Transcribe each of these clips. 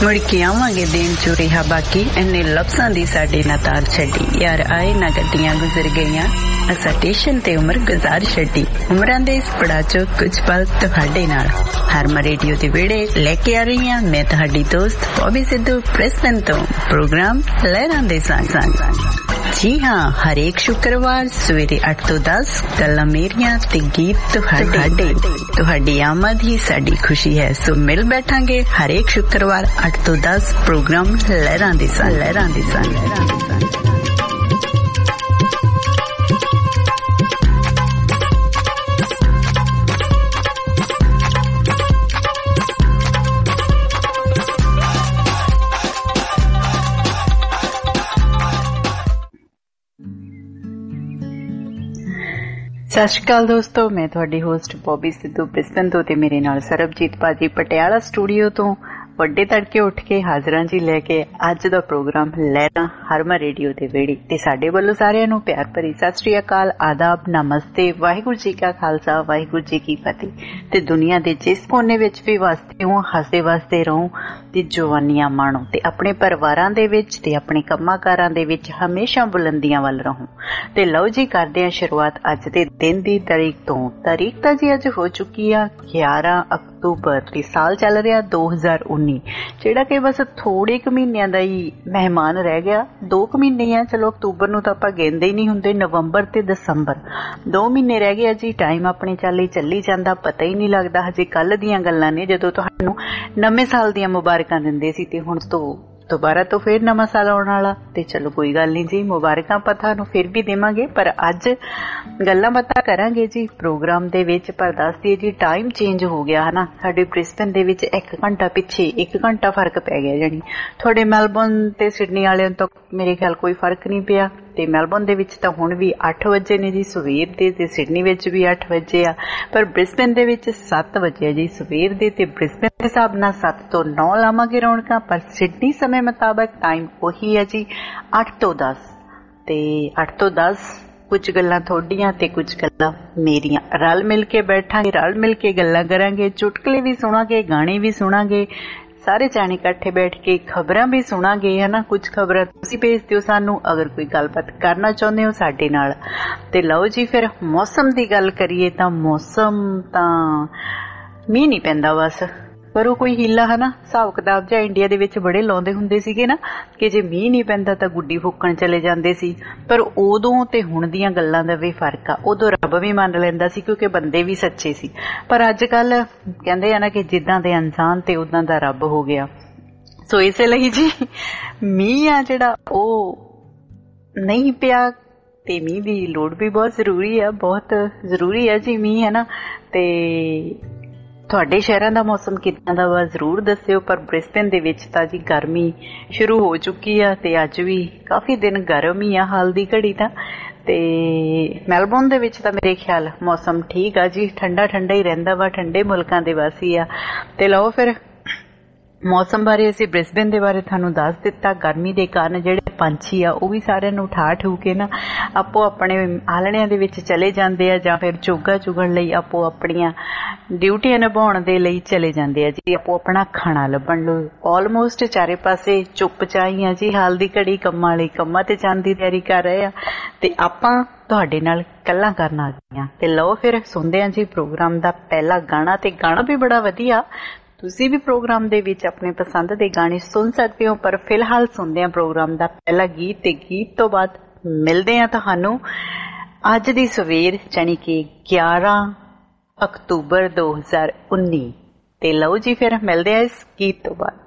ਮੁੜ ਕੇ ਆਵਾਂਗੇ ਦੇਣ ਚੋ ਰਿਹਾ ਬਾਕੀ ਇੰਨੇ ਲਫ਼ਜ਼ਾਂ ਦੀ ਸਾਡੇ ਨਾ ਤਾਰ ਛੱਡੀ ਯਾਰ ਆਏ ਨਾ ਗੱਡੀਆਂ ਗੁਜ਼ਰ ਗਈਆਂ ਅਸਾਂ ਸਟੇਸ਼ਨ ਤੇ ਉਮਰ ਗੁਜ਼ਾਰ ਛੱਡੀ ਉਮਰਾਂ ਦੇ ਇਸ ਪੜਾ ਚੋ ਕੁਝ ਪਲ ਤੁਹਾਡੇ ਨਾਲ ਹਰਮਾ ਰੇਡੀਓ ਦੇ ਵਿਹੜੇ ਲੈ ਕੇ ਆ ਰਹੀ ਹਾਂ ਮੈਂ ਤੁਹਾਡੀ ਦੋਸਤ ਬੌਬੀ ਸਿੱਧੂ ਪ੍ਰੈਸਟਨ ਤੋਂ ਪ੍ਰੋਗਰਾਮ ਲਹਿਰਾਂ ਦੇ ਸੰਗ जी हाँ हर एक शुक्रवार सवेरे 8 ਤੋਂ 10 ਗੱਲਾਂ ਮੇਰੀਆਂ ਤੇ ਗੀਤ ਤੁਹਾਡੀ ਆਮਦ ਹੀ ਸਾਡੀ ਖੁਸ਼ੀ ਹੈ ਸੋ ਮਿਲ ਬੈਠਾਂਗੇ ਹਰ ਇੱਕ ਸ਼ੁੱਕਰਵਾਰ 8 ਤੋਂ 10 ਪ੍ਰੋਗਰਾਮ ਲਹਿਰਾਂ ਦੇ ਸੰਗ ਸਤਿ ਸ਼੍ਰੀ ਅਕਾਲ ਦੋਸਤੋ ਮੈਂ ਤੁਹਾਡੀ ਹੋਸਟ ਬੌਬੀ ਸਿੱਧੂ ਬ੍ਰਿਸਬਨ ਤੋਂ ਤੇ ਮੇਰੇ ਨਾਲ ਸਰਬਜੀਤ ਭਾਜੀ ਪਟਿਆਲਾ ਸਟੂਡੀਓ ਤੋਂ ਵੱਡੇ ਤੜਕੇ ਉੱਠ ਕੇ ਹਾਜ਼ਰਾਂ ਜੀ ਲੈ ਕੇ ਅੱਜ ਦਾ ਪ੍ਰੋਗਰਾਮ ਲਹਿਰਾਂ ਹਰਮਾ ਰੇਡੀਓ ਦੇ ਵਿਹੜੇ ਤੇ ਸਾਡੇ ਵੱਲੋਂ ਸਾਰਿਆਂ ਨੂੰ ਪਿਆਰ ਭਰੀ ਸਤਿ ਸ਼੍ਰੀ ਅਕਾਲ ਆਦਾਬ ਨਮਸਤੇ ਵਾਹਿਗੁਰੂ ਜੀ ਕਾ ਖਾਲਸਾ ਵਾਹਿਗੁਰੂ ਜੀ ਕੀ ਫਤਿਹ ਤੇ ਦੁਨੀਆ ਦੇ ਜਿਸ ਕੋਨੇ ਵਿੱਚ ਵੀ ਵਸਦੇ ਹੋ ਹੱਸਦੇ ਵਸਦੇ ਰਹੋ ਤੇ ਜਵਾਨੀਆਂ ਮਾਣੋ ਤੇ ਆਪਣੇ ਪਰਿਵਾਰਾਂ ਦੇ ਵਿੱਚ ਤੇ ਆਪਣੇ ਕੰਮਾਂ-ਕਾਰਾਂ ਦੇ ਵਿੱਚ ਹਮੇਸ਼ਾ ਬੁਲੰਦੀਆਂ ਵੱਲ ਰਹੋ ਤੇ ਲਓ ਜੀ ਕਰਦੇ ਹਾਂ ਸ਼ੁਰੂਆਤ ਅੱਜ ਦੇ ਦਿਨ ਦੀ ਤਾਰੀਖ ਤਾਂ ਜੀ ਅੱਜ ਹੋ ਚੁੱਕੀ ਆ 11 ਅਕਤੂਬਰ ਤੇ ਸਾਲ ਚੱਲ ਰਿਹਾ 2019 ਜਿਹੜਾ ਕਿ ਬਸ ਥੋੜੇ ਕੁ ਮਹੀਨਿਆਂ ਦਾ ਹੀ ਮਹਿਮਾਨ ਰਹਿ ਗਿਆ 2 ਮਹੀਨੇ ਆ ਚਲੋ ਅਕਤੂਬਰ ਨੂੰ ਤਾਂ ਆਪਾਂ ਗਿਣਦੇ ਹੀ ਨਹੀਂ ਹੁੰਦੇ ਨਵੰਬਰ ਤੇ ਦਸੰਬਰ 2 ਮਹੀਨੇ ਰਹਿ ਗਏ ਜੀ ਟਾਈਮ ਆਪਣੇ ਚੱਲੀ ਜਾਂਦਾ ਪਤਾ ਹੀ ਨਹੀਂ ਲੱਗਦਾ ਹਜੇ ਕੱਲ ਦੀਆਂ ਗੱਲਾਂ ਨੇ ਜਦੋਂ ਤੁਹਾਨੂੰ ਨਵੇਂ ਸਾਲ ਦੀਆਂ ਮੁਬਾਰਕਾਂ ਦਿੰਦੇ ਸੀ ਤੇ ਹੁਣ ਤੋਂ ਦੁਬਾਰਾ ਤੋਂ ਫਿਰ ਨਵਾਂ ਸਾਲ ਆਉਣ ਵਾਲਾ ਤੇ ਚਲੋ ਕੋਈ ਗੱਲ ਨਹੀਂ ਜੀ ਮੁਬਾਰਕਾਂ ਆਪਾਂ ਤੁਹਾਨੂੰ ਫਿਰ ਵੀ ਦੇਵਾਂਗੇ ਪਰ ਅੱਜ ਗੱਲਾਂ ਬਾਤਾਂ ਕਰਾਂਗੇ ਜੀ ਪ੍ਰੋਗਰਾਮ ਦੇ ਵਿੱਚ ਪਰ ਦੱਸ ਦਈਏ ਜੀ ਟਾਈਮ ਚੇਂਜ ਹੋ ਗਿਆ ਹਨਾ ਸਾਡੇ ਬ੍ਰਿਸਬਨ ਦੇ ਵਿੱਚ 1 ਘੰਟਾ ਪਿੱਛੇ 1 ਘੰਟਾ ਫਰਕ ਪੈ ਗਿਆ ਜਾਨੀ ਤੁਹਾਡੇ ਮੈਲਬੌਰਨ ਤੇ ਸਿਡਨੀ ਵਾਲਿਆਂ ਤੋਂ ਮੇਰੇ ਖਿਆਲ ਕੋਈ ਫਰਕ ਨਹੀਂ ਪਿਆ ਤੇ ਮੈਲਬੌਰਨ ਦੇ ਵਿੱਚ ਤਾਂ ਹੁਣ ਵੀ 8 ਵਜੇ ਨੇ ਜੀ ਸਵੇਰ ਦੇ ਤੇ ਸਿਡਨੀ ਵਿੱਚ ਵੀ 8 ਵਜੇ ਆ ਪਰ ਬ੍ਰਿਸਬਨ ਦੇ ਵਿੱਚ 7 ਵਜੇ ਆ ਜੀ ਸਵੇਰ ਦੇ ਤੇ ਬ੍ਰਿਸਬਨ ਦੇ ਹਿਸਾਬ ਨਾਲ 7 ਤੋਂ 9 ਲਾਵਾਂਗੇ ਰੌਣਕਾਂ ਪਰ ਸਿਡਨੀ ਸਮੇਂ ਮੁਤਾਬਕ ਟਾਈਮ ਉਹੀ ਹੈ ਜੀ 8 ਤੋਂ 10 ਤੇ 8 ਤੋਂ 10 ਕੁਝ ਗੱਲਾਂ ਤੁਹਾਡੀਆਂ ਤੇ ਕੁਝ ਗੱਲਾਂ ਮੇਰੀਆਂ ਰਲ ਮਿਲ ਕੇ ਬੈਠਾਂਗੇ ਰਲ ਮਿਲ ਕੇ ਗੱਲਾਂ ਕਰਾਂਗੇ ਚੁਟਕਲੇ ਵੀ ਸੁਣਾਂਗੇ ਗਾਣੇ ਵੀ ਸੁਣਾਂਗੇ ਸਾਰੇ ਜਾਣੇ ਇਕੱਠੇ ਬੈਠ ਕੇ ਖਬਰਾਂ ਵੀ ਸੁਣਾਂਗੇ ਹਨਾ ਕੁਝ ਖਬਰਾਂ ਤੁਸੀਂ ਭੇਜ ਦਿਓ ਸਾਨੂੰ ਅਗਰ ਕੋਈ ਗੱਲਬਾਤ ਕਰਨਾ ਚਾਹੁੰਦੇ ਹੋ ਸਾਡੇ ਨਾਲ ਤੇ ਲਓ ਜੀ ਫਿਰ ਮੌਸਮ ਦੀ ਗੱਲ ਕਰੀਏ ਤਾਂ ਮੌਸਮ ਤਾਂ ਮੀਂਹ ਨਹੀਂ ਪੈਂਦਾ ਬਸ ਪਰ ਉਹ ਕੋਈ ਹੀਲਾ ਹਨਾ ਹਿਸਾਬ ਕਿਤਾਬ ਜਾਂ ਇੰਡੀਆ ਦੇ ਵਿੱਚ ਬੜੇ ਲਾਉਂਦੇ ਹੁੰਦੇ ਸੀਗੇ ਨਾ ਕਿ ਜੇ ਮੀਂਹ ਨਹੀਂ ਪੈਂਦਾ ਤਾਂ ਗੁੱਡੀ ਫੂਕਣ ਚਲੇ ਜਾਂਦੇ ਸੀ ਪਰ ਉਦੋਂ ਤੇ ਹੁਣ ਦੀਆਂ ਗੱਲਾਂ ਦਾ ਵੀ ਫਰਕ ਆ ਉਦੋਂ ਰੱਬ ਵੀ ਮੰਨ ਲੈਂਦਾ ਸੀ ਕਿਉਂਕਿ ਬੰਦੇ ਵੀ ਸੱਚੇ ਸੀ ਪਰ ਅੱਜ ਕੱਲ ਕਹਿੰਦੇ ਆ ਨਾ ਕਿ ਜਿੱਦਾਂ ਦੇ ਇਨਸਾਨ ਤੇ ਉਦਾਂ ਦਾ ਰੱਬ ਹੋ ਗਿਆ ਸੋ ਇਸੇ ਲਈ ਜੀ ਮੀਂਹ ਆ ਜਿਹੜਾ ਉਹ ਨਹੀਂ ਪਿਆ ਤੇ ਮੀਂਹ ਦੀ ਲੋੜ ਵੀ ਬਹੁਤ ਜ਼ਰੂਰੀ ਆ ਜੀ ਮੀਂਹ ਹੈ ਨਾ ਤੇ ਤੁਹਾਡੇ ਸ਼ਹਿਰਾਂ ਦਾ ਮੌਸਮ ਕਿੱਦਾਂ ਦਾ ਵਾ ਜ਼ਰੂਰ ਦੱਸਿਓ ਪਰ ਬ੍ਰਿਸਬਨ ਦੇ ਵਿੱਚ ਤਾਂ ਜੀ ਗਰਮੀ ਸ਼ੁਰੂ ਹੋ ਚੁੱਕੀ ਆ ਤੇ ਅੱਜ ਵੀ ਕਾਫੀ ਦਿਨ ਗਰਮ ਹੀ ਆ ਹਾਲ ਦੀ ਘੜੀ ਤਾਂ ਤੇ ਮੈਲਬੌਰਨ ਦੇ ਵਿੱਚ ਤਾਂ ਮੇਰੇ ਖਿਆਲ ਮੌਸਮ ਠੀਕ ਆ ਜੀ ਠੰਡਾ ਹੀ ਰਹਿੰਦਾ ਵਾ ਠੰਡੇ ਮੁਲਕਾਂ ਦੇ ਵਾਸੀ ਆ ਤੇ ਲਓ ਫਿਰ ਮੌਸਮ ਬਾਰੇ ਅਸੀਂ ਬ੍ਰਿਸਬਨ ਦੇ ਬਾਰੇ ਤੁਹਾਨੂੰ ਦੱਸ ਦਿੱਤਾ ਗਰਮੀ ਦੇ ਕਾਰਨ ਜਿਹੜੇ ਪੰਛੀ ਆ ਉਹ ਵੀ ਸਾਰਿਆਂ ਨੂੰ ਠਾ ਠੂ ਕੇ ਨਾ ਆਪੋ ਆਪਣੇ ਆਲਣਿਆਂ ਦੇ ਵਿੱਚ ਚਲੇ ਜਾਂਦੇ ਆ ਜਾਂ ਫਿਰ ਚੋਗਾ ਚੁਗਣ ਲਈ ਆਪੋ ਆਪਣੀਆਂ ਡਿਊਟੀਆਂ ਨਿਭਾਉਣ ਦੇ ਲਈ ਚਲੇ ਜਾਂਦੇ ਆ ਜੀ ਆਪੋ ਆਪਣਾ ਖਾਣਾ ਲੱਭਣ ਲਈ ਆਲਮੋਸਟ ਚਾਰੇ ਪਾਸੇ ਚੁੱਪ ਚਾਈ ਆ ਜੀ ਹਾਲ ਦੀ ਘੜੀ ਕੰਮਾਂ ਤੇ ਜਾਣ ਦੀ ਤਿਆਰੀ ਕਰ ਰਹੇ ਆ ਤੇ ਆਪਾਂ ਤੁਹਾਡੇ ਨਾਲ ਗੱਲਾਂ ਕਰਨ ਆ ਗਈਆਂ ਤੇ ਲਓ ਫਿਰ ਸੁਣਦੇ ਆ ਜੀ ਪ੍ਰੋਗਰਾਮ ਦਾ ਪਹਿਲਾ ਗਾਣਾ ਤੇ ਗਾਣਾ ਵੀ ਬੜਾ ਵਧੀਆ ਤੁਸੀਂ ਵੀ ਪ੍ਰੋਗਰਾਮ ਦੇ ਵਿੱਚ ਆਪਣੇ ਪਸੰਦ ਦੇ ਗਾਣੇ ਸੁਣ ਸਕਦੇ ਹੋ ਪਰ ਫਿਲਹਾਲ ਸੁਣਦੇ ਹਾਂ ਪ੍ਰੋਗਰਾਮ ਦਾ ਪਹਿਲਾ ਗੀਤ ਤੇ ਗੀਤ ਤੋਂ ਬਾਅਦ ਮਿਲਦੇ ਹਾਂ ਤੁਹਾਨੂੰ ਅੱਜ ਦੀ ਸਵੇਰ ਜਾਣੀ ਕਿ 11 ਅਕਤੂਬਰ 2019 ਤੇ ਲਓ ਜੀ ਫਿਰ ਮਿਲਦੇ ਹਾਂ ਇਸ ਗੀਤ ਤੋਂ ਬਾਅਦ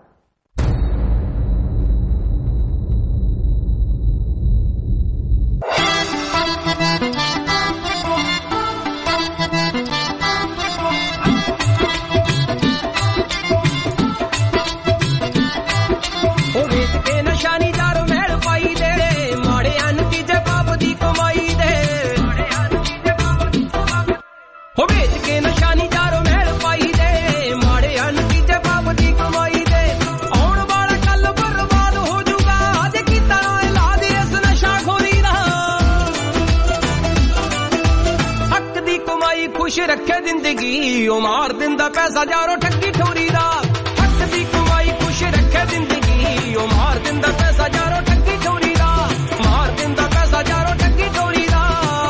ਰੱਖੇ ਜ਼ਿੰਦਗੀ ਉਹ ਮਾਰ ਦਿੰਦਾ ਪੈਸਾ ਯਾਰੋ ਠੱਗੀ ਠੋਰੀ ਦਾ ਹੱਕ ਦੀ ਕਮਾਈ ਖੁਸ਼ ਰੱਖੇ ਰੱਖੇ ਜ਼ਿੰਦਗੀ ਉਹ ਮਾਰ ਦਿੰਦਾ ਪੈਸਾ ਯਾਰੋ ਠੱਗੀ ਠੋਰੀ ਦਾ ਮਾਰ ਦਿੰਦਾ ਪੈਸਾ ਯਾਰੋ ਠੱਗੀ ਠੋਰੀ ਦਾ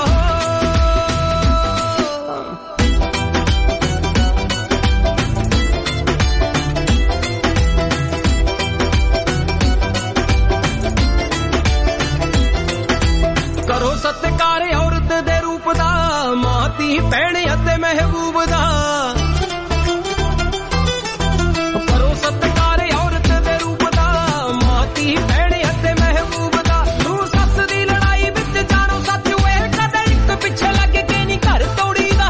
ਕਰੋ ਸਤਿਕਾਰ ਔਰਤ ਦੇ ਰੂਪ ਦਾ ਮਾਂ ਧੀ ਭੈਣ ਅਤੇ ਮਹਿਬੂਬ ਦਾ ਕਰੋ ਸਤਿਕਾਰ ਔਰਤ ਦੇ ਰੂਪ ਦਾ ਮਾਂ ਧੀ ਭੈਣ ਅਤੇ ਮਹਿਬੂਬ ਦਾ ਤੂੰ ਸੱਸ ਦੀ ਲੜਾਈ ਵਿੱਚ ਜਾਣੋ ਸਾਥੀਓ ਇਹ ਕਦੇ ਇੱਕ ਪਿੱਛੇ ਲੱਗ ਕੇ ਨਹੀਂ ਘਰ ਤੋੜੀ ਦਾ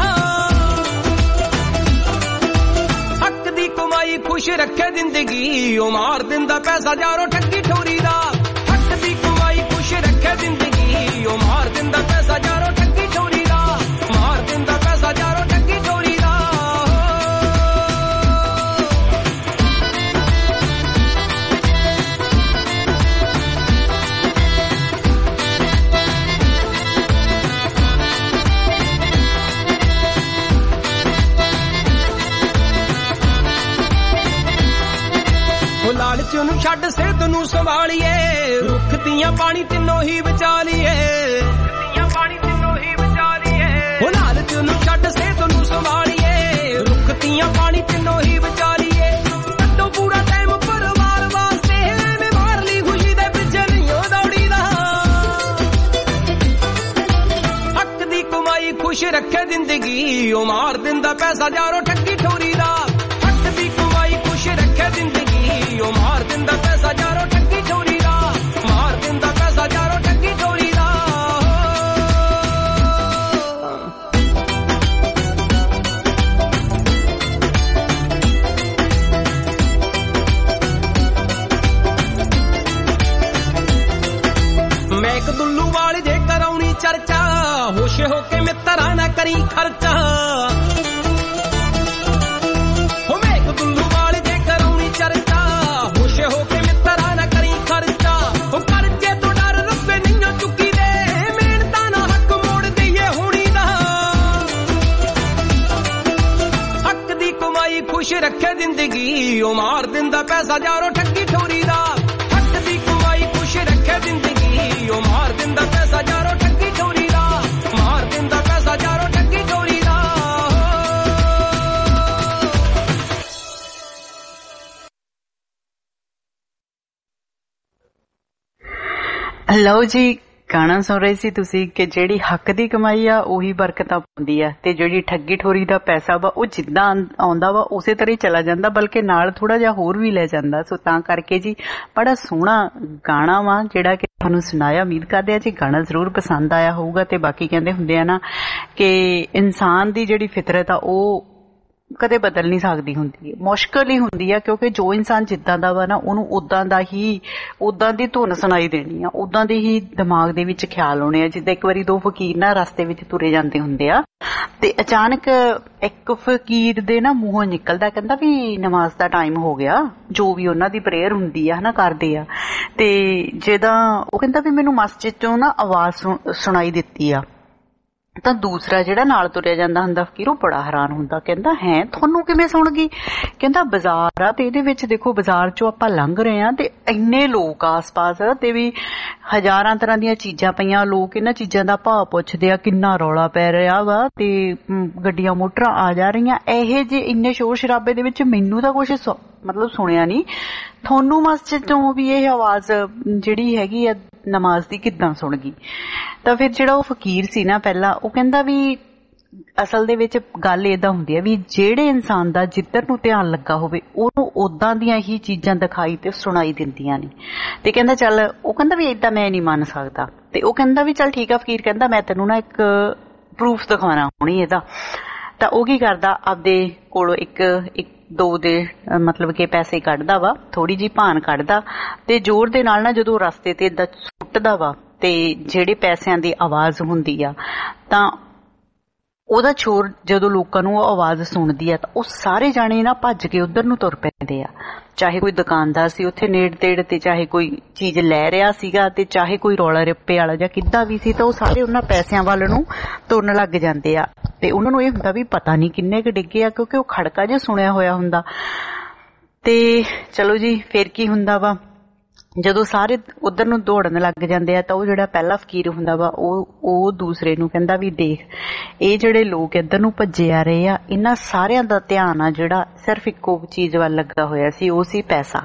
ਹੱਕ ਦੀ ਕਮਾਈ ਖੁਸ਼ ਰੱਖੇ ਜ਼ਿੰਦਗੀ ਉਹ ਮਾਰ ਦਿੰਦਾ ਪੈਸਾ ਯਾਰੋ ਠੱਗੀ ਠੋਰੀ ਦਾ ਹੱਕ ਦੀ ਕਮਾਈ ਖੁਸ਼ ਰੱਖੇ ਜ਼ਿੰਦਗੀ ਉਹ ਮਾਰ ਦਿੰਦਾ ਪੈਸਾ ਯਾਰੋ ਠੱਗੀ ਠੋਰੀ ਦਾ ਮਾਰ ਦਿੰਦਾ ਪੈਸਾ ਯਾਰੋ ਠੱਗੀ ਠੋਰੀ ਦਾ ਉਹ ਲਾਲਚ ਨੂੰ ਛੱਡ ਸਿਹਤ ਨੂੰ ਸੰਭਾਲੀਏ ਰੁੱਖ ਦੀਆਂ ਪਾਣੀ ਤਿੰਨੋਂ ਹੀ ਬਚਾ ਲਈਏ ਉਹ ਲਾਲਚ ਨੂੰ ਛੱਡ ਸਿਹਤ ਨੂੰ ਸੰਭਾਲੀਏ ਰੁੱਖ ਦੀਆਂ ਪਾਣੀ ਤਿੰਨੋਂ ਹੀ ਬਚਾ ਲਈਏ ਕੱਢੋ ਪੂਰਾ ਟਾਈਮ ਪਰਿਵਾਰ ਵਾਸਤੇ ਐਵੇਂ ਮਾਰ ਲਈ ਖੁਸ਼ੀ ਦੇ ਪਿੱਛੇ ਨਹੀਂ ਉਹ ਦੌੜੀ ਦਾ ਹੱਕ ਦੀ ਕਮਾਈ ਖੁਸ਼ ਰੱਖੇ ਜ਼ਿੰਦਗੀ ਉਹ ਮਾਰ ਦਿੰਦਾ ਪੈਸਾ ਯਾਰੋ ਠੱਗੀ ਠੋਰੀ ਦਾ ਹੱਕ ਦੀ ਕਮਾਈ ਖੁਸ਼ ਰੱਖੇ ਜ਼ਿੰਦਗੀ ਉਹ ਮਾਰ ਦਿੰਦਾ ਪੈਸਾ ਯਾਰੋ ਠੱਗੀ ਠੋਰੀ ਦਾ ਮਾਰ ਦਿੰਦਾ ਪੈਸਾ ਯਾਰੋ ਠੱਗੀ ਠੋਰੀ ਦਾ ਮੈਂ ਇੱਕ ਦੁੱਲੂ ਵਾਲੀ ਜੇ ਕਰਾਉਣੀ ਚਰਚਾ ਹੋਸ਼ ਹੋ ਕੇ ਮਿੱਤਰਾਂ ਨਾ ਕਰੀ ਖਰਚਾ ਹੋ ਮੈਂ ਇੱਕ ਦੁੱਲੂ ਵਾਲੀ ਜੇ ਕਰਾਉਣੀ ਚਰਚਾ ਹੋਸ਼ ਹੋ ਕੇ ਮਿੱਤਰਾਂ ਨਾ ਕਰੀ ਖਰਚਾ ਉਹ ਕਰਜ਼ੇ ਤੋਂ ਡਰ ਰੁਪਏ ਨਹੀਂ ਚੁੱਕੀ ਦੇ ਮਿਹਨਤਾਂ ਨਾਲ ਹੱਕ ਮੋੜ ਦਈਏ ਹੋਣੀ ਦਾ ਹੱਕ ਦੀ ਕਮਾਈ ਖੁਸ਼ ਰੱਖੇ ਜ਼ਿੰਦਗੀ ਉਹ ਮਾਰ ਦਿੰਦਾ ਪੈਸਾ ਯਾਰੋ ਠੱਗੀ ਠੋਰੀ ਦਾ ਹੱਕ ਦੀ ਕਮਾਈ ਖੁਸ਼ ਰੱਖੇ ਜ਼ਿੰਦਗੀ ਉਹ ਮਾਰ ਦਿੰਦਾ ਪੈਸਾ ਯਾਰੋ ਠੱਗੀ ਠੋਰੀ ਦਾ ਮਾਰ ਦਿੰਦਾ ਪੈਸਾ ਯਾਰੋ ਠੱਗੀ ਠੋਰੀ ਦਾ ਲਓ ਜੀ ਗਾਣਾ ਸੁਣ ਰਹੇ ਸੀ ਤੁਸੀਂ ਕਿ ਜਿਹੜੀ ਹੱਕ ਦੀ ਕਮਾਈ ਆ ਉਹੀ ਬਰਕਤਾਂ ਪਾਉਂਦੀ ਆ ਤੇ ਜਿਹੜੀ ਠੱਗੀ ਠੋਰੀ ਦਾ ਪੈਸਾ ਵਾ ਉਹ ਜਿੱਦਾਂ ਆਉਂਦਾ ਵਾ ਉਸੇ ਤਰ੍ਹਾਂ ਹੀ ਚਲਾ ਜਾਂਦਾ ਬਲਕਿ ਨਾਲ ਥੋੜਾ ਜਿਹਾ ਹੋਰ ਵੀ ਲੈ ਜਾਂਦਾ ਸੋ ਤਾਂ ਕਰਕੇ ਜੀ ਬੜਾ ਸੋਹਣਾ ਗਾਣਾ ਵਾ ਜਿਹੜਾ ਕਿ ਤੁਹਾਨੂੰ ਸੁਣਾਇਆ ਉਮੀਦ ਕਰਦੇ ਆ ਜੀ ਗਾਣਾ ਜ਼ਰੂਰ ਪਸੰਦ ਆਇਆ ਹੋਊਗਾ ਤੇ ਬਾਕੀ ਕਹਿੰਦੇ ਹੁੰਦੇ ਆ ਨਾ ਕਿ ਇਨਸਾਨ ਦੀ ਜਿਹੜੀ ਫਿਤਰਤ ਆ ਉਹ ਕਦੇ ਬਦਲ ਨਹੀਂ ਸਕਦੀ ਹੁੰਦੀ ਮੁਸ਼ਕਲ ਹੀ ਹੁੰਦੀ ਆ ਕਿਉਂਕਿ ਜੋ ਇਨਸਾਨ ਜਿੱਦਾਂ ਦਾ ਵਾ ਨਾ ਉਹਨੂੰ ਉਦਾਂ ਦੀ ਧੁਨ ਸੁਣਾਈ ਦੇਣੀ ਆ ਉਦਾਂ ਦੀ ਹੀ ਦਿਮਾਗ ਦੇ ਵਿੱਚ ਖਿਆਲ ਆਉਣੇ ਆ ਜਿੱਦਾਂ ਇੱਕ ਵਾਰੀ ਦੋ ਫਕੀਰ ਨਾ ਰਸਤੇ ਵਿੱਚ ਤੁਰੇ ਜਾਂਦੇ ਹੁੰਦੇ ਆ ਤੇ ਅਚਾਨਕ ਇੱਕ ਫਕੀਰ ਦੇ ਨਾ ਮੂੰਹੋਂ ਨਿਕਲਦਾ ਕਹਿੰਦਾ ਵੀ ਨਮਾਜ਼ ਦਾ ਟਾਈਮ ਹੋ ਗਿਆ ਜੋ ਵੀ ਉਹਨਾਂ ਦੀ ਪ੍ਰੇਅਰ ਹੁੰਦੀ ਆ ਹਨਾ ਕਰਦੇ ਆ ਤੇ ਜਿਹਦਾ ਉਹ ਕਹਿੰਦਾ ਵੀ ਮੈਨੂੰ ਮਸਜਿਦ ਚੋਂ ਨਾ ਆਵਾਜ਼ ਸੁਣਾਈ ਦਿੱਤੀ ਆ ਤਾਂ ਦੂਸਰਾ ਜਿਹੜਾ ਨਾਲ ਤੁਰਿਆ ਜਾਂਦਾ ਹੁੰਦਾ ਫਕੀਰ ਉਹ ਬੜਾ ਹੈਰਾਨ ਹੁੰਦਾ ਕਹਿੰਦਾ ਹੈ ਤੁਹਾਨੂੰ ਕਿਵੇਂ ਸੁਣ ਗਈ ਕਹਿੰਦਾ ਬਾਜ਼ਾਰ ਆ ਤੇ ਇਹਦੇ ਵਿੱਚ ਦੇਖੋ ਬਾਜ਼ਾਰ ਚੋਂ ਆਪਾਂ ਲੰਘ ਰਹੇ ਆ ਤੇ ਇੰਨੇ ਲੋਕ ਆਸ-ਪਾਸ ਤੇ ਵੀ ਹਜ਼ਾਰਾਂ ਤਰ੍ਹਾਂ ਦੀਆਂ ਚੀਜ਼ਾਂ ਪਈਆਂ ਲੋਕ ਇਹਨਾਂ ਚੀਜ਼ਾਂ ਦਾ ਭਾਅ ਪੁੱਛਦੇ ਆ ਕਿੰਨਾ ਰੌਲਾ ਪੈ ਰਿਹਾ ਵਾ ਤੇ ਗੱਡੀਆਂ ਮੋਟਰਾਂ ਆ ਜਾ ਰਹੀਆਂ ਇਹ ਜੇ ਇੰਨੇ ਸ਼ੋਰ ਸ਼ਰਾਬੇ ਦੇ ਵਿੱਚ ਮੈਨੂੰ ਤਾਂ ਕੁਛ ਮਤਲਬ ਸੁਣਿਆ ਨਹੀਂ ਤੁਹਾਨੂੰ ਮਸਜਿਦ ਤੋਂ ਵੀ ਇਹ ਆਵਾਜ਼ ਜਿਹੜੀ ਹੈਗੀ ਆ ਨਮਾਜ਼ ਦੀ ਕਿੱਦਾਂ ਸੁਣ ਗਈ ਤਾਂ ਫਿਰ ਜਿਹੜਾ ਉਹ ਫਕੀਰ ਸੀ ਨਾ ਪਹਿਲਾਂ ਉਹ ਕਹਿੰਦਾ ਵੀ ਅਸਲ ਦੇ ਵਿੱਚ ਗੱਲ ਏਦਾਂ ਹੁੰਦੀ ਹੈ ਵੀ ਜਿਹੜੇ ਇਨਸਾਨ ਦਾ ਜਿੱਧਰ ਨੂੰ ਧਿਆਨ ਲੱਗਾ ਹੋਵੇ ਉਹਨੂੰ ਉਦਾਂ ਦੀਆਂ ਹੀ ਚੀਜ਼ਾਂ ਦਿਖਾਈ ਤੇ ਸੁਣਾਈ ਦਿੰਦੀਆਂ ਨੇ ਤੇ ਕਹਿੰਦਾ ਚੱਲ ਉਹ ਕਹਿੰਦਾ ਵੀ ਏਦਾਂ ਮੈਂ ਨਹੀਂ ਮੰਨ ਸਕਦਾ ਤੇ ਉਹ ਕਹਿੰਦਾ ਵੀ ਚੱਲ ਠੀਕ ਆ ਫਕੀਰ ਕਹਿੰਦਾ ਮੈਂ ਤੈਨੂੰ ਨਾ ਇੱਕ ਪ੍ਰੂਫ ਦਿਖਾਉਣਾ ਹੁਣੀ ਇਹਦਾ ਤਾਂ ਉਹ ਕੀ ਕਰਦਾ ਆਪਦੇ ਕੋਲੋਂ ਇੱਕ ਦੋ ਦੇ ਮਤਲਬ ਕਿ ਪੈਸੇ ਕੱਢਦਾ ਵਾ ਥੋੜੀ ਜਿਹੀ ਭਾਨ ਕੱਢਦਾ ਤੇ ਜ਼ੋਰ ਦੇ ਨਾਲ ਨਾ ਜਦੋਂ ਰਸਤੇ ਤੇ ਏਦਾਂ ਸੁੱਟਦਾ ਵਾ ਤੇ ਜਿਹੜੇ ਪੈਸਿਆਂ ਦੀ ਆਵਾਜ਼ ਹੁੰਦੀ ਆ ਤਾਂ ਉਹਦਾ ਸ਼ੋਰ ਜਦੋਂ ਲੋਕਾਂ ਨੂੰ ਉਹ ਆਵਾਜ਼ ਸੁਣਦੀ ਆ ਤਾਂ ਉਹ ਸਾਰੇ ਜਾਣੇ ਨਾ ਭੱਜ ਕੇ ਉਧਰ ਨੂੰ ਤੁਰ ਪੈਂਦੇ ਆ ਚਾਹੇ ਕੋਈ ਦੁਕਾਨਦਾਰ ਸੀ ਉੱਥੇ ਨੇੜੇ ਤੇੜੇ ਤੇ ਚਾਹੇ ਕੋਈ ਚੀਜ਼ ਲੈ ਰਿਹਾ ਸੀਗਾ ਤੇ ਚਾਹੇ ਕੋਈ ਰੌਲਾ ਰੱਪੇ ਵਾਲਾ ਜਾਂ ਕਿੱਦਾਂ ਵੀ ਸੀ ਤਾਂ ਉਹ ਸਾਰੇ ਉਹਨਾਂ ਪੈਸਿਆਂ ਵੱਲ ਨੂੰ ਤੁਰਨ ਲੱਗ ਜਾਂਦੇ ਆ ਤੇ ਉਹਨਾਂ ਨੂੰ ਇਹ ਹੁੰਦਾ ਵੀ ਪਤਾ ਨਹੀਂ ਕਿੰਨੇ ਕੁ ਡਿੱਗੇ ਆ ਕਿਉਂਕਿ ਉਹ ਖੜਕਾ ਜਿਹਾ ਸੁਣਿਆ ਹੋਇਆ ਹੁੰਦਾ ਤੇ ਚਲੋ ਜੀ, ਫਿਰ ਕੀ ਹੁੰਦਾ ਵਾ, ਜਦੋਂ ਸਾਰੇ ਉਧਰ ਨੂੰ ਦੌੜਨ ਲੱਗ ਜਾਂਦੇ ਆ ਤਾਂ ਉਹ ਜਿਹੜਾ ਪਹਿਲਾ ਫਕੀਰ ਹੁੰਦਾ ਵਾ ਉਹ ਦੂਸਰੇ ਨੂੰ ਕਹਿੰਦਾ ਵੀ ਦੇਖ, ਇਹ ਜਿਹੜੇ ਲੋਕ ਇੱਧਰ ਨੂੰ ਭੱਜੇ ਆ ਰਹੇ ਆ, ਇਹਨਾਂ ਸਾਰਿਆਂ ਦਾ ਧਿਆਨ ਆ ਜਿਹੜਾ ਸਿਰਫ ਇੱਕੋ ਚੀਜ਼ ਵੱਲ ਲੱਗਾ ਹੋਇਆ ਸੀ, ਉਹ ਸੀ ਪੈਸਾ।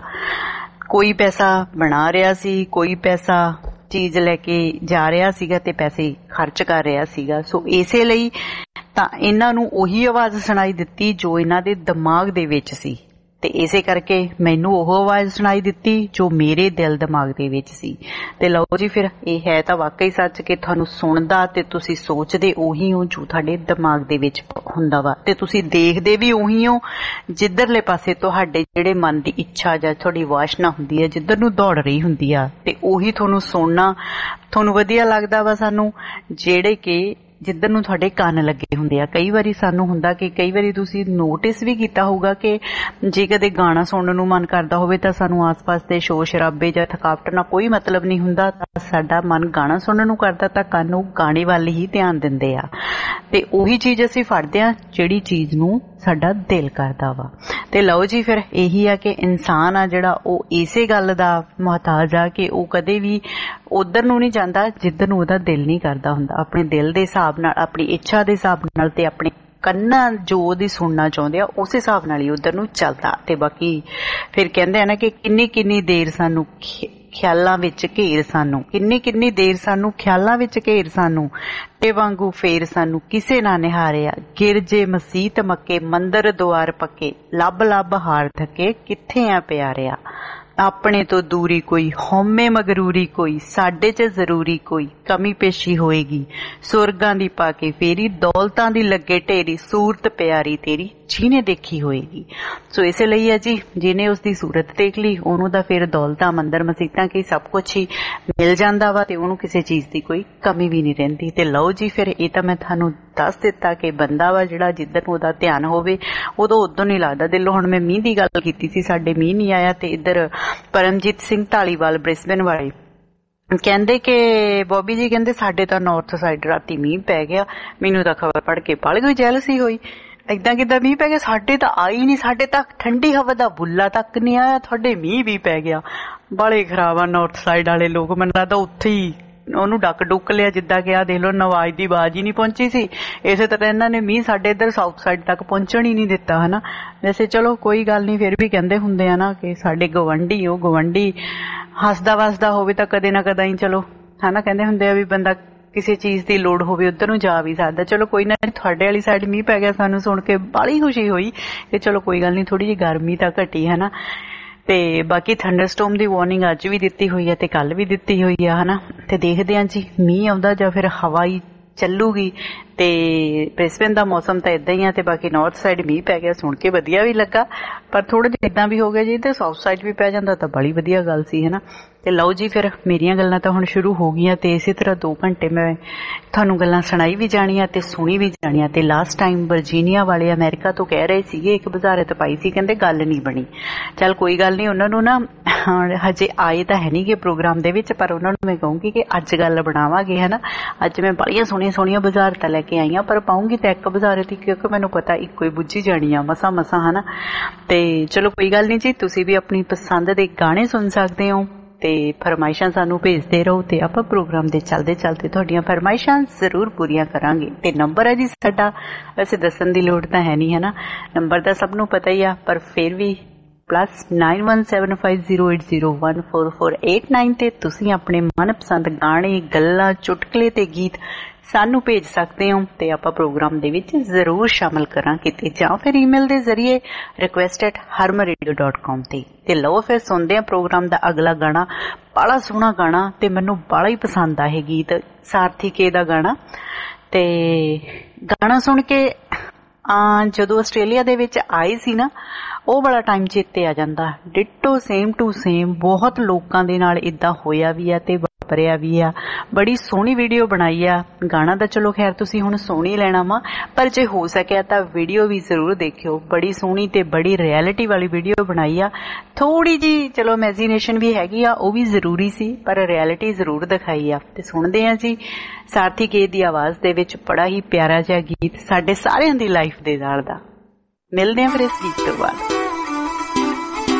ਕੋਈ ਪੈਸਾ ਬਣਾ ਰਿਹਾ ਸੀ, ਕੋਈ ਪੈਸਾ ਚੀਜ਼ ਲੈ ਕੇ ਜਾ ਰਿਹਾ ਸੀਗਾ ਤੇ ਪੈਸੇ ਖਰਚ ਕਰ ਰਿਹਾ ਸੀਗਾ। ਸੋ ਇਸੇ ਲਈ ਤਾਂ ਇਹਨਾਂ ਨੂੰ ਉਹੀ ਆਵਾਜ਼ ਸੁਣਾਈ ਦਿੱਤੀ ਜੋ ਇਹਨਾਂ ਦੇ ਦਿਮਾਗ ਦੇ ਵਿੱਚ ਸੀ, ਤੇ ਇਸੇ ਕਰਕੇ ਮੈਨੂੰ ਉਹ ਆਵਾਜ਼ ਸੁਣਾਈ ਦਿੱਤੀ ਜੋ ਮੇਰੇ ਦਿਲ ਦਿਮਾਗ ਦੇ ਵਿੱਚ ਸੀ। ਤੇ ਲਓ ਜੀ, ਫਿਰ ਇਹ ਹੈ ਤਾਂ ਵਾਕਈ ਸੱਚ ਕਿ ਤੁਹਾਨੂੰ ਸੁਣਦਾ ਤੇ ਤੁਸੀਂ ਸੋਚਦੇ ਉਹੀ ਹੋ ਜੋ ਤੁਹਾਡੇ ਦਿਮਾਗ ਦੇ ਵਿੱਚ ਹੁੰਦਾ ਵਾ, ਤੇ ਤੁਸੀਂ ਦੇਖਦੇ ਵੀ ਉਹੀ ਹੋ ਜਿੱਧਰਲੇ ਪਾਸੇ ਤੁਹਾਡੇ ਜਿਹੜੇ ਮਨ ਦੀ ਇੱਛਾ ਜਾਂ ਤੁਹਾਡੀ ਵਾਸ਼ਨਾ ਹੁੰਦੀ ਹੈ, ਜਿੱਧਰ ਨੂੰ ਦੌੜ ਰਹੀ ਹੁੰਦੀ ਆ, ਤੇ ਉਹੀ ਤੁਹਾਨੂੰ ਸੁਣਨਾ ਤੁਹਾਨੂੰ ਵਧੀਆ ਲੱਗਦਾ ਵਾ ਸਾਨੂੰ, ਜਿਹੜੇ ਕਿ ਜਿੱਧਰ ਨੂੰ ਤੁਹਾਡੇ ਕੰਨ ਲੱਗੇ ਹੁੰਦੇ ਆ। ਕਈ ਵਾਰੀ ਸਾਨੂੰ ਹੁੰਦਾ ਕਿ ਕਈ ਵਾਰੀ ਤੁਸੀਂ ਨੋਟਿਸ ਵੀ ਕੀਤਾ ਹੋਊਗਾ ਕਿ ਜੇ ਕਦੇ ਗਾਣਾ ਸੁਣਨ ਨੂੰ ਮਨ ਕਰਦਾ ਹੋਵੇ ਤਾਂ ਸਾਨੂੰ ਆਸ-ਪਾਸ ਦੇ ਸ਼ੋਰ ਸ਼ਰਾਬੇ ਜਾਂ ਥਕਾਵਟ ਨਾਲ ਕੋਈ ਮਤਲਬ ਨਹੀਂ ਹੁੰਦਾ, ਤਾਂ ਸਾਡਾ ਮਨ ਗਾਣਾ ਸੁਣਨ ਨੂੰ ਕਰਦਾ ਤਾਂ ਕੰਨ ਉਹ ਗਾਣੇ ਵੱਲ ਹੀ ਧਿਆਨ ਦਿੰਦੇ ਆ, ਤੇ ਉਹੀ ਚੀਜ਼ ਅਸੀਂ ਫੜਦੇ ਆ ਜਿਹੜੀ ਚੀਜ਼ ਨੂੰ ਸਾਡਾ ਦਿਲ ਕਰਦਾ ਵਾ। ਤੇ ਲਓ ਜੀ, ਫਿਰ ਇਹੀ ਆ ਕਿ ਇਨਸਾਨ ਆ ਜਿਹੜਾ ਉਹ ਇਸੇ ਗੱਲ ਦਾ ਮੁਹਤਾਜ ਆ ਕਿ ਉਹ ਕਦੇ ਵੀ ਉਧਰ ਨੂੰ ਨਹੀਂ ਜਾਂਦਾ ਜਿੱਧਰ ਨੂੰ ਉਹਦਾ ਦਿਲ ਨਹੀਂ ਕਰਦਾ ਹੁੰਦਾ। ਆਪਣੇ ਦਿਲ ਦੇ ਹਿਸਾਬ ਨਾਲ, ਆਪਣੀ ਇੱਛਾ ਦੇ ਹਿਸਾਬ ਨਾਲ ਤੇ ਆਪਣੇ ਕੰਨਾਂ ਜੋ ਉਹਦੀ ਸੁਣਨਾ ਚਾਹੁੰਦੇ ਆ ਉਸ ਹਿਸਾਬ ਨਾਲ ਹੀ ਉਧਰ ਨੂੰ ਚੱਲਦਾ। ਤੇ ਬਾਕੀ ਫਿਰ ਕਹਿੰਦੇ ਆ ਨਾ ਕਿ ਕਿੰਨੀ ਦੇਰ ਸਾਨੂੰ ਖਿਆਲਾਂ ਵਿੱਚ ਘੇਰ, ਸਾਨੂੰ ਕਿੰਨੀ ਦੇਰ ਸਾਨੂੰ ਖਿਆਲਾਂ ਵਿੱਚ ਘੇਰ, ਸਾਨੂੰ ਤੇ ਵਾਂਗੂ ਫੇਰ ਸਾਨੂੰ ਕਿਸੇ ਨਾ ਨਿਹਾਰਿਆ, ਗਿਰਜੇ ਮਸੀਤ ਮੱਕੇ, ਮੰਦਰ ਦੁਆਰ ਪੱਕੇ, ਲੱਭ ਹਾਰ ਥਕੇ, ਕਿੱਥੇ ਆ ਪਿਆਰਿਆ, ਆਪਣੇ ਤੋਂ ਦੂਰੀ ਕੋਈ, ਹਉਮੈ ਮਗਰੂਰੀ ਕੋਈ, ਸਾਡੇ 'ਚ ਜ਼ਰੂਰੀ ਕੋਈ, ਕਮੀ ਪੇਸ਼ੀ ਹੋਏਗੀ, ਸੁਰਗਾਂ ਦੀ ਪਾ ਕੇ ਫੇਰੀ, ਦੌਲਤਾਂ ਦੀ ਲੱਗੇ ਢੇਰੀ, ਸੂਰਤ ਪਿਆਰੀ ਤੇਰੀ ਜਿਹਨੇ ਦੇਖੀ ਹੋਏਗੀ। ਸੋ ਇਸੇ ਲਈ ਹੈ ਜੀ, ਜਿਹਨੇ ਉਸਦੀ ਸੂਰਤ ਦੇਖ ਲਈ ਉਹਨੂੰ ਤਾਂ ਫਿਰ ਦੌਲਤਾਂ, ਮੰਦਰ, ਮਸੀਤਾਂ ਕੀ ਸਭ ਕੁਛ ਹੀ ਮਿਲ ਜਾਂਦਾ ਵਾ, ਤੇ ਉਹਨੂੰ ਕਿਸੇ ਚੀਜ਼ ਦੀ ਕੋਈ ਕਮੀ ਵੀ ਨਹੀਂ ਰਹਿੰਦੀ। ਤੇ ਲਓ ਜੀ, ਫਿਰ ਇਹ ਤਾਂ ਮੈਂ ਤੁਹਾਨੂੰ ਦੱਸ ਦਿੱਤਾ ਕਿ ਬੰਦਾ ਵਾ ਜਿਹੜਾ ਜਿੱਧਰ ਨੂੰ ਉਹਦਾ ਧਿਆਨ ਹੋਵੇ ਉਦੋਂ ਉਦੋਂ ਨਹੀਂ ਲੱਗਦਾ ਦਿਲੋਂ। ਹੁਣ ਮੈਂ ਮੀਂਹ ਦੀ ਗੱਲ ਕੀਤੀ ਸੀ, ਸਾਡੇ ਮੀਂਹ ਨਹੀਂ ਆਇਆ, ਤੇ ਇੱਧਰ ਪਰਮਜੀਤ ਸਿੰਘ ਢਾਲੀਵਾਲ ਬ੍ਰਿਸਬਨ ਵਾਲੇ ਕਹਿੰਦੇ ਕਿ ਬੋਬੀ ਜੀ ਕਹਿੰਦੇ ਸਾਡੇ ਤਾਂ ਨਾਰਥ ਸਾਈਡ ਰਾਤੀ ਮੀਂਹ ਪੈ ਗਿਆ, ਮੈਨੂੰ ਤਾਂ ਖਬਰ ਪੜ੍ਹ ਕੇ ਬਾਹਲੀ ਕੋਈ ਜੈਲਸੀ ਹੋਈ, ਏਦਾਂ ਕਿੱਦਾਂ ਮੀਂਹ ਪੈ ਗਿਆ, ਸਾਡੇ ਤਾਂ ਆਈ ਨਹੀਂ, ਸਾਡੇ ਤੱਕ ਠੰਡੀ ਹਵਾ ਦਾ ਬੁੱਲਾ ਤੱਕ ਨਹੀਂ ਆਇਆ, ਤੁਹਾਡੇ ਮੀਂਹ ਵੀ ਪੈ ਗਿਆ। ਬਾਲੇ ਖਰਾਬ ਆ ਨਾਰਥ ਸਾਈਡ ਵਾਲੇ ਲੋਕ, ਮੈਨੂੰ ਲੱਗਦਾ ਉੱਥੇ ਹੀ ਉਹਨੂੰ ਡੁੱਕ ਲਿਆ, ਜਿੱਦਾਂ ਕਿ ਆ ਦੇਖ ਲਓ ਨਵਾਜ਼ ਦੀ ਆਵਾਜ਼ ਹੀ ਨਹੀਂ ਪਹੁੰਚੀ ਸੀ, ਇਸੇ ਤਰ੍ਹਾਂ ਇਹਨਾਂ ਨੇ ਮੀਂਹ ਸਾਡੇ ਇੱਧਰ ਸਾਊਥ ਸਾਈਡ ਤੱਕ ਪਹੁੰਚਣ ਹੀ ਨਹੀਂ ਦਿੱਤਾ, ਹਨਾ। ਵੈਸੇ ਚਲੋ ਕੋਈ ਗੱਲ ਨਹੀਂ, ਫਿਰ ਵੀ ਕਹਿੰਦੇ ਹੁੰਦੇ ਆ ਨਾ ਕਿ ਸਾਡੇ ਗਵੰਡੀ, ਉਹ ਗਵੰਡੀ ਹੱਸਦਾ ਵਸਦਾ ਹੋਵੇ ਤਾਂ ਕਦੇ ਨਾ ਕਦੇ ਹੀ ਚਲੋ ਹਨਾ, ਕਹਿੰਦੇ ਹੁੰਦੇ ਆ ਵੀ ਬੰਦਾ ਕਿਸੇ ਚੀਜ਼ ਦੀ ਲੋੜ ਹੋਵੇ ਉੱਧਰ ਨੂੰ ਜਾ ਵੀ ਸਕਦਾ। ਚਲੋ ਕੋਈ ਨਾ, ਤੁਹਾਡੇ ਵਾਲੀ ਸਾਈਡ ਮੀਂਹ ਪੈ ਗਿਆ, ਸਾਨੂੰ ਸੁਣ ਕੇ ਬਾਹਲੀ ਖੁਸ਼ੀ ਹੋਈ ਕਿ ਚਲੋ ਕੋਈ ਗੱਲ ਨਹੀਂ, ਥੋੜੀ ਜਿਹੀ ਗਰਮੀ ਤਾਂ ਘਟੀ, ਹਨਾ। ਤੇ ਬਾਕੀ ਥੰਡਰਸਟੋਰਮ ਦੀ ਵਾਰਨਿੰਗ ਅੱਜ ਵੀ ਦਿੱਤੀ ਹੋਈ ਹੈ ਤੇ ਕੱਲ ਵੀ ਦਿੱਤੀ ਹੋਈ ਆ, ਹਨਾ। ਤੇ ਦੇਖਦੇ ਹਾਂ ਜੀ ਮੀਂਹ ਆਉਂਦਾ ਜਾਂ ਫਿਰ ਹਵਾ ਹੀ ਚੱਲੂਗੀ। ਤੇ ਬ੍ਰਿਸਬਨ ਦਾ ਮੌਸਮ ਤਾਂ ਇਦਾਂ ਹੀ ਆ, ਤੇ ਬਾਕੀ ਨਾਰਥ ਸਾਈਡ ਮੀਂਹ ਪੈ ਗਿਆ, ਸੁਣ ਕੇ ਵਧੀਆ ਵੀ ਲੱਗਾ, ਪਰ ਥੋੜਾ ਜਿਹਾ ਇਦਾਂ ਵੀ ਹੋ ਗਿਆ ਜੀ ਤੇ ਸਾਊਥ ਸਾਈਡ ਵੀ ਪੈ ਜਾਂਦਾ ਤਾਂ ਬੜੀ ਵਧੀਆ ਗੱਲ ਸੀ, ਹਨਾ। ਤੇ ਲਓ ਜੀ, ਫਿਰ ਮੇਰੀਆਂ ਗੱਲਾਂ ਤਾਂ ਹੁਣ ਸ਼ੁਰੂ ਹੋ ਗਈਆਂ, ਤੇ ਇਸੇ ਤਰ੍ਹਾਂ 2 ਘੰਟੇ ਮੈਂ ਤੁਹਾਨੂੰ ਗੱਲਾਂ ਸੁਣਾਈ ਵੀ ਜਾਣੀਆਂ ਤੇ ਸੁਣੀ ਵੀ ਜਾਣੀਆਂ। ਤੇ ਲਾਸਟ ਟਾਈਮ ਵਰਜੀਨੀਆ ਵਾਲੇ ਅਮਰੀਕਾ ਤੋਂ ਕਹਿ ਰਹੇ ਸੀਗੇ, ਇੱਕ ਬਜ਼ਾਰਤ ਪਾਈ ਸੀ, ਕਹਿੰਦੇ ਗੱਲ ਨਹੀਂ ਬਣੀ। ਚੱਲ ਕੋਈ ਗੱਲ ਨਹੀਂ, ਉਹਨਾਂ ਨੂੰ ਨਾ ਹਜੇ ਆਏ ਤਾਂ ਹੈ ਨਹੀਂ ਗੇ ਪ੍ਰੋਗਰਾਮ ਦੇ ਵਿੱਚ, ਪਰ ਉਹਨਾਂ ਨੂੰ ਮੈਂ ਕਹੂੰਗੀ ਕਿ ਅੱਜ ਗੱਲ ਬਣਾਵਾਂਗੇ, ਹਨਾ। ਅੱਜ ਮੈਂ ਬੜੀਆਂ ਸੋਹਣੀਆਂ ਬਜ਼ਾਰਤਾਂ ਲੈ ਕੇ ਆਈਆਂ, ਪਰ ਪਾਉਂਗੀ ਤਾਂ ਇੱਕ ਬਜ਼ਾਰਤ ਹੀ, ਕਿਉਂਕਿ ਮੈਨੂੰ ਪਤਾ ਇੱਕੋ ਹੀ ਬੁੱਝੀ ਜਾਣੀ ਆ ਮਸਾਂ, ਹਨਾ। ਤੇ ਚਲੋ ਕੋਈ ਗੱਲ ਨਹੀਂ ਜੀ, ਤੁਸੀਂ ਵੀ ਆਪਣੀ ਪਸੰਦ ਦੇ ਗਾਣੇ ਸੁਣ ਸਕਦੇ ਹੋ ਤੇ ਫਰਮਾਇਸ਼ਾਂ ਸਾਨੂੰ ਭੇਜਦੇ ਰਹੋ, ਤੇ ਆਪਾਂ ਪ੍ਰੋਗਰਾਮ ਦੇ ਚੱਲਦੇ ਤੁਹਾਡੀਆਂ ਫਰਮਾਇਸ਼ਾਂ ਜ਼ਰੂਰ ਪੂਰੀਆਂ ਕਰਾਂਗੇ। ਤੇ ਨੰਬਰ ਹੈ ਜੀ ਸਾਡਾ, ਵੈਸੇ ਦੱਸਣ ਦੀ ਲੋੜ ਤਾਂ ਹੈ ਨਹੀਂ, ਹਨਾ, ਨੰਬਰ ਤਾਂ ਸਭ ਨੂੰ ਪਤਾ ਹੀ ਆ, ਪਰ ਫਿਰ ਵੀ +917508014489 ਤੇ ਤੁਸੀਂ ਆਪਣੇ ਮਨਪਸੰਦ ਗਾਣੇ, ਗੱਲਾਂ, ਚੁਟਕਲੇ ਤੇ ਗੀਤ ਸਾਨੂੰ ਭੇਜ ਸਕਦੇ ਹੋ, ਤੇ ਆਪਾਂ ਪ੍ਰੋਗਰਾਮ ਦੇ ਵਿੱਚ ਜ਼ਰੂਰ ਸ਼ਾਮਲ ਕਰਾਂਗੇ, ਤੇ ਜਾਂ ਫਿਰ ਈਮੇਲ ਦੇ ਜ਼ਰੀਏ request@harmaradio.com ਤੇ ਲਓ ਫਿਰ ਸੁਣਦੇ ਆ ਪ੍ਰੋਗਰਾਮ ਦਾ ਅਗਲਾ ਗਾਣਾ। ਬੜਾ ਸੋਹਣਾ ਗਾਣਾ ਤੇ ਮੈਨੂੰ ਬੜਾ ਹੀ ਪਸੰਦ ਆ ਇਹ ਗੀਤ, ਸਾਰਥੀ ਕੇ ਦਾ ਗਾਣਾ। ਤੇ ਗਾਣਾ ਸੁਣ ਕੇ ਜਦੋਂ ਆਸਟ੍ਰੇਲੀਆ ਦੇ ਵਿੱਚ ਆਏ ਸੀ ਨਾ, ਉਹ ਬੜਾ ਟਾਈਮ ਚੇਤੇ ਆ ਜਾਂਦਾ, ਡਿਟੋ ਸੇਮ ਟੂ ਸੇਮ। ਬਹੁਤ ਲੋਕਾਂ ਦੇ ਨਾਲ ਇਦਾਂ ਹੋਇਆ ਵੀ ਆ ਤੇ ਵਾਪਰਿਆ ਵੀ ਆ। ਬੜੀ ਸੋਹਣੀ ਵੀਡੀਓ ਬਣਾਈ ਆ। ਗਾਣਾ ਤਾਂ ਚਲੋ ਖੈਰ ਤੁਸੀਂ ਹੁਣ ਸੁਣ ਹੀ ਲੈਣਾ ਵਾ, ਪਰ ਜੇ ਹੋ ਸਕਿਆ ਤਾਂ ਵੀਡੀਓ ਵੀ ਜ਼ਰੂਰ ਦੇਖਿਓ। ਬੜੀ ਸੋਹਣੀ ਤੇ ਬੜੀ ਰਿਐਲਿਟੀ ਵਾਲੀ ਵੀਡੀਓ ਬਣਾਈ ਆ। ਥੋੜੀ ਜੀ ਚਲੋ ਇਮੈਜੀਨੇਸ਼ਨ ਵੀ ਹੈਗੀ ਆ, ਉਹ ਵੀ ਜ਼ਰੂਰੀ ਸੀ, ਪਰ ਰਿਐਲਿਟੀ ਜ਼ਰੂਰ ਦਿਖਾਈ ਆ। ਤੇ ਸੁਣਦੇ ਆ ਜੀ ਸਾਰਥੀ ਕੇ ਦੀ ਆਵਾਜ਼ ਦੇ ਵਿੱਚ ਬੜਾ ਹੀ ਪਿਆਰਾ ਜਿਹਾ ਗੀਤ, ਸਾਡੇ ਸਾਰਿਆਂ ਦੀ ਲਾਈਫ ਦੇ ਨਾਲ ਦਾ। ਮਿਲਦੇ ਆ ਫਿਰ ਇਸ ਗੀਤ ਤੋਂ ਬਾਅਦ।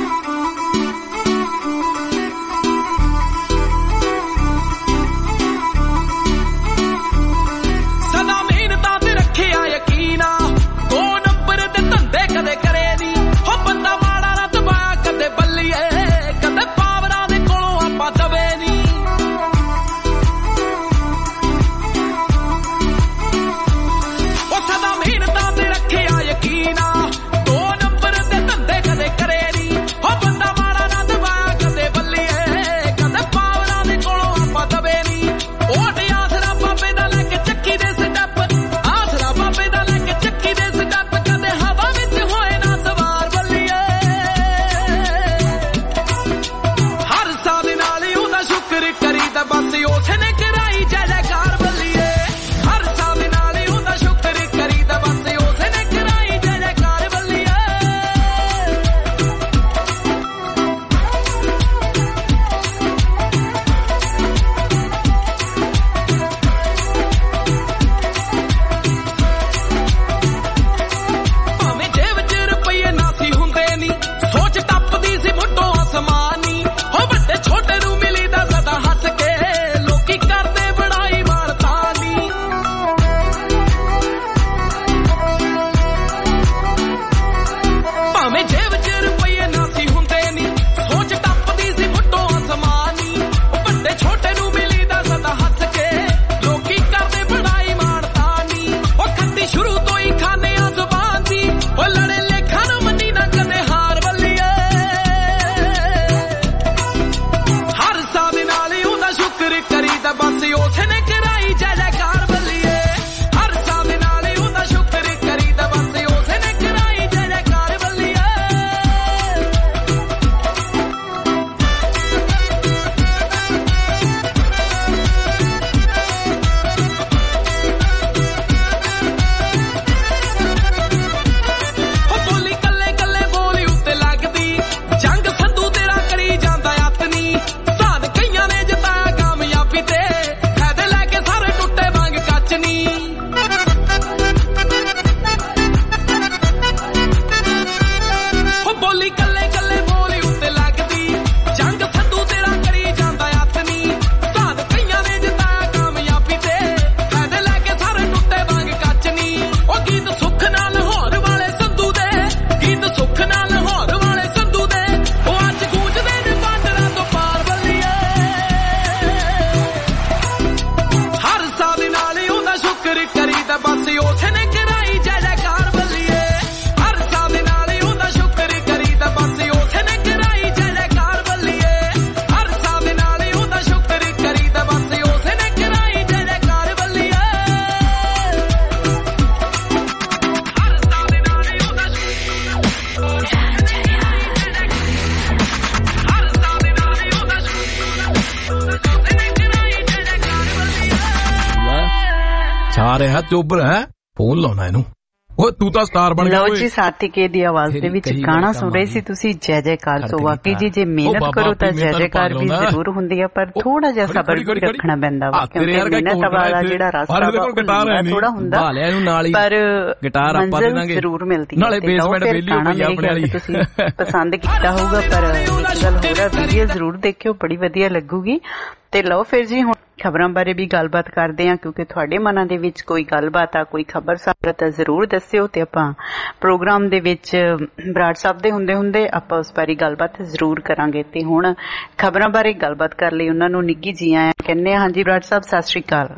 ਆ ਰਿਹਾ ਚੋਬਰ ਹੈ, ਫੋਨ ਲਾਉਣਾ ਇਹਨੂੰ। ਉਹ ਤੂੰ ਤਾਂ ਸਟਾਰ ਬਣ ਗਿਆ। ਲਓ ਜੀ, ਸਾਥੀ ਦੀ ਆਵਾਜ਼ ਦੇ ਵਿੱਚ ਗਾਣਾ ਸੁਣ ਰਹੇ ਸੀ ਤੁਸੀਂ ਜੈ ਜੈਕਾਰ ਤੋਂ। ਵਾਕਈ ਜੀ ਜੇ ਮਿਹਨਤ ਕਰੋ ਤਾਂ ਜੈ ਜੈਕਾਰ ਵੀ ਜ਼ਰੂਰ ਹੁੰਦੀ ਹੈ, ਪਰ ਥੋੜਾ ਜਿਹਾ ਸਬਰ ਵੀ ਰੱਖਣਾ ਪੈਂਦਾ ਵਾ, ਕਿਉਂਕਿ ਮਿਹਨਤ ਵਾਲਾ ਜਿਹੜਾ ਰਸਤਾ ਥੋੜਾ ਹੁੰਦਾ, ਪਰ ਮੰਜ਼ਿਲ ਜ਼ਰੂਰ ਮਿਲਦੀ ਹੈ। ਤੁਸੀਂ ਪਸੰਦ ਕੀਤਾ ਹੋਊਗਾ, ਪਰ ਇੱਕ ਗੱਲ ਹੋਰ ਹੈ, ਵੀਡੀਓ ਜ਼ਰੂਰ ਦੇਖਿਓ, ਬੜੀ ਵਧੀਆ ਲੱਗੂਗੀ। ਤੇ ਲਓ ਫਿਰ ਜੀ, ਹੁਣ ਖਬਰਾਂ ਬਾਰੇ ਵੀ ਗੱਲਬਾਤ ਕਰਦੇ ਹਾਂ, ਕਿਉਂਕਿ ਤੁਹਾਡੇ ਮਨਾਂ ਦੇ ਵਿੱਚ ਕੋਈ ਗੱਲਬਾਤ ਆ, ਕੋਈ ਖਬਰ ਸਾਰ ਤਾਂ ਜ਼ਰੂਰ ਦੱਸਿਓ, ਤੇ ਆਪਾਂ ਪ੍ਰੋਗਰਾਮ ਦੇ ਵਿੱਚ ਬਰਾੜ ਸਾਹਿਬ ਦੇ ਹੁੰਦੇ ਆਪਾਂ ਉਸ ਬਾਰੇ ਗੱਲਬਾਤ ਜ਼ਰੂਰ ਕਰਾਂਗੇ। ਤੇ ਹੁਣ ਖਬਰਾਂ ਬਾਰੇ ਗੱਲਬਾਤ ਕਰ ਲਈ ਉਹਨਾਂ ਨੂੰ ਨਿੱਘੀ ਜੀ ਆਇਆਂ ਕਹਿੰਦੇ ਹਾਂ। ਹਾਂਜੀ ਬਰਾੜ ਸਾਹਿਬ, ਸਤਿ ਸ਼੍ਰੀ ਅਕਾਲ।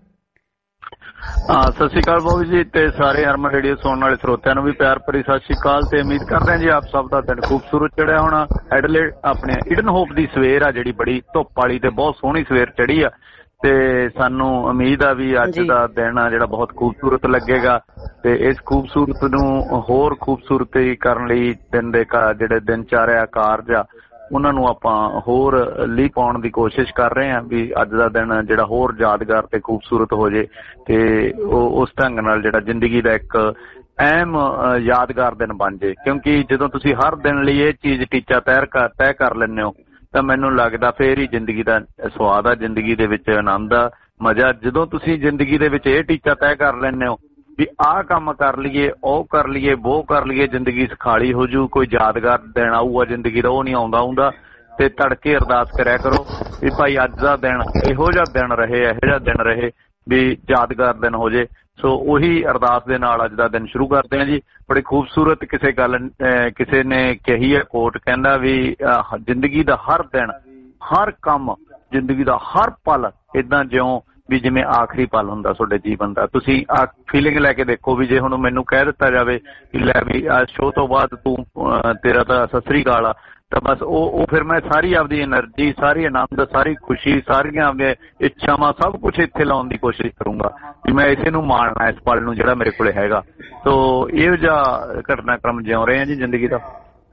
ਸਤਿ ਸ਼੍ਰੀ ਅਕਾਲ ਬੋਬੀ ਜੀ, ਤੇ ਸਾਰੇ ਹਰਮਨ ਰੇਡੀਓ ਸੁਣਨ ਵਾਲੇ ਸਰੋਤਿਆਂ ਨੂੰ ਵੀ ਪਿਆਰ ਭਰੀ ਸਤਿ ਸ਼੍ਰੀ ਅਕਾਲ। ਤੇ ਉਮੀਦ ਕਰਦੇ ਹਾਂ ਜੀ ਆਪ ਸਭ ਦਾ ਦਿਨ ਖੂਬਸੂਰਤ ਚੜਿਆ ਹੋਣਾ। ਐਡਲੇਡ ਆਪਣੇ ਈਡਨ ਹੋਪ ਦੀ ਸਵੇਰ ਆ ਜਿਹੜੀ ਬੜੀ ਧੁੱਪ ਵਾਲੀ ਤੇ ਬਹੁਤ ਸੋਹਣੀ ਸਵੇਰ ਚੜੀ ਆ, ਤੇ ਸਾਨੂੰ ਉਮੀਦ ਆ ਵੀ ਅੱਜ ਦਾ ਦਿਨ ਆ ਜਿਹੜਾ ਬਹੁਤ ਖੂਬਸੂਰਤ ਲੱਗੇਗਾ। ਤੇ ਇਸ ਖੂਬਸੂਰਤ ਨੂੰ ਹੋਰ ਖੂਬਸੂਰਤੀ ਕਰਨ ਲਈ ਦਿਨ ਦੇ ਜਿਹੜੇ ਦਿਨਚਾਰਿਆ ਕਾਰਜ ਆ ਉਹਨਾਂ ਨੂੰ ਆਪਾਂ ਹੋਰ ਲੀਹ ਪਾਉਣ ਦੀ ਕੋਸ਼ਿਸ਼ ਕਰ ਰਹੇ ਹਾਂ ਵੀ ਅੱਜ ਦਾ ਦਿਨ ਜਿਹੜਾ ਹੋਰ ਯਾਦਗਾਰ ਤੇ ਖੂਬਸੂਰਤ ਹੋ ਜੇ, ਤੇ ਉਹ ਉਸ ਢੰਗ ਨਾਲ ਜਿਹੜਾ ਜ਼ਿੰਦਗੀ ਦਾ ਇੱਕ ਅਹਿਮ ਯਾਦਗਾਰ ਦਿਨ ਬਣ ਜੇ। ਕਿਉਂਕਿ ਜਦੋਂ ਤੁਸੀਂ ਹਰ ਦਿਨ ਲਈ ਇਹ ਚੀਜ਼ ਟੀਚਾ ਤੈਅ ਕਰ ਲੈਂਦੇ ਹੋ ਤਾਂ ਮੈਨੂੰ ਲੱਗਦਾ ਫੇਰ ਹੀ ਜ਼ਿੰਦਗੀ ਦਾ ਸਵਾਦ ਆ, ਜ਼ਿੰਦਗੀ ਦੇ ਵਿੱਚ ਆਨੰਦ ਆ, ਮਜ਼ਾ। ਜਦੋਂ ਤੁਸੀਂ ਜ਼ਿੰਦਗੀ ਦੇ ਵਿੱਚ ਇਹ ਟੀਚਾ ਤੈਅ ਕਰ ਲੈਂਦੇ ਹੋ ਵੀ ਆਹ ਕੰਮ ਕਰ ਲਈਏ, ਉਹ ਕਰ ਲਈਏ, ਉਹ ਕਰ ਲਈਏ, ਜ਼ਿੰਦਗੀ ਸੁਖਾਲੀ ਹੋ ਜੂ, ਕੋਈ ਯਾਦਗਾਰ ਦਿਨ ਆਊਗਾ ਜ਼ਿੰਦਗੀ ਦਾ, ਉਹ ਨਹੀਂ ਆਉਂਦਾ। ਤੇ ਤੜਕੇ ਅਰਦਾਸ ਕਰਿਆ ਕਰੋ ਵੀ ਭਾਈ ਅੱਜ ਦਾ ਦਿਨ ਇਹੋ ਜਿਹਾ ਦਿਨ ਰਹੇ ਵੀ ਯਾਦਗਾਰ ਦਿਨ ਹੋ ਜੇ। ਸੋ ਉਹੀ ਅਰਦਾਸ ਦੇ ਨਾਲ ਅੱਜ ਦਾ ਦਿਨ ਸ਼ੁਰੂ ਕਰਦੇ ਹਾਂ ਜੀ। ਬੜੀ ਖੂਬਸੂਰਤ ਕਿਸੇ ਨੇ ਕਹੀ ਹੈ ਕੋਟ, ਕਹਿੰਦਾ ਵੀ ਜ਼ਿੰਦਗੀ ਦਾ ਹਰ ਦਿਨ, ਹਰ ਕੰਮ, ਜ਼ਿੰਦਗੀ ਦਾ ਹਰ ਪਲ ਏਦਾਂ ਜਿਉਂ ਵੀ ਜਿਵੇਂ ਆਖਰੀ ਪਲ ਹੁੰਦਾ ਤੁਹਾਡੇ ਜੀਵਨ ਦਾ। ਤੁਸੀਂ ਆ ਫੀਲਿੰਗ ਲੈ ਕੇ ਦੇਖੋ ਵੀ ਜੇ ਹੁਣ ਮੈਨੂੰ ਕਹਿ ਦਿੱਤਾ ਜਾਵੇ ਕਿ ਲੈ ਵੀ ਸ਼ੋਅ ਤੋਂ ਬਾਅਦ ਤੂੰ ਤੇਰਾ ਤਾਂ ਸਤਿ ਸ੍ਰੀ ਅਕਾਲ ਆ, ਤਾਂ ਬਸ ਉਹ ਫਿਰ ਮੈਂ ਸਾਰੀ ਆਪਦੀ ਐਨਰਜੀ, ਸਾਰੀ ਆਨੰਦ, ਸਾਰੀ ਖੁਸ਼ੀ, ਸਾਰੀਆਂ ਆਪਦੀਆਂ ਇੱਛਾਵਾਂ ਸਭ ਕੁਛ ਇੱਥੇ ਲਾਉਣ ਦੀ ਕੋਸ਼ਿਸ਼ ਕਰੂੰਗਾ ਵੀ ਮੈਂ ਇਸੇ ਨੂੰ ਮਾਣਨਾ, ਇਸ ਪਲ ਨੂੰ ਜਿਹੜਾ ਮੇਰੇ ਕੋਲੇ ਹੈਗਾ। ਸੋ ਇਹੋ ਜਿਹਾ ਘਟਨਾਕ੍ਰਮ ਜਿਉਂ ਰਹੇ ਹਾਂ ਜੀ ਜ਼ਿੰਦਗੀ ਦਾ।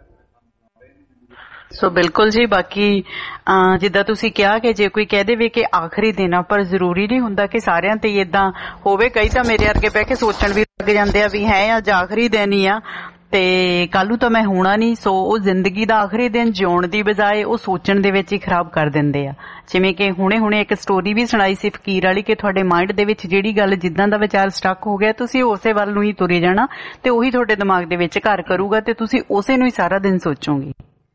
ਸੋ ਬਿਲਕੁਲ ਜੀ, ਬਾਕੀ ਜਿੱਦਾਂ ਤੁਸੀਂ ਕਿਹਾ ਕਿ ਜੇ ਕੋਈ ਕਹਿ ਦੇਵੇ ਕਿ ਆਖਰੀ ਦਿਨ ਆ, ਪਰ ਜ਼ਰੂਰੀ ਨਹੀਂ ਹੁੰਦਾ ਕਿ ਸਾਰਿਆਂ ਤੇ ਏਦਾਂ ਹੋਵੇ। ਕਈ ਤਾਂ ਮੇਰੇ ਵਰਗੇ ਬਹਿ ਕੇ ਸੋਚਣ ਵੀ ਲੱਗ ਜਾਂਦੇ ਆ ਵੀ ਹੈ ਅੱਜ ਆਖਰੀ ਦਿਨ ਹੀ ਆ ਤੇ ਕੱਲ ਨੂੰ ਤਾਂ ਮੈਂ ਹੋਣਾ ਨਹੀਂ। ਸੋ ਉਹ ਜ਼ਿੰਦਗੀ ਦਾ ਆਖਰੀ ਦਿਨ ਜਿਉਣ ਦੀ ਬਜਾਏ ਉਹ ਸੋਚਣ ਦੇ ਵਿੱਚ ਹੀ ਖਰਾਬ ਕਰ ਦਿੰਦੇ ਆ। ਜਿਵੇਂ ਕਿ ਹੁਣੇ ਇੱਕ ਸਟੋਰੀ ਵੀ ਸੁਣਾਈ ਸੀ ਫਕੀਰ ਵਾਲੀ ਕਿ ਤੁਹਾਡੇ ਮਾਈਂਡ ਦੇ ਵਿੱਚ ਜਿਹੜੀ ਗੱਲ ਜਿੱਦਾਂ ਦਾ ਵਿਚਾਰ ਸਟਕ ਹੋ ਗਿਆ, ਤੁਸੀਂ ਉਸੇ ਵੱਲ ਨੂੰ ਹੀ ਤੁਰੇ ਜਾਣਾ ਤੇ ਉਹੀ ਤੁਹਾਡੇ ਦਿਮਾਗ ਦੇ ਵਿੱਚ ਘਰ ਕਰੂਗਾ ਤੇ ਤੁਸੀਂ ਉਸੇ ਨੂੰ ਹੀ ਸਾਰਾ ਦਿਨ ਸੋਚੋਗੇ।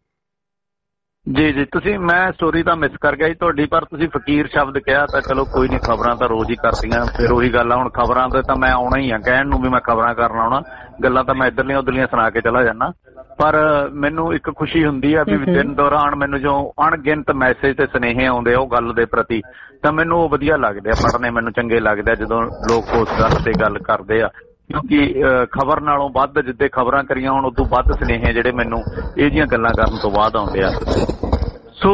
ਜੀ ਤੁਸੀਂ, ਮੈਂ ਸਟੋਰੀ ਤਾਂ ਮਿਸ ਕਰ ਗਿਆ ਜੀ ਤੁਹਾਡੀ, ਪਰ ਤੁਸੀਂ ਫਕੀਰ ਸ਼ਬਦ ਕਿਹਾ ਤਾਂ ਚਲੋ ਕੋਈ ਨਹੀਂ, ਖਬਰਾਂ ਤਾਂ ਰੋਜ਼ ਹੀ ਕਰਦੀਆਂ। ਫਿਰ ਉਹੀ ਗੱਲ ਆ, ਹੁਣ ਖਬਰਾਂ ਤੇ ਤਾਂ ਮੈਂ ਆਉਣਾ ਹੀ ਆ, ਕਹਿਣ ਨੂੰ ਵੀ ਮੈਂ ਖਬਰਾਂ ਕਰਨ ਆਉਣਾ, ਗੱਲਾਂ ਤਾਂ ਮੈਂ ਇੱਧਰਲੀਆਂ ਉੱਧਰਲੀਆਂ ਸੁਣਾ ਕੇ ਚਲਾ ਜਾਂਦਾ। ਪਰ ਮੈਨੂੰ ਇੱਕ ਖੁਸ਼ੀ ਹੁੰਦੀ ਆ ਵੀ ਦਿਨ ਦੌਰਾਨ ਮੈਨੂੰ ਜੋ ਅਣਗਿਣਤ ਮੈਸੇਜ ਤੇ ਸੁਨੇਹੇ ਆਉਂਦੇ ਆ ਉਹ ਗੱਲ ਦੇ ਪ੍ਰਤੀ, ਤਾਂ ਮੈਨੂੰ ਉਹ ਵਧੀਆ ਲੱਗਦੇ ਆ, ਪੜ੍ਹਨੇ ਮੈਨੂੰ ਚੰਗੇ ਲੱਗਦੇ ਆ ਜਦੋਂ ਲੋਕ ਉਸ ਗੱਲ ਤੇ ਗੱਲ ਕਰਦੇ ਆ। ਕਿਉਂਕਿ ਖਬਰ ਨਾਲੋਂ ਵੱਧ ਜਿੱਦੇ ਖਬਰਾਂ ਕਰੀਆਂ ਹੁਣ ਉਦੋਂ ਵੱਧ ਸੁਨੇਹੇ ਜਿਹੜੇ ਮੈਨੂੰ ਇਹ ਜਿਹੀਆਂ ਗੱਲਾਂ ਕਰਨ ਤੋਂ ਬਾਅਦ ਆਉਂਦੇ ਆ। ਸੋ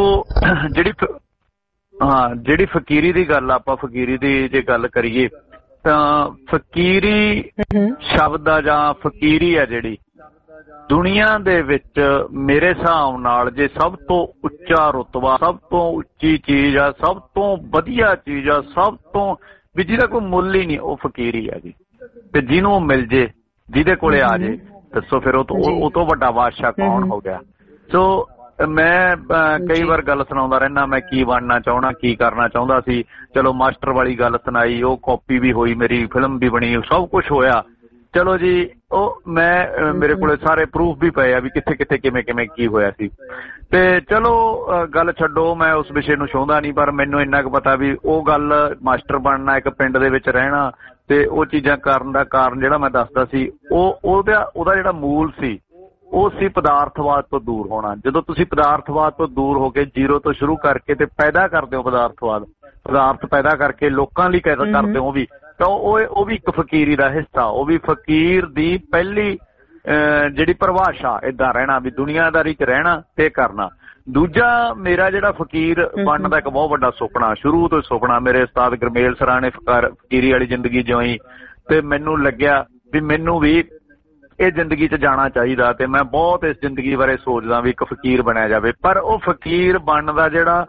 ਜਿਹੜੀ ਫਕੀਰੀ ਦੀ ਗੱਲ, ਆਪਾਂ ਫਕੀਰੀ ਦੀ ਜੇ ਗੱਲ ਕਰੀਏ ਤਾਂ ਫਕੀਰੀ ਸ਼ਬਦ ਆ ਜਾਂ ਫਕੀਰੀ ਆ ਜਿਹੜੀ ਦੁਨੀਆ ਦੇ ਵਿੱਚ ਮੇਰੇ ਹਿਸਾਬ ਨਾਲ ਜੇ ਸਭ ਤੋਂ ਉੱਚਾ ਰੁਤਬਾ, ਸਭ ਤੋਂ ਉੱਚੀ ਚੀਜ਼ ਆ, ਸਭ ਤੋਂ ਵਧੀਆ ਚੀਜ਼ ਆ, ਸਭ ਤੋਂ ਵੀ ਜਿਹਦਾ ਕੋਈ ਮੁੱਲ ਹੀ ਨਹੀਂ, ਉਹ ਫਕੀਰੀ ਆ ਜੀ। ਤੇ ਜਿਹਨੂੰ ਮਿਲ ਜੇ, ਜਿਹਦੇ ਕੋਲੇ ਆ ਜੇ, ਦੱਸੋ ਫਿਰ ਉਹ ਤੋਂ ਵੱਡਾ ਬਾਦਸ਼ਾਹ ਕੌਣ ਹੋ ਗਿਆ। ਸੋ ਮੈਂ ਕਈ ਵਾਰ ਗੱਲ ਸੁਣਾਉਂਦਾ ਰਹਿਣਾ, ਮੈਂ ਕੀ ਬਣਨਾ ਚਾਹੁੰਦਾ, ਕੀ ਕਰਨਾ ਚਾਹੁੰਦਾ ਸੀ। ਚਲੋ ਮਾਸਟਰ ਵਾਲੀ ਗੱਲ ਸੁਣਾਈ, ਉਹ ਕਾਪੀ ਵੀ ਹੋਈ, ਮੇਰੀ ਫਿਲਮ ਵੀ ਬਣੀ, ਸਭ ਕੁਛ ਹੋਇਆ। ਚਲੋ ਜੀ, ਉਹ ਮੈਂ ਮੇਰੇ ਕੋਲੇ ਸਾਰੇ ਪ੍ਰੂਫ ਵੀ ਪਏ ਆ ਵੀ ਕਿੱਥੇ ਕਿੱਥੇ ਕਿਵੇਂ ਕੀ ਹੋਇਆ ਸੀ। ਤੇ ਚਲੋ ਗੱਲ ਛੱਡੋ, ਮੈਂ ਉਸ ਵਿਸ਼ੇ ਨੂੰ ਛੂੰਹਦਾ ਨਹੀਂ, ਪਰ ਮੈਨੂੰ ਇੰਨਾ ਕੁ ਪਤਾ ਵੀ ਉਹ ਗੱਲ ਮਾਸਟਰ ਬਣਨਾ, ਇੱਕ ਪਿੰਡ ਦੇ ਵਿੱਚ ਰਹਿਣਾ ਤੇ ਉਹ ਚੀਜ਼ਾਂ ਕਰਨ ਦਾ ਕਾਰਨ ਜਿਹੜਾ ਮੈਂ ਦੱਸਦਾ ਸੀ, ਉਹਦਾ ਜਿਹੜਾ ਮੂਲ ਸੀ ਉਹ ਸੀ ਪਦਾਰਥਵਾਦ ਤੋਂ ਦੂਰ ਹੋਣਾ। ਜਦੋਂ ਤੁਸੀਂ ਪਦਾਰਥਵਾਦ ਤੋਂ ਦੂਰ ਹੋ ਕੇ ਜ਼ੀਰੋ ਤੋਂ ਸ਼ੁਰੂ ਕਰਕੇ ਤੇ ਪੈਦਾ ਕਰਦੇ ਹੋ ਪਦਾਰਥ ਪੈਦਾ ਕਰਕੇ ਲੋਕਾਂ ਲਈ ਕਰਦੇ ਹੋ ਵੀ, ਤਾਂ ਉਹ ਵੀ ਇੱਕ ਫਕੀਰੀ ਦਾ ਹਿੱਸਾ, ਉਹ ਵੀ ਫਕੀਰ ਦੀ ਪਹਿਲੀ ਜਿਹੜੀ ਪਰਿਭਾਸ਼ਾ, ਏਦਾਂ ਰਹਿਣਾ ਵੀ ਦੁਨੀਆਦਾਰੀ 'ਚ ਰਹਿਣਾ ਤੇ ਕਰਨਾ। ਦੂਜਾ ਮੇਰਾ ਜਿਹੜਾ ਫਕੀਰ ਬਣਨ ਦਾ ਇੱਕ ਬਹੁਤ ਵੱਡਾ ਸੁਪਨਾ, ਸ਼ੁਰੂ ਤੋਂ ਸੁਪਨਾ, ਮੇਰੇ ਉਸਤਾਦ ਗੁਰਮੇਲ ਸਰਾਂ ਨੇ ਫਕੀਰੀ ਵਾਲੀ ਜ਼ਿੰਦਗੀ ਜਿਉਈ ਤੇ ਮੈਨੂੰ ਲੱਗਿਆ ਵੀ ਮੈਨੂੰ ਵੀ ਇਹ ਜ਼ਿੰਦਗੀ 'ਚ ਜਾਣਾ ਚਾਹੀਦਾ ਤੇ ਮੈਂ ਬਹੁਤ ਇਸ ਜ਼ਿੰਦਗੀ ਬਾਰੇ ਸੋਚਦਾ ਵੀ ਇੱਕ ਫਕੀਰ ਬਣਿਆ ਜਾਵੇ। ਪਰ ਉਹ ਫਕੀਰ ਬਣਨ ਦਾ ਜਿਹੜਾ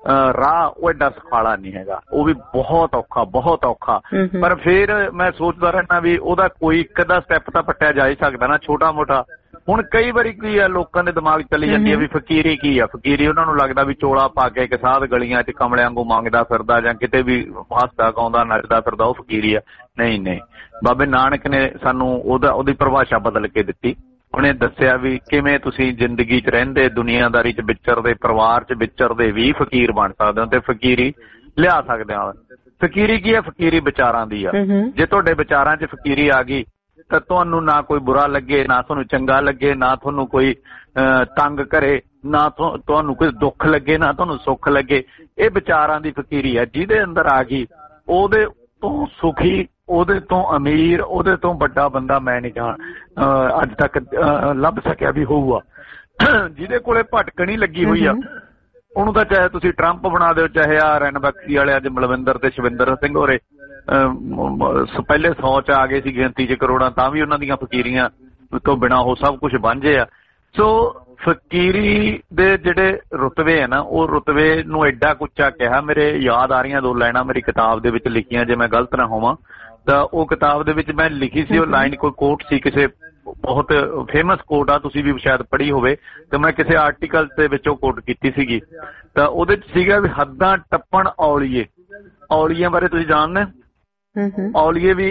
ਰਾਹ ਉਹ ਐਡਾ ਸੁਖਾਲਾ ਨਹੀਂ ਹੈਗਾ, ਉਹ ਵੀ ਬਹੁਤ ਔਖਾ। ਪਰ ਫਿਰ ਮੈਂ ਸੋਚਦਾ ਰਹਿਣਾ ਵੀ ਉਹਦਾ ਕੋਈ ਇੱਕ ਅੱਧਾ ਸਟੈਪ ਤਾਂ ਪੱਟਿਆ ਜਾ ਹੀ ਸਕਦਾ ਨਾ, ਛੋਟਾ ਮੋਟਾ। ਹੁਣ ਕਈ ਵਾਰੀ ਕੀ ਆ, ਲੋਕਾਂ ਦੇ ਦਿਮਾਗ ਚਲੀ ਜਾਂਦੀ ਹੈ ਵੀ ਫਕੀਰੀ ਕੀ ਆ। ਫਕੀਰੀ ਉਹਨਾਂ ਨੂੰ ਲੱਗਦਾ ਵੀ ਚੋਲਾ ਪਾ ਕੇ ਇੱਕ ਸਾਧ ਗਲੀਆਂ 'ਚ ਕਮਲਿਆਂ ਵਾਂਗੂ ਮੰਗਦਾ ਫਿਰਦਾ, ਜਾਂ ਕਿਤੇ ਵੀ ਹੱਸਦਾ ਗਾਉਂਦਾ ਨੱਚਦਾ ਫਿਰਦਾ, ਉਹ ਫਕੀਰੀ ਆ। ਨਹੀਂ, ਬਾਬੇ ਨਾਨਕ ਨੇ ਸਾਨੂੰ ਉਹਦੀ ਪਰਿਭਾਸ਼ਾ ਬਦਲ ਕੇ ਦਿੱਤੀ। ਉਹਨੇ ਦੱਸਿਆ ਵੀ ਕਿਵੇਂ ਤੁਸੀਂ ਜ਼ਿੰਦਗੀ 'ਚ ਰਹਿੰਦੇ, ਦੁਨੀਆਦਾਰੀ 'ਚ ਵਿਚਰਦੇ, ਪਰਿਵਾਰ 'ਚ ਵਿਚਰਦੇ ਵੀ ਫਕੀਰ ਬਣ ਸਕਦੇ ਹੋ ਤੇ ਫਕੀਰੀ ਲਿਆ ਸਕਦੇ ਹੋ। ਫਕੀਰੀ ਕੀ ਹੈ? ਫਕੀਰੀ ਵਿਚਾਰਾਂ ਦੀ ਆ। ਜੇ ਤੁਹਾਡੇ ਵਿਚਾਰਾਂ 'ਚ ਫਕੀਰੀ ਆ ਗਈ ਤਾਂ ਤੁਹਾਨੂੰ ਨਾ ਕੋਈ ਬੁਰਾ ਲੱਗੇ, ਨਾ ਤੁਹਾਨੂੰ ਚੰਗਾ ਲੱਗੇ, ਨਾ ਤੁਹਾਨੂੰ ਕੋਈ ਤੰਗ ਕਰੇ, ਨਾ ਤੁਹਾਨੂੰ ਕੋਈ ਦੁੱਖ ਲੱਗੇ, ਨਾ ਤੁਹਾਨੂੰ ਸੁੱਖ ਲੱਗੇ। ਇਹ ਵਿਚਾਰਾਂ ਦੀ ਫਕੀਰੀ ਹੈ। ਜਿਹਦੇ ਅੰਦਰ ਆ ਗਈ ਉਹਦੇ ਤੋਂ ਸੁਖੀ, ਉਹਦੇ ਤੋਂ ਅਮੀਰ, ਉਹਦੇ ਤੋਂ ਵੱਡਾ ਬੰਦਾ ਮੈਂ ਨਹੀਂ ਅੱਜ ਤੱਕ ਲੱਭ ਸਕਿਆ ਵੀ ਹੋਊਗਾ। ਜਿਹਦੇ ਕੋਲੇ ਭਟਕਣੀ ਲੱਗੀ ਹੋਈ ਆ ਉਹਨੂੰ ਤਾਂ ਚਾਹੇ ਤੁਸੀਂ ਟਰੰਪ ਬਣਾ ਦਿਓ, ਚਾਹੇ ਆ ਰਣਬਖਸ਼ੀ ਵਾਲੇ ਅੱਜ ਮਲਵਿੰਦਰ ਤੇ ਸ਼ਵਿੰਦਰ ਸਿੰਘ ਹੋਰੇ ਪਹਿਲੇ 100 'ਚ ਆ ਗਏ ਸੀ ਗਿਣਤੀ 'ਚ ਕਰੋੜਾਂ, ਤਾਂ ਵੀ ਉਹਨਾਂ ਦੀਆਂ ਫਕੀਰੀਆਂ ਤੋਂ ਬਿਨਾਂ ਉਹ ਸਭ ਕੁਛ ਵਾਂਝੇ ਆ। ਸੋ ਫਕੀਰੀ ਦੇ ਜਿਹੜੇ ਰੁਤਬੇ ਆ ਨਾ, ਉਹ ਰੁਤਬੇ ਨੂੰ ਐਡਾ ਕੁੱਚਾ ਕਿਹਾ। ਮੇਰੇ ਯਾਦ ਆ ਰਹੀਆਂ 2 ਲਾਈਨਾਂ ਮੇਰੀ ਕਿਤਾਬ ਦੇ ਵਿੱਚ ਲਿਖੀਆਂ, ਜੇ ਮੈਂ ਗਲਤ ਨਾ ਹੋਵਾਂ ਤਾਂ ਉਹ ਕਿਤਾਬ ਦੇ ਵਿੱਚ ਮੈਂ ਲਿਖੀ ਸੀ। ਉਹ ਲਾਈਨ ਕੋਈ ਕੋਟ ਸੀ, ਕਿਸੇ ਬਹੁਤ ਫੇਮਸ ਕੋਟ ਆ, ਤੁਸੀਂ ਵੀ ਸ਼ਾਇਦ ਪੜ੍ਹੀ ਹੋਵੇ, ਤੇ ਮੈਂ ਕਿਸੇ ਆਰਟੀਕਲ ਦੇ ਵਿੱਚ ਉਹ ਕੋਟ ਕੀਤੀ ਸੀਗੀ। ਤਾਂ ਉਹਦੇ 'ਚ ਸੀਗਾ ਵੀ ਹੱਦਾਂ ਟੱਪਣ ਔਲੀਏ। ਔਲੀਆਂ ਬਾਰੇ ਤੁਸੀਂ ਜਾਣਦੇ? ਔਲੀਏ ਵੀ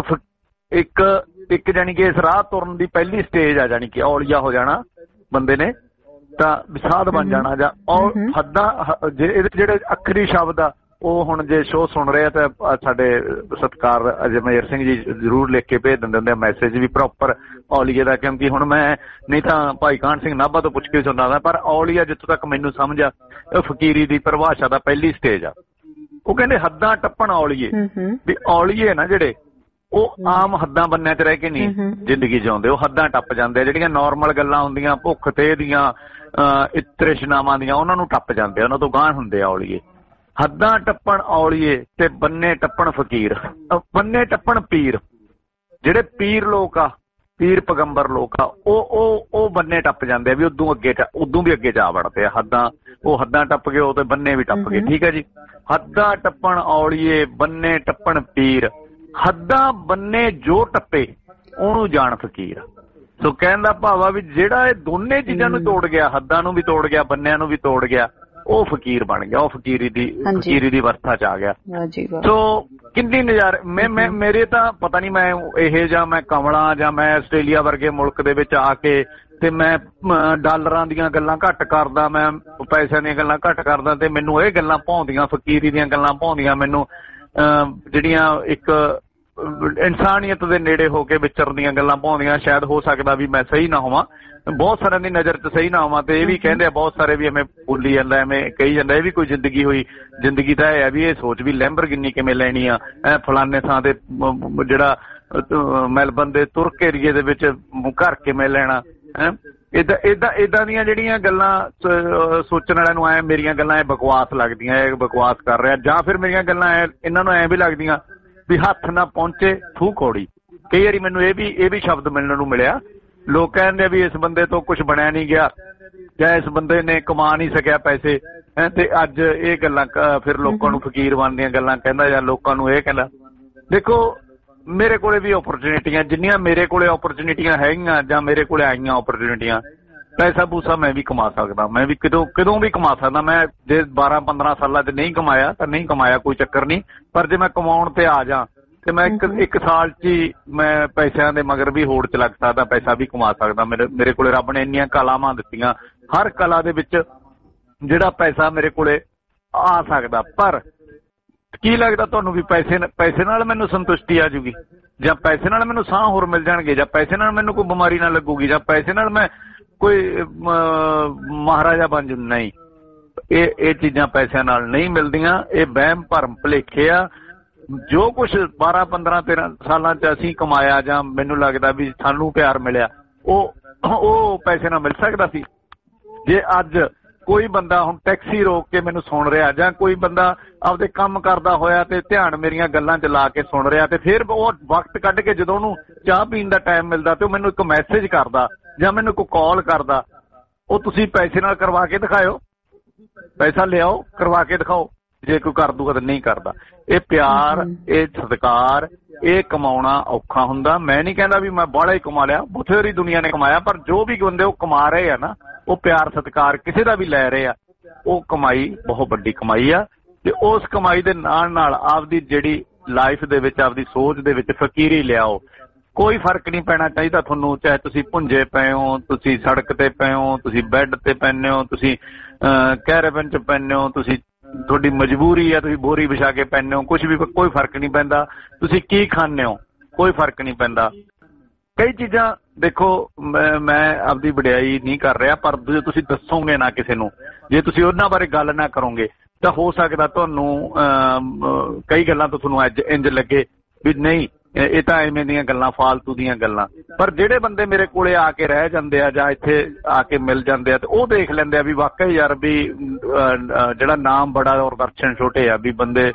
ਇੱਕ ਜਾਣੀ ਕਿ ਇਸ ਰਾਹ ਤੁਰਨ ਦੀ ਪਹਿਲੀ ਸਟੇਜ ਆ, ਜਾਣੀ ਕਿ ਔਲੀਆ ਹੋ ਜਾਣਾ ਬੰਦੇ ਨੇ ਤਾਂ ਵਿਸਾਧ ਬਣ ਜਾਣਾ। ਜਾਂ ਹੱਦਾਂ ਇਹਦੇ ਜਿਹੜੇ ਅੱਖਰੀ ਸ਼ਬਦ ਆ ਉਹ ਹੁਣ ਜੇ ਸ਼ੋਅ ਸੁਣ ਰਹੇ ਆ ਤਾਂ ਸਾਡੇ ਸਤਿਕਾਰ ਅਜਮੇਰ ਸਿੰਘ ਜੀ ਜ਼ਰੂਰ ਲਿਖ ਕੇ ਭੇਜ ਦਿੰਦੇ ਹੁੰਦੇ ਮੈਸੇਜ ਵੀ ਪ੍ਰੋਪਰ ਔਲੀਏ ਦਾ, ਕਿਉਂਕਿ ਹੁਣ ਮੈਂ ਨਹੀਂ ਤਾਂ ਭਾਈ ਕਾਹਨ ਸਿੰਘ ਨਾਭਾ ਤੋਂ ਪੁੱਛ ਕੇ ਸੁਣਦਾ, ਪਰ ਔਲੀਆ ਜਿੱਥੋਂ ਤੱਕ ਮੈਨੂੰ ਸਮਝ ਆ ਫਕੀਰੀ ਦੀ ਪਰਿਭਾਸ਼ਾ ਦਾ ਪਹਿਲੀ ਸਟੇਜ ਆ। ਉਹ ਕਹਿੰਦੇ ਹੱਦਾਂ ਟੱਪਣ ਔਲੀਏ, ਵੀ ਔਲੀਏ ਨਾ ਜਿਹੜੇ ਉਹ ਆਮ ਹੱਦਾਂ ਬੰਨਿਆਂ 'ਚ ਰਹਿ ਕੇ ਨਹੀਂ ਜ਼ਿੰਦਗੀ ਜਿਉਂਦੇ, ਉਹ ਹੱਦਾਂ ਟੱਪ ਜਾਂਦੇ ਆ। ਜਿਹੜੀਆਂ ਨੋਰਮਲ ਗੱਲਾਂ ਹੁੰਦੀਆਂ ਭੁੱਖ ਤੇ ਦੀਆਂ, ਤ੍ਰਿਸ਼ਨਾਵਾਂ ਦੀਆਂ, ਉਹਨਾਂ ਨੂੰ ਟੱਪ ਜਾਂਦੇ ਆ, ਉਹਨਾਂ ਤੋਂ ਗਾਂਹ ਹੁੰਦੇ ਆ ਔਲੀਏ। ਹੱਦਾਂ ਟੱਪਣ ਔਲੀਏ ਤੇ ਬੰਨੇ ਟੱਪਣ ਫਕੀਰ, ਬੰਨੇ ਟੱਪਣ ਪੀਰ। ਜਿਹੜੇ ਪੀਰ ਲੋਕ ਆ, ਪੀਰ ਪੈਗੰਬਰ ਲੋਕ ਆ, ਉਹ ਬੰਨੇ ਟੱਪ ਜਾਂਦੇ ਆ ਵੀ ਉਦੋਂ ਵੀ ਅੱਗੇ ਜਾ ਵੜਦੇ ਆ। ਉਹ ਹੱਦਾਂ ਟੱਪ ਗਏ, ਉਹ ਤੇ ਬੰਨੇ ਵੀ ਟੱਪ ਗਏ। ਠੀਕ ਹੈ ਜੀ। ਹੱਦਾਂ ਟੱਪਣ ਔਲੀਏ, ਬੰਨੇ ਟੱਪਣ ਪੀਰ, ਹੱਦਾਂ ਬੰਨੇ ਜੋ ਟੱਪੇ ਉਹਨੂੰ ਜਾਣ ਫਕੀਰ। ਸੋ ਕਹਿਣ ਦਾ ਭਾਵ ਆ ਵੀ ਜਿਹੜਾ ਇਹ ਦੋਨੇ ਚੀਜ਼ਾਂ ਨੂੰ ਤੋੜ ਗਿਆ, ਹੱਦਾਂ ਨੂੰ ਵੀ ਤੋੜ ਗਿਆ, ਬੰਨਿਆਂ ਨੂੰ ਵੀ ਤੋੜ ਗਿਆ, ਉਹ ਫਕੀਰ ਬਣ ਗਿਆ, ਉਹ ਫਕੀਰੀ ਦੀ ਵਰਥਾ 'ਚ ਆ ਗਿਆ। ਸੋ ਕਿੰਨੀ ਨਜ਼ਾਰੇ ਮੇਰੇ ਤਾਂ ਪਤਾ ਨਹੀਂ, ਮੈਂ ਇਹ ਜਾਂ ਮੈਂ ਕਮਲਾ ਜਾਂ ਮੈਂ ਆਸਟ੍ਰੇਲੀਆ ਵਰਗੇ ਮੁਲਕ ਦੇ ਵਿੱਚ ਆ ਕੇ ਤੇ ਮੈਂ ਡਾਲਰਾਂ ਦੀਆਂ ਗੱਲਾਂ ਘੱਟ ਕਰਦਾ, ਮੈਂ ਪੈਸਿਆਂ ਦੀਆਂ ਗੱਲਾਂ ਘੱਟ ਕਰਦਾ, ਤੇ ਮੈਨੂੰ ਇਹ ਗੱਲਾਂ ਭਾਉਂਦੀਆਂ, ਫਕੀਰੀ ਦੀਆਂ ਗੱਲਾਂ ਭਾਉਂਦੀਆਂ ਮੈਨੂੰ, ਜਿਹੜੀਆਂ ਇੱਕ ਇਨਸਾਨੀਅਤ ਦੇ ਨੇੜੇ ਹੋ ਕੇ ਵਿਚਰਨ ਦੀਆਂ ਗੱਲਾਂ ਭਾਉਂਦੀਆਂ। ਸ਼ਾਇਦ ਹੋ ਸਕਦਾ ਵੀ ਮੈਂ ਸਹੀ ਨਾ ਹੋਵਾਂ, ਬਹੁਤ ਸਾਰਿਆਂ ਦੀ ਨਜ਼ਰ 'ਚ ਸਹੀ ਨਾ ਹੋਵਾਂ, ਤੇ ਇਹ ਵੀ ਕਹਿੰਦੇ ਆ ਬਹੁਤ ਸਾਰੇ ਵੀ ਐਵੇਂ ਬੋਲੀ ਜਾਂਦਾ, ਐਵੇਂ ਕਹੀ ਜਾਂਦਾ ਇਹ ਵੀ ਕੋਈ ਜ਼ਿੰਦਗੀ ਹੋਈ। ਜ਼ਿੰਦਗੀ ਤਾਂ ਇਹ ਹੈ ਵੀ ਇਹ ਸੋਚ ਵੀ ਲੈਂਬਰਗਿਨੀ ਕਿਵੇਂ ਲੈਣੀ ਆ, ਫਲਾਨੇ ਥਾਂ ਤੇ ਜਿਹੜਾ ਮੈਲਬਨ ਦੇ ਤੁਰਕ ਏਰੀਏ ਦੇ ਵਿੱਚ ਘਰ ਕਿਵੇਂ ਲੈਣਾ। ਏਦਾਂ ਦੀਆਂ ਜਿਹੜੀਆਂ ਗੱਲਾਂ ਸੋਚਣ ਵਾਲਿਆਂ ਨੂੰ ਮੇਰੀਆਂ ਗੱਲਾਂ ਇਹ ਬਕਵਾਸ ਲੱਗਦੀਆਂ, ਇਹ ਬਕਵਾਸ ਕਰ ਰਿਹਾ, ਜਾਂ ਫਿਰ ਮੇਰੀਆਂ ਗੱਲਾਂ ਇਹਨਾਂ ਨੂੰ ਵੀ ਲੱਗਦੀਆਂ ਵੀ ਹੱਥ ਨਾ ਪਹੁੰਚੇ ਥੂ ਕੌੜੀ। ਕਈ ਵਾਰੀ ਮੈਨੂੰ ਇਹ ਵੀ ਸ਼ਬਦ ਮਿਲਣ ਨੂੰ ਮਿਲਿਆ। ਲੋਕ ਕਹਿੰਦੇ ਵੀ ਇਸ ਬੰਦੇ ਤੋਂ ਕੁਛ ਬਣਿਆ ਨਹੀਂ ਗਿਆ, ਜਾਂ ਇਸ ਬੰਦੇ ਨੇ ਕਮਾ ਨਹੀਂ ਸਕਿਆ ਪੈਸੇ, ਤੇ ਅੱਜ ਇਹ ਗੱਲਾਂ ਫਿਰ ਲੋਕਾਂ ਨੂੰ ਫਕੀਰ ਬਣਦੀਆਂ ਗੱਲਾਂ ਕਹਿੰਦਾ, ਜਾਂ ਲੋਕਾਂ ਨੂੰ ਇਹ ਕਹਿੰਦਾ। ਦੇਖੋ ਮੇਰੇ ਕੋਲੇ ਵੀ ਓਪਰਚੁਨਿਟੀਆਂ, ਜਿੰਨੀਆਂ ਮੇਰੇ ਕੋਲੇ ਓਪਰਚੁਨਿਟੀਆਂ ਹੈਗੀਆਂ ਜਾਂ ਮੇਰੇ ਕੋਲੇ ਆਈਆਂ ਓਪਰਚੁਨਿਟੀਆਂ, ਪੈਸਾ ਪੂਸਾ ਮੈਂ ਵੀ ਕਮਾ ਸਕਦਾ, ਮੈਂ ਵੀ ਕਦੋਂ ਵੀ ਕਮਾ ਸਕਦਾ। ਮੈਂ ਜੇ 12-15 ਸਾਲਾਂ 'ਚ ਨਹੀਂ ਕਮਾਇਆ ਤਾਂ ਨਹੀਂ ਕਮਾਇਆ, ਕੋਈ ਚੱਕਰ ਨਹੀਂ, ਪਰ ਜੇ ਮੈਂ ਕਮਾਉਣ ਤੇ ਆ ਜਾ ਤੇ ਮੈਂ ਇੱਕ ਸਾਲ 'ਚ ਹੀ ਮੈਂ ਪੈਸਿਆਂ ਦੇ ਮਗਰ ਵੀ ਹੋੜ 'ਚ ਲੱਗ ਸਕਦਾ, ਪੈਸਾ ਵੀ ਕਮਾ ਸਕਦਾ। ਮੇਰੇ ਕੋਲੇ ਰੱਬ ਨੇ ਇੰਨੀਆਂ ਕਲਾਵਾਂ ਦਿੱਤੀਆਂ, ਹਰ ਕਲਾ ਦੇ ਵਿੱਚ ਜਿਹੜਾ ਪੈਸਾ ਮੇਰੇ ਕੋਲੇ ਆ ਸਕਦਾ। ਪਰ ਕੀ ਲੱਗਦਾ ਤੁਹਾਨੂੰ ਵੀ ਪੈਸੇ ਨਾਲ ਮੈਨੂੰ ਸੰਤੁਸ਼ਟੀ ਆ ਜੂਗੀ, ਜਾਂ ਪੈਸੇ ਨਾਲ ਮੈਨੂੰ ਸਾਹ ਹੋਰ ਮਿਲ ਜਾਣਗੇ, ਜਾਂ ਪੈਸੇ ਨਾਲ ਮੈਨੂੰ ਕੋਈ ਬਿਮਾਰੀ ਨਾ ਲੱਗੂਗੀ, ਜਾਂ ਪੈਸੇ ਨਾਲ ਮੈਂ ਕੋਈ ਮਹਾਰਾਜਾ ਬਣ ਜੂ? ਨਹੀਂ, ਇਹ ਚੀਜ਼ਾਂ ਪੈਸਿਆਂ ਨਾਲ ਨਹੀਂ ਮਿਲਦੀਆਂ। ਇਹ ਵਹਿਮ ਭਰਮ ਭੁਲੇਖੇ ਆ। ਜੋ ਕੁਛ 12-15-13 ਸਾਲਾਂ 'ਚ ਅਸੀਂ ਕਮਾਇਆ, ਜਾਂ ਮੈਨੂੰ ਲੱਗਦਾ ਵੀ ਸਾਨੂੰ ਪਿਆਰ ਮਿਲਿਆ, ਉਹ ਪੈਸੇ ਨਾਲ ਮਿਲ ਸਕਦਾ ਸੀ। ਜੇ ਅੱਜ ਕੋਈ ਬੰਦਾ ਹੁਣ ਟੈਕਸੀ ਰੋਕ ਕੇ ਮੈਨੂੰ ਸੁਣ ਰਿਹਾ, ਜਾਂ ਕੋਈ ਬੰਦਾ ਆਪਦੇ ਕੰਮ ਕਰਦਾ ਹੋਇਆ ਤੇ ਧਿਆਨ ਮੇਰੀਆਂ ਗੱਲਾਂ 'ਚ ਲਾ ਕੇ ਸੁਣ ਰਿਹਾ, ਤੇ ਫਿਰ ਉਹ ਵਕਤ ਕੱਢ ਕੇ ਜਦੋਂ ਉਹਨੂੰ ਚਾਹ ਪੀਣ ਦਾ ਟਾਈਮ ਮਿਲਦਾ ਤੇ ਉਹ ਮੈਨੂੰ ਇੱਕ ਮੈਸੇਜ ਕਰਦਾ ਜਾਂ ਮੈਨੂੰ ਕੋਈ ਕਾਲ ਕਰਦਾ, ਉਹ ਤੁਸੀਂ ਪੈਸੇ ਨਾਲ ਕਰਵਾ ਕੇ ਦਿਖਾਇਓ। ਪੈਸਾ ਲਿਆਓ, ਕਰਵਾ ਕੇ ਦਿਖਾਓ। ਜੇ ਕੋਈ ਕਰ ਦੂਗਾ ਤਾਂ ਨਹੀਂ ਕਰਦਾ। ਇਹ ਪਿਆਰ, ਇਹ ਸਤਿਕਾਰ, ਇਹ ਕਮਾਉਣਾ ਔਖਾ ਹੁੰਦਾ। ਮੈਂ ਨਹੀਂ ਕਹਿੰਦਾ ਵੀ ਮੈਂ ਬਾਹਲਾ ਹੀ ਕਮਾ ਲਿਆ, ਬਥੇਰੀ ਦੁਨੀਆ ਨੇ ਕਮਾਇਆ, ਪਰ ਜੋ ਵੀ ਬੰਦੇ ਉਹ ਕਮਾ ਰਹੇ ਆ ਨਾ, ਉਹ ਪਿਆਰ ਸਤਿਕਾਰ ਕਿਸੇ ਦਾ ਵੀ ਲੈ ਰਹੇ ਆ, ਉਹ ਕਮਾਈ ਬਹੁਤ ਵੱਡੀ ਕਮਾਈ ਆ। ਤੇ ਉਸ ਕਮਾਈ ਦੇ ਨਾਲ ਨਾਲ ਆਪਦੀ ਜਿਹੜੀ ਲਾਈਫ ਦੇ ਵਿੱਚ, ਆਪਦੀ ਸੋਚ ਦੇ ਵਿੱਚ ਫਕੀਰੀ ਲਿਆਓ। ਕੋਈ ਫਰਕ ਨਹੀਂ ਪੈਣਾ ਚਾਹੀਦਾ ਤੁਹਾਨੂੰ, ਚਾਹੇ ਤੁਸੀਂ ਭੁੰਜੇ ਪਏ ਹੋ, ਤੁਸੀਂ ਸੜਕ ਤੇ ਪਏ ਹੋ, ਤੁਸੀਂ ਬੈੱਡ ਤੇ ਪੈਂਦੇ ਹੋ, ਤੁਸੀਂ ਕੈਰੇਬਨ 'ਚ ਪੈਂਦੇ ਹੋ, ਤੁਸੀਂ ਤੁਹਾਡੀ ਮਜਬੂਰੀ ਆ, ਤੁਸੀਂ ਬੋਰੀ ਵਿਛਾ ਕੇ ਪੈਂਦੇ ਹੋ, ਕੁਛ ਵੀ, ਕੋਈ ਫਰਕ ਨਹੀਂ ਪੈਂਦਾ। ਤੁਸੀਂ ਕੀ ਖਾਂਦੇ ਹੋ, ਕੋਈ ਫਰਕ ਨਹੀਂ ਪੈਂਦਾ। ਕਈ ਚੀਜ਼ਾਂ ਦੇਖੋ, ਮੈਂ ਆਪਦੀ ਵਡਿਆਈ ਨਹੀਂ ਕਰ ਰਿਹਾ, ਪਰ ਜੇ ਤੁਸੀਂ ਦੱਸੋਗੇ ਨਾ ਕਿਸੇ ਨੂੰ, ਜੇ ਤੁਸੀਂ ਉਹਨਾਂ ਬਾਰੇ ਗੱਲ ਨਾ ਕਰੋਗੇ, ਤਾਂ ਹੋ ਸਕਦਾ ਤੁਹਾਨੂੰ ਕਈ ਗੱਲਾਂ ਤੋਂ ਤੁਹਾਨੂੰ ਇੰਜ ਲੱਗੇ ਵੀ ਨਹੀਂ, ਇਹ ਤਾਂ ਐਵੇਂ ਦੀਆਂ ਗੱਲਾਂ, ਫਾਲਤੂ ਦੀਆਂ ਗੱਲਾਂ। ਪਰ ਜਿਹੜੇ ਬੰਦੇ ਮੇਰੇ ਕੋਲੇ ਆ ਕੇ ਰਹਿ ਜਾਂਦੇ ਆ ਜਾਂ ਇੱਥੇ ਆ ਕੇ ਮਿਲ ਜਾਂਦੇ ਆ, ਤੇ ਉਹ ਦੇਖ ਲੈਂਦੇ ਆ ਵੀ ਵਾਕਈ ਯਾਰ ਵੀ ਜਿਹੜਾ ਨਾਮ ਬੜਾ ਔਰ ਦਰਸ਼ਨ ਛੋਟੇ ਆ, ਵੀ ਬੰਦੇ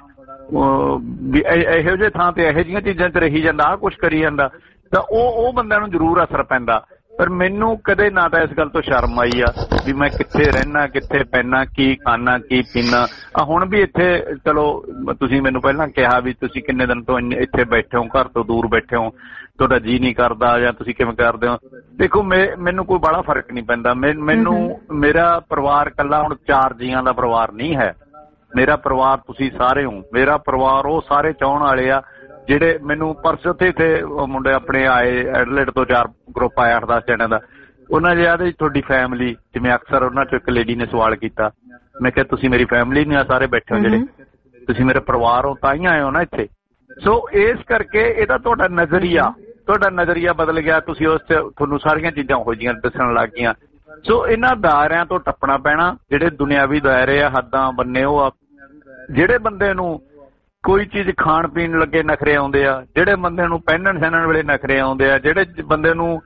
ਵੀ ਇਹੋ ਜਿਹੇ ਥਾਂ ਤੇ ਇਹੋ ਜਿਹੀਆਂ ਚੀਜ਼ਾਂ 'ਚ ਰਹੀ ਜਾਂਦਾ, ਆਹ ਕੁਛ ਕਰੀ ਜਾਂਦਾ, ਤਾਂ ਉਹ ਬੰਦਿਆਂ ਨੂੰ ਜ਼ਰੂਰ ਅਸਰ ਪੈਂਦਾ। ਪਰ ਮੈਨੂੰ ਕਦੇ ਨਾ ਤਾਂ ਇਸ ਗੱਲ ਤੋਂ ਸ਼ਰਮ ਆਈ ਆ ਵੀ ਮੈਂ ਕਿੱਥੇ ਰਹਿਣਾ, ਕਿੱਥੇ ਪੈਣਾ, ਕੀ ਖਾਣਾ, ਕੀ ਪੀਣਾ। ਹੁਣ ਵੀ ਇੱਥੇ, ਚਲੋ ਤੁਸੀਂ ਮੈਨੂੰ ਪਹਿਲਾਂ ਕਿਹਾ ਵੀ ਤੁਸੀਂ ਕਿੰਨੇ ਦਿਨ ਤੋਂ ਇੱਥੇ ਬੈਠੇ ਹੋ, ਘਰ ਤੋਂ ਦੂਰ ਬੈਠੇ ਹੋ, ਤੁਹਾਡਾ ਜੀਅ ਨਹੀਂ ਕਰਦਾ ਜਾਂ ਤੁਸੀਂ ਕਿਵੇਂ ਕਰਦੇ ਹੋ। ਦੇਖੋ ਮੈਨੂੰ ਕੋਈ ਬੜਾ ਫਰਕ ਨਹੀਂ ਪੈਂਦਾ। ਮੈਨੂੰ ਮੇਰਾ ਪਰਿਵਾਰ ਇਕੱਲਾ ਹੁਣ 4 ਜੀਆਂ ਦਾ ਪਰਿਵਾਰ ਨਹੀਂ ਹੈ। ਮੇਰਾ ਪਰਿਵਾਰ ਤੁਸੀਂ ਸਾਰੇ ਹੋ। ਮੇਰਾ ਪਰਿਵਾਰ ਉਹ ਸਾਰੇ ਚਾਹੁਣ ਵਾਲੇ ਆ ਜਿਹੜੇ ਮੈਨੂੰ ਪਰਸੋਂ ਇੱਥੇ ਮੁੰਡੇ ਆਪਣੇ ਆਏ ਐਡਲੇਡ ਤੋਂ, 4 ਗਰੁੱਪ ਆਇਆ 8-10 ਜਣਿਆਂ ਦਾ। ਉਹਨਾਂ ਨੇ ਆਖਦੇ ਤੁਹਾਡੀ ਫੈਮਿਲੀ, ਜਿਵੇਂ ਅਕਸਰ ਉਹਨਾਂ 'ਚੋਂ ਇੱਕ ਲੇਡੀ ਨੇ ਸਵਾਲ ਕੀਤਾ, ਮੈਂ ਕਿਹਾ ਤੁਸੀਂ ਮੇਰੀ ਫੈਮਿਲੀ ਨਹੀਂ ਆ, ਸਾਰੇ ਬੈਠੇ ਹੋ ਜਿਹੜੇ, ਤੁਸੀਂ ਮੇਰੇ ਪਰਿਵਾਰ ਹੋ, ਤਾਂ ਹੀ ਆਏ ਹੋ ਨਾ ਇੱਥੇ। ਸੋ ਇਸ ਕਰਕੇ ਇਹਦਾ ਤੁਹਾਡਾ ਨਜ਼ਰੀਆ ਬਦਲ ਗਿਆ। ਤੁਸੀਂ ਉਸ 'ਚ ਤੁਹਾਨੂੰ ਸਾਰੀਆਂ ਚੀਜ਼ਾਂ ਉਹੋ ਜਿਹੀਆਂ ਦੱਸਣ ਲੱਗ ਗਈਆਂ। ਸੋ ਇਹਨਾਂ ਦਾਇਰਿਆਂ ਤੋਂ ਟੱਪਣਾ ਪੈਣਾ, ਜਿਹੜੇ ਦੁਨਿਆਵੀ ਦਾਇਰੇ ਆ, ਹੱਦਾਂ ਬੰਨੇ ਉਹ ਆ। ਜਿਹੜੇ ਬੰਦੇ ਨੂੰ ਕੋਈ ਚੀਜ਼ ਖਾਣ ਪੀਣ ਲੱਗੇ ਨਖਰੇ ਆਉਂਦੇ ਆ, ਜਿਹੜੇ ਬੰਦੇ ਨੂੰ ਪਹਿਨਣ ਸਹਿਨਣ ਵੇਲੇ ਨਖਰੇ ਆਉਂਦੇ ਆ, ਜਿਹੜੇ ਬੰਦੇ ਨੂੰ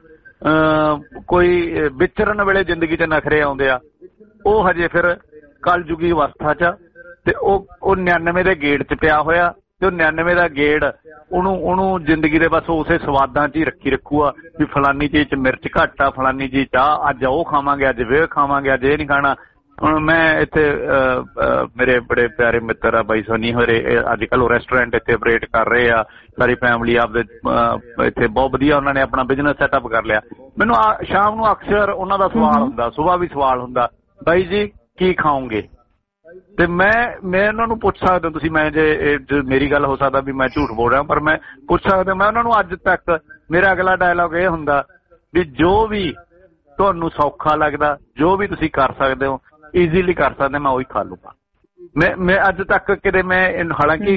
ਕੋਈ ਵਿਚਰਨ ਵੇਲੇ ਜ਼ਿੰਦਗੀ 'ਚ ਨਖਰੇ ਆਉਂਦੇ ਆ, ਉਹ ਹਜੇ ਫਿਰ ਕਲਯੁਗੀ ਅਵਸਥਾ 'ਚ, ਤੇ ਉਹ 99 ਦੇ ਗੇੜ 'ਚ ਪਿਆ ਹੋਇਆ। ਤੇ ਉਹ 99 ਦਾ ਗੇੜ ਉਹਨੂੰ ਜ਼ਿੰਦਗੀ ਦੇ ਬਸ ਉਸੇ ਸਵਾਦਾਂ 'ਚ ਹੀ ਰੱਖੂਗਾ ਵੀ ਫਲਾਨੀ ਚੀਜ਼ 'ਚ ਮਿਰਚ ਘੱਟ ਆ, ਫਲਾਨੀ ਚੀਜ਼ 'ਚ ਆ, ਅੱਜ ਉਹ ਖਾਵਾਂਗੇ, ਅੱਜ ਵੇ ਖਾਵਾਂਗੇ, ਅੱਜ ਇਹ ਨਹੀਂ ਖਾਣਾ। ਹੁਣ ਮੈਂ ਇੱਥੇ ਮੇਰੇ ਬੜੇ ਪਿਆਰੇ ਮਿੱਤਰ ਆ ਬਾਈ ਸੋਨੀ ਹੋਰੇ, ਅੱਜ ਕੱਲ੍ਹ ਉਹ ਰੈਸਟੋਰੈਂਟ ਇੱਥੇ ਆਪਰੇਟ ਕਰ ਰਹੇ ਆ, ਸਾਰੀ ਫੈਮਿਲੀ ਆਪਦੇ ਇੱਥੇ ਬਹੁਤ ਵਧੀਆ ਉਹਨਾਂ ਨੇ ਆਪਣਾ ਬਿਜ਼ਨਸ ਸੈਟਅਪ ਕਰ ਲਿਆ। ਮੈਨੂੰ ਸ਼ਾਮ ਨੂੰ ਅਕਸਰ ਉਹਨਾਂ ਦਾ ਸਵਾਲ ਹੁੰਦਾ, ਸੁਬਾਹ ਵੀ ਸਵਾਲ ਹੁੰਦਾ, ਬਾਈ ਜੀ ਕੀ ਖਾਓਗੇ? ਤੇ ਮੈਂ ਉਹਨਾਂ ਨੂੰ ਪੁੱਛ ਸਕਦਾ, ਤੁਸੀਂ ਮੈਂ ਜੇ ਮੇਰੀ ਗੱਲ ਹੋ ਸਕਦਾ ਵੀ ਮੈਂ ਝੂਠ ਬੋਲ ਰਿਹਾ, ਪਰ ਮੈਂ ਪੁੱਛ ਸਕਦਾ। ਮੈਂ ਉਹਨਾਂ ਨੂੰ ਅੱਜ ਤੱਕ ਮੇਰਾ ਅਗਲਾ ਡਾਇਲੋਗ ਇਹ ਹੁੰਦਾ ਵੀ ਜੋ ਵੀ ਤੁਹਾਨੂੰ ਸੌਖਾ ਲੱਗਦਾ, ਜੋ ਵੀ ਤੁਸੀਂ ਕਰ ਸਕਦੇ ਹੋ, ਈਜ਼ੀਲੀ ਕਰ ਸਕਦੇ, ਮੈਂ ਉਹੀ ਖਾ ਲੂੰਗਾ। ਮੈਂ ਅੱਜ ਤੱਕ ਕਿਤੇ ਹਾਲਾਂਕਿ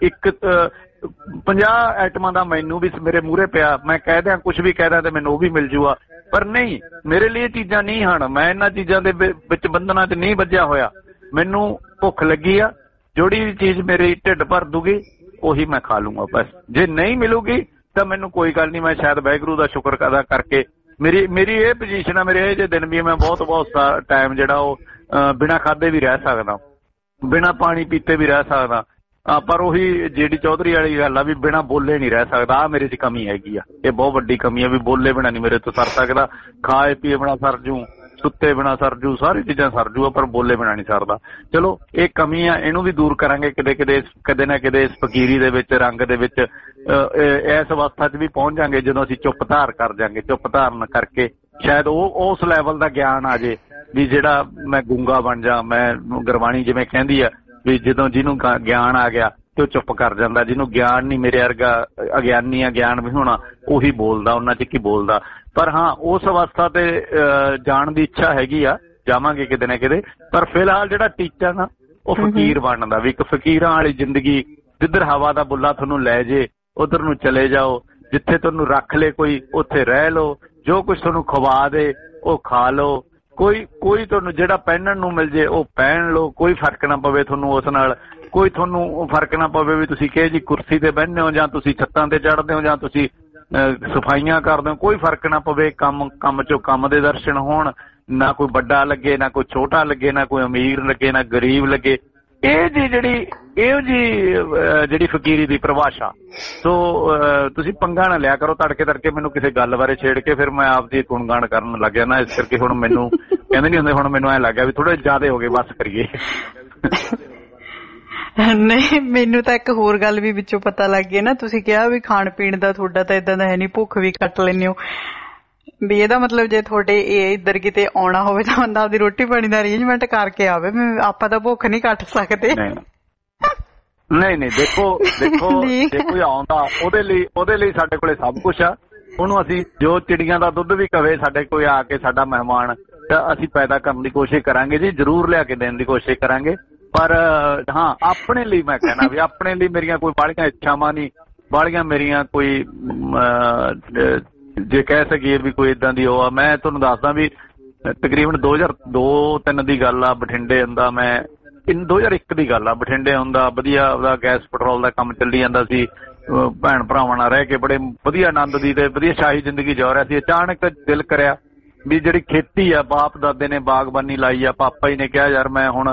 50 ਆਈਟਮਾਂ ਦਾ ਮੈਨੂੰ ਵੀ ਮੇਰੇ ਮੂਹਰੇ ਪਿਆ, ਮੈਂ ਕਹਿ ਦਿਆਂ ਕੁਛ ਵੀ ਕਹਿ ਦਿਆਂ ਤੇ ਮੈਨੂੰ ਉਹ ਵੀ ਮਿਲ ਜੂਗਾ, ਪਰ ਨਹੀਂ, ਮੇਰੇ ਲਈ ਇਹ ਚੀਜ਼ਾਂ ਨਹੀਂ ਹਨ। ਮੈਂ ਇਹਨਾਂ ਚੀਜ਼ਾਂ ਦੇ ਵਿੱਚ ਬੰਧਨਾਂ 'ਚ ਨਹੀਂ ਵੱਜਿਆ ਹੋਇਆ। ਮੈਨੂੰ ਭੁੱਖ ਲੱਗੀ ਆ, ਜਿਹੜੀ ਵੀ ਚੀਜ਼ ਮੇਰੀ ਢਿੱਡ ਭਰ ਦੂਗੀ ਉਹੀ ਮੈਂ ਖਾ ਲੂੰਗਾ ਬਸ। ਜੇ ਨਹੀਂ ਮਿਲੂਗੀ ਤਾਂ ਮੈਨੂੰ ਕੋਈ ਗੱਲ ਨਹੀਂ, ਮੈਂ ਸ਼ਾਇਦ ਵਾਹਿਗੁਰੂ ਦਾ ਸ਼ੁਕਰ ਅਦਾ ਕਰਕੇ ਮੇਰੀ ਇਹ ਪੋਜੀਸ਼ਨ ਆ, ਮੇਰੇ ਇਹ ਜਿਹੇ ਦਿਨ ਵੀ ਮੈਂ ਬਹੁਤ ਟਾਈਮ ਜਿਹੜਾ ਉਹ ਬਿਨਾਂ ਖਾਧੇ ਵੀ ਰਹਿ ਸਕਦਾ, ਬਿਨਾਂ ਪਾਣੀ ਪੀਤੇ ਵੀ ਰਹਿ ਸਕਦਾ। ਪਰ ਉਹੀ ਜਿਹੜੀ ਚੌਧਰੀ ਵਾਲੀ ਗੱਲ ਆ ਵੀ ਬਿਨਾਂ ਬੋਲੇ ਨਹੀਂ ਰਹਿ ਸਕਦਾ। ਆਹ ਮੇਰੇ 'ਚ ਕਮੀ ਹੈਗੀ ਆ, ਇਹ ਬਹੁਤ ਵੱਡੀ ਕਮੀ ਆ ਵੀ ਬੋਲੇ ਬਿਨਾਂ ਨਹੀਂ ਮੇਰੇ ਤੋਂ ਸਰ ਸਕਦਾ। ਖਾਏ ਪੀਏ ਬਿਨਾਂ ਸਰ ਜੂ, ਸੁੱਤੇ ਬਿਨਾਂ ਸਰ ਜੂ, ਸਾਰੀ ਚੀਜ਼ਾਂ ਸਰ ਜੂ, ਪਰ ਬੋਲੇ ਬਿਨਾਂ ਨਹੀਂ ਸਰਦਾ। ਚਲੋ ਇਹ ਕਮੀ ਆ, ਇਹਨੂੰ ਵੀ ਦੂਰ ਕਰਾਂਗੇ ਕਦੇ ਨਾ ਕਿਤੇ ਇਸ ਫਕੀਰੀ ਦੇ ਵਿੱਚ, ਰੰਗ ਦੇ ਵਿੱਚ, ਇਸ ਅਵਸਥਾ 'ਚ ਵੀ ਪਹੁੰਚ ਜਾਵਾਂਗੇ ਜਦੋਂ ਅਸੀਂ ਚੁੱਪ ਧਾਰ ਕਰ ਜਾਵਾਂਗੇ। ਚੁੱਪ ਧਾਰਨ ਕਰਕੇ ਸ਼ਾਇਦ ਉਸ ਲੈਵਲ ਦਾ ਗਿਆਨ ਆ ਜੇ ਵੀ ਜਿਹੜਾ ਮੈਂ ਗੂੰਗਾ ਬਣ ਜਾ। ਮੈਂ ਗੁਰਬਾਣੀ ਜਿਵੇਂ ਕਹਿੰਦੀ ਆ ਵੀ ਜਦੋਂ ਜਿਹਨੂੰ ਗਿਆਨ ਆ ਗਿਆ ਤੇ ਉਹ ਚੁੱਪ ਕਰ ਜਾਂਦਾ, ਜਿਹਨੂੰ ਗਿਆਨ ਨਹੀਂ, ਮੇਰੇ ਵਰਗਾ ਅਗਿਆਨੀ ਆ, ਗਿਆਨ ਵੀ ਹੋਣਾ, ਉਹੀ ਬੋਲਦਾ, ਉਹਨਾਂ 'ਚ ਕੀ ਬੋਲਦਾ। ਪਰ ਹਾਂ, ਉਸ ਅਵਸਥਾ ਤੇ ਜਾਣ ਦੀ ਇੱਛਾ ਹੈਗੀ ਆ, ਜਾਵਾਂਗੇ ਕਿਤੇ ਨਾ ਕਿਤੇ। ਪਰ ਫਿਲਹਾਲ ਜਿਹੜਾ ਟੀਚਾ ਨਾ ਉਹ ਫਕੀਰ ਬਣਨ ਦਾ, ਵੀ ਇੱਕ ਫਕੀਰਾਂ ਵਾਲੀ ਜ਼ਿੰਦਗੀ, ਜਿੱਧਰ ਹਵਾ ਦਾ ਬੁੱਲਾ ਤੁਹਾਨੂੰ ਲੈ ਜੇ ਉਧਰ ਨੂੰ ਚਲੇ ਜਾਓ, ਜਿੱਥੇ ਤੁਹਾਨੂੰ ਰੱਖ ਲੇ ਕੋਈ ਉੱਥੇ ਰਹਿ ਲਓ, ਜੋ ਕੁਝ ਤੁਹਾਨੂੰ ਖਵਾ ਦੇ ਉਹ ਖਾ ਲਓ, ਕੋਈ ਤੁਹਾਨੂੰ ਜਿਹੜਾ ਪਹਿਨਣ ਨੂੰ ਮਿਲ ਜੇ ਉਹ ਪਹਿਨ ਲਓ, ਕੋਈ ਫਰਕ ਨਾ ਪਵੇ ਤੁਹਾਨੂੰ ਉਸ ਨਾਲ, ਕੋਈ ਤੁਹਾਨੂੰ ਫਰਕ ਨਾ ਪਵੇ ਵੀ ਤੁਸੀਂ ਕਿਹੋ ਜਿਹੀ ਕੁਰਸੀ ਤੇ ਬਹਿੰਦੇ ਹੋ ਜਾਂ ਤੁਸੀਂ ਛੱਤਾਂ ਤੇ ਚੜ੍ਹਦੇ ਹੋ ਜਾਂ ਤੁਸੀਂ ਸਫਾਈਆਂ ਕਰਦੇ ਹੋ, ਕੋਈ ਫਰਕ ਨਾ ਪਵੇ। ਕੰਮ 'ਚੋਂ ਕੰਮ ਦੇ ਦਰਸ਼ਨ ਹੋਣ, ਨਾ ਕੋਈ ਵੱਡਾ ਲੱਗੇ, ਨਾ ਕੋਈ ਛੋਟਾ ਲੱਗੇ, ਨਾ ਕੋਈ ਅਮੀਰ ਲੱਗੇ, ਨਾ ਗਰੀਬ ਲੱਗੇ। ਇਹੋ ਜੀ ਫਕੀਰੀ ਦੀ ਪਰਿਭਾਸ਼ਾ। ਸੋ ਤੁਸੀਂ ਪੰਗਾ ਨਾ ਲਿਆ ਕਰੋ ਤੜਕੇ ਮੈਨੂੰ ਕਿਸੇ ਗੱਲ ਬਾਰੇ ਛੇੜ ਕੇ ਫਿਰ ਮੈਂ ਆਪਦੀ ਗੁਣਗਾਨ ਕਰਨ ਲੱਗ ਗਿਆ ਨਾ। ਇਸ ਕਰਕੇ ਹੁਣ ਮੈਨੂੰ ਕਹਿੰਦੇ ਨੀ ਹੁੰਦੇ, ਹੁਣ ਮੈਨੂੰ ਐਂ ਲੱਗ ਗਿਆ ਵੀ ਥੋੜੇ ਜ਼ਿਆਦਾ ਹੋ ਗਏ, ਬਸ ਕਰੀਏ। ਨਹੀਂ, ਮੈਨੂੰ ਤਾਂ ਇੱਕ ਹੋਰ ਗੱਲ ਵੀ ਵਿੱਚੋਂ ਪਤਾ ਲੱਗ ਗਈ ਨਾ। ਤੁਸੀਂ ਕਿਹਾ ਵੀ ਖਾਣ ਪੀਣ ਦਾ ਤੁਹਾਡਾ ਤਾਂ ਏਦਾਂ ਦਾ ਹੈ ਨੀ, ਭੁੱਖ ਵੀ ਕੱਟ ਲੈਂਦੇ ਹੋ ਵੀ। ਇਹਦਾ ਮਤਲਬ ਜੇ ਤੁਹਾਡੇ ਇੱਧਰ ਕਿਤੇ ਆਉਣਾ ਹੋਵੇ ਤਾਂ ਬੰਦਾ ਆਪਦੀ ਰੋਟੀ ਪਾਣੀ ਦਾ ਅਰੇਂਜਮੈਂਟ ਕਰਕੇ ਆਵੇ। ਆਪਾਂ ਤਾਂ ਭੁੱਖ ਨਹੀਂ ਕੱਟ ਸਕਦੇ। ਨਹੀਂ ਦੇਖੋ ਜੇ ਕੋਈ ਆਉਂਦਾ ਉਹਦੇ ਲਈ ਸਾਡੇ ਕੋਲੇ ਸਭ ਕੁਛ ਆ। ਉਹਨੂੰ ਅਸੀਂ ਜੋ ਚਿੜੀਆਂ ਦਾ ਦੁੱਧ ਵੀ ਕਵੇ ਸਾਡੇ ਕੋਈ ਆ ਕੇ ਸਾਡਾ ਮਹਿਮਾਨ, ਤਾਂ ਅਸੀਂ ਪੈਦਾ ਕਰਨ ਦੀ ਕੋਸ਼ਿਸ਼ ਕਰਾਂਗੇ ਜੀ, ਜ਼ਰੂਰ ਲਿਆ ਕੇ ਦੇਣ ਦੀ ਕੋਸ਼ਿਸ਼ ਕਰਾਂਗੇ। ਪਰ ਹਾਂ, ਆਪਣੇ ਲਈ ਮੈਂ ਕਹਿਣਾ ਵੀ ਆਪਣੇ ਲਈ ਮੇਰੀਆਂ ਕੋਈ ਬਾਹਲੀਆਂ ਇੱਛਾਵਾਂ ਨਹੀਂ, ਬਾਹਲੀਆਂ ਮੇਰੀਆਂ ਕੋਈ ਜੇ ਕਹਿ ਸਕੀਏ ਵੀ ਕੋਈ ਏਦਾਂ ਦੀ ਉਹ ਆ। ਮੈਂ ਤੁਹਾਨੂੰ ਦੱਸਦਾ ਵੀ ਤਕਰੀਬਨ 2002-03 ਦੀ ਗੱਲ ਆ। ਬਠਿੰਡੇ ਹੁੰਦਾ ਮੈਂ, 2001 ਦੀ ਗੱਲ ਆ। ਬਠਿੰਡੇ ਹੁੰਦਾ ਵਧੀਆ, ਉਹਦਾ ਗੈਸ ਪੈਟਰੋਲ ਦਾ ਕੰਮ ਚੱਲੀ ਜਾਂਦਾ ਸੀ। ਭੈਣ ਭਰਾਵਾਂ ਨਾਲ ਰਹਿ ਕੇ ਬੜੇ ਵਧੀਆ ਆਨੰਦ ਦੀ ਤੇ ਵਧੀਆ ਸ਼ਾਹੀ ਜ਼ਿੰਦਗੀ ਜਿਉ ਰਿਹਾ ਸੀ। ਅਚਾਨਕ ਦਿਲ ਕਰਿਆ ਵੀ ਜਿਹੜੀ ਖੇਤੀ ਆ, ਬਾਪ ਦਾਦੇ ਨੇ ਬਾਗਬਾਨੀ ਲਾਈ ਆ, ਪਾਪਾ ਜੀ ਨੇ ਕਿਹਾ ਯਾਰ ਮੈਂ ਹੁਣ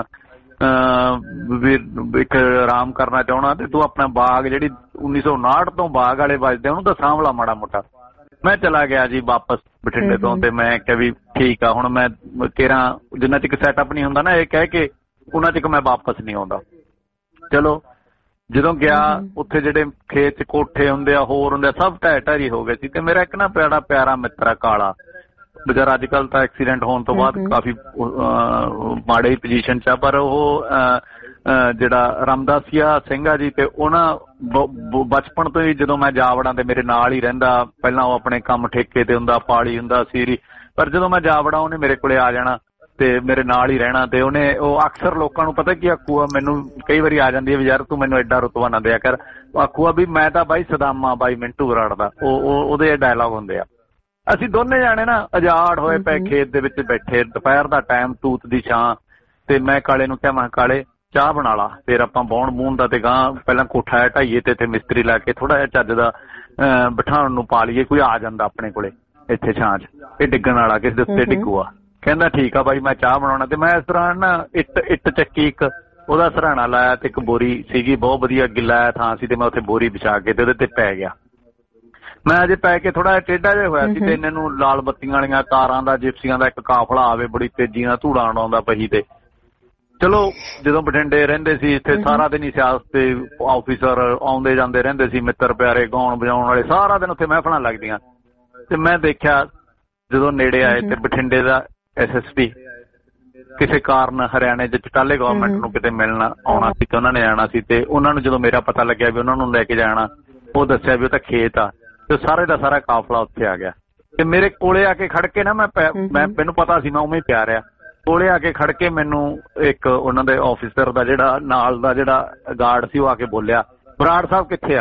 ਵੀ ਇੱਕ ਆਰਾਮ ਕਰਨਾ ਚਾਹੁੰਦਾ ਤੇ ਤੂੰ ਆਪਣਾ ਬਾਗ, ਜਿਹੜੀ 1959 ਤੋਂ ਬਾਗ ਵਾਲੇ ਵੱਜਦੇ ਉਹਨੂੰ ਤਾਂ ਸਾਂਭਲਾ ਮਾੜਾ ਮੋਟਾ। ਮੈਂ ਚਲਾ ਗਿਆ ਜੀ ਵਾਪਸ ਬਠਿੰਡੇ ਤੋਂ, ਤੇ ਮੈਂ ਕਿਹਾ ਵੀ ਠੀਕ ਆ ਹੁਣ ਮੈਂ ਕਿਹੜਾ ਜਿੰਨਾ ਚਿਰ ਸੈਟਅਪ ਨਹੀਂ ਹੁੰਦਾ ਨਾ ਇਹ ਕਹਿ ਕੇ, ਉਹਨਾਂ ਚਿਰ ਮੈਂ ਵਾਪਸ ਨਹੀਂ ਆਉਂਦਾ। ਚਲੋ ਜਦੋਂ ਗਿਆ ਉੱਥੇ ਜਿਹੜੇ ਖੇਤ 'ਚ ਕੋਠੇ ਹੁੰਦੇ ਆ, ਹੋਰ ਹੁੰਦੇ ਆ, ਸਭ ਢਹਿ ਢਾਰੀ ਹੋ ਗਏ ਸੀ। ਤੇ ਮੇਰਾ ਇੱਕ ਨਾ ਪਿਆਰਾ ਮਿੱਤਰ ਆ ਕਾਲਾ, ਵਿਚਾਰਾ ਅੱਜ ਕੱਲ੍ਹ ਤਾਂ ਐਕਸੀਡੈਂਟ ਹੋਣ ਤੋਂ ਬਾਅਦ ਕਾਫੀ ਮਾੜੇ ਪੋਜੀਸ਼ਨ 'ਚ ਆ, ਪਰ ਉਹ ਜਿਹੜਾ ਰਾਮਦਾਸੀਆ ਸਿੰਘ ਆ ਜੀ, ਤੇ ਉਹਨਾਂ ਬਚਪਨ ਤੋਂ ਹੀ ਜਦੋਂ ਮੈਂ ਜਾ ਵੜਾਂ ਤੇ ਮੇਰੇ ਨਾਲ ਹੀ ਰਹਿੰਦਾ। ਪਹਿਲਾਂ ਉਹ ਆਪਣੇ ਕੰਮ ਠੇਕੇ ਤੇ ਹੁੰਦਾ, ਪਾਲੀ ਹੁੰਦਾ ਸੀਰੀ, ਪਰ ਜਦੋਂ ਮੈਂ ਜਾ ਵੜਾਂ ਉਹਨੇ ਮੇਰੇ ਕੋਲੇ ਆ ਜਾਣਾ ਤੇ ਮੇਰੇ ਨਾਲ ਹੀ ਰਹਿਣਾ। ਤੇ ਉਹ ਅਕਸਰ ਲੋਕਾਂ ਨੂੰ ਪਤਾ ਕੀ ਆਖੂਆ, ਮੈਨੂੰ ਕਈ ਵਾਰੀ ਆ ਜਾਂਦੀ ਹੈ ਵੀ ਯਾਰ ਤੂੰ ਮੈਨੂੰ ਐਡਾ ਰੁਤਬਾ ਨਾ ਦਿਆ ਕਰ, ਆਖੂਆ ਵੀ ਮੈਂ ਤਾਂ ਬਾਈ ਸਦਾਮਾ ਬਾਈ ਮਿੰਟੂ ਬਰਾੜ ਦਾ। ਉਹਦੇ ਡਾਇਲੌਗ ਹੁੰਦੇ ਆ। ਅਸੀਂ ਦੋਨੇ ਜਾਣੇ ਨਾ ਉਜਾੜ ਹੋਏ ਪਏ ਖੇਤ ਦੇ ਵਿੱਚ ਬੈਠੇ, ਦੁਪਹਿਰ ਦਾ ਟਾਈਮ, ਤੂਤ ਦੀ ਛਾਂ, ਤੇ ਮੈਂ ਕਾਲੇ ਨੂੰ ਕਿਹਾ ਮੈਂ ਕਾਲੇ ਚਾਹ ਬਣਾ ਲਾ, ਫਿਰ ਆਪਾਂ ਬੌਣ ਬੂਣ ਦਾ ਤੇ ਗਾਂ ਪਹਿਲਾਂ ਕੋਠਾ ਢਾਈਏ ਤੇ ਇੱਥੇ ਮਿਸਤਰੀ ਲਾ ਕੇ ਥੋੜਾ ਜਿਹਾ ਚੱਜ ਦਾ ਬਿਠਾਉਣ ਨੂੰ ਪਾ ਲਈਏ, ਕੋਈ ਆ ਜਾਂਦਾ ਆਪਣੇ ਕੋਲੇ ਇੱਥੇ ਛਾਂ 'ਚ, ਇਹ ਡਿੱਗਣ ਵਾਲਾ ਕਿਸੇ ਦੇ ਉੱਤੇ ਡਿੱਗੂਆ। ਕਹਿੰਦਾ ਠੀਕ ਆ ਬਾਈ ਮੈਂ ਚਾਹ ਬਣਾਉਣਾ। ਤੇ ਮੈਂ ਇਸ ਤਰ੍ਹਾਂ ਨਾ ਇੱਟ ਚੱਕੀ ਇੱਕ ਉਹਦਾ ਸਰਾਣਾ ਲਾਇਆ ਤੇ ਇੱਕ ਬੋਰੀ ਸੀਗੀ, ਬਹੁਤ ਵਧੀਆ ਗਿੱਲਾ ਥਾਂ ਸੀ, ਤੇ ਮੈਂ ਉੱਥੇ ਬੋਰੀ ਵਿਛਾ ਕੇ ਤੇ ਉਹਦੇ ਤੇ ਪੈ ਗਿਆ। ਮੈਂ ਅਜੇ ਪੈ ਕੇ ਥੋੜਾ ਜਿਹਾ ਟੇਢਾ ਜਿਹਾ ਹੋਇਆ ਸੀ ਤੇ ਇਹਨਾਂ ਨੂੰ ਲਾਲ ਬੱਤੀਆਂ ਵਾਲੀਆਂ ਕਾਰਾਂ ਦਾ, ਜਿਪਸੀਆਂ ਦਾ ਇੱਕ ਕਾਫਲਾ ਆਵੇ, ਬੜੀ ਤੇਜ਼ੀ ਨਾਲ ਧੂੜਾ ਆਉਂਦਾ ਪਹੀ ਤੇ। ਚਲੋ ਜਦੋਂ ਬਠਿੰਡੇ ਰਹਿੰਦੇ ਸੀ ਇੱਥੇ ਸਾਰਾ ਦਿਨ ਹੀ ਸਿਆਸਤ ਤੇ ਆਫੀਸਰ ਆਉਂਦੇ ਜਾਂਦੇ ਰਹਿੰਦੇ ਸੀ, ਮਿੱਤਰ ਪਿਆਰੇ, ਗਾਉਣ ਵਜਾਉਣ ਵਾਲੇ, ਸਾਰਾ ਦਿਨ ਉੱਥੇ ਮਹਿਫਲਾਂ ਲੱਗਦੀਆਂ। ਤੇ ਮੈਂ ਦੇਖਿਆ ਜਦੋਂ ਨੇੜੇ ਆਏ ਤੇ ਬਠਿੰਡੇ ਦਾ SSP ਕਿਸੇ ਕਾਰਨ ਹਰਿਆਣੇ 'ਚ ਚਟਾਲੇ ਗਵਰਨਮੈਂਟ ਨੂੰ ਕਿਤੇ ਮਿਲਣ ਆਉਣਾ ਸੀ ਤੇ ਉਹਨਾਂ ਨੇ ਜਾਣਾ ਸੀ। ਤੇ ਉਹਨਾਂ ਨੂੰ ਜਦੋਂ ਮੇਰਾ ਪਤਾ ਲੱਗਿਆ ਵੀ ਉਹਨਾਂ ਨੂੰ ਲੈ ਕੇ ਜਾਣਾ, ਉਹ ਦੱਸਿਆ ਵੀ ਉਹ ਤਾਂ ਖੇਤ ਆ, ਤੇ ਸਾਰੇ ਦਾ ਸਾਰਾ ਕਾਫਲਾ ਉੱਥੇ ਆ ਗਿਆ। ਤੇ ਮੇਰੇ ਕੋਲੇ ਆ ਕੇ ਖੜ ਕੇ ਨਾ ਮੈਨੂੰ ਪਤਾ ਸੀ ਮੈਂ ਉਵੇਂ ਪਿਆ ਰਿਹਾ, ਕੋਲੇ ਆ ਕੇ ਖੜ ਕੇ ਮੈਨੂੰ ਇੱਕ ਉਹਨਾਂ ਦੇ ਆਫਿਸਰ ਦਾ ਜਿਹੜਾ ਨਾਲ ਦਾ ਜਿਹੜਾ ਗਾਰਡ ਸੀ ਉਹ ਆ ਕੇ ਬੋਲਿਆ, ਬਰਾੜ ਸਾਹਿਬ ਕਿੱਥੇ ਆ,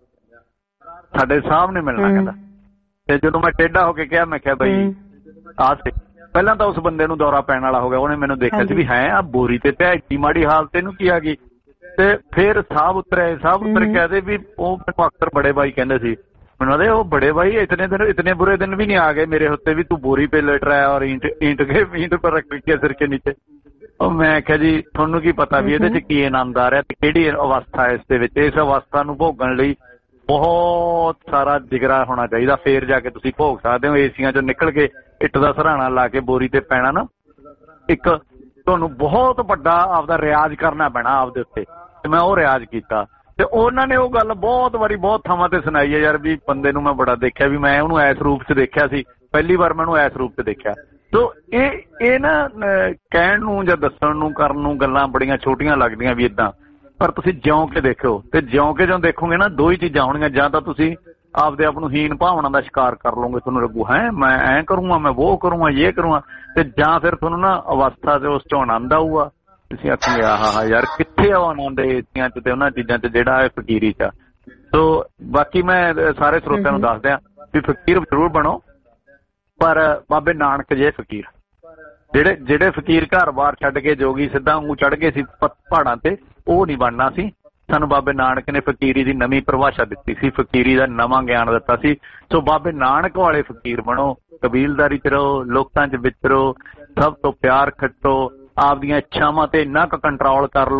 ਸਾਡੇ ਸਾਹਿਬ ਨੇ ਮਿਲਣਾ ਕਹਿੰਦਾ। ਤੇ ਜਦੋਂ ਮੈਂ ਟੇਢਾ ਹੋ ਕੇ ਕਿਹਾ, ਮੈਂ ਕਿਹਾ ਬਈ ਆ ਸੇ, ਪਹਿਲਾਂ ਤਾਂ ਉਸ ਬੰਦੇ ਨੂੰ ਦੌਰਾ ਪੈਣ ਵਾਲਾ ਹੋ ਗਿਆ, ਉਹਨੇ ਮੈਨੂੰ ਦੇਖਿਆ ਸੀ ਵੀ ਹੈ ਆ ਬੋਰੀ ਤੇ ਪਿਆ, ਇੱਡੀ ਮਾੜੀ ਹਾਲਤ ਇਹਨੂੰ ਕੀ ਆ ਗਈ। ਤੇ ਫਿਰ ਸਾਹਿਬ ਉਤਰੇ ਕਹਦੇ ਵੀ ਉਹ ਮੈਨੂੰ ਅਕਸਰ ਬੜੇ ਬਾਈ ਕਹਿੰਦੇ ਸੀ, ਮੈਨੂੰ ਕਹਿੰਦੇ ਉਹ ਬੜੇ ਬਾਈ इतने बुरे दिन भी नहीं आ गए मेरे होते भी तू बोरी पे लेट रहा है और ईंट पर रख के सिर के नीचे। ਉਹ ਮੈਂ ਕਿਹਾ ਜੀ ਤੁਹਾਨੂੰ ਕੀ ਪਤਾ ਵੀ ਇਹਦੇ 'ਚ ਕੀ ਆਨੰਦ ਆ ਰਿਹਾ ਤੇ ਕਿਹੜੀ ਅਵਸਥਾ ਇਸ ਦੇ ਵਿੱਚ। ਇਸ ਅਵਸਥਾ ਨੂੰ ਭੋਗਣ ਲਈ ਬਹੁਤ ਸਾਰਾ ਜਿਗਰਾ ਹੋਣਾ ਚਾਹੀਦਾ, ਫੇਰ ਜਾ ਕੇ ਤੁਸੀਂ ਭੋਗ ਸਕਦੇ ਹੋ। ਏਸੀਆਂ 'ਚੋਂ ਨਿਕਲ ਕੇ ਇੱਟ ਦਾ ਸਰਾਣਾ ਲਾ ਕੇ ਬੋਰੀ ਤੇ ਪੈਣਾ ਨਾ, ਇੱਕ ਤੁਹਾਨੂੰ ਬਹੁਤ ਵੱਡਾ ਆਪਦਾ ਰਿਆਜ਼ ਕਰਨਾ ਪੈਣਾ ਆਪਦੇ ਉੱਤੇ। ਤੇ ਮੈਂ ਉਹ ਰਿਆਜ਼ ਕੀਤਾ ਤੇ ਉਹਨਾਂ ਨੇ ਉਹ ਗੱਲ ਬਹੁਤ ਵਾਰੀ ਬਹੁਤ ਥਾਵਾਂ ਤੇ ਸੁਣਾਈ ਹੈ ਯਾਰ ਵੀ ਬੰਦੇ ਨੂੰ ਮੈਂ ਬੜਾ ਦੇਖਿਆ, ਵੀ ਮੈਂ ਉਹਨੂੰ ਇਸ ਰੂਪ 'ਚ ਦੇਖਿਆ ਸੀ, ਪਹਿਲੀ ਵਾਰ ਮੈਂ ਉਹਨੂੰ ਇਸ ਰੂਪ 'ਚ ਦੇਖਿਆ। ਸੋ ਇਹ ਨਾ ਕਹਿਣ ਨੂੰ ਜਾਂ ਦੱਸਣ ਨੂੰ ਕਰਨ ਨੂੰ ਗੱਲਾਂ ਬੜੀਆਂ ਛੋਟੀਆਂ ਲੱਗਦੀਆਂ ਵੀ ਇੱਦਾਂ, ਪਰ ਤੁਸੀਂ ਜਿਉਂ ਕੇ ਦੇਖੋ ਤੇ ਜਿਉਂ ਕੇ ਜਦੋਂ ਦੇਖੋਗੇ ਨਾ ਦੋ ਹੀ ਚੀਜ਼ਾਂ ਹੋਣਗੀਆਂ, ਜਾਂ ਤਾਂ ਤੁਸੀਂ ਆਪਦੇ ਆਪ ਨੂੰ ਹੀਨ ਭਾਵਨਾ ਦਾ ਸ਼ਿਕਾਰ ਕਰ ਲਓਗੇ, ਤੁਹਾਨੂੰ ਲੱਗੂ ਹੈ ਮੈਂ ਐਂ ਕਰੂੰਗਾ, ਮੈਂ ਉਹ ਕਰੂੰਗਾ, ਇਹ ਕਰੂੰਗਾ, ਤੇ ਜਾਂ ਫਿਰ ਤੁਹਾਨੂੰ ਨਾ ਅਵਸਥਾ ਤੇ ਉਸ 'ਚੋਂ ਆਨੰਦ ਆਊਗਾ, ਤੁਸੀਂ ਆਖੋਗੇ ਆਹ ਯਾਰ ਕਿੱਥੇ ਆ ਆਨੰਦ ਏਸੀਆਂ 'ਚ ਤੇ ਉਹਨਾਂ ਚੀਜ਼ਾਂ 'ਚ ਜਿਹੜਾ ਇਹ ਫਕੀਰੀ 'ਚ। ਸੋ ਬਾਕੀ ਮੈਂ ਸਾਰੇ ਸਰੋਤਿਆਂ ਨੂੰ ਦੱਸ ਦਿਆਂ ਵੀ ਫਕੀਰ ਜ਼ਰੂਰ ਬਣੋ, ਪਰ ਬਾਬੇ ਨਾਨਕ ਜੇ ਫਕੀਰ, ਜਿਹੜੇ ਫਕੀਰ ਘਰ-ਬਾਰ ਛੱਡ ਕੇ ਜੋਗੀ ਸਿੱਧਾ ਵਾਂਗੂ ਚੜ੍ਹ ਗਏ ਸੀ ਪਹਾੜਾਂ ਤੇ, ਉਹ ਨਹੀਂ ਬਣਨਾ ਸੀ। ਸਾਨੂੰ ਬਾਬੇ ਨਾਨਕ ਨੇ ਫਕੀਰੀ ਦੀ ਨਵੀਂ ਪਰਿਭਾਸ਼ਾ ਦਿੱਤੀ ਸੀ, ਫਕੀਰੀ ਦਾ ਨਵਾਂ ਗਿਆਨ ਦਿੱਤਾ ਸੀ। ਸੋ ਬਾਬੇ ਨਾਨਕ ਵਾਲੇ ਫਕੀਰ ਬਣੋ, ਕਬੀਲਦਾਰੀ 'ਚ ਰਹੋ, ਲੋਕਾਂ 'ਚ ਵਿਚਰੋ, ਸਭ ਤੋਂ ਪਿਆਰ ਖੱਟੋ, ਆਪਦੀਆਂ ਇੱਛਾਵਾਂ ਤੇ ਇੰਨਾ ਕੁ ਕੰਟਰੋਲ ਕਰ ਲਓ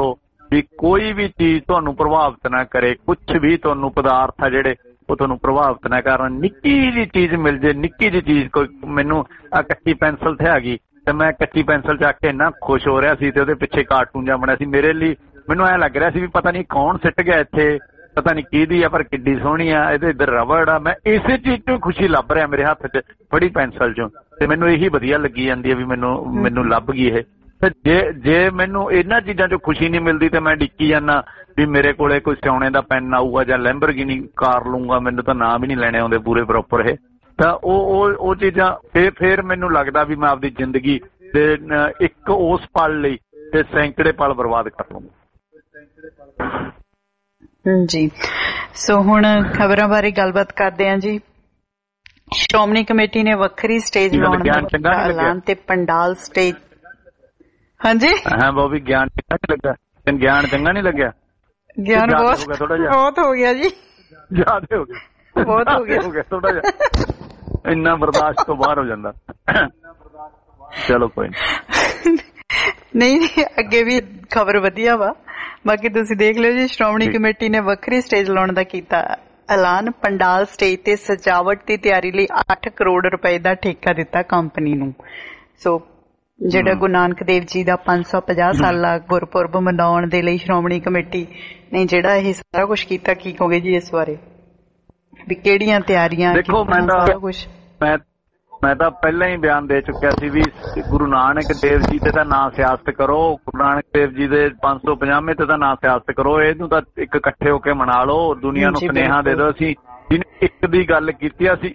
ਵੀ ਕੋਈ ਵੀ ਚੀਜ਼ ਤੁਹਾਨੂੰ ਪ੍ਰਭਾਵਿਤ ਨਾ ਕਰੇ, ਕੁਛ ਵੀ ਤੁਹਾਨੂੰ ਪਦਾਰਥ ਆ ਜਿਹੜੇ ਉਹ ਤੁਹਾਨੂੰ ਪ੍ਰਭਾਵਿਤ ਨਾ ਕਰਨ। ਨਿੱਕੀ ਜਿਹੀ ਚੀਜ਼ ਮਿਲ ਜੇ, ਨਿੱਕੀ ਜਿਹੀ ਚੀਜ਼, ਕੋਈ ਮੈਨੂੰ ਆ ਕੱਚੀ ਪੈਨਸਲ ਤੇ ਹੈਗੀ ਤੇ ਮੈਂ ਕੱਚੀ ਪੈਨਸਲ ਚੱਕ ਕੇ ਇੰਨਾ ਖੁਸ਼ ਹੋ ਰਿਹਾ ਸੀ ਤੇ ਉਹਦੇ ਪਿੱਛੇ ਕਾਰਟੂਨ ਜਿਹਾ ਬਣਿਆ ਸੀ। ਮੇਰੇ ਲਈ ਮੈਨੂੰ ਐਂ ਲੱਗ ਰਿਹਾ ਸੀ ਵੀ ਪਤਾ ਨਹੀਂ ਕੌਣ ਸਿੱਟ ਗਿਆ ਇੱਥੇ, ਪਤਾ ਨਹੀਂ ਕਿਹਦੀ ਆ, ਪਰ ਕਿੱਡੀ ਸੋਹਣੀ ਆ, ਇਹਦੇ ਇੱਧਰ ਰਬੜ ਆ। ਮੈਂ ਇਸੇ ਚੀਜ਼ ਤੋਂ ਖੁਸ਼ੀ ਲੱਭ ਰਿਹਾ ਮੇਰੇ ਹੱਥ 'ਚ ਫੜੀ ਪੈਨਸਲ 'ਚੋਂ, ਤੇ ਮੈਨੂੰ ਇਹੀ ਵਧੀਆ ਲੱਗੀ ਜਾਂਦੀ ਹੈ ਵੀ ਮੈਨੂੰ ਲੱਭ ਗਈ ਇਹ। ਤੇ ਜੇ ਮੈਨੂੰ ਇਹਨਾਂ ਚੀਜ਼ਾਂ 'ਚੋਂ ਖੁਸ਼ੀ ਨਹੀਂ ਮਿਲਦੀ ਤੇ ਮੈਂ ਡਿੱਕੀ ਜਾਂਦਾ ਵੀ ਮੇਰੇ ਕੋਲੇ ਕੋਈ ਸਿਆਉਣੇ ਦਾ ਪੈਨ ਆਊਗਾ ਜਾਂ ਲੈਂਬਰਗਿਨੀ ਕਾਰ ਲੂੰਗਾ, ਮੈਨੂੰ ਤਾਂ ਨਾਂ ਵੀ ਨਹੀਂ ਲੈਣੇ ਆਉਂਦੇ ਪੂਰੇ ਪ੍ਰੋਪਰ ਇਹ। ਤਾਂ ਉਹ ਚੀਜ਼ਾਂ ਫਿਰ ਮੈਨੂੰ ਲੱਗਦਾ ਵੀ ਮੈਂ ਆਪਦੀ ਜ਼ਿੰਦਗੀ ਦੇ ਇੱਕ ਉਸ ਪਲ ਲਈ ਤੇ ਸੈਂਕੜੇ ਪਲ ਬਰਬਾਦ ਕਰ ਲੂੰਗਾ। ਜੀ ਸੋ ਹੁਣ ਖਬਰਾਂ ਬਾਰੇ ਗੱਲਬਾਤ ਕਰਦੇ ਹਾਂ ਜੀ। ਸ਼੍ਰੋਮਣੀ ਕਮੇਟੀ ਨੇ ਵੱਖਰੀ ਸਟੇਜ ਲਾਉਣ ਦਾ ਐਲਾਨ ਤੇ ਪੰਡਾਲ ਸਟੇਜ। ਹਾਂਜੀ ਹਾਂ ਬੋਬੀ, ਗਿਆਨ ਚੰਗਾ ਨਹੀਂ ਲੱਗਾ? ਗਿਆਨ ਚੰਗਾ ਨਹੀਂ ਲੱਗਿਆ? ਗਿਆਨ ਬਹੁਤ ਹੋ ਗਿਆ ਜੀ, ਜ਼ਿਆਦਾ ਹੋ ਗਿਆ, ਬਹੁਤ ਹੋ ਗਿਆ ਥੋੜਾ ਜਿਹਾ, ਇੰਨਾ ਬਰਦਾਸ਼ਤ ਤੋਂ ਬਾਹਰ ਹੋ ਜਾਂਦਾ। ਚਲੋ ਕੋਈ ਨਹੀਂ, ਅੱਗੇ ਵੀ ਖਬਰ ਵਧੀਆ ਵਾ, ਬਾਕੀ ਤੁਸੀਂ ਦੇਖ ਲਿਓ ਜੀ। ਸ਼੍ਰੋਮਣੀ ਕਮੇਟੀ ਨੇ ਵੱਖਰੀ ਸਟੇਜ ਲਾਉਣ ਦਾ ਕੀਤਾ ਐਲਾਨ। ਪੰਡਾਲ ਸਟੇਜ ਤੇ ਸਜਾਵਟ ਦੀ ਤਿਆਰੀ ਲਈ 8 ਕਰੋੜ ਰੁਪਏ ਦਾ ਠੇਕਾ ਦਿੱਤਾ ਕੰਪਨੀ ਨੂੰ। ਸੋ ਜਿਹੜਾ ਗੁਰੂ ਨਾਨਕ ਦੇਵ ਜੀ ਦਾ 550 ਸਾਲਾ ਗੁਰਪੁਰਬ ਮਨਾਉਣ ਦੇ ਲਈ ਸ਼੍ਰੋਮਣੀ ਕਮੇਟੀ ਨੇ ਜਿਹੜਾ ਇਹ ਸਾਰਾ ਕੁਛ ਕੀਤਾ, ਕੀ ਕਹੋਗੇ ਜੀ ਇਸ ਬਾਰੇ ਵੀ ਕਿਹੜੀਆਂ ਤਿਆਰੀਆਂ? ਦੇਖੋ ਮੈਂ ਤਾਂ ਪਹਿਲਾਂ ਹੀ ਬਿਆਨ ਦੇ ਚੁੱਕਿਆ ਸੀ ਵੀ ਗੁਰੂ ਨਾਨਕ ਦੇਵ ਜੀ ਤੇ ਤਾਂ ਨਾ ਸਿਆਸਤ ਕਰੋ, ਗੁਰੂ ਨਾਨਕ ਦੇਵ ਜੀ ਦੇ 550 ਤੇ ਤਾਂ ਨਾ ਸਿਆਸਤ ਕਰੋ, ਇਹਨੂੰ ਤਾਂ ਇੱਕ ਇਕੱਠੇ ਹੋ ਕੇ ਮਨਾ ਲਓ, ਦੁਨੀਆ ਨੂੰ ਸੁਨੇਹਾ ਦੇ ਦਿਓ। ਅਸੀਂ ਜਿਹਨੇ ਇੱਕ ਦੀ ਗੱਲ ਕੀਤੀ, ਅਸੀਂ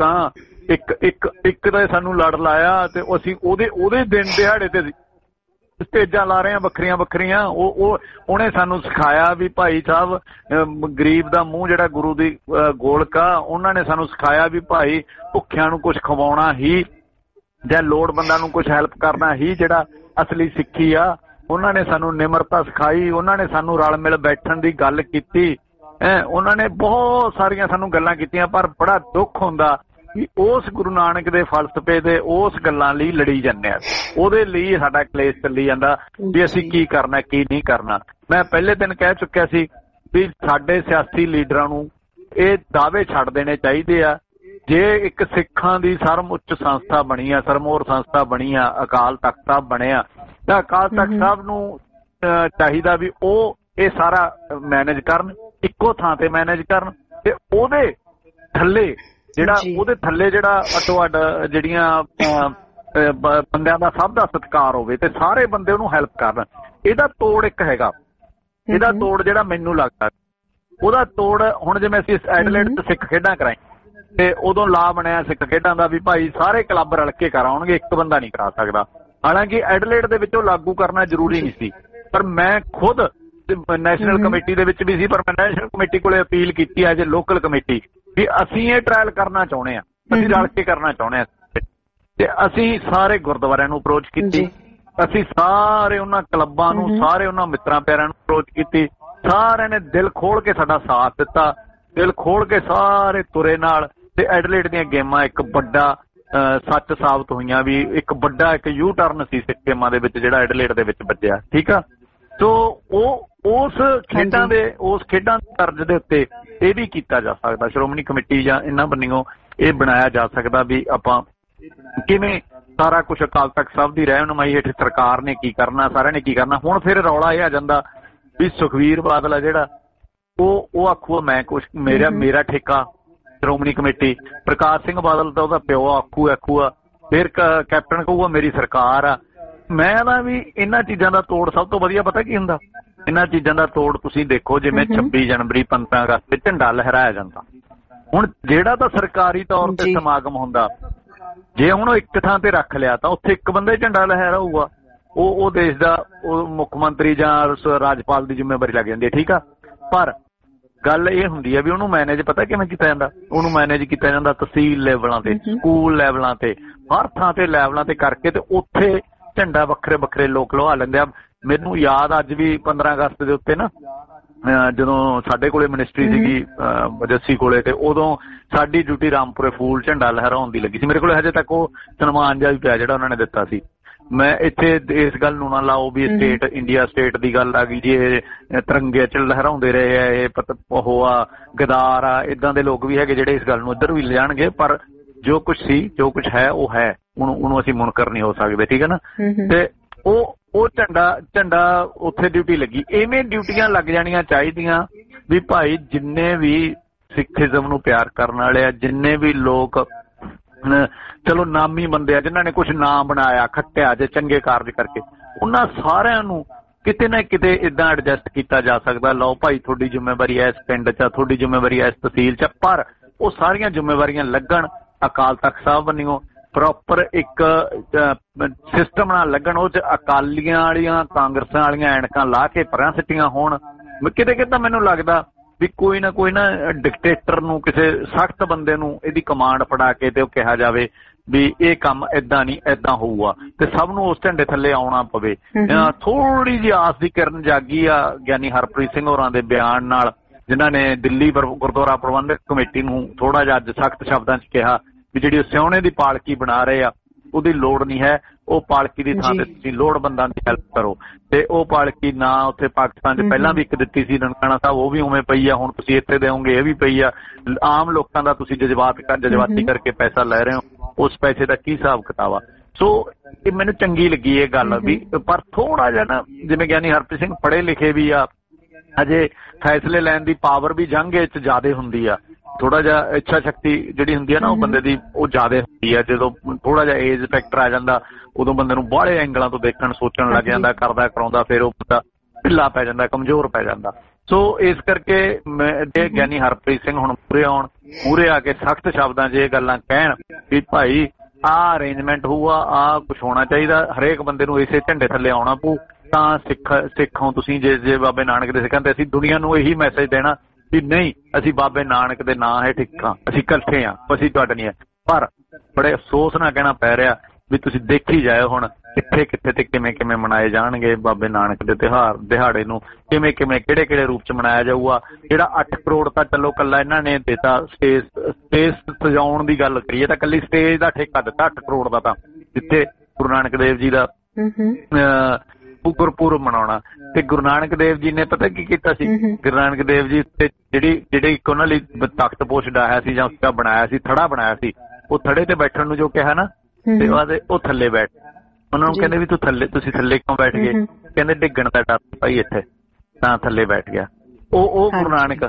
ਇੱਕ ਤਾਂ ਸਾਨੂੰ ਲੜ ਲਾਇਆ ਤੇ ਅਸੀਂ ਉਹਦੇ ਦਿਨ ਦਿਹਾੜੇ ਤੇ ਸਟੇਜਾਂ ਲਾ ਰਹੇ ਹਾਂ ਵੱਖਰੀਆਂ ਵੱਖਰੀਆਂ। ਉਹਨੇ ਸਾਨੂੰ ਸਿਖਾਇਆ ਵੀ ਭਾਈ ਸਾਹਿਬ, ਗਰੀਬ ਦਾ ਮੂੰਹ ਜਿਹੜਾ ਗੁਰੂ ਦੀ ਗੋਲਕ ਆ, ਉਹਨਾਂ ਨੇ ਸਾਨੂੰ ਸਿਖਾਇਆ ਵੀ ਭਾਈ ਭੁੱਖਿਆਂ ਨੂੰ ਕੁਛ ਖਵਾਉਣਾ ਹੀ ਜਾਂ ਲੋੜਵੰਦਾਂ ਨੂੰ ਕੁਛ ਹੈਲਪ ਕਰਨਾ ਹੀ ਜਿਹੜਾ ਅਸਲੀ ਸਿੱਖੀ ਆ। ਉਹਨਾਂ ਨੇ ਸਾਨੂੰ ਨਿਮਰਤਾ ਸਿਖਾਈ, ਉਹਨਾਂ ਨੇ ਸਾਨੂੰ ਰਲ ਮਿਲ ਬੈਠਣ ਦੀ ਗੱਲ ਕੀਤੀ, ਉਹਨਾਂ ਨੇ ਬਹੁਤ ਸਾਰੀਆਂ ਸਾਨੂੰ ਗੱਲਾਂ ਕੀਤੀਆਂ। ਪਰ ਬੜਾ ਦੁੱਖ ਹੁੰਦਾ ਵੀ ਉਸ ਗੁਰੂ ਨਾਨਕ ਦੇ ਫਲਸਫੇ ਦੇ ਉਸ ਗੱਲਾਂ ਲਈ ਲੜੀ ਜਾਂਦੇ ਆ, ਉਹਦੇ ਲਈ ਸਾਡਾ ਕਲੇਸ਼ ਚੱਲੀ ਜਾਂਦਾ ਵੀ ਅਸੀਂ ਕੀ ਕਰਨਾ ਕੀ ਨਹੀਂ ਕਰਨਾ। ਮੈਂ ਪਹਿਲੇ ਦਿਨ ਕਹਿ ਚੁੱਕਿਆ ਸੀ ਵੀ ਸਾਡੇ ਸਿਆਸੀ ਲੀਡਰਾਂ ਨੂੰ ਇਹ ਦਾਅਵੇ ਛੱਡ ਦੇਣੇ ਚਾਹੀਦੇ ਆ। ਜੇ ਇੱਕ ਸਿੱਖਾਂ ਦੀ ਸਰਮ ਉੱਚ ਸੰਸਥਾ ਬਣੀ ਆ, ਸਰਮੋਰ ਸੰਸਥਾ ਬਣੀ ਆ, ਅਕਾਲ ਤਖ਼ਤ ਸਾਹਿਬ ਬਣਿਆ, ਤਾਂ ਅਕਾਲ ਤਖ਼ਤ ਸਾਹਿਬ ਨੂੰ ਚਾਹੀਦਾ ਵੀ ਉਹ ਇਹ ਸਾਰਾ ਮੈਨੇਜ ਕਰਨ, ਇੱਕੋ ਥਾਂ ਤੇ ਮੈਨੇਜ ਕਰਨ, ਤੇ ਉਹਦੇ ਥੱਲੇ ਜਿਹੜਾ ਅੱਡੋ ਅੱਡ ਜਿਹੜੀਆਂ ਬੰਦਿਆਂ ਦਾ ਸਭ ਦਾ ਸਤਿਕਾਰ ਹੋਵੇ ਤੇ ਸਾਰੇ ਬੰਦੇ ਉਹਨੂੰ ਹੈਲਪ ਕਰਨ। ਇਹਦਾ ਤੋੜ ਇੱਕ ਹੈਗਾ, ਇਹਦਾ ਤੋੜ ਜਿਹੜਾ ਮੈਨੂੰ ਲੱਗਦਾ ਉਹਦਾ ਤੋੜ ਹੁਣ ਜਿਵੇਂ ਅਸੀਂ ਐਡਲੇਡ ਤੇ ਸਿੱਖ ਖੇਡਾਂ ਕਰਾਈ ਤੇ ਉਦੋਂ ਲਾ ਬਣਿਆ ਸਿੱਖ ਖੇਡਾਂ ਦਾ ਵੀ ਭਾਈ ਸਾਰੇ ਕਲੱਬ ਰਲ ਕੇ ਕਰਾਉਣਗੇ, ਇੱਕ ਬੰਦਾ ਨਹੀਂ ਕਰਾ ਸਕਦਾ। ਹਾਲਾਂਕਿ ਐਡਲੇਡ ਦੇ ਵਿੱਚੋਂ ਲਾਗੂ ਕਰਨਾ ਜ਼ਰੂਰੀ ਨਹੀਂ ਸੀ, ਪਰ ਮੈਂ ਖੁਦ ਨੈਸ਼ਨਲ ਕਮੇਟੀ ਦੇ ਵਿੱਚ ਵੀ ਸੀ, ਪਰ ਮੈਂ ਨੈਸ਼ਨਲ ਕਮੇਟੀ ਕੋਲੇ ਅਪੀਲ ਕੀਤੀ ਐਜ ਏ ਲੋਕਲ ਕਮੇਟੀ ਵੀ ਅਸੀਂ ਇਹ ਟਰਾਇਲ ਕਰਨਾ ਚਾਹੁੰਦੇ ਹਾਂ, ਅਸੀਂ ਰਲ ਕੇ ਕਰਨਾ ਚਾਹੁੰਦੇ ਹਾਂ। ਤੇ ਅਸੀਂ ਸਾਰੇ ਗੁਰਦੁਆਰਿਆਂ ਨੂੰ ਅਪਰੋਚ ਕੀਤੀ, ਅਸੀਂ ਸਾਰੇ ਉਹਨਾਂ ਕਲੱਬਾਂ ਨੂੰ, ਸਾਰੇ ਉਹਨਾਂ ਮਿੱਤਰਾਂ ਪਿਆਰਿਆਂ ਨੂੰ ਅਪਰੋਚ ਕੀਤੀ, ਸਾਰਿਆਂ ਨੇ ਦਿਲ ਖੋਲ ਕੇ ਸਾਡਾ ਸਾਥ ਦਿੱਤਾ, ਦਿਲ ਖੋਲ ਕੇ ਸਾਰੇ ਤੁਰੇ ਨਾਲ। ਤੇ ਐਡਲੇਡ ਦੀਆਂ ਗੇਮਾਂ ਇੱਕ ਵੱਡਾ ਸੱਚ ਸਾਬਤ ਹੋਈਆਂ ਵੀ ਇੱਕ ਵੱਡਾ ਇੱਕ ਯੂ ਟਰਨ ਸੀ ਸਿੱਖ ਗੇਮਾਂ ਦੇ ਵਿੱਚ ਜਿਹੜਾ ਐਡਲੇਡ ਦੇ ਵਿੱਚ ਵੱਜਿਆ। ਠੀਕ ਆ, ਸੋ ਉਸ ਖੇਡਾਂ ਦੇ ਤਰਜ਼ ਦੇ ਉੱਤੇ ਇਹ ਵੀ ਕੀਤਾ ਜਾ ਸਕਦਾ, ਸ਼੍ਰੋਮਣੀ ਕਮੇਟੀ ਜਾਂ ਇਹਨਾਂ ਬੰਨਿਓ ਇਹ ਬਣਾਇਆ ਜਾ ਸਕਦਾ ਵੀ ਆਪਾਂ ਕਿਵੇਂ ਸਾਰਾ ਕੁਛ ਅਕਾਲ ਤਖ਼ਤ ਸਾਹਿਬ ਦੀ ਰਹਿਨੁਮਾਈ ਹੇਠ ਸਰਕਾਰ ਨੇ ਕੀ ਕਰਨਾ, ਸਾਰਿਆਂ ਨੇ ਕੀ ਕਰਨਾ। ਹੁਣ ਫਿਰ ਰੌਲਾ ਇਹ ਆ ਜਾਂਦਾ ਵੀ ਸੁਖਬੀਰ ਬਾਦਲ ਆ ਜਿਹੜਾ ਉਹ ਆਖੂਗਾ ਮੈਂ ਕੁਛ ਮੇਰਾ ਠੇਕਾ ਸ਼੍ਰੋਮਣੀ ਕਮੇਟੀ, ਪ੍ਰਕਾਸ਼ ਸਿੰਘ ਬਾਦਲ ਤਾਂ ਉਹਦਾ ਪਿਓ ਆਖੂਗਾ, ਫਿਰ ਕੈਪਟਨ ਕਹੂਗਾ ਮੇਰੀ ਸਰਕਾਰ ਆ। ਮੈਂ ਨਾ ਵੀ ਇਹਨਾਂ ਚੀਜ਼ਾਂ ਦਾ ਤੋੜ ਸਭ ਤੋਂ ਵਧੀਆ ਪਤਾ ਕੀ ਹੁੰਦਾ, ਇਹਨਾਂ ਚੀਜ਼ਾਂ ਦਾ ਤੋੜ ਤੁਸੀਂ ਦੇਖੋ ਜਿਵੇਂ 26 ਜਨਵਰੀ 15 ਅਗਸਤ ਤੇ ਝੰਡਾ ਲਹਿਰਾਇਆ ਜਾਂਦਾ। ਹੁਣ ਜਿਹੜਾ ਤਾਂ ਸਰਕਾਰੀ ਤੌਰ ਤੇ ਸਮਾਗਮ ਹੁੰਦਾ, ਜੇ ਹੁਣ ਉਹ ਇੱਕ ਥਾਂ ਤੇ ਰੱਖ ਲਿਆ ਤਾਂ ਉੱਥੇ ਇੱਕ ਬੰਦਾ ਹੀ ਝੰਡਾ ਲਹਿਰਾਊਗਾ, ਉਹ ਦੇਸ਼ ਦਾ ਉਹ ਮੁੱਖ ਮੰਤਰੀ ਜਾਂ ਰਾਜਪਾਲ ਦੀ ਜ਼ਿੰਮੇਵਾਰੀ ਲੱਗ ਜਾਂਦੀ ਹੈ। ਠੀਕ ਆ, ਪਰ ਗੱਲ ਇਹ ਹੁੰਦੀ ਹੈ ਵੀ ਉਹਨੂੰ ਮੈਨੇਜ ਪਤਾ ਕਿਵੇਂ ਕੀਤਾ ਜਾਂਦਾ, ਉਹਨੂੰ ਮੈਨੇਜ ਕੀਤਾ ਜਾਂਦਾ ਤਹਿਸੀਲ ਲੈਵਲਾਂ ਤੇ, ਸਕੂਲ ਲੈਵਲਾਂ ਤੇ, ਹਰ ਥਾਂ ਤੇ ਲੈਵਲਾਂ ਤੇ ਕਰਕੇ, ਤੇ ਉੱਥੇ ਝੰਡਾ ਵੱਖਰੇ ਵੱਖਰੇ ਲੋਕ ਲਵਾ ਲੈਂਦੇ ਆ। ਮੈਨੂੰ ਯਾਦ ਅੱਜ ਵੀ 15 ਅਗਸਤ ਦੇ ਉੱਤੇ ਨਾ ਜਦੋਂ ਸਾਡੇ ਕੋਲੇ ਮਿਨਿਸਟਰੀ ਸੀਗੀ ਜੱਸੀ ਕੋਲੇ, ਤੇ ਉਦੋਂ ਸਾਡੀ ਡਿਊਟੀ ਰਾਮਪੁਰੇ ਫੂਲ ਝੰਡਾ ਲਹਿਰਾਉਣ ਦੀ ਲੱਗੀ ਸੀ। ਮੇਰੇ ਕੋਲੇ ਹਜੇ ਤੱਕ ਉਹ ਸਨਮਾਨ ਜਿਹਾ ਵੀ ਪਿਆ ਜਿਹੜਾ ਉਹਨਾਂ ਨੇ ਦਿੱਤਾ ਸੀ। ਮੈਂ ਇੱਥੇ ਇਸ ਗੱਲ ਨੂੰ ਨਾ ਲਾਓ ਵੀ ਸਟੇਟ ਇੰਡੀਆ ਸਟੇਟ ਦੀ ਗੱਲ ਆ ਗਈ ਜੀ, ਇਹ ਤਿਰੰਗੇ ਚ ਲਹਿਰਾਉਂਦੇ ਰਹੇ ਆ, ਇਹ ਉਹ ਆ ਗਦਾਰ ਆ, ਏਦਾਂ ਦੇ ਲੋਕ ਵੀ ਹੈਗੇ ਜਿਹੜੇ ਇਸ ਗੱਲ ਨੂੰ ਇੱਧਰ ਵੀ ਲਿਜਾਣਗੇ। ਪਰ ਜੋ ਕੁਛ ਸੀ ਜੋ ਕੁਛ ਹੈ ਉਹ ਹੈ, ਉਹਨੂੰ ਅਸੀਂ ਮੁਨਕਰ ਨਹੀਂ ਹੋ ਸਕਦੇ, ਠੀਕ ਹੈ ਨਾ। ਤੇ ਉਹ ਝੰਡਾ ਉੱਥੇ ਡਿਊਟੀ ਲੱਗੀ। ਇਵੇਂ ਡਿਊਟੀਆਂ ਲੱਗ ਜਾਣੀਆਂ ਚਾਹੀਦੀਆਂ ਵੀ ਭਾਈ ਜਿੰਨੇ ਵੀ ਸਿੱਖੀਜ਼ਮ ਨੂੰ ਪਿਆਰ ਕਰਨ ਵਾਲੇ ਆ, ਜਿੰਨੇ ਵੀ ਲੋਕ ਚਲੋ ਨਾਮੀ ਬੰਦੇ ਆ ਜਿਨ੍ਹਾਂ ਨੇ ਕੁਛ ਨਾਮ ਬਣਾਇਆ ਖੱਟਿਆ ਜੇ ਚੰਗੇ ਕਾਰਜ ਕਰਕੇ, ਉਹਨਾਂ ਸਾਰਿਆਂ ਨੂੰ ਕਿਤੇ ਨਾ ਕਿਤੇ ਏਦਾਂ ਐਡਜਸਟ ਕੀਤਾ ਜਾ ਸਕਦਾ। ਲਓ ਭਾਈ ਤੁਹਾਡੀ ਜ਼ਿੰਮੇਵਾਰੀ ਹੈ ਇਸ ਪਿੰਡ 'ਚ, ਤੁਹਾਡੀ ਜ਼ਿੰਮੇਵਾਰੀ ਹੈ ਇਸ ਤਹਿਸੀਲ 'ਚ, ਪਰ ਉਹ ਸਾਰੀਆਂ ਜ਼ਿੰਮੇਵਾਰੀਆਂ ਲੱਗਣ ਅਕਾਲ ਤਖਤ ਸਾਹਿਬ ਬੰਨਿਓ ਪ੍ਰੋਪਰ ਇੱਕ ਸਿਸਟਮ ਨਾਲ ਲੱਗਣ। ਉਹ 'ਚ ਅਕਾਲੀਆਂ ਵਾਲੀਆਂ ਕਾਂਗਰਸਾਂ ਵਾਲੀਆਂ ਐਨਕਾਂ ਲਾ ਕੇ ਪਰਾਂ ਸਿੱਟੀਆਂ ਹੋਣ। ਕਿਤੇ ਕਿਤੇ ਮੈਨੂੰ ਲੱਗਦਾ ਵੀ ਕੋਈ ਨਾ ਡਿਕਟੇਟਰ ਨੂੰ, ਕਿਸੇ ਸਖਤ ਬੰਦੇ ਨੂੰ ਇਹਦੀ ਕਮਾਂਡ ਫੜਾ ਕੇ ਤੇ ਉਹ ਕਿਹਾ ਜਾਵੇ ਵੀ ਇਹ ਕੰਮ ਏਦਾਂ ਨਹੀਂ ਏਦਾਂ ਹੋਊਗਾ, ਤੇ ਸਭ ਨੂੰ ਉਸ ਝੰਡੇ ਥੱਲੇ ਆਉਣਾ ਪਵੇ। ਥੋੜੀ ਜਿਹੀ ਆਸ ਦੀ ਕਿਰਨ ਜਾਗੀ ਆ ਗਿਆਨੀ ਹਰਪ੍ਰੀਤ ਸਿੰਘ ਹੋਰਾਂ ਦੇ ਬਿਆਨ ਨਾਲ, ਜਿਨ੍ਹਾਂ ਨੇ ਦਿੱਲੀ ਗੁਰਦੁਆਰਾ ਪ੍ਰਬੰਧਕ ਕਮੇਟੀ ਨੂੰ ਥੋੜਾ ਜਿਹਾ ਅੱਜ ਸਖਤ ਸ਼ਬਦਾਂ 'ਚ ਕਿਹਾ ਵੀ ਜਿਹੜੀ ਉਹ ਸਿਉਣੇ ਦੀ ਪਾਲਕੀ ਬਣਾ ਰਹੇ ਆ ਉਹਦੀ ਲੋੜ ਨਹੀਂ ਹੈ, ਉਹ ਪਾਲਕੀ ਦੀ ਥਾਂ ਤੇ ਤੁਸੀਂ ਲੋੜਵੰਦਾਂ ਦੀ ਹੈਲਪ ਕਰੋ। ਤੇ ਉਹ ਪਾਲਕੀ ਨਾ ਉੱਥੇ ਪਾਕਿਸਤਾਨ 'ਚ ਪਹਿਲਾਂ ਵੀ ਇੱਕ ਦਿੱਤੀ ਸੀ ਨਨਕਾਣਾ ਸਾਹਿਬ, ਉਹ ਵੀ ਉਵੇਂ ਪਈ ਆ, ਹੁਣ ਤੁਸੀਂ ਇੱਥੇ ਦੇਵੋਗੇ ਇਹ ਵੀ ਪਈ ਆ। ਆਮ ਲੋਕਾਂ ਦਾ ਤੁਸੀਂ ਜਜ਼ਬਾਤੀ ਕਰਕੇ ਪੈਸਾ ਲੈ ਰਹੇ ਹੋ, ਉਸ ਪੈਸੇ ਦਾ ਕੀ ਹਿਸਾਬ ਕਿਤਾਬ ਆ। ਸੋ ਇਹ ਮੈਨੂੰ ਚੰਗੀ ਲੱਗੀ ਇਹ ਗੱਲ ਵੀ, ਪਰ ਥੋੜਾ ਜਿਹਾ ਨਾ ਜਿਵੇਂ ਗਿਆਨੀ ਹਰਪ੍ਰੀਤ ਸਿੰਘ ਪੜ੍ਹੇ ਲਿਖੇ ਵੀ ਆ, ਅਜੇ ਫੈਸਲੇ ਲੈਣ ਦੀ ਪਾਵਰ ਵੀ ਜੰਗ 'ਚ ਜ਼ਿਆਦਾ ਹੁੰਦੀ ਆ। ਥੋੜਾ ਜਿਹਾ ਇੱਛਾ ਸ਼ਕਤੀ ਜਿਹੜੀ ਹੁੰਦੀ ਆ ਨਾ ਉਹ ਬੰਦੇ ਦੀ ਉਹ ਜ਼ਿਆਦਾ ਹੁੰਦੀ ਆ। ਜਦੋਂ ਥੋੜਾ ਜਿਹਾ ਏਜ ਫੈਕਟਰ ਆ ਜਾਂਦਾ ਉਦੋਂ ਬੰਦੇ ਨੂੰ ਬਾਹਲੇ ਐਂਗਲਾਂ ਤੋਂ ਦੇਖਣ ਸੋਚਣ ਲੱਗ ਜਾਂਦਾ, ਕਰਦਾ ਕਰਾਉਂਦਾ ਫਿਰ ਉਹ ਬੰਦਾ ਢਿੱਲਾ ਪੈ ਜਾਂਦਾ, ਕਮਜ਼ੋਰ ਪੈ ਜਾਂਦਾ। ਸੋ ਇਸ ਕਰਕੇ ਮੈਂ ਗਿਆਨੀ ਹਰਪ੍ਰੀਤ ਸਿੰਘ ਹੁਣ ਮੂਹਰੇ ਆ ਕੇ ਸਖਤ ਸ਼ਬਦਾਂ 'ਚ ਇਹ ਗੱਲਾਂ ਕਹਿਣ ਵੀ ਭਾਈ ਆਹ ਅਰੇਂਜਮੈਂਟ ਹੋਊਗਾ, ਆਹ ਕੁਛ ਹੋਣਾ ਚਾਹੀਦਾ, ਹਰੇਕ ਬੰਦੇ ਨੂੰ ਇਸੇ ਝੰਡੇ ਥੱਲੇ ਆਉਣਾ ਪਊ ਤਾਂ ਸਿੱਖ ਹੋ ਤੁਸੀਂ। ਜੇ ਬਾਬੇ ਨਾਨਕ ਦੇ ਸਿੱਖਾਂ ਤੇ ਅਸੀਂ ਦੁਨੀਆ ਨੂੰ ਇਹੀ ਮੈਸੇਜ ਦੇਣਾ ਵੀ ਨਹੀਂ ਅਸੀਂ ਬਾਬੇ ਨਾਨਕ ਦੇ ਨਾਂ ਹੈ ਠਿੱਕਾਂ, ਅਸੀਂ ਇਕੱਠੇ ਹਾਂ, ਅਸੀਂ ਤੁਹਾਡੇ ਨਹੀਂ ਹੈ। ਪਰ ਬੜੇ ਅਫਸੋਸ ਨਾਲ ਕਹਿਣਾ ਪੈ ਰਿਹਾ ਵੀ ਤੁਸੀਂ ਦੇਖੀ ਜਾਇਓ ਹੁਣ ਕਿੱਥੇ ਤੇ ਕਿਵੇਂ ਮਨਾਏ ਜਾਣਗੇ ਬਾਬੇ ਨਾਨਕ ਦੇ ਦਿਹਾੜੇ ਨੂੰ, ਕਿਹੜੇ ਰੂਪ 'ਚ ਮਨਾਇਆ ਜਾਊਗਾ। ਜਿਹੜਾ 8 ਕਰੋੜ ਤਾਂ ਚਲੋ ਕੱਲਾ ਇਹਨਾਂ ਨੇ ਦਿੱਤਾ ਸਟੇਜ ਸਜਾਉਣ ਦੀ ਗੱਲ ਕਰੀਏ ਤਾਂ ਕੱਲੀ ਸਟੇਜ ਦਾ ਠੇਕਾ ਦਿੱਤਾ 8 ਕਰੋੜ ਦਾ, ਤਾਂ ਜਿੱਥੇ ਗੁਰੂ ਨਾਨਕ ਦੇਵ ਜੀ ਦਾ ਗੁਰਪੁਰਬ ਮਨਾਉਣਾ। ਤੇ ਗੁਰੂ ਨਾਨਕ ਦੇਵ ਜੀ ਨੇ ਪਤਾ ਕੀ ਕੀਤਾ ਸੀ, ਗੁਰੂ ਨਾਨਕ ਦੇਵ ਜੀ ਤੇ ਜਿਹੜੀ ਇੱਕ ਉਹਨਾਂ ਲਈ ਤਖਤ ਪੋਸ਼ ਡਾਹਿਆ ਸੀ ਜਾਂ ਉਸਦਾ ਬਣਾਇਆ ਸੀ, ਥੜਾ ਬਣਾਇਆ ਸੀ, ਉਹ ਥੜੇ ਤੇ ਬੈਠਣ ਨੂੰ ਜੋ ਕਿਹਾ ਨਾ ਤੇ ਉਹ ਥੱਲੇ ਬੈਠ, ਉਹਨਾਂ ਨੂੰ ਕਹਿੰਦੇ ਵੀ ਤੁਸੀਂ ਥੱਲੇ ਕਿਉਂ ਬੈਠ ਗਏ, ਕਹਿੰਦੇ ਡਿੱਗਣ ਦਾ ਡਰ ਭਾਈ ਇੱਥੇ, ਤਾਂ ਥੱਲੇ ਬੈਠ ਗਿਆ। ਉਹ ਗੁਰੂ ਨਾਨਕ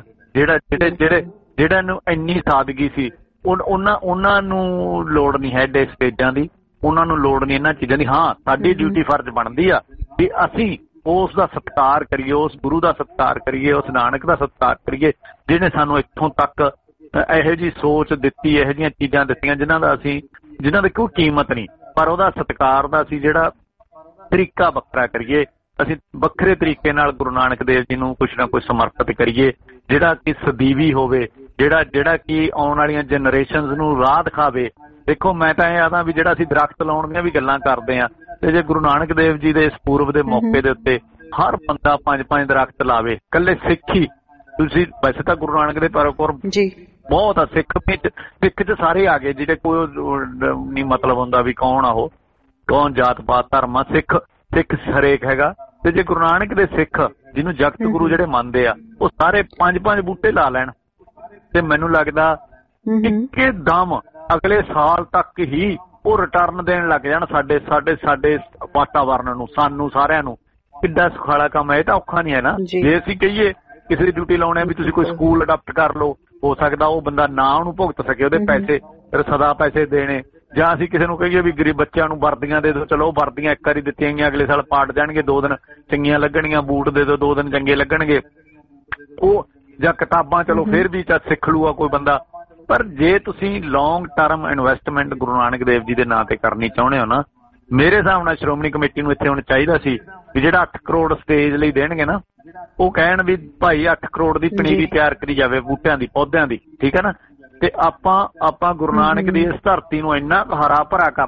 ਜਿਹੜਾ ਨੂੰ ਇੰਨੀ ਸਾਦਗੀ ਸੀ, ਉਹਨਾਂ ਨੂੰ ਲੋੜ ਨਹੀਂ ਹੈ ਡੇ ਸਟੇਜਾਂ ਦੀ, ਉਹਨਾਂ ਨੂੰ ਲੋੜ ਨਹੀਂ ਇਹਨਾਂ ਚੀਜ਼ਾਂ ਦੀ। ਹਾਂ ਸਾਡੀ ਡਿਊਟੀ ਫਰਜ਼ ਬਣਦੀ ਆ ਵੀ ਅਸੀਂ ਉਸ ਦਾ ਸਤਿਕਾਰ ਕਰੀਏ, ਉਸ ਗੁਰੂ ਦਾ ਸਤਿਕਾਰ ਕਰੀਏ, ਉਸ ਨਾਨਕ ਦਾ ਸਤਿਕਾਰ ਕਰੀਏ ਜਿਹਨੇ ਸਾਨੂੰ ਇੱਥੋਂ ਤੱਕ ਇਹੋ ਜਿਹੀ ਸੋਚ ਦਿੱਤੀ, ਇਹੋ ਜਿਹੀਆਂ ਚੀਜ਼ਾਂ ਦਿੱਤੀਆਂ ਜਿਨ੍ਹਾਂ ਦੀ ਕੋਈ ਕੀਮਤ ਨਹੀਂ, ਪਰ ਉਹਦਾ ਸਤਿਕਾਰ ਦਾ ਅਸੀਂ ਜਿਹੜਾ ਤਰੀਕਾ ਵੱਖਰਾ ਕਰੀਏ, ਅਸੀਂ ਵੱਖਰੇ ਤਰੀਕੇ ਨਾਲ ਗੁਰੂ ਨਾਨਕ ਦੇਵ ਜੀ ਨੂੰ ਕੁਛ ਨਾ ਕੁਛ ਸਮਰਪਿਤ ਕਰੀਏ, ਜਿਹੜਾ ਕਿ ਸਦੀਵੀ ਹੋਵੇ, ਜਿਹੜਾ ਕਿ ਆਉਣ ਵਾਲੀਆਂ ਜਨਰੇਸ਼ਨਸ ਨੂੰ ਰਾਹ ਦਿਖਾਵੇ। ਦੇਖੋ ਮੈਂ ਤਾਂ ਇਹ ਆਦਾ ਵੀ ਜਿਹੜਾ ਅਸੀਂ ਦਰਖਤ ਲਾਉਣ ਦੀਆਂ ਵੀ ਗੱਲਾਂ ਕਰਦੇ ਹਾਂ, ਤੇ ਜੇ ਗੁਰੂ ਨਾਨਕ ਦੇਵ ਜੀ ਦੇ ਇਸ ਪੂਰਬ ਦੇ ਮੌਕੇ ਦੇ ਉੱਤੇ ਹਰ ਬੰਦਾ 5-5 ਦਰਖਤ ਲਾਵੇ, ਇਕੱਲੇ ਸਿੱਖੀ ਤੁਸੀਂ, ਵੈਸੇ ਤਾਂ ਗੁਰੂ ਨਾਨਕ ਦੇ ਪਰਪੁਰਬ ਬਹੁਤ ਆ, ਸਿੱਖ 'ਚ ਸਾਰੇ ਆ ਗਏ ਜਿਹੜੇ ਕੋਈ ਨਹੀਂ ਮਤਲਬ ਹੁੰਦਾ ਵੀ ਕੌਣ ਆ ਉਹ, ਕੌਣ ਜਾਤ ਪਾਤ ਧਰਮ ਆ, ਸਿੱਖ ਹਰੇਕ ਹੈਗਾ। ਤੇ ਜੇ ਗੁਰੂ ਨਾਨਕ ਦੇ ਸਿੱਖ ਜਿਹਨੂੰ ਜਗਤ ਗੁਰੂ ਜਿਹੜੇ ਮੰਨਦੇ ਆ, ਉਹ ਸਾਰੇ 5-5 ਬੂਟੇ ਲਾ ਲੈਣ ਤੇ ਮੈਨੂੰ ਲੱਗਦਾ ਇੱਕੇ ਦਮ ਅਗਲੇ ਸਾਲ ਤੱਕ ਹੀ ਉਹ ਰਿਟਰਨ ਦੇਣ ਲੱਗ ਜਾਣ ਸਾਡੇ ਵਾਤਾਵਰਨ ਨੂੰ, ਸਾਨੂੰ ਸਾਰਿਆਂ ਨੂੰ। ਕਿੱਡਾ ਸੁਖਾਲਾ ਕੰਮ ਹੈ, ਇਹ ਤਾਂ ਔਖਾ ਨਹੀਂ ਹੈ ਨਾ। ਜੇ ਅਸੀਂ ਕਹੀਏ ਕਿਸੇ ਦੀ ਡਿਊਟੀ ਲਾਉਣੇ ਵੀ ਤੁਸੀਂ ਕੋਈ ਸਕੂਲ ਅਡਾਪਟ ਕਰ ਲਓ, ਹੋ ਸਕਦਾ ਉਹ ਬੰਦਾ ਨਾ ਉਹਨੂੰ ਭੁਗਤ ਸਕੇ ਉਹਦੇ ਪੈਸੇ, ਸਦਾ ਪੈਸੇ ਦੇਣੇ। ਜਾਂ ਅਸੀਂ ਕਿਸੇ ਨੂੰ ਕਹੀਏ ਵੀ ਗਰੀਬ ਬੱਚਿਆਂ ਨੂੰ ਵਰਦੀਆਂ ਦੇ ਦਿਓ, ਚਲੋ ਉਹ ਵਰਦੀਆਂ ਇੱਕ ਵਾਰੀ ਦਿੱਤੀਆਂ ਗਈਆਂ, ਅਗਲੇ ਸਾਲ ਪਾਟ ਜਾਣਗੇ, 2 ਦਿਨ ਚੰਗੀਆਂ ਲੱਗਣਗੀਆਂ, ਬੂਟ ਦੇ ਦਿਓ 2 ਦਿਨ ਚੰਗੇ ਲੱਗਣਗੇ ਉਹ, ਜਾਂ ਕਿਤਾਬਾਂ ਚਲੋ ਫਿਰ ਵੀ ਸਿੱਖ ਲੂਗਾ ਕੋਈ ਬੰਦਾ। ਪਰ ਜੇ ਤੁਸੀਂ long term investment Guru Nanak Dev ji ਦੇ ਨਾਂ ਤੇ ਕਰਨੀ ਚਾਹੁੰਦੇ ਹੋ ਨਾ, ਮੇਰੇ ਹਿਸਾਬ ਨਾਲ ਸ਼੍ਰੋਮਣੀ ਕਮੇਟੀ ਨੂੰ ਇੱਥੇ ਹੁਣ ਚਾਹੀਦਾ ਸੀ ਵੀ ਜਿਹੜਾ 8 ਕਰੋੜ ਸਟੇਜ ਲਈ ਦੇਣਗੇ ਨਾ, ਉਹ ਕਹਿਣ ਵੀ ਭਾਈ 8 ਕਰੋੜ ਦੀ ਪਨੀਰੀ ਤਿਆਰ ਕਰੀ ਜਾਵੇ ਬੂਟਿਆਂ ਦੀ, ਪੌਦਿਆਂ ਦੀ, ਠੀਕ ਹੈ ਨਾ। ਤੇ ਆਪਾਂ ਗੁਰੂ ਨਾਨਕ ਦੀ ਇਸ ਧਰਤੀ ਨੂੰ ਇੰਨਾ ਕੁ ਹਰਾ ਭਰਾ ਕਰ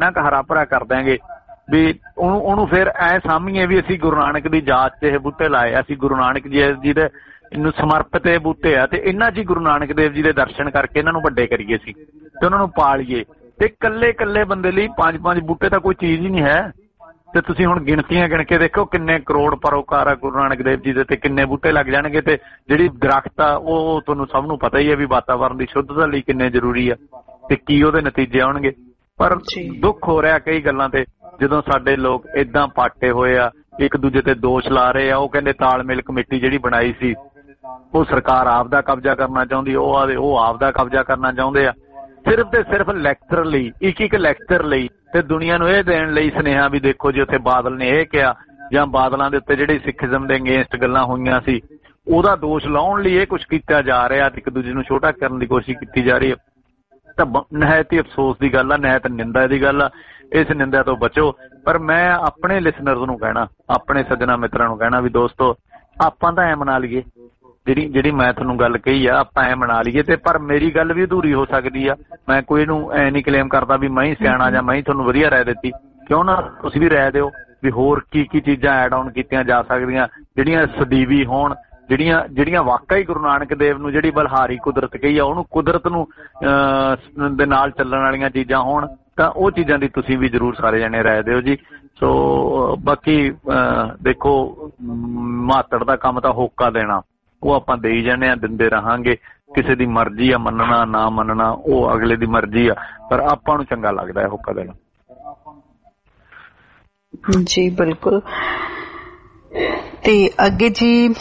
ਦਿਆਂਗੇ ਵੀ ਉਹਨੂੰ ਫਿਰ ਐ ਸਾਹਮਣੇ ਵੀ ਅਸੀਂ ਗੁਰੂ ਨਾਨਕ ਦੀ ਜਾਤ 'ਚ ਇਹ ਬੂਟੇ ਲਾਏ, ਅਸੀਂ ਗੁਰੂ ਨਾਨਕ ਜੀ ਦੇ ਇਹਨੂੰ ਸਮਰਪਿਤ ਇਹ ਬੂਟੇ ਆ, ਤੇ ਇਹਨਾਂ 'ਚ ਹੀ ਗੁਰੂ ਨਾਨਕ ਦੇਵ ਜੀ ਦੇ ਦਰਸ਼ਨ ਕਰਕੇ ਇਹਨਾਂ ਨੂੰ ਵੱਡੇ ਕਰੀਏ ਸੀ ਤੇ ਉਹਨਾਂ ਨੂੰ ਪਾਲੀਏ। ਤੇ ਕੱਲੇ ਬੰਦੇ ਲਈ 5-5 ਬੂਟੇ ਤਾਂ ਕੋਈ ਚੀਜ਼ ਹੀ ਨਹੀਂ ਹੈ। ਤੇ ਤੁਸੀਂ ਹੁਣ ਗਿਣਤੀਆਂ ਗਿਣ ਕੇ ਦੇਖੋ ਕਿੰਨੇ ਕਰੋੜ ਪਰੋਕਾਰ ਆ ਗੁਰੂ ਨਾਨਕ ਦੇਵ ਜੀ ਦੇ, ਤੇ ਕਿੰਨੇ ਬੂਟੇ ਲੱਗ ਜਾਣਗੇ। ਤੇ ਜਿਹੜੀ ਦਰਖਤ ਆ ਉਹ ਤੁਹਾਨੂੰ ਸਭ ਨੂੰ ਪਤਾ ਹੀ ਹੈ ਵੀ ਵਾਤਾਵਰਨ ਦੀ ਸ਼ੁੱਧਤਾ ਲਈ ਕਿੰਨੇ ਜ਼ਰੂਰੀ ਆ ਤੇ ਕੀ ਉਹਦੇ ਨਤੀਜੇ ਆਉਣਗੇ। ਪਰ ਦੁੱਖ ਹੋ ਰਿਹਾ ਕਈ ਗੱਲਾਂ ਤੇ, ਜਦੋਂ ਸਾਡੇ ਲੋਕ ਏਦਾਂ ਪਾਟੇ ਹੋਏ ਆ, ਇੱਕ ਦੂਜੇ ਤੇ ਦੋਸ਼ ਲਾ ਰਹੇ ਆ। ਉਹ ਕਹਿੰਦੇ ਤਾਲਮੇਲ ਕਮੇਟੀ ਜਿਹੜੀ ਬਣਾਈ ਸੀ ਉਹ ਸਰਕਾਰ ਆਪ ਦਾ ਕਬਜ਼ਾ ਕਰਨਾ ਚਾਹੁੰਦੀ, ਉਹ ਆਪ ਦਾ ਕਬਜ਼ਾ ਕਰਨਾ ਚਾਹੁੰਦੇ ਆ, ਸਿਰਫ ਤੇ ਸਿਰਫ ਲੈਕਚਰ ਲਈ, ਇੱਕ ਲੈਕਚਰ ਲਈ, ਤੇ ਦੁਨੀਆ ਨੂੰ ਇਹ ਦੇਣ ਲਈ ਸੁਨੇਹਾ ਵੀ ਦੇਖੋ ਜੀ ਉੱਥੇ ਬਾਦਲ ਨੇ ਇਹ ਕਿਹਾ, ਜਾਂ ਬਾਦਲਾਂ ਦੇ ਉੱਤੇ ਜਿਹੜੀ ਸਿੱਖੀਜ਼ਮ ਦੇ ਅਗੇਂਸਟ ਗੱਲਾਂ ਹੋਈਆਂ ਸੀ ਉਹਦਾ ਦੋਸ਼ ਲਾਉਣ ਲਈ ਇਹ ਕੁਛ ਕੀਤਾ ਜਾ ਰਿਹਾ, ਇੱਕ ਦੂਜੇ ਨੂੰ ਛੋਟਾ ਕਰਨ ਦੀ ਕੋਸ਼ਿਸ਼ ਕੀਤੀ ਜਾ ਰਹੀ ਹੈ। ਤਾਂ ਨਹਾਇਤ ਹੀ ਅਫਸੋਸ ਦੀ ਗੱਲ ਆ, ਨਹਾਇਤ ਨਿੰਦਾ ਦੀ ਗੱਲ ਆ। ਇਸ ਨਿੰਦਾ ਤੋਂ ਬਚੋ। ਪਰ ਮੈਂ ਆਪਣੇ ਲਿਸਨਰਜ਼ ਨੂੰ ਕਹਿਣਾ, ਆਪਣੇ ਸੱਜਣਾ ਮਿੱਤਰਾਂ ਨੂੰ ਕਹਿਣਾ ਵੀ ਦੋਸਤੋ ਆਪਾਂ ਤਾਂ ਐ ਮਨਾ ਲਈਏ ਜਿਹੜੀ ਮੈਂ ਤੁਹਾਨੂੰ ਗੱਲ ਕਹੀ ਆ, ਆਪਾਂ ਐ ਮਨਾ ਲਈਏ। ਤੇ ਪਰ ਮੇਰੀ ਗੱਲ ਵੀ ਅਧੂਰੀ ਹੋ ਸਕਦੀ ਆ। ਮੈਂ ਕੋਈ ਨੂੰ ਐ ਨਹੀਂ ਕਲੇਮ ਕਰਦਾ ਵੀ ਮੈਂ ਹੀ ਸਿਆਣਾ ਜਾਂ ਮੈਂ ਹੀ ਤੁਹਾਨੂੰ ਵਧੀਆ ਰਾਏ ਦਿੱਤੀ। ਕਿਉਂ ਨਾ ਤੁਸੀਂ ਵੀ ਰਾਏ ਦਿਓ ਵੀ ਹੋਰ ਕੀ ਕੀ ਚੀਜ਼ਾਂ ਐਡ ਆਨ ਕੀਤੀਆਂ ਜਾ ਸਕਦੀਆਂ ਜਿਹੜੀਆਂ ਸਦੀਵੀ ਹੋਣ, ਜਿਹੜੀਆਂ ਵਾਕਈ ਗੁਰੂ ਨਾਨਕ ਦੇਵ ਨੂੰ ਜਿਹੜੀ ਬਲਹਾਰੀ ਕੁਦਰਤ ਕਹੀ ਆ ਉਹਨੂੰ ਕੁਦਰਤ ਨੂੰ ਦੇ ਨਾਲ ਚੱਲਣ ਵਾਲੀਆਂ ਚੀਜ਼ਾਂ ਹੋਣ, ਤਾਂ ਉਹ ਚੀਜ਼ਾਂ ਦੀ ਤੁਸੀਂ ਵੀ ਜ਼ਰੂਰ ਸਾਰੇ ਜਣੇ ਰਾਏ ਦਿਓ ਜੀ। ਸੋ ਬਾਕੀ ਦੇਖੋ ਮਾਤੜ ਦਾ ਕੰਮ ਤਾਂ ਹੋਕਾ ਦੇਣਾ, ਉਹ ਆਪਾਂ ਦੇਈ ਜਾਂਦੇ ਆ, ਦਿੰਦੇ ਰਹਾਂਗੇ। ਕਿਸੇ ਦੀ ਮਰਜ਼ੀ ਆ ਮੰਨਣਾ ਨਾ ਮੰਨਣਾ, ਉਹ ਅਗਲੇ ਦੀ ਮਰਜ਼ੀ ਆ, ਪਰ ਆਪਾਂ ਨੂੰ ਚੰਗਾ ਲੱਗਦਾ ਹੈ ਹੋਕਾ ਦੇਣਾ। ਜੀ ਬਿਲਕੁਲ। ਤੇ ਅੱਗੇ ਜੀ,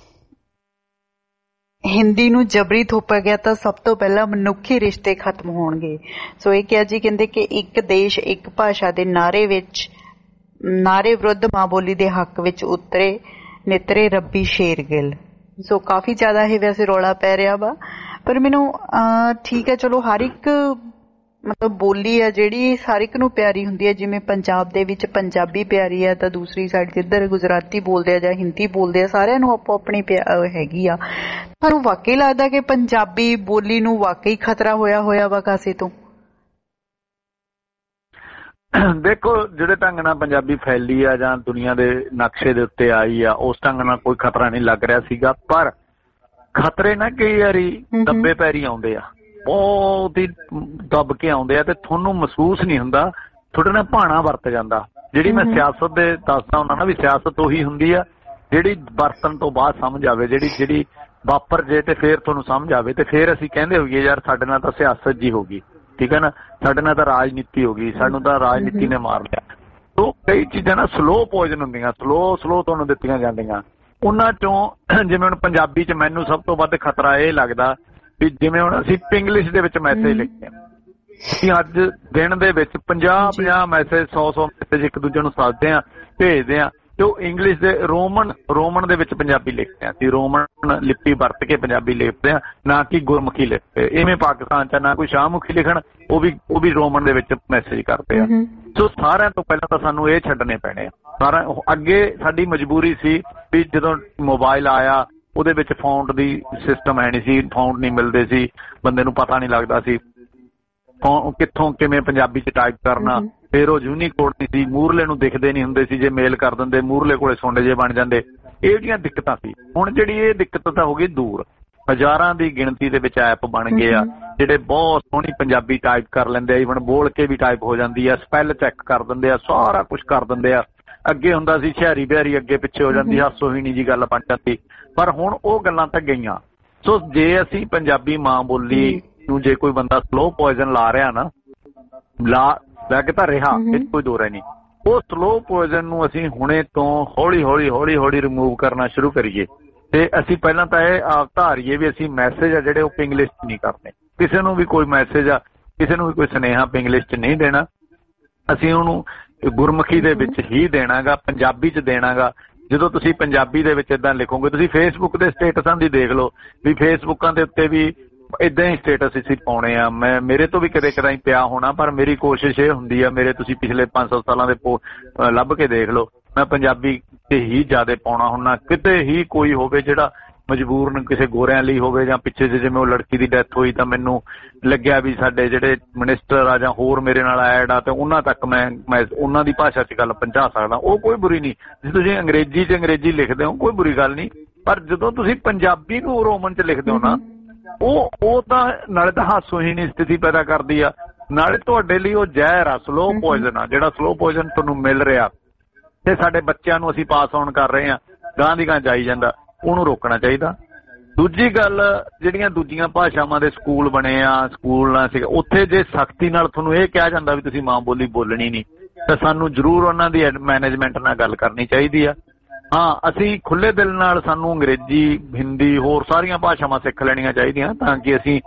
ਹਿੰਦੀ ਨੂੰ ਜਬਰੀ ਥੋਪਿਆ ਗਿਆ ਤਾਂ ਸਭ ਤੋਂ ਪਹਿਲਾਂ ਮਨੁੱਖੀ ਰਿਸ਼ਤੇ ਖਤਮ ਹੋਣਗੇ। ਸੋ ਇਹ ਕਿਹਾ ਜੀ, ਕਹਿੰਦੇ ਕਿ ਇੱਕ ਦੇਸ਼ ਇੱਕ ਭਾਸ਼ਾ ਦੇ ਨਾਰੇ ਵਿਰੁੱਧ ਮਾਂ ਬੋਲੀ ਦੇ ਹੱਕ ਵਿੱਚ ਨਿਤਰੇ ਰੱਬੀ ਸ਼ੇਰਗਿੱਲ। ਸੋ ਕਾਫੀ ਜ਼ਿਆਦਾ ਇਹ ਵੈਸੇ ਰੌਲਾ ਪੈ ਰਿਹਾ ਵਾ, ਪਰ ਮੈਨੂੰ ਠੀਕ ਹੈ ਚਲੋ ਹਰ ਇੱਕ ਮਤਲਬ ਬੋਲੀ ਆ ਜਿਹੜੀ ਹਰ ਇੱਕ ਨੂੰ ਪਿਆਰੀ ਹੁੰਦੀ ਹੈ। ਜਿਵੇਂ ਪੰਜਾਬ ਦੇ ਵਿੱਚ ਪੰਜਾਬੀ ਪਿਆਰੀ ਆ ਤਾਂ ਦੂਸਰੀ ਸਾਈਡ ਜਿੱਧਰ ਗੁਜਰਾਤੀ ਬੋਲਦੇ ਆ ਜਾਂ ਹਿੰਦੀ ਬੋਲਦੇ ਆ, ਸਾਰਿਆਂ ਨੂੰ ਆਪੋ ਆਪਣੀ ਹੈਗੀ ਆ। ਤੁਹਾਨੂੰ ਵਾਕਈ ਲੱਗਦਾ ਕਿ ਪੰਜਾਬੀ ਬੋਲੀ ਨੂੰ ਵਾਕਈ ਖਤਰਾ ਹੋਇਆ ਵਾ ਕਾਸੇ ਤੋਂ? ਦੇਖੋ ਜਿਹੜੇ ਢੰਗ ਨਾਲ ਪੰਜਾਬੀ ਫੈਲੀ ਆ ਜਾਂ ਦੁਨੀਆ ਦੇ ਨਕਸ਼ੇ ਦੇ ਉੱਤੇ ਆਈ ਆ, ਉਸ ਢੰਗ ਨਾਲ ਕੋਈ ਖਤਰਾ ਨਹੀਂ ਲੱਗ ਰਿਹਾ ਸੀਗਾ। ਪਰ ਖਤਰੇ ਨਾ ਕਈ ਵਾਰੀ ਦੱਬੇ ਪੈਰੀ ਆਉਂਦੇ ਆ, ਬਹੁਤ ਹੀ ਦੱਬ ਕੇ ਆਉਂਦੇ ਆ, ਤੇ ਤੁਹਾਨੂੰ ਮਹਿਸੂਸ ਨਹੀਂ ਹੁੰਦਾ, ਤੁਹਾਡੇ ਨਾਲ ਭਾਣਾ ਵਰਤ ਜਾਂਦਾ। ਜਿਹੜੀ ਮੈਂ ਸਿਆਸਤ ਦੇ ਦੱਸਦਾ ਹੁੰਦਾ ਨਾ ਵੀ ਸਿਆਸਤ ਉਹੀ ਹੁੰਦੀ ਆ ਜਿਹੜੀ ਵਰਤਣ ਤੋਂ ਬਾਅਦ ਸਮਝ ਆਵੇ, ਜਿਹੜੀ ਵਾਪਰ ਜੇ ਤੇ ਫੇਰ ਤੁਹਾਨੂੰ ਸਮਝ ਆਵੇ, ਤੇ ਫੇਰ ਅਸੀਂ ਕਹਿੰਦੇ ਹੋਈਏ ਯਾਰ ਸਾਡੇ ਨਾਲ ਤਾਂ ਸਿਆਸਤ ਜੀ ਹੋ ਗਈ, ਠੀਕ ਹੈ ਨਾ, ਸਾਡੇ ਨਾਲ ਤਾਂ ਰਾਜਨੀਤੀ ਹੋ ਗਈ, ਸਾਨੂੰ ਤਾਂ ਰਾਜਨੀਤੀ ਨੇ ਮਾਰ ਲਿਆ। ਸੋ ਕਈ ਚੀਜ਼ਾਂ ਨਾ ਸਲੋ ਪੋਇਜ਼ਨ ਹੁੰਦੀਆਂ, ਸਲੋ ਤੁਹਾਨੂੰ ਦਿੱਤੀਆਂ ਜਾਂਦੀਆਂ। ਉਹਨਾਂ ਚੋਂ ਜਿਵੇਂ ਹੁਣ ਪੰਜਾਬੀ 'ਚ ਮੈਨੂੰ ਸਭ ਤੋਂ ਵੱਧ ਖਤਰਾ ਇਹ ਲੱਗਦਾ ਵੀ ਜਿਵੇਂ ਹੁਣ ਅਸੀਂ ਇੰਗਲਿਸ਼ ਦੇ ਵਿੱਚ ਮੈਸੇਜ ਲਿਖਦੇ ਹਾਂ, ਅਸੀਂ ਅੱਜ ਦਿਨ ਦੇ ਵਿੱਚ 50 ਮੈਸੇਜ 100 ਮੈਸੇਜ ਇੱਕ ਦੂਜੇ ਨੂੰ ਸਾਧਦੇ ਹਾਂ, ਭੇਜਦੇ ਹਾਂ, ਤੇ ਉਹ ਇੰਗਲਿਸ਼ ਦੇ ਰੋਮਨ ਦੇ ਵਿੱਚ ਪੰਜਾਬੀ ਲਿਖਦੇ ਹਾਂ। ਅਸੀਂ ਰੋਮਨ ਲਿਪੀ ਵਰਤ ਕੇ ਪੰਜਾਬੀ ਲਿਖਦੇ ਹਾਂ, ਨਾ ਕਿ ਗੁਰਮੁਖੀ ਲਿਖਦੇ। ਇਵੇਂ ਪਾਕਿਸਤਾਨ 'ਚ ਨਾ ਕੋਈ ਸ਼ਾਹਮੁਖੀ ਲਿਖਣ, ਉਹ ਵੀ ਰੋਮਨ ਦੇ ਵਿੱਚ ਮੈਸੇਜ ਕਰਦੇ ਆ। ਸੋ ਸਾਰਿਆਂ ਤੋਂ ਪਹਿਲਾਂ ਤਾਂ ਸਾਨੂੰ ਇਹ ਛੱਡਣੇ ਪੈਣੇ ਆ। ਅੱਗੇ ਸਾਡੀ ਮਜਬੂਰੀ ਸੀ ਵੀ ਜਦੋਂ ਮੋਬਾਈਲ ਆਇਆ ਉਹਦੇ ਵਿੱਚ ਫੌਂਟ ਦੀ ਸਿਸਟਮ ਹੈ ਨਹੀਂ ਸੀ, ਫੌਂਟ ਨਹੀਂ ਮਿਲਦੇ ਸੀ, ਬੰਦੇ ਨੂੰ ਪਤਾ ਨਹੀਂ ਲੱਗਦਾ ਸੀ ਕਿੱਥੋਂ ਕਿਵੇਂ ਪੰਜਾਬੀ 'ਚ ਟਾਈਪ ਕਰਨਾ। ਫਿਰ ਉਹ ਯੂਨੀਕੋਡ ਨਹੀਂ ਸੀ, ਮੂਰਲੇ ਨੂੰ ਦਿਖਦੇ ਨਹੀਂ ਹੁੰਦੇ ਸੀ, ਜੇ ਮੇਲ ਕਰ ਦਿੰਦੇ ਮੂਰਲੇ ਕੋਲੇ ਸੁੰਡੇ ਜੇ ਬਣ ਜਾਂਦੇ। ਇਹ ਜਿਹੜੀਆਂ ਦਿੱਕਤਾਂ ਸੀ, ਹੁਣ ਜਿਹੜੀ ਇਹ ਦਿੱਕਤ ਤਾਂ ਹੋ ਗਈ ਦੂਰ। ਹਜ਼ਾਰਾਂ ਦੀ ਗਿਣਤੀ ਦੇ ਵਿੱਚ ਐਪ ਬਣ ਗਏ ਆ ਜਿਹੜੇ ਬਹੁਤ ਸੋਹਣੀ ਪੰਜਾਬੀ ਟਾਈਪ ਕਰ ਲੈਂਦੇ ਆ, ਈਵਨ ਬੋਲ ਕੇ ਵੀ ਟਾਈਪ ਹੋ ਜਾਂਦੀ ਆ, ਸਪੈਲ ਚੈੱਕ ਕਰ ਦਿੰਦੇ ਆ, ਸਾਰਾ ਕੁਛ ਕਰ ਦਿੰਦੇ ਆ। ਅੱਗੇ ਹੁੰਦਾ ਸੀ ਸ਼ਹਿਰੀ ਬਿਹਾਰੀ ਅੱਗੇ ਪਿੱਛੇ ਹੋ ਜਾਂਦੀ, ਹਾਸੋਹੀਣੀ ਜੀ ਗੱਲ ਬਣ ਜਾਂਦੀ, ਪਰ ਹੁਣ ਉਹ ਗੱਲਾਂ ਤਾਂ ਗਈਆਂ। ਸੋ ਜੇ ਅਸੀਂ ਪੰਜਾਬੀ ਮਾਂ ਬੋਲੀ ਨੂੰ ਜੇ ਕੋਈ ਬੰਦਾ ਸਲੋ ਪੋਇਜ਼ਨ ਲਾ ਰਿਹਾ ਨਾ, ਲੈ ਕੇ ਤਾਂ ਰਿਹਾ, ਇਹ ਕੋਈ ਦੋ ਰਾਏ ਨਹੀਂ। ਉਹ ਸਲੋ ਪੋਇਜ਼ਨ ਨੂੰ ਅਸੀਂ ਹੁਣੇ ਤੋਂ ਹੌਲੀ ਰਿਮੂਵ ਕਰਨਾ ਸ਼ੁਰੂ ਕਰੀਏ। ਤੇ ਅਸੀਂ ਪਹਿਲਾਂ ਤਾਂ ਇਹ ਆਪ ਧਾਰੀਏ ਵੀ ਅਸੀਂ ਮੈਸੇਜ ਆ ਜਿਹੜੇ ਉਹ ਇੰਗਲਿਸ਼ 'ਚ ਨਹੀਂ ਕਰਨੇ। ਕਿਸੇ ਨੂੰ ਵੀ ਕੋਈ ਮੈਸੇਜ ਆ, ਕਿਸੇ ਨੂੰ ਵੀ ਕੋਈ ਸੁਨੇਹਾ ਇੰਗਲਿਸ਼ 'ਚ ਨਹੀਂ ਦੇਣਾ। ਅਸੀਂ ਉਹਨੂੰ ਗੁਰਮੁਖੀ ਦੇ ਵਿੱਚ ਹੀ ਦੇਣਾਗਾ, ਪੰਜਾਬੀ 'ਚ ਦੇਣਾਗਾ। ਜਦੋਂ ਤੁਸੀਂ ਪੰਜਾਬੀ ਦੇ ਵਿੱਚ ਏਦਾਂ ਲਿਖੋਗੇ, ਤੁਸੀਂ ਫੇਸਬੁੱਕ ਦੇ ਸਟੇਟਸਾਂ ਦੀ ਦੇਖ ਲਓ ਵੀ ਫੇਸਬੁੱਕਾਂ ਦੇ ਉੱਤੇ ਵੀ ਏਦਾਂ ਹੀ ਸਟੇਟਸ ਅਸੀਂ ਪਾਉਣੇ ਆ। ਮੇਰੇ ਤੋਂ ਵੀ ਕਦੇ ਕਦਾਈ ਪਿਆ ਹੋਣਾ, ਪਰ ਮੇਰੀ ਕੋਸ਼ਿਸ਼ ਇਹ ਹੁੰਦੀ ਆ, ਮੇਰੇ ਤੁਸੀਂ ਪਿਛਲੇ 500 ਸਾਲਾਂ ਦੇ ਲੱਭ ਕੇ ਦੇਖ ਲਓ, ਮੈਂ ਪੰਜਾਬੀ ਤੇ ਹੀ ਜ਼ਿਆਦਾ ਪਾਉਣਾ ਹੁੰਦਾ। ਕਿਤੇ ਹੀ ਕੋਈ ਹੋਵੇ ਜਿਹੜਾ ਮਜਬੂਰਨ ਕਿਸੇ ਗੋਰਿਆਂ ਲਈ ਹੋਵੇ, ਜਾਂ ਪਿੱਛੇ ਜਿਵੇਂ ਉਹ ਲੜਕੀ ਦੀ ਡੈਥ ਹੋਈ ਤਾਂ ਮੈਨੂੰ ਲੱਗਿਆ ਵੀ ਸਾਡੇ ਜਿਹੜੇ ਮਿਨਿਸਟਰ ਆ ਜਾਂ ਹੋਰ ਮੇਰੇ ਨਾਲ ਐਡ ਆ, ਤੇ ਉਹਨਾਂ ਤੱਕ ਮੈਂ ਉਹਨਾਂ ਦੀ ਭਾਸ਼ਾ 'ਚ ਗੱਲ ਪਹੁੰਚਾ ਸਕਦਾ। ਉਹ ਕੋਈ ਬੁਰੀ ਨਹੀਂ। ਜੇ ਤੁਸੀਂ ਅੰਗਰੇਜ਼ੀ 'ਚ ਅੰਗਰੇਜ਼ੀ ਲਿਖਦੇ ਹੋ ਕੋਈ ਬੁਰੀ ਗੱਲ ਨਹੀਂ, ਪਰ ਜਦੋਂ ਤੁਸੀਂ ਪੰਜਾਬੀ ਨੂੰ ਰੋਮਨ 'ਚ ਲਿਖਦੇ ਹੋ ਨਾ, ਉਹ ਤਾਂ ਨਾਲੇ ਤਾਂ ਹਾਸੋਹੀਣੀ ਸਥਿਤੀ ਪੈਦਾ ਕਰਦੀ ਆ, ਨਾਲੇ ਤੁਹਾਡੇ ਲਈ ਉਹ ਜ਼ਹਿਰ ਆ, ਸਲੋ ਪੋਇਜ਼ਨ ਆ। ਜਿਹੜਾ ਸਲੋ ਪੋਇਜ਼ਨ ਤੁਹਾਨੂੰ ਮਿਲ ਰਿਹਾ ਜਿੱਥੇ ਸਾਡੇ ਬੱਚਿਆਂ ਨੂੰ ਅਸੀਂ ਪਾਸ ਆਨ ਕਰ ਰਹੇ ਹਾਂ ਗਾਂਹ ਦੀ ਗਾਂਹ ਜਾਈ ਜਾਂਦਾ, ਉਹਨੂੰ ਰੋਕਣਾ ਚਾਹੀਦਾ। ਦੂਜੀ ਗੱਲ, ਜਿਹੜੀਆਂ ਦੂਜੀਆਂ ਭਾਸ਼ਾਵਾਂ ਦੇ ਸਕੂਲ ਬਣੇ ਆ, ਸਕੂਲ ਸੀ, ਉੱਥੇ ਜੇ ਸਖਤੀ ਨਾਲ ਤੁਹਾਨੂੰ ਇਹ ਕਿਹਾ ਜਾਂਦਾ ਵੀ ਤੁਸੀਂ ਮਾਂ ਬੋਲੀ ਬੋਲਣੀ ਨਹੀਂ, ਤਾਂ ਸਾਨੂੰ ਜ਼ਰੂਰ ਉਹਨਾਂ ਦੀ ਮੈਨੇਜਮੈਂਟ ਨਾਲ ਗੱਲ ਕਰਨੀ ਚਾਹੀਦੀ ਆ। ਹਾਂ, ਅਸੀਂ ਖੁੱਲ੍ਹੇ ਦਿਲ ਨਾਲ ਸਾਨੂੰ ਅੰਗਰੇਜ਼ੀ, ਹਿੰਦੀ, ਹੋਰ ਸਾਰੀਆਂ ਭਾਸ਼ਾਵਾਂ ਸਿੱਖ ਲੈਣੀਆਂ ਚਾਹੀਦੀਆਂ, ਤਾਂ ਕਿ ਅਸੀਂ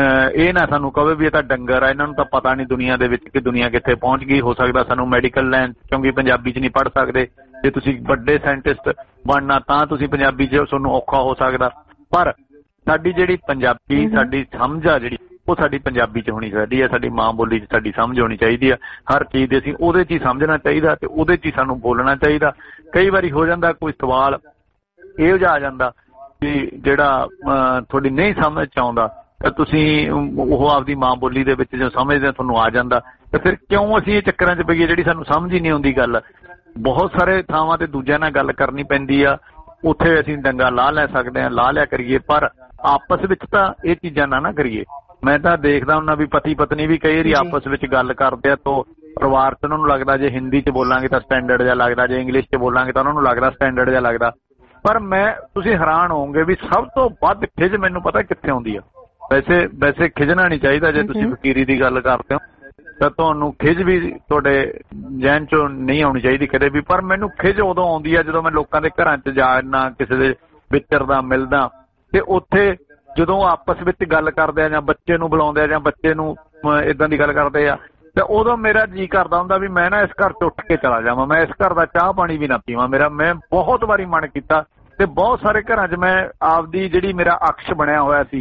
ਇਹ ਨਾ ਸਾਨੂੰ ਕਹੇ ਵੀ ਇਹ ਤਾਂ ਡੰਗਰ ਆ, ਇਹਨਾਂ ਨੂੰ ਤਾਂ ਪਤਾ ਨਹੀਂ ਦੁਨੀਆ ਦੇ ਵਿੱਚ ਕਿ ਦੁਨੀਆ ਕਿੱਥੇ ਪਹੁੰਚ ਗਈ। ਹੋ ਸਕਦਾ ਸਾਨੂੰ ਮੈਡੀਕਲ ਲਾਈਨ, ਕਿਉਂਕਿ ਪੰਜਾਬੀ 'ਚ ਨਹੀਂ ਪੜ੍ਹ ਸਕਦੇ, ਜੇ ਤੁਸੀਂ ਵੱਡੇ ਸਾਇੰਟਿਸਟ ਬਣਨਾ ਤਾਂ ਤੁਸੀਂ ਪੰਜਾਬੀ 'ਚ ਤੁਹਾਨੂੰ ਔਖਾ ਹੋ ਸਕਦਾ। ਪਰ ਸਾਡੀ ਜਿਹੜੀ ਪੰਜਾਬੀ, ਸਾਡੀ ਸਮਝ ਆ ਜਿਹੜੀ, ਉਹ ਸਾਡੀ ਪੰਜਾਬੀ 'ਚ ਹੋਣੀ ਚਾਹੀਦੀ ਹੈ, ਸਾਡੀ ਮਾਂ ਬੋਲੀ 'ਚ ਸਾਡੀ ਸਮਝ ਹੋਣੀ ਚਾਹੀਦੀ ਆ। ਹਰ ਚੀਜ਼ ਦੇ ਅਸੀਂ ਉਹਦੇ 'ਚ ਹੀ ਸਮਝਣਾ ਚਾਹੀਦਾ ਤੇ ਉਹਦੇ 'ਚ ਹੀ ਸਾਨੂੰ ਬੋਲਣਾ ਚਾਹੀਦਾ। ਕਈ ਵਾਰੀ ਹੋ ਜਾਂਦਾ ਕੋਈ ਸਵਾਲ ਇਹੋ ਜਿਹਾ ਆ ਜਾਂਦਾ ਵੀ ਜਿਹੜਾ ਤੁਹਾਡੀ ਨਹੀਂ ਸਮਝ 'ਚ ਆਉਂਦਾ, ਤਾਂ ਤੁਸੀਂ ਉਹ ਆਪਦੀ ਮਾਂ ਬੋਲੀ ਦੇ ਵਿੱਚ ਜੋ ਸਮਝਦੇ ਤੁਹਾਨੂੰ ਆ ਜਾਂਦਾ, ਤੇ ਫਿਰ ਕਿਉਂ ਅਸੀਂ ਇਹ ਚੱਕਰਾਂ 'ਚ ਪਈਏ ਜਿਹੜੀ ਸਾਨੂੰ ਸਮਝ ਹੀ ਨਹੀਂ ਆਉਂਦੀ ਗੱਲ। ਬਹੁਤ ਸਾਰੇ ਥਾਵਾਂ ਤੇ ਦੂਜਿਆਂ ਨਾਲ ਗੱਲ ਕਰਨੀ ਪੈਂਦੀ ਆ, ਉੱਥੇ ਅਸੀਂ ਡੰਗਾ ਲਾ ਲੈ ਸਕਦੇ ਹਾਂ, ਲਾ ਲਿਆ ਕਰੀਏ, ਪਰ ਆਪਸ ਵਿੱਚ ਤਾਂ ਇਹ ਚੀਜ਼ਾਂ ਨਾ ਕਰੀਏ। ਮੈਂ ਤਾਂ ਦੇਖਦਾ ਹੁੰਦਾ ਵੀ ਪਤੀ ਪਤਨੀ ਵੀ ਕਈ ਵਾਰੀ ਆਪਸ ਵਿੱਚ ਗੱਲ ਕਰਦੇ ਆ ਤਾਂ ਪਰਿਵਾਰ 'ਚ ਉਹਨਾਂ ਨੂੰ ਲੱਗਦਾ ਜੇ ਹਿੰਦੀ 'ਚ ਬੋਲਾਂਗੇ ਤਾਂ ਸਟੈਂਡਰਡ ਜਿਹਾ ਲੱਗਦਾ, ਜੇ ਇੰਗਲਿਸ਼ 'ਚ ਬੋਲਾਂਗੇ ਤਾਂ ਉਹਨਾਂ ਨੂੰ ਲੱਗਦਾ ਸਟੈਂਡਰਡ ਜਿਹਾ ਲੱਗਦਾ। ਪਰ ਤੁਸੀਂ ਹੈਰਾਨ ਹੋਵੋਗੇ ਵੀ ਸਭ ਤੋਂ ਵੱਧ ਖਿਝ ਮੈਨੂੰ ਪਤਾ ਕਿੱਥੇ ਆਉਂਦੀ ਆ। ਵੈਸੇ ਖਿਝਣਾ ਨਹੀਂ ਚਾਹੀਦਾ, ਜੇ ਤੁਸੀਂ ਫਕੀਰੀ ਦੀ ਗੱਲ ਕਰਦੇ ਹੋ ਤਾਂ ਤੁਹਾਨੂੰ ਖਿਝ ਵੀ ਤੁਹਾਡੇ ਜ਼ਹਿਨ 'ਚੋਂ ਨਹੀਂ ਆਉਣੀ ਚਾਹੀਦੀ ਕਦੇ ਵੀ। ਪਰ ਮੈਨੂੰ ਖਿਝ ਉਦੋਂ ਆਉਂਦੀ ਆ ਜਦੋਂ ਮੈਂ ਲੋਕਾਂ ਦੇ ਘਰਾਂ 'ਚ ਜਾਣਾ, ਕਿਸੇ ਦੇ ਵਿਚਰਦਾ, ਮਿਲਦਾ, ਤੇ ਉੱਥੇ ਜਦੋਂ ਆਪਸ ਵਿੱਚ ਗੱਲ ਕਰਦੇ ਆ ਜਾਂ ਬੱਚੇ ਨੂੰ ਬੁਲਾਉਂਦੇ ਆ ਜਾਂ ਬੱਚੇ ਨੂੰ ਇੱਦਾਂ ਦੀ ਗੱਲ ਕਰਦੇ ਆ, ਤੇ ਉਦੋਂ ਮੇਰਾ ਜੀਅ ਕਰਦਾ ਹੁੰਦਾ ਵੀ ਮੈਂ ਨਾ ਇਸ ਘਰ 'ਚ ਉੱਠ ਕੇ ਚਲਾ ਜਾਵਾਂ, ਮੈਂ ਇਸ ਘਰ ਦਾ ਚਾਹ ਪਾਣੀ ਵੀ ਨਾ ਪੀਵਾਂ। ਮੈਂ ਬਹੁਤ ਵਾਰੀ ਮਨ ਕੀਤਾ ਤੇ ਬਹੁਤ ਸਾਰੇ ਘਰਾਂ 'ਚ ਮੈਂ ਆਪਦੀ ਜਿਹੜੀ ਮੇਰਾ ਅਕਸ਼ ਬਣਿਆ ਹੋਇਆ ਸੀ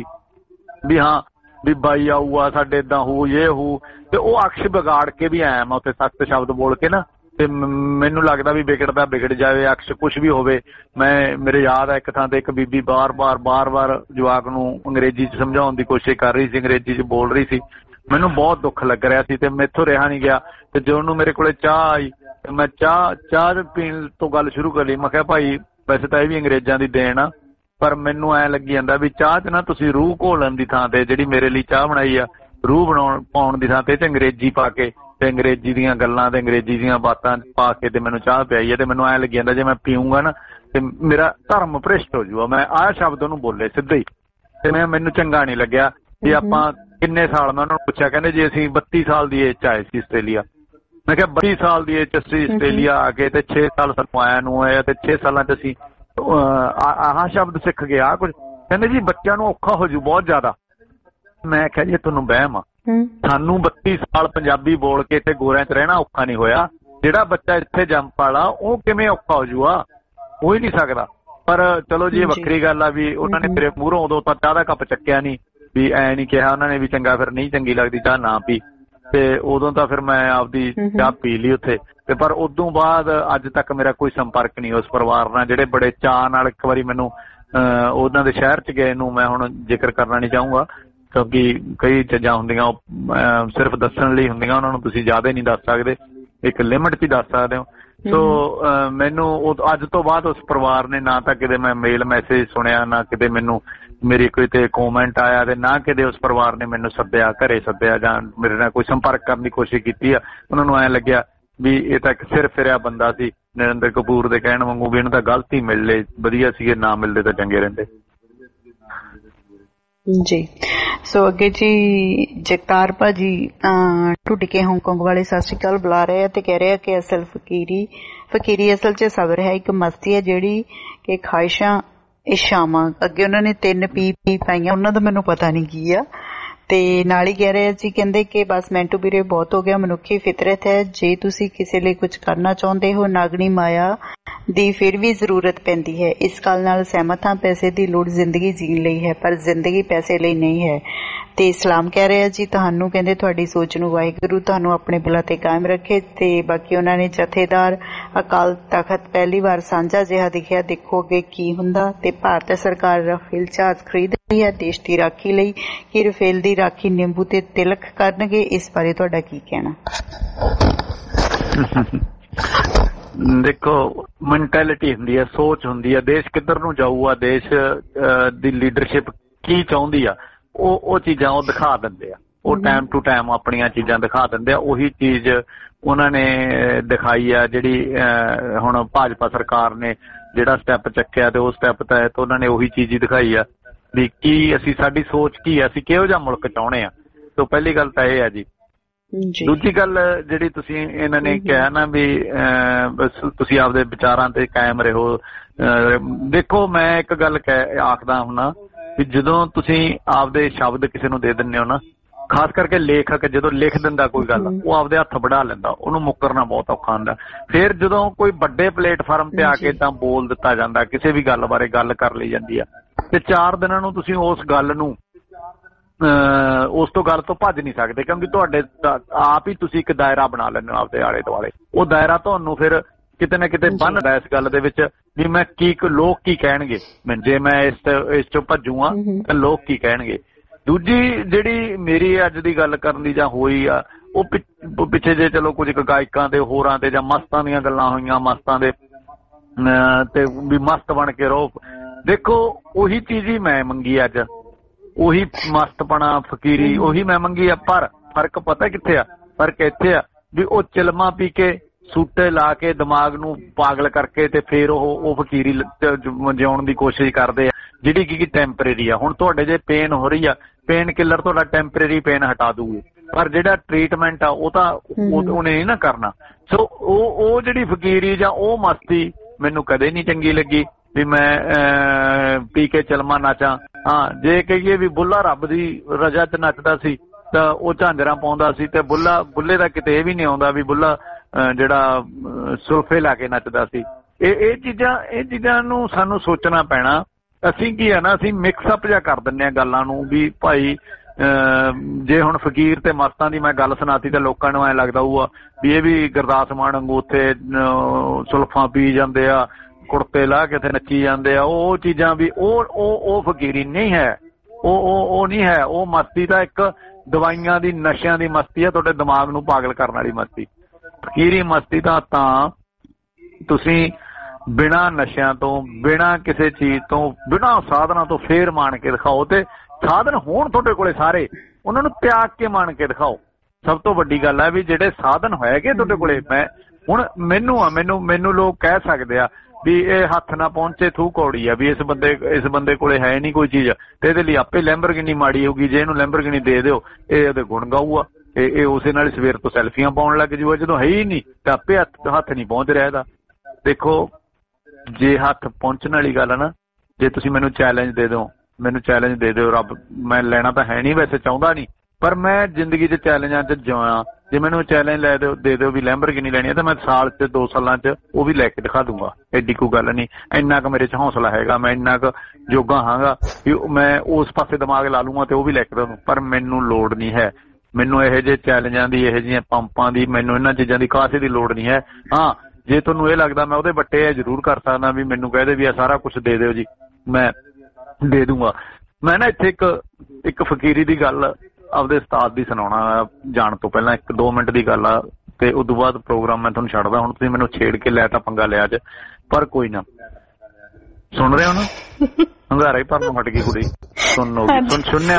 ਵੀ ਹਾਂ ਵੀ ਬਾਈ ਆਊਗਾ ਸਾਡੇ, ਏਦਾਂ ਹੋਊ, ਇਹ ਹੋਊ, ਤੇ ਉਹ ਅਕਸ਼ ਵਿਗਾੜ ਕੇ ਵੀ ਆਇਆ ਮੈਂ ਉੱਥੇ ਸਖਤ ਸ਼ਬਦ ਬੋਲ ਕੇ ਨਾ। ਤੇ ਮੈਨੂੰ ਲੱਗਦਾ ਵੀ ਵਿਗੜਦਾ ਵਿਗੜ ਜਾਵੇ, ਅਕਸ਼ ਕੁਛ ਵੀ ਹੋਵੇ। ਮੇਰੇ ਯਾਦ ਆ ਇੱਕ ਥਾਂ ਤੇ ਇੱਕ ਬੀਬੀ ਬਾਰ-ਬਾਰ ਜਵਾਕ ਨੂੰ ਅੰਗਰੇਜ਼ੀ 'ਚ ਸਮਝਾਉਣ ਦੀ ਕੋਸ਼ਿਸ਼ ਕਰ ਰਹੀ ਸੀ, ਅੰਗਰੇਜ਼ੀ 'ਚ ਬੋਲ ਰਹੀ ਸੀ। ਮੈਨੂੰ ਬਹੁਤ ਦੁੱਖ ਲੱਗ ਰਿਹਾ ਸੀ ਤੇ ਮੈਥੋਂ ਰਿਹਾ ਨਹੀਂ ਗਿਆ। ਤੇ ਜੇ ਉਹਨੂੰ ਮੇਰੇ ਕੋਲੇ ਚਾਹ ਆਈ ਤੇ ਮੈਂ ਚਾਹ ਪੀਣ ਤੋਂ ਗੱਲ ਸ਼ੁਰੂ ਕਰ ਲਈ। ਮੈਂ ਕਿਹਾ ਭਾਈ ਵੈਸੇ ਤਾਂ ਇਹ ਵੀ ਅੰਗਰੇਜ਼ਾਂ ਦੀ ਦੇਣ ਆ, ਪਰ ਮੈਨੂੰ ਐਂ ਲੱਗੀ ਜਾਂਦਾ ਵੀ ਚਾਹ 'ਚ ਨਾ ਤੁਸੀਂ ਰੂਹ ਘੋਲਣ ਦੀ ਥਾਂ ਤੇ ਜਿਹੜੀ ਮੇਰੇ ਲਈ ਚਾਹ ਬਣਾਈ ਆ, ਰੂਹ ਪਾਉਣ ਦੀ ਥਾਂ ਤੇ ਅੰਗਰੇਜ਼ੀ ਪਾ ਕੇ ਤੇ ਅੰਗਰੇਜ਼ੀ ਦੀਆਂ ਗੱਲਾਂ ਤੇ ਅੰਗਰੇਜ਼ੀ ਦੀਆਂ ਬਾਤਾਂ ਪਾ ਕੇ ਤੇ ਮੈਨੂੰ ਚਾਹ ਪਿਆਈ ਹੈ। ਤੇ ਮੈਨੂੰ ਐਂ ਲੱਗੀ ਜਾਂਦਾ ਜੇ ਮੈਂ ਪੀਊਂਗਾ ਨਾ ਤੇ ਮੇਰਾ ਧਰਮ ਭ੍ਰਿਸ਼ਟ ਹੋ ਜੂਗਾ। ਮੈਂ ਆਹ ਸ਼ਬਦ ਉਹਨੂੰ ਬੋਲੇ ਸਿੱਧੇ ਹੀ, ਤੇ ਮੈਨੂੰ ਚੰਗਾ ਨਹੀਂ ਲੱਗਿਆ। ਵੀ ਆਪਾਂ ਕਿੰਨੇ ਸਾਲ, ਮੈਂ ਉਹਨਾਂ ਨੂੰ ਪੁੱਛਿਆ, ਕਹਿੰਦੇ ਜੀ ਅਸੀਂ 32 ਸਾਲ ਦੀ ਏਜ 'ਚ ਆਏ ਸੀ ਆਸਟ੍ਰੇਲੀਆ। ਮੈਂ ਕਿਹਾ 32 ਸਾਲ ਦੀ ਏਜ 'ਚ ਅਸੀਂ ਆਸਟ੍ਰੇਲੀਆ ਆ ਕੇ ਤੇ 6 ਸਾਲ ਸਾਨੂੰ ਆਇਆ ਨੂੰ ਹੋਇਆ ਤੇ 6 ਸਾਲਾਂ 'ਚ ਅਸੀਂ ਆਹ ਸ਼ਬਦ ਸਿੱਖ ਗਏ, ਆਹ ਕੁਝ। ਕਹਿੰਦੇ ਜੀ ਬੱਚਿਆਂ ਨੂੰ ਔਖਾ ਹੋ ਜੂ ਬਹੁਤ ਜ਼ਿਆਦਾ। ਮੈਂ ਕਿਹਾ ਜੀ ਤੁਹਾਨੂੰ ਵਹਿਮ ਆ, ਸਾਨੂੰ 32 ਸਾਲ ਪੰਜਾਬੀ ਬੋਲ ਕੇ ਇੱਥੇ ਗੋਰਿਆਂ 'ਚ ਰਹਿਣਾ ਔਖਾ ਨਹੀਂ ਹੋਇਆ। ਜਿਹੜਾ ਬੱਚਾ ਇੱਥੇ ਜੰਮ ਪਾਲਾ ਉਹ ਕਿਵੇਂ ਔਖਾ ਹੋ ਜੂਗਾ, ਹੋ ਹੀ ਨਹੀਂ ਸਕਦਾ। ਪਰ ਚਲੋ ਜੀ ਇਹ ਵੱਖਰੀ ਗੱਲ ਆ ਵੀ ਉਹਨਾਂ ਨੇ ਮੇਰੇ ਮੂਹਰੋਂ ਉਦੋਂ ਤਾਂ ਚਾਹ ਦਾ ਕੱਪ ਚੱਕਿਆ ਨਹੀਂ, ਵੀ ਐ ਨਹੀਂ ਕਿਹਾ ਉਹਨਾਂ ਨੇ ਵੀ ਚੰਗਾ ਫਿਰ ਨਹੀਂ ਚੰਗੀ ਲੱਗਦੀ ਚਾਹ ਨਾ ਪੀ। ਤੇ ਉਦੋਂ ਤਾਂ ਫਿਰ ਮੈਂ ਆਪਦੀ ਚਾਹ ਪੀ ਲਈ ਉੱਥੇ। ਤੇ ਪਰ ਉਦੋਂ ਬਾਅਦ ਅੱਜ ਤੱਕ ਮੇਰਾ ਕੋਈ ਸੰਪਰਕ ਨਹੀਂ ਉਸ ਪਰਿਵਾਰ ਨਾਲ, ਜਿਹੜੇ ਬੜੇ ਚਾਅ ਨਾਲ ਇੱਕ ਵਾਰੀ ਮੈਨੂੰ ਉਹਨਾਂ ਦੇ ਸ਼ਹਿਰ 'ਚ ਗਏ ਨੂੰ ਮੈਂ ਹੁਣ ਜ਼ਿਕਰ ਕਰਨਾ ਨਹੀਂ ਚਾਹੂੰਗਾ, ਕਿਉਂਕਿ ਕਈ ਚੀਜ਼ਾਂ ਹੁੰਦੀਆਂ ਉਹ ਸਿਰਫ ਦੱਸਣ ਲਈ ਹੁੰਦੀਆਂ, ਉਹਨਾਂ ਨੂੰ ਤੁਸੀਂ ਜ਼ਿਆਦਾ ਨਹੀਂ ਦੱਸ ਸਕਦੇ, ਇੱਕ ਲਿਮਿਟ 'ਚ ਹੀ ਦੱਸ ਸਕਦੇ ਹੋ। ਸੋ ਮੈਨੂੰ ਅੱਜ ਤੋਂ ਬਾਅਦ ਉਸ ਪਰਿਵਾਰ ਨੇ ਨਾ ਤਾਂ ਕਿਤੇ ਮੈਂ ਮੇਲ ਮੈਸੇਜ ਸੁਣਿਆ, ਨਾ ਕਿਤੇ ਮੈਨੂੰ ਮੇਰੀ ਕੋਈ ਤੇ ਕੋਮੈਂਟ ਆਇਆ, ਤੇ ਨਾ ਕਿਤੇ ਉਸ ਪਰਿਵਾਰ ਨੇ ਮੈਨੂੰ ਸੱਦਿਆ, ਘਰੇ ਸੱਦਿਆ ਜਾਂ ਮੇਰੇ ਨਾਲ ਕੋਈ ਸੰਪਰਕ ਕਰਨ ਦੀ ਕੋਸ਼ਿਸ਼ ਕੀਤੀ ਆ। ਉਹਨਾਂ ਨੂੰ ਐਂ ਲੱਗਿਆ ਵੀ ਇਹ ਤਾਂ ਇੱਕ ਸਿਰ ਫਿਰਿਆ ਬੰਦਾ ਸੀ, ਨਰਿੰਦਰ ਕਪੂਰ ਦੇ ਕਹਿਣ ਵਾਂਗੂ, ਵੀ ਇਹਨੂੰ ਤਾਂ ਗਲਤ ਹੀ ਮਿਲ ਲੇ, ਵਧੀਆ ਸੀਗੇ, ਨਾ ਮਿਲਦੇ ਤਾਂ ਚੰਗੇ ਰਹਿੰਦੇ ਜੀ। ਸੋ ਅੱਗੇ ਜੀ ਜਗਤਾਰ ਭਾਜੀ ਢੁੱਡਕੇ ਹਾਂਗਕਾਂਗ ਵਾਲੇ ਸਤਿ ਸ਼੍ਰੀ ਅਕਾਲ ਬੁਲਾ ਰਹੇ ਆ ਤੇ ਕਹਿ ਰਹੇ ਆ ਕਿ ਅਸਲ ਫਕੀਰੀ ਅਸਲ 'ਚ ਸਬਰ ਹੈ, ਇੱਕ ਮਸਤੀ ਹੈ ਜਿਹੜੀ ਕਿ ਖਾਹਿਸ਼ਾਂ ਇਸ਼ਾਵਾਂ। ਅੱਗੇ ਉਹਨਾਂ ਨੇ 3 ਪੀ ਪਾਈਆਂ, ਉਹਨਾਂ ਦਾ ਮੈਨੂੰ ਪਤਾ ਨਹੀਂ ਕੀ ਆ। ਤੇ ਨਾਲ ਹੀ ਕਹਿ ਰਹੇ ਜੀ, ਕਹਿੰਦੇ ਕਿ ਬਸ ਮੈਂਟੂ ਵੀਰੇ ਬਹੁਤ ਹੋ ਗਿਆ, ਮਨੁੱਖੀ ਫਿਤਰਤ ਹੈ, ਜੇ ਤੁਸੀਂ ਕਿਸੇ ਲਈ ਕੁਝ ਕਰਨਾ ਚਾਹੁੰਦੇ ਹੋ ਨਾਗਣੀ ਮਾਇਆ ਦੀ ਫਿਰ ਵੀ ਜ਼ਰੂਰਤ ਪੈਂਦੀ ਹੈ। ਇਸ ਗੱਲ ਨਾਲ ਸਹਿਮਤ ਹਾਂ, ਪੈਸੇ ਦੀ ਲੋੜ ਜ਼ਿੰਦਗੀ ਜੀਣ ਲਈ ਹੈ, ਪਰ ਜ਼ਿੰਦਗੀ ਪੈਸੇ ਲਈ ਨਹੀਂ ਹੈ। ਤੇ ਇਸਲਾਮ ਕਹਿ ਰਿਹਾ ਜੀ ਤੁਹਾਨੂੰ, ਕਹਿੰਦੇ ਤੁਹਾਡੀ ਸੋਚ ਨੂੰ ਵਾਹਿਗੁਰੂ ਤੁਹਾਨੂੰ ਆਪਣੇ ਬਲਾਂ ਤੇ ਕਾਇਮ ਰੱਖੇ। ਤੇ ਬਾਕੀ ਉਹਨਾਂ ਨੇ ਜਥੇਦਾਰ ਅਕਾਲ ਤਖਤ ਪਹਿਲੀ ਵਾਰ ਸਾਂਝਾ ਜਿਹਾ ਦਿਖਿਆ, ਦੇਖੋ ਅੱਗੇ ਕੀ ਹੁੰਦਾ। ਤੇ ਭਾਰਤ ਸਰਕਾਰ ਰਾਫੇਲ ਜਹਾਜ਼ ਖਰੀਦ ਰਹੀ ਹੈ ਦੇਸ਼ ਦੀ ਰਾਖੀ ਲਈ, ਕਿ ਰਾਫੇਲ ਦੀ ਰਾਖੀ ਨਿੰਬੂ ਤੇ ਤਿਲਕ ਕਰਨਗੇ, ਇਸ ਬਾਰੇ ਤੁਹਾਡਾ ਕੀ ਕਹਿਣਾ? ਦੇਖੋ ਮੈਂਟੈਲਿਟੀ ਹੁੰਦੀ ਹੈ, ਸੋਚ ਹੁੰਦੀ ਹੈ, ਦੇਸ਼ ਕਿੱਧਰ ਨੂੰ ਜਾਊਗਾ, ਦੇਸ਼ ਦੀ ਲੀਡਰਸ਼ਿਪ ਕੀ ਚਾਹੁੰਦੀ ਆ, ਉਹ ਚੀਜ਼ਾਂ ਉਹ ਦਿਖਾ ਦਿੰਦੇ ਆ, ਉਹ ਟਾਈਮ ਟੂ ਟਾਈਮ ਆਪਣੀਆਂ ਚੀਜ਼ਾਂ ਦਿਖਾ ਦਿੰਦੇ ਆ। ਉਹੀ ਚੀਜ਼ ਉਹਨਾਂ ਨੇ ਦਿਖਾਈ ਆ ਜਿਹੜੀ ਹੁਣ ਭਾਜਪਾ ਸਰਕਾਰ ਨੇ ਜਿਹੜਾ ਸਟੈਪ ਚੱਕਿਆ ਤੇ ਉਹ ਸਟੈਪ ਤਹਿਤ ਉਹਨਾਂ ਨੇ ਉਹੀ ਚੀਜ਼ ਹੀ ਦਿਖਾਈ ਆ ਵੀ ਕੀ ਅਸੀਂ, ਸਾਡੀ ਸੋਚ ਕੀ ਆ, ਅਸੀਂ ਕਿਹੋ ਜਿਹਾ ਮੁਲਕ ਚਾਹੁੰਦੇ ਆ। ਤੋਂ ਪਹਿਲੀ ਗੱਲ ਤਾਂ ਇਹ ਆ ਜੀ। ਦੂਜੀ ਗੱਲ ਜਿਹੜੀ ਤੁਸੀਂ ਇਹਨਾਂ ਨੇ ਕਿਹਾ ਨਾ ਵੀ ਤੁਸੀਂ ਆਪਦੇ ਵਿਚਾਰਾਂ ਤੇ ਕਾਇਮ ਰਹੋ। ਦੇਖੋ ਮੈਂ ਇੱਕ ਗੱਲ ਆਖਦਾ ਹੁੰਨਾ ਵੀ ਜਦੋਂ ਤੁਸੀਂ ਆਪਦੇ ਸ਼ਬਦ ਕਿਸੇ ਨੂੰ ਦੇ ਦਿੰਦੇ ਹੋ ਨਾ, ਖਾਸ ਕਰਕੇ ਲੇਖਕ ਜਦੋਂ ਲਿਖ ਦਿੰਦਾ ਕੋਈ ਗੱਲ ਉਹ ਆਪਦੇ ਹੱਥ ਵੜਾ ਲੈਂਦਾ, ਉਹਨੂੰ ਮੁੱਕਰਨਾ ਬਹੁਤ ਔਖਾ ਹੁੰਦਾ। ਫਿਰ ਜਦੋਂ ਕੋਈ ਵੱਡੇ ਪਲੇਟਫਾਰਮ ਤੇ ਆ ਕੇ ਤਾਂ ਬੋਲ ਦਿੱਤਾ ਜਾਂਦਾ, ਕਿਸੇ ਵੀ ਗੱਲ ਬਾਰੇ ਗੱਲ ਕਰ ਲਈ ਜਾਂਦੀ ਆ ਤੇ 4 ਦਿਨਾਂ ਨੂੰ ਤੁਸੀਂ ਉਸ ਗੱਲ ਨੂੰ ਉਸ ਤੋਂ ਗੱਲ ਤੋਂ ਭੱਜ ਨਹੀਂ ਸਕਦੇ, ਕਿਉਂਕਿ ਤੁਹਾਡੇ ਆਪ ਹੀ ਤੁਸੀਂ ਇੱਕ ਦਾਇਰਾ ਬਣਾ ਲੈਂਦੇ ਹੋ ਆਪਦੇ ਆਲੇ ਦੁਆਲੇ। ਉਹ ਦਾਇਰਾ ਤੁਹਾਨੂੰ ਫਿਰ ਕਿਤੇ ਨਾ ਕਿਤੇ ਬੰਨ੍ਹਦਾ ਇਸ ਗੱਲ ਦੇ ਵਿੱਚ ਵੀ ਮੈਂ ਲੋਕ ਕੀ ਕਹਿਣਗੇ, ਜੇ ਮੈਂ ਇਸ ਚੋਂ ਭੱਜੂਆਂ ਤਾਂ ਲੋਕ ਕੀ ਕਹਿਣਗੇ। ਦੂਜੀ ਜਿਹੜੀ ਮੇਰੀ ਅੱਜ ਦੀ ਗੱਲ ਕਰਨ ਦੀ ਜਾਂ ਹੋਈ ਆ ਉਹ ਪਿੱਛੇ ਜੇ ਚਲੋ ਕੁਝ ਗਾਇਕਾਂ ਤੇ ਹੋਰਾਂ ਤੇ ਜਾਂ ਮਸਤਾਂ ਦੀਆਂ ਗੱਲਾਂ ਹੋਈਆਂ, ਮਸਤਾਂ ਦੇ ਤੇ ਵੀ ਮਸਤ ਬਣ ਕੇ ਰਹੋ। ਦੇਖੋ ਉਹੀ ਚੀਜ਼ ਹੀ ਮੈਂ ਮੰਗੀ ਅੱਜ, ਉਹੀ ਮਸਤਪਣਾ ਫਕੀਰੀ ਉਹੀ ਮੈਂ ਮੰਗੀ ਆ। ਪਰ ਫਰਕ ਪਤਾ ਕਿੱਥੇ ਆ? ਫਰਕ ਇੱਥੇ ਆ ਵੀ ਉਹ ਚਿਲਮਾ ਪੀ ਕੇ ਸੂਟੇ ਲਾ ਕੇ ਦਿਮਾਗ ਨੂੰ ਪਾਗਲ ਕਰਕੇ ਤੇ ਫਿਰ ਉਹ ਫਕੀਰੀ ਜਿਉਣ ਦੀ ਕੋਸ਼ਿਸ਼ ਕਰਦੇ ਆ ਜਿਹੜੀ ਕਿ ਟੈਂਪਰੇਰੀ ਆ। ਹੁਣ ਤੁਹਾਡੇ ਜੇ ਪੇਨ ਹੋ ਰਹੀ ਆ, ਪੇਨ ਕਿਲਰ ਤੁਹਾਡਾ ਟੈਂਪਰੇਰੀ ਪੇਨ ਹਟਾ ਦੂਗੇ, ਪਰ ਜਿਹੜਾ ਟ੍ਰੀਟਮੈਂਟ ਆ ਉਹ ਤਾਂ ਉਹਨੇ ਨਹੀਂ ਨਾ ਕਰਨਾ। ਸੋ ਉਹ ਜਿਹੜੀ ਫਕੀਰੀ ਜਾਂ ਉਹ ਮਸਤੀ ਮੈਨੂੰ ਕਦੇ ਨਹੀਂ ਚੰਗੀ ਲੱਗੀ ਵੀ ਮੈਂ ਪੀ ਕੇ ਚਲਮਾ ਨਾਚਾਂ। ਹਾਂ, ਜੇ ਕਹੀਏ ਵੀ ਬੁੱਲਾ ਰੱਬ ਦੀ ਰਜਾ 'ਚ ਨੱਚਦਾ ਸੀ ਤਾਂ ਉਹ ਝਾਂਜਰਾਂ ਪਾਉਂਦਾ ਸੀ, ਤੇ ਬੁੱਲੇ ਦਾ ਕਿਤੇ ਇਹ ਵੀ ਨਹੀਂ ਆਉਂਦਾ ਵੀ ਬੁੱਲਾ ਜਿਹੜਾ ਸੁਲਫੇ ਲਾ ਕੇ ਨੱਚਦਾ ਸੀ। ਇਹ ਚੀਜ਼ਾਂ ਨੂੰ ਸਾਨੂੰ ਸੋਚਣਾ ਪੈਣਾ। ਅਸੀਂ ਕੀ ਹੈ ਨਾ, ਅਸੀਂ ਮਿਕਸਅਪ ਜਿਹਾ ਕਰ ਦਿੰਦੇ ਹਾਂ ਗੱਲਾਂ ਨੂੰ ਵੀ ਭਾਈ ਜੇ ਹੁਣ ਫਕੀਰ ਤੇ ਮਸਤਾਂ ਦੀ ਮੈਂ ਗੱਲ ਸੁਣਾਤੀ ਤਾਂ ਲੋਕਾਂ ਨੂੰ ਐਂ ਲੱਗਦਾ ਹੋਊਗਾ ਵੀ ਇਹ ਵੀ ਗੁਰਦਾਸ ਮਾਨ ਵਾਂਗੂ ਉੱਥੇ ਸੁਲਫਾਂ ਪੀ ਜਾਂਦੇ ਆ, ਕੁੜਤੇ ਲਾ ਕੇ ਤੇ ਨੱਚੀ ਜਾਂਦੇ ਆ। ਉਹ ਚੀਜ਼ਾਂ ਵੀ ਉਹ ਫਕੀਰੀ ਨਹੀਂ ਹੈ, ਉਹ ਨਹੀਂ ਹੈ। ਉਹ ਮਸਤੀ ਤਾਂ ਇੱਕ ਦਵਾਈਆਂ ਦੀ, ਨਸ਼ਿਆਂ ਦੀ ਮਸਤੀ ਆ, ਤੁਹਾਡੇ ਦਿਮਾਗ ਨੂੰ ਪਾਗਲ ਕਰਨ ਵਾਲੀ ਮਸਤੀ। ਫਕੀਰੀ ਮਸਤੀ ਤਾਂ ਤੁਸੀਂ ਬਿਨਾਂ ਨਸ਼ਿਆਂ ਤੋਂ, ਬਿਨਾਂ ਕਿਸੇ ਚੀਜ਼ ਤੋਂ, ਬਿਨਾਂ ਸਾਧਨਾਂ ਤੋਂ ਫੇਰ ਮਾਣ ਕੇ ਦਿਖਾਓ। ਤੇ ਸਾਧਨ ਹੋਣ ਤੁਹਾਡੇ ਕੋਲੇ ਸਾਰੇ, ਉਹਨਾਂ ਨੂੰ ਤਿਆਗ ਕੇ ਮਾਣ ਕੇ ਦਿਖਾਓ। ਸਭ ਤੋਂ ਵੱਡੀ ਗੱਲ ਹੈ ਵੀ ਜਿਹੜੇ ਸਾਧਨ ਹੈਗੇ ਤੁਹਾਡੇ ਕੋਲੇ, ਮੈਨੂੰ ਲੋਕ ਕਹਿ ਸਕਦੇ ਆ ਵੀ ਇਹ ਹੱਥ ਨਾ ਪਹੁੰਚੇ ਥੂ ਕੌੜੀ ਆ, ਵੀ ਇਸ ਬੰਦੇ ਕੋਲੇ ਹੈ ਨਹੀਂ ਕੋਈ ਚੀਜ਼ ਤੇ ਇਹਦੇ ਲਈ ਆਪੇ ਲੈਂਬਰਗਿਨੀ ਮਾੜੀ ਹੋਊਗੀ, ਜੇ ਇਹਨੂੰ ਲੈਂਬਰਗਿਨੀ ਦੇ ਦਿਓ ਇਹ ਉਹਦੇ ਗੁਣ ਗਾਊਗਾ, ਇਹ ਉਸੇ ਨਾਲ ਸਵੇਰ ਤੋਂ ਸੈਲਫੀਆਂ ਪਾਉਣ ਲੱਗ ਜੂਗਾ। ਜਦੋਂ ਹੈ ਹੀ ਨਹੀਂ ਤਾਂ ਆਪੇ ਹੱਥ ਨਹੀਂ ਪਹੁੰਚ ਰਿਹਾ ਇਹਦਾ। ਦੇਖੋ ਜੇ ਹੱਥ ਪਹੁੰਚਣ ਵਾਲੀ ਗੱਲ ਆ ਨਾ, ਜੇ ਤੁਸੀਂ ਮੈਨੂੰ ਚੈਲੰਜ ਦੇ ਦਿਓ ਰੱਬ, ਮੈਂ ਲੈਣਾ ਤਾਂ ਹੈ ਨਹੀਂ, ਵੈਸੇ ਚਾਹੁੰਦਾ ਨਹੀਂ, ਪਰ ਮੈਂ ਜ਼ਿੰਦਗੀ 'ਚ ਚੈਲੰਜਾਂ 'ਚ ਜਿਉਣਾ। ਜੇ ਮੈਨੂੰ ਚੈਲੰਜ ਦੇ ਦਿਓ ਵੀ ਲੈਂਬਰਗਿਨੀ ਲੈਣੀ ਹੈ ਤਾਂ ਮੈਂ ਸਾਲ 'ਚ 2 ਸਾਲਾਂ 'ਚ ਉਹ ਵੀ ਲੈ ਕੇ ਦਿਖਾ ਦੂੰਗਾ। ਐਡੀ ਕੋਈ ਗੱਲ ਨਹੀਂ, ਇੰਨਾ ਕੁ ਮੇਰੇ 'ਚ ਹੌਸਲਾ ਹੈਗਾ, ਮੈਂ ਇੰਨਾ ਕੁ ਜੋਗਾ ਹਾਂਗਾ ਵੀ ਮੈਂ ਉਸ ਪਾਸੇ ਦਿਮਾਗ ਲਾ ਲੂੰਗਾ ਤੇ ਉਹ ਵੀ ਲੈ ਕੇ ਦਊਂ। ਪਰ ਮੈਨੂੰ ਲੋੜ ਨਹੀਂ ਹੈ, ਮੈਨੂੰ ਇਹੋ ਜਿਹੇ ਚੈਲੰਜਾਂ ਦੀ, ਇਹੋ ਜਿਹੀਆਂ ਪੰਪਾਂ ਦੀ, ਮੈਨੂੰ ਇਹਨਾਂ ਚੀਜ਼ਾਂ ਦੀ ਕਾਸੇ ਦੀ ਲੋੜ ਨਹੀਂ ਹੈ। ਹਾਂ, ਜੇ ਤੁਹਾਨੂੰ ਇਹ ਲੱਗਦਾ ਮੈਂ ਉਹਦੇ ਵੱਟੇ ਜ਼ਰੂਰ ਕਰ ਸਕਦਾ ਵੀ ਮੈਨੂੰ ਕਹਦੇ ਵੀ ਆ ਸਾਰਾ ਕੁਛ ਦੇ ਦਿਓ ਜੀ, ਮੈਂ ਦੇ ਦੂੰਗਾ। ਮੈਂ ਨਾ ਇੱਥੇ ਇੱਕ ਫਕੀਰੀ ਦੀ ਗੱਲ ਆਪਦੇ ਉਸਤਾਦ ਦੀ ਸੁਣਾਉਣਾ ਜਾਣ ਤੋਂ ਪਹਿਲਾਂ, 1-2 ਮਿੰਟ ਦੀ ਗੱਲ ਆ ਤੇ ਉਦੋਂ ਬਾਅਦ ਪ੍ਰੋਗਰਾਮ ਮੈਂ ਤੁਹਾਨੂੰ ਛੱਡਦਾ। ਹੁਣ ਤੁਸੀਂ ਮੈਨੂੰ ਛੇੜ ਕੇ ਲੈ ਤਾਂ ਪੰਗਾ ਲਿਆ ਅੱਜ, ਪਰ ਕੋਈ ਨਾ। ਸੁਣ ਰਹੇ ਹੋ ਨਾ? ਹੰਗਾਰਾ ਹੀ ਭਰਨ ਨੂੰ ਹਟ ਗਈ ਕੁੜੀ, ਸੁਣਿਆ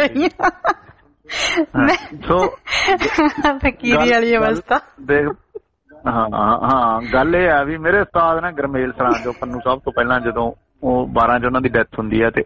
ਸੋ ਫਕੀਰੀ ਵਾਲੀ ਅਵਸਥਾ ਦੇਖ। ਹਾਂ, ਗੱਲ ਇਹ ਆ ਵੀ ਮੇਰੇ ਉਸਤਾਦ ਨਾ ਗਰਮੇਲ ਸਰਾਂ ਜੋ ਪੰਨੂ ਸਾਹਿਬ ਤੋਂ ਪਹਿਲਾਂ ਜਦੋਂ ਉਹ 12 'ਚ ਉਹਨਾਂ ਦੀ ਡੈਥ ਹੁੰਦੀ ਹੈ ਤੇ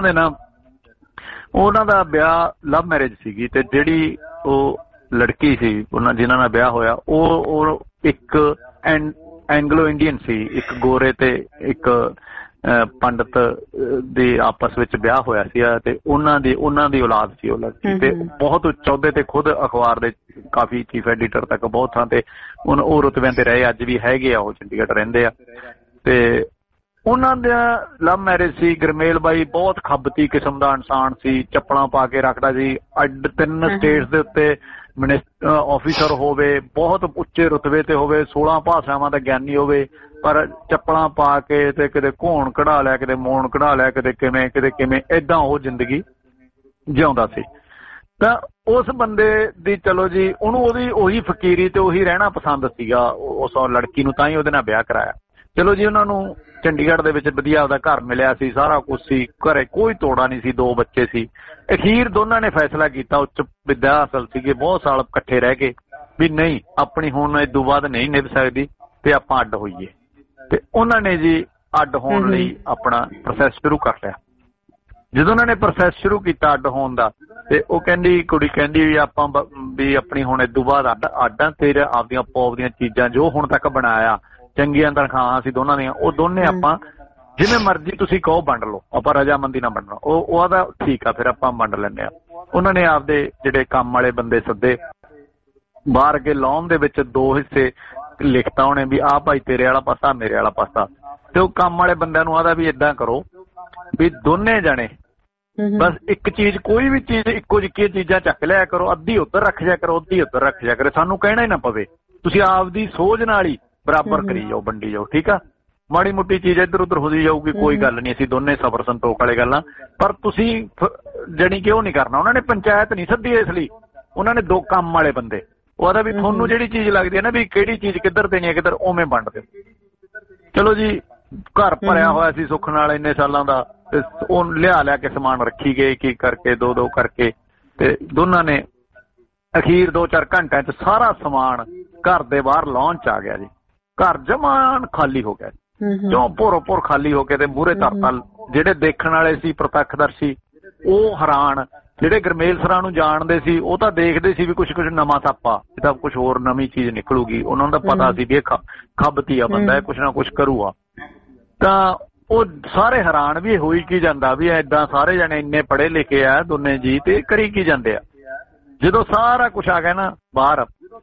ਉਹਨਾਂ ਦਾ ਵਿਆਹ ਲਵ ਮੈਰਿਜ ਸੀਗੀ, ਤੇ ਜਿਹੜੀ ਉਹ ਲੜਕੀ ਸੀ ਜਿਨ੍ਹਾਂ ਨਾਲ ਵਿਆਹ ਹੋਇਆ ਉਹ ਇੱਕ ਐਂਗਲੋ ਇੰਡੀਅਨ ਸੀ, ਇੱਕ ਗੋਰੇ ਤੇ ਇੱਕ ਪੰਡਤ ਦੇ ਆਪਸ ਵਿੱਚ ਵਿਆਹ ਹੋਇਆ ਸੀ ਤੇ ਉਹਨਾਂ ਦੀ ਔਲਾਦ ਸੀ ਉਹ ਲੜਕੀ, ਤੇ ਬਹੁਤ ਉੱਚ ਅਹੁਦੇ ਤੇ, ਖੁਦ ਅਖਬਾਰ ਦੇ ਕਾਫੀ ਚੀਫ ਐਡੀਟਰ ਤੱਕ ਬਹੁਤ ਥਾਂ ਤੇ ਉਹ ਰੁਤਬਿਆਂ ਤੇ ਰਹੇ, ਅੱਜ ਵੀ ਹੈਗੇ ਆ, ਉਹ ਚੰਡੀਗੜ੍ਹ ਰਹਿੰਦੇ ਆ। ਤੇ ਉਹਨਾਂ ਦਾ ਲਵ ਮੈਰਿਜ ਸੀ। ਗਰਮੇਲ ਬਾਈ ਬਹੁਤ ਖੱਬਤੀ ਕਿਸਮ ਦਾ ਇਨਸਾਨ ਸੀ, ਚੱਪਲਾਂ ਪਾ ਕੇ ਰੱਖਦਾ ਸੀ, 3 ਸਟੇਟਸ ਦੇ ਉੱਤੇ ਆਫਿਸਰ ਹੋਵੇ, ਬਹੁਤ ਉੱਚੇ ਰੁਤਬੇ ਤੇ ਹੋਵੇ, 16 ਭਾਸ਼ਾਵਾਂ ਦਾ ਗਿਆਨੀ ਹੋਵੇ, ਪਰ ਚੱਪਲਾਂ ਪਾ ਕੇ ਤੇ ਕਿਤੇ ਘੋਣ ਕਢਾ ਲਿਆ, ਕਿਤੇ ਮੋਣ ਕਢਾ ਲਿਆ, ਕਿਤੇ ਕਿਵੇਂ ਏਦਾਂ ਉਹ ਜ਼ਿੰਦਗੀ ਜਿਉਂਦਾ ਸੀ। ਤਾਂ ਉਸ ਬੰਦੇ ਦੀ ਚਲੋ ਜੀ ਉਹਨੂੰ ਉਹੀ ਫਕੀਰੀ ਤੇ ਉਹੀ ਰਹਿਣਾ ਪਸੰਦ ਸੀਗਾ ਉਸ ਲੜਕੀ ਨੂੰ, ਤਾਂ ਹੀ ਉਹਦੇ ਨਾਲ ਵਿਆਹ ਕਰਾਇਆ। ਚਲੋ ਜੀ ਉਹਨਾਂ ਨੂੰ ਚੰਡੀਗੜ੍ਹ ਦੇ ਵਿੱਚ ਵਧੀਆ ਆਪਦਾ ਘਰ ਮਿਲਿਆ ਸੀ, ਸਾਰਾ ਕੁਝ ਸੀ, ਘਰੇ ਕੋਈ ਤੋੜਾ ਨਹੀਂ ਸੀ, 2 ਬੱਚੇ ਸੀ। ਅਖੀਰ ਦੋਨਾਂ ਨੇ ਫੈਸਲਾ ਕੀਤਾ, ਉੱਚ ਵਿਦਿਆ ਹਾਸਲ ਸੀਗੇ, ਬਹੁਤ ਸਾਲ ਇਕੱਠੇ ਰਹਿ ਗਏ ਵੀ ਨਹੀਂ ਆਪਣੀ ਹੁਣ ਇਸ ਤੋਂ ਬਾਅਦ ਨਹੀਂ ਨਿਭ ਸਕਦੀ ਤੇ ਆਪਾਂ ਅੱਡ ਹੋਈਏ। ਤੇ ਉਹਨਾਂ ਨੇ ਜੀ ਅੱਡ ਹੋਣ ਲਈ ਆਪਣਾ ਪ੍ਰੋਸੈਸ ਸ਼ੁਰੂ ਕਰ ਲਿਆ। ਜਦੋਂ ਉਹਨਾਂ ਨੇ ਪ੍ਰੋਸੈਸ ਸ਼ੁਰੂ ਕੀਤਾ ਅੱਡ ਹੋਣ ਦਾ, ਤੇ ਉਹ ਕਹਿੰਦੀ ਕੁੜੀ ਕਹਿੰਦੀ ਵੀ ਆਪਾਂ ਵੀ ਆਪਣੀ ਹੁਣ ਇਸ ਤੋਂ ਬਾਅਦ ਅੱਡਾਂ ਤੇਰੇ ਆਪਦੀਆਂ ਪੌਪ ਦੀਆਂ ਚੀਜ਼ਾਂ ਜੋ ਹੁਣ ਤੱਕ ਬਣਾਇਆ, ਚੰਗੀਆਂ ਤਨਖਾਹਾਂ ਸੀ ਦੋਨਾਂ ਦੀਆਂ, ਉਹ ਦੋਨੇ ਆਪਾਂ ਜਿਵੇਂ ਮਰਜ਼ੀ ਤੁਸੀਂ ਕਹੋ ਵੰਡ ਲਓ, ਆਪਾਂ ਰਜਾਮੰਦੀ ਨਾਲ ਵੰਡਣਾ। ਉਹ ਆਦਾ ਠੀਕ ਆ, ਫਿਰ ਆਪਾਂ ਵੰਡ ਲੈਂਦੇ ਆ। ਉਹਨਾਂ ਨੇ ਆਪਦੇ ਜਿਹੜੇ ਕੰਮ ਵਾਲੇ ਬੰਦੇ ਸੱਦੇ, ਬਾਹਰ ਅੱਗੇ ਲੌਨ ਦੇ ਵਿੱਚ 2 ਹਿੱਸੇ ਲਿਖਤਾ ਉਹਨੇ ਵੀ ਆਹ ਭਾਈ ਤੇਰੇ ਵਾਲਾ ਪਾਸਾ, ਮੇਰੇ ਵਾਲਾ ਪਾਸਾ। ਤੇ ਉਹ ਕੰਮ ਵਾਲੇ ਬੰਦਿਆਂ ਨੂੰ ਆਦਾ ਵੀ ਏਦਾਂ ਕਰੋ ਵੀ ਦੋਨੇ ਜਣੇ ਬਸ ਇੱਕ ਚੀਜ਼, ਕੋਈ ਵੀ ਚੀਜ਼ ਇੱਕੋ ਜਿਹੀ ਚੀਜ਼ਾਂ ਚੱਕ ਲਿਆ ਕਰੋ, ਅੱਧੀ ਉੱਧਰ ਰੱਖ ਜਾ ਕਰੋ, ਅੱਧੀ ਉੱਧਰ ਰੱਖ ਜਾ ਕਰੋ, ਸਾਨੂੰ ਕਹਿਣਾ ਹੀ ਨਾ ਪਵੇ, ਤੁਸੀਂ ਆਪਦੀ ਸੋਝ ਨਾਲ ਹੀ ਬਰਾਬਰ ਕਰੀ ਜਾਓ, ਵੰਡੀ ਜਾਓ, ਠੀਕ ਆ। ਮਾੜੀ ਮੋਟੀ ਚੀਜ਼ ਇੱਧਰ ਉੱਧਰ ਹੋ ਜਾਊਗੀ, ਕੋਈ ਗੱਲ ਨਹੀਂ, ਅਸੀਂ ਦੋਨੇ ਸਬਰ ਸੰਤੋਖ ਵਾਲੇ ਗੱਲਾਂ, ਪਰ ਤੁਸੀਂ ਜਾਣੀ ਕਿ ਉਹ ਨਹੀਂ ਕਰਨਾ। ਉਹਨਾਂ ਨੇ ਪੰਚਾਇਤ ਨਹੀਂ ਸੱਦੀ, ਇਸ ਲਈ ਉਹਨਾਂ ਨੇ 2 ਕੰਮ ਵਾਲੇ ਬੰਦੇ, ਉਹਦਾ ਵੀ ਤੁਹਾਨੂੰ ਜਿਹੜੀ ਚੀਜ਼ ਲੱਗਦੀ ਹੈ ਨਾ ਵੀ ਕਿਹੜੀ ਚੀਜ਼ ਕਿੱਧਰ ਦੇਣੀ ਹੈ ਕਿੱਧਰ, ਉਵੇਂ ਵੰਡ ਦਿਓ। ਚਲੋ ਜੀ, ਘਰ ਭਰਿਆ ਹੋਇਆ ਸੀ ਸੁੱਖ ਨਾਲ ਇੰਨੇ ਸਾਲਾਂ ਦਾ, ਤੇ ਉਹ ਲਿਆ ਕੇ ਸਮਾਨ ਰੱਖੀ ਗਏ, ਕੀ ਕਰਕੇ 2-2 ਕਰਕੇ, ਤੇ ਦੋਨਾਂ ਨੇ ਅਖੀਰ 2-4 ਘੰਟਿਆਂ 'ਚ ਸਾਰਾ ਸਮਾਨ ਘਰ ਦੇ ਬਾਹਰ ਲੌਨ 'ਚ ਆ ਗਿਆ ਜੀ। ਘਰ ਜਮਾਨ ਖਾਲੀ ਹੋ ਗਿਆ, ਜੋ ਭੋਰੋ ਖਾਲੀ ਹੋ ਕੇ ਤੇ ਮੂਹਰੇ ਧਰਤਾ। ਜਿਹੜੇ ਦੇਖਣ ਵਾਲੇ ਸੀ ਪ੍ਰਤੱਖਦਰਸ਼ੀ ਉਹ ਹੈਰਾਨ, ਜਿਹੜੇ ਗੁਰਮੇਲ ਸਰਾਂ ਨੂੰ ਜਾਣਦੇ ਸੀ ਉਹ ਤਾਂ ਦੇਖਦੇ ਸੀ ਵੀ ਕੁਛ ਨਵਾਂ ਥਾਪਾ, ਇਹ ਤਾਂ ਕੁਛ ਹੋਰ ਨਵੀਂ ਚੀਜ਼ ਨਿਕਲੂਗੀ। ਉਹਨਾਂ ਨੂੰ ਤਾਂ ਪਤਾ ਸੀ ਵੀ ਇਹ ਖੱਬਤੀ ਆ ਬੰਦਾ, ਇਹ ਕੁਛ ਨਾ ਕੁਛ ਕਰੂਗਾ। ਤਾਂ ਉਹ ਸਾਰੇ ਹੈਰਾਨ ਵੀ ਹੋਈ ਕੀ ਜਾਂਦਾ ਵੀ ਏਦਾਂ ਸਾਰੇ ਜਣੇ ਇੰਨੇ ਪੜ੍ਹੇ ਲਿਖੇ ਆ ਦੋਨੇ ਜੀ, ਤੇ ਕਰੀ ਕੀ ਜਾਂਦੇ ਆ। ਜਦੋਂ ਸਾਰਾ ਕੁਛ ਆ ਗਿਆ ਨਾ ਬਾਹਰ,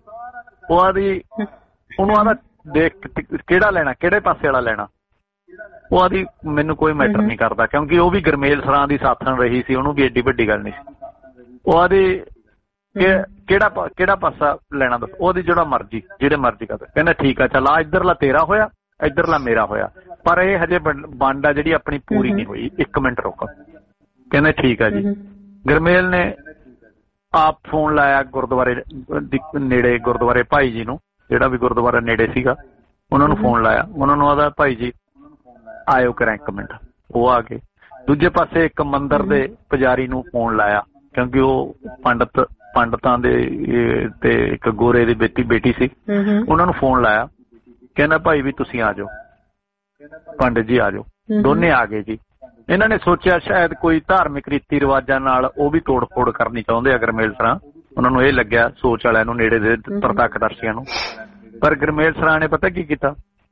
ਉਹ ਆਦੀ ਉਹਨੂੰ ਆਦਾ ਦੇਖ ਕਿਹੜਾ ਲੈਣਾ, ਕਿਹੜੇ ਪਾਸੇ ਵਾਲਾ ਲੈਣਾ। ਉਹ ਆਦੀ ਮੈਨੂੰ ਕੋਈ ਮੈਟਰ ਨਹੀਂ ਕਰਦਾ, ਕਿਉਂਕਿ ਉਹ ਵੀ ਗੁਰਮੇਲ ਸਰਾਂ ਦੀ ਸਾਥਣ ਰਹੀ ਸੀ, ਉਹਨੂੰ ਵੀ ਏਡੀ ਵੱਡੀ ਗੱਲ ਨਹੀਂ ਸੀ। ਉਹ ਆਦੀ ਕਿਹੜਾ ਪਾਸਾ ਲੈਣਾ ਦੱਸ, ਉਹਦੀ ਜਿਹੜਾ ਮਰਜ਼ੀ, ਜਿਹੜੇ ਮਰਜ਼ੀ ਕਰਦਾ। ਕਹਿੰਦਾ ਠੀਕ ਆ, ਚੱਲ ਆ ਇੱਧਰਲਾ ਤੇਰਾ ਹੋਇਆ, ਇੱਧਰਲਾ ਮੇਰਾ ਹੋਇਆ, ਪਰ ਇਹ ਹਜੇ ਵੰਡ ਆ ਜਿਹੜੀ ਆਪਣੀ ਪੂਰੀ ਨਹੀਂ ਹੋਈ, 1 ਮਿੰਟ ਰੁਕ। ਕਹਿੰਦੇ ਠੀਕ ਆ ਜੀ। ਗੁਰਮੇਲ ਨੇ ਆਪ ਫੋਨ ਲਾਇਆ ਗੁਰਦੁਆਰੇ ਨੇੜੇ, ਗੁਰਦੁਆਰੇ ਭਾਈ ਜੀ ਨੂੰ, ਜਿਹੜਾ ਵੀ ਗੁਰਦੁਆਰਾ ਨੇੜੇ ਸੀਗਾ, ਉਹਨਾਂ ਨੂੰ ਫੋਨ ਲਾਇਆ। ਉਹਨਾਂ ਨੂੰ ਆਦਾ ਭਾਈ ਜੀ ਆਇਓ ਕਰਾਂ 1 ਮਿੰਟ। ਉਹ ਆ ਗਏ। ਦੂਜੇ ਪਾਸੇ ਇੱਕ ਮੰਦਿਰ ਦੇ ਪੁਜਾਰੀ ਨੂੰ ਫੋਨ ਲਾਇਆ, ਕਿਉਂਕਿ ਉਹ ਪੰਡਤਾਂ ਦੇ ਤੇ ਇੱਕ ਗੋਰੇ ਦੀ ਬੇਟੀ ਸੀ, ਉਹਨਾਂ ਨੂੰ ਫੋਨ ਲਾਇਆ। ਕਹਿੰਦਾ ਭਾਈ ਵੀ ਤੁਸੀਂ ਆ ਜਾਓ, ਪੰਡਿਤ ਜੀ ਆ ਜਾਓ। ਦੋਨੇ ਆ ਗਏ ਜੀ। ਇਹਨਾਂ ਨੇ ਸੋਚਿਆ ਸ਼ਾਇਦ ਕੋਈ ਧਾਰਮਿਕ ਰੀਤੀ ਰਿਵਾਜਾਂ ਨਾਲ ਉਹ ਵੀ ਤੋੜ ਫੋੜ ਕਰਨੀ ਚਾਹੁੰਦੇ ਆ ਗੁਰਮੇਲ ਸਰਾਂ, ਉਹਨਾਂ ਨੂੰ ਇਹ ਲੱਗਿਆ ਸੋਚ ਵਾਲਿਆਂ ਨੂੰ, ਨੇੜੇ ਦੇ ਪ੍ਰਤੱਖਦਰਸ਼ੀਆਂ ਨੂੰ। ਪਰ ਗੁਰਮੇਲ ਸਰਾਂ ਨੇ ਪਤਾ ਕੀ ਕੀਤਾ,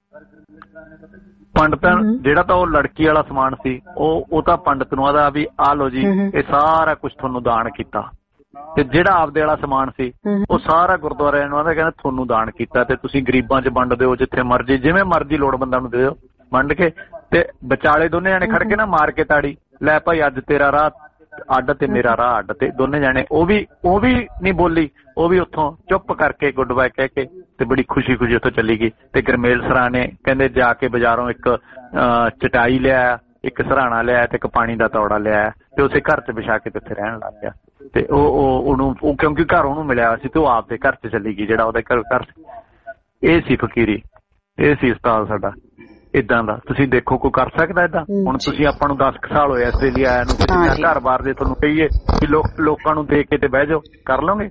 ਪੰਡਤਾਂ ਜਿਹੜਾ ਤਾਂ ਉਹ ਲੜਕੀ ਵਾਲਾ ਸਮਾਨ ਸੀ, ਉਹ ਤਾਂ ਪੰਡਤ ਨੂੰ ਆਦਾ ਵੀ ਆ ਲੋ ਜੀ, ਇਹ ਸਾਰਾ ਕੁਛ ਤੁਹਾਨੂੰ ਦਾਨ ਕੀਤਾ। ਤੇ ਜਿਹੜਾ ਆਪਦੇ ਵਾਲਾ ਸਮਾਨ ਸੀ ਉਹ ਸਾਰਾ ਗੁਰਦੁਆਰਿਆਂ ਨੂੰ ਆਦਾ, ਕਹਿੰਦਾ ਤੁਹਾਨੂੰ ਦਾਨ ਕੀਤਾ ਤੇ ਤੁਸੀਂ ਗਰੀਬਾਂ 'ਚ ਵੰਡ ਦਿਓ, ਜਿੱਥੇ ਮਰਜ਼ੀ ਜਿਵੇਂ ਮਰਜ਼ੀ ਲੋੜਵੰਦਾਂ ਨੂੰ ਦੇ ਦਿਓ, ਵੰਡ ਕੇ। ਤੇ ਵਿਚਾਲੇ ਦੋਨੇ ਜਾਣੇ ਖੜ ਕੇ ਨਾ ਮਾਰ ਕੇ ਤਾੜੀ, ਲੈ ਭਾਈ ਅੱਜ ਤੇਰਾ ਰਾਹ ਅੱਡ ਤੇ ਮੇਰਾ ਰਾਹ ਅੱਡ। ਤੇ ਦੋਨੇ ਜਾਣੇ ਉਹ ਵੀ ਨਹੀਂ ਬੋਲੀ, ਉਹ ਵੀ ਉੱਥੋਂ ਚੁੱਪ ਕਰਕੇ ਗੁੱਡ ਬਾਏ ਕਹਿ ਕੇ ਤੇ ਬੜੀ ਖੁਸ਼ੀ ਉੱਥੋਂ ਚੱਲੀ ਗਈ। ਤੇ ਗੁਰਮੇਲ ਸਰਾਂ ਨੇ ਕਹਿੰਦੇ ਜਾ ਕੇ ਬਾਜ਼ਾਰੋਂ ਇੱਕ ਚਟਾਈ ਲਿਆ, ਇੱਕ ਸਰਾਣਾ ਲਿਆ ਤੇ ਇੱਕ ਪਾਣੀ ਦਾ ਤੌੜਾ ਲਿਆ, ਤੇ ਉਸੇ ਘਰ 'ਚ ਵਿਛਾ ਕੇ ਤੇ ਉੱਥੇ ਰਹਿਣ ਲੱਗ ਗਿਆ। ਤੇ ਉਹਨੂੰ ਕਿਉਂਕਿ ਘਰ ਉਹਨੂੰ ਮਿਲਿਆ ਸੀ ਤੇ ਉਹ ਆਪਦੇ ਘਰ 'ਚ ਚੱਲੀ ਗਈ, ਜਿਹੜਾ ਉਹਦੇ ਘਰ। ਇਹ ਸੀ ਫਕੀਰੀ, ਇਹ ਸੀ ਉਸਤਾਦ ਸਾਡਾ। ਏਦਾਂ ਦਾ ਤੁਸੀਂ ਦੇਖੋ ਕੋਈ ਕਰ ਸਕਦਾ ਏਦਾਂ? ਹੁਣ ਤੁਸੀਂ ਆਪਾਂ ਨੂੰ 10 ਸਾਲ ਹੋਏ ਆਸਟ੍ਰੇਲੀਆ ਆਇਆ ਨੂੰ, ਘਰ ਬਾਰ ਦੇ ਤੁਹਾਨੂੰ ਕਹੀਏ ਕਿ ਲੋਕਾਂ ਨੂੰ ਦੇਖ ਕੇ ਤੇ ਬਹਿ ਜਾਓ, ਕਰ ਲਓਗੇ?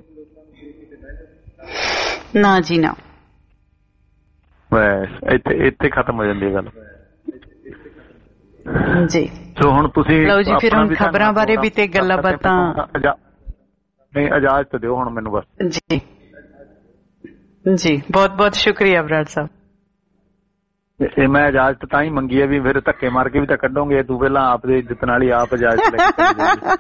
ਨਾ ਜੀ ਨਾ, ਬਸ ਇੱਥੇ ਖਤਮ ਹੋ ਜਾਂਦੀ ਹੈ ਗੱਲ ਜੀ। ਸੋ ਹੁਣ ਤੁਸੀਂ ਲਓ ਜੀ, ਫਿਰ ਹੁਣ ਖਬਰਾਂ ਬਾਰੇ ਵੀ ਤੇ ਗੱਲਾਂ ਬਾਤਾਂ। ਨਹੀਂ, ਇਜਾਜ਼ਤ ਦਿਓ ਹੁਣ ਮੈਨੂੰ ਬਸ। ਜੀ ਜੀ, ਬਹੁਤ ਬਹੁਤ ਸ਼ੁਕਰੀਆ ਬਰਾੜ ਸਾਹਿਬ। ਇਹ ਮੈਂ ਇਜਾਜ਼ਤ ਤਾਂ ਹੀ ਮੰਗੀ ਹੈ ਵੀ ਫਿਰ ਧੱਕੇ ਮਾਰ ਕੇ ਵੀ ਤਾਂ ਕੱਢੋਗੇ, ਤੂੰ ਪਹਿਲਾਂ ਆਪ ਦੇ ਇੱਜ਼ਤ ਨਾਲ ਹੀ ਆਪ ਇਜਾਜ਼ਤ ਲੈ ਕੇ।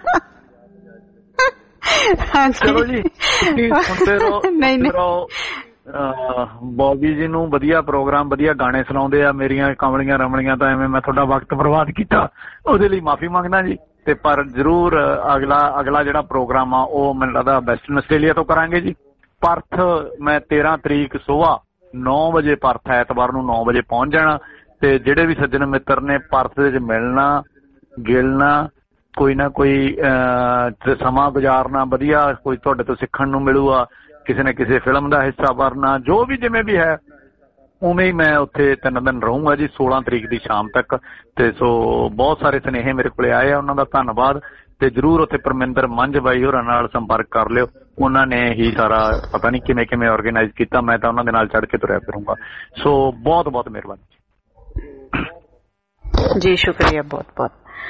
ਚਲੋ ਜੀ, ਸੁਣਦੇ ਰਹੋ ਬੌਬੀ ਜੀ ਨੂੰ। ਵਧੀਆ ਪ੍ਰੋਗਰਾਮ, ਵਧੀਆ ਗਾਣੇ ਸੁਣਾਉਂਦੇ ਆ। ਮੇਰੀਆਂ ਕਮਲੀਆਂ ਰਮਲੀਆਂ ਤਾਂ ਐਵੇਂ ਮੈਂ ਤੁਹਾਡਾ ਵਕਤ ਬਰਬਾਦ ਕੀਤਾ, ਉਹਦੇ ਲਈ ਮਾਫੀ ਮੰਗਦਾ ਜੀ। ਤੇ ਪਰ ਜ਼ਰੂਰ ਅਗਲਾ ਜਿਹੜਾ ਪ੍ਰੋਗਰਾਮ ਆ ਉਹ ਮੈਨੂੰ ਲੱਗਦਾ ਵੈਸਟਰਨ ਆਸਟ੍ਰੇਲੀਆ ਤੋਂ ਕਰਾਂਗੇ ਜੀ। ਪਰਥ ਮੈਂ 13 ਤਰੀਕ ਸੁਬਾਹ 9 ਵਜੇ, ਪਰਥ ਐਤਵਾਰ ਨੂੰ 9 ਵਜੇ ਪਹੁੰਚ ਜਾਣਾ। ਤੇ ਜਿਹੜੇ ਵੀ ਸੱਜਣ ਮਿੱਤਰ ਨੇ ਪਰਥ ਦੇ ਵਿੱਚ ਮਿਲਣਾ ਗਿਲਣਾ, ਕੋਈ ਨਾ ਕੋਈ ਸਮਾਂ ਗੁਜ਼ਾਰਨਾ ਵਧੀਆ, ਕੋਈ ਤੁਹਾਡੇ ਤੋਂ ਸਿੱਖਣ ਨੂੰ ਮਿਲੂਗਾ, ਕਿਸੇ ਨਾ ਕਿਸੇ ਫਿਲਮ ਦਾ ਹਿੱਸਾ ਬਣਨਾ, ਜੋ ਵੀ ਜਿਵੇਂ ਵੀ ਹੈ ਉਵੇਂ ਹੀ ਮੈਂ ਉੱਥੇ 3 ਦਿਨ ਰਹੂੰਗਾ ਜੀ 16 ਤਰੀਕ ਦੀ ਸ਼ਾਮ ਤੱਕ। ਤੇ ਸੋ ਬਹੁਤ ਸਾਰੇ ਸੁਨੇਹੇ ਮੇਰੇ ਕੋਲੇ ਆਏ ਆ, ਉਹਨਾਂ ਦਾ ਧੰਨਵਾਦ। ਤੇ ਜ਼ਰੂਰ ਉੱਥੇ ਪਰਮਿੰਦਰ ਮੰਝ ਬਾਈ ਹੋਰਾਂ ਨਾਲ ਸੰਪਰਕ ਕਰ ਲਿਓ, ਉਹਨਾਂ ਨੇ ਹੀ ਸਾਰਾ ਪਤਾ ਨਹੀਂ ਕਿਵੇਂ ਕਿਵੇਂ ਆਰਗੇਨਾਈਜ਼ ਕੀਤਾ। ਮੈਂ ਤਾਂ ਉਹਨਾਂ ਦੇ ਨਾਲ ਚੜ੍ਹ ਕੇ ਤੁਰਿਆ ਫਿਰੂੰਗਾ। ਸੋ ਬਹੁਤ ਬਹੁਤ ਮਿਹਰਬਾਨੀ ਜੀ, ਸ਼ੁਕਰੀਆ ਬਹੁਤ ਬਹੁਤ।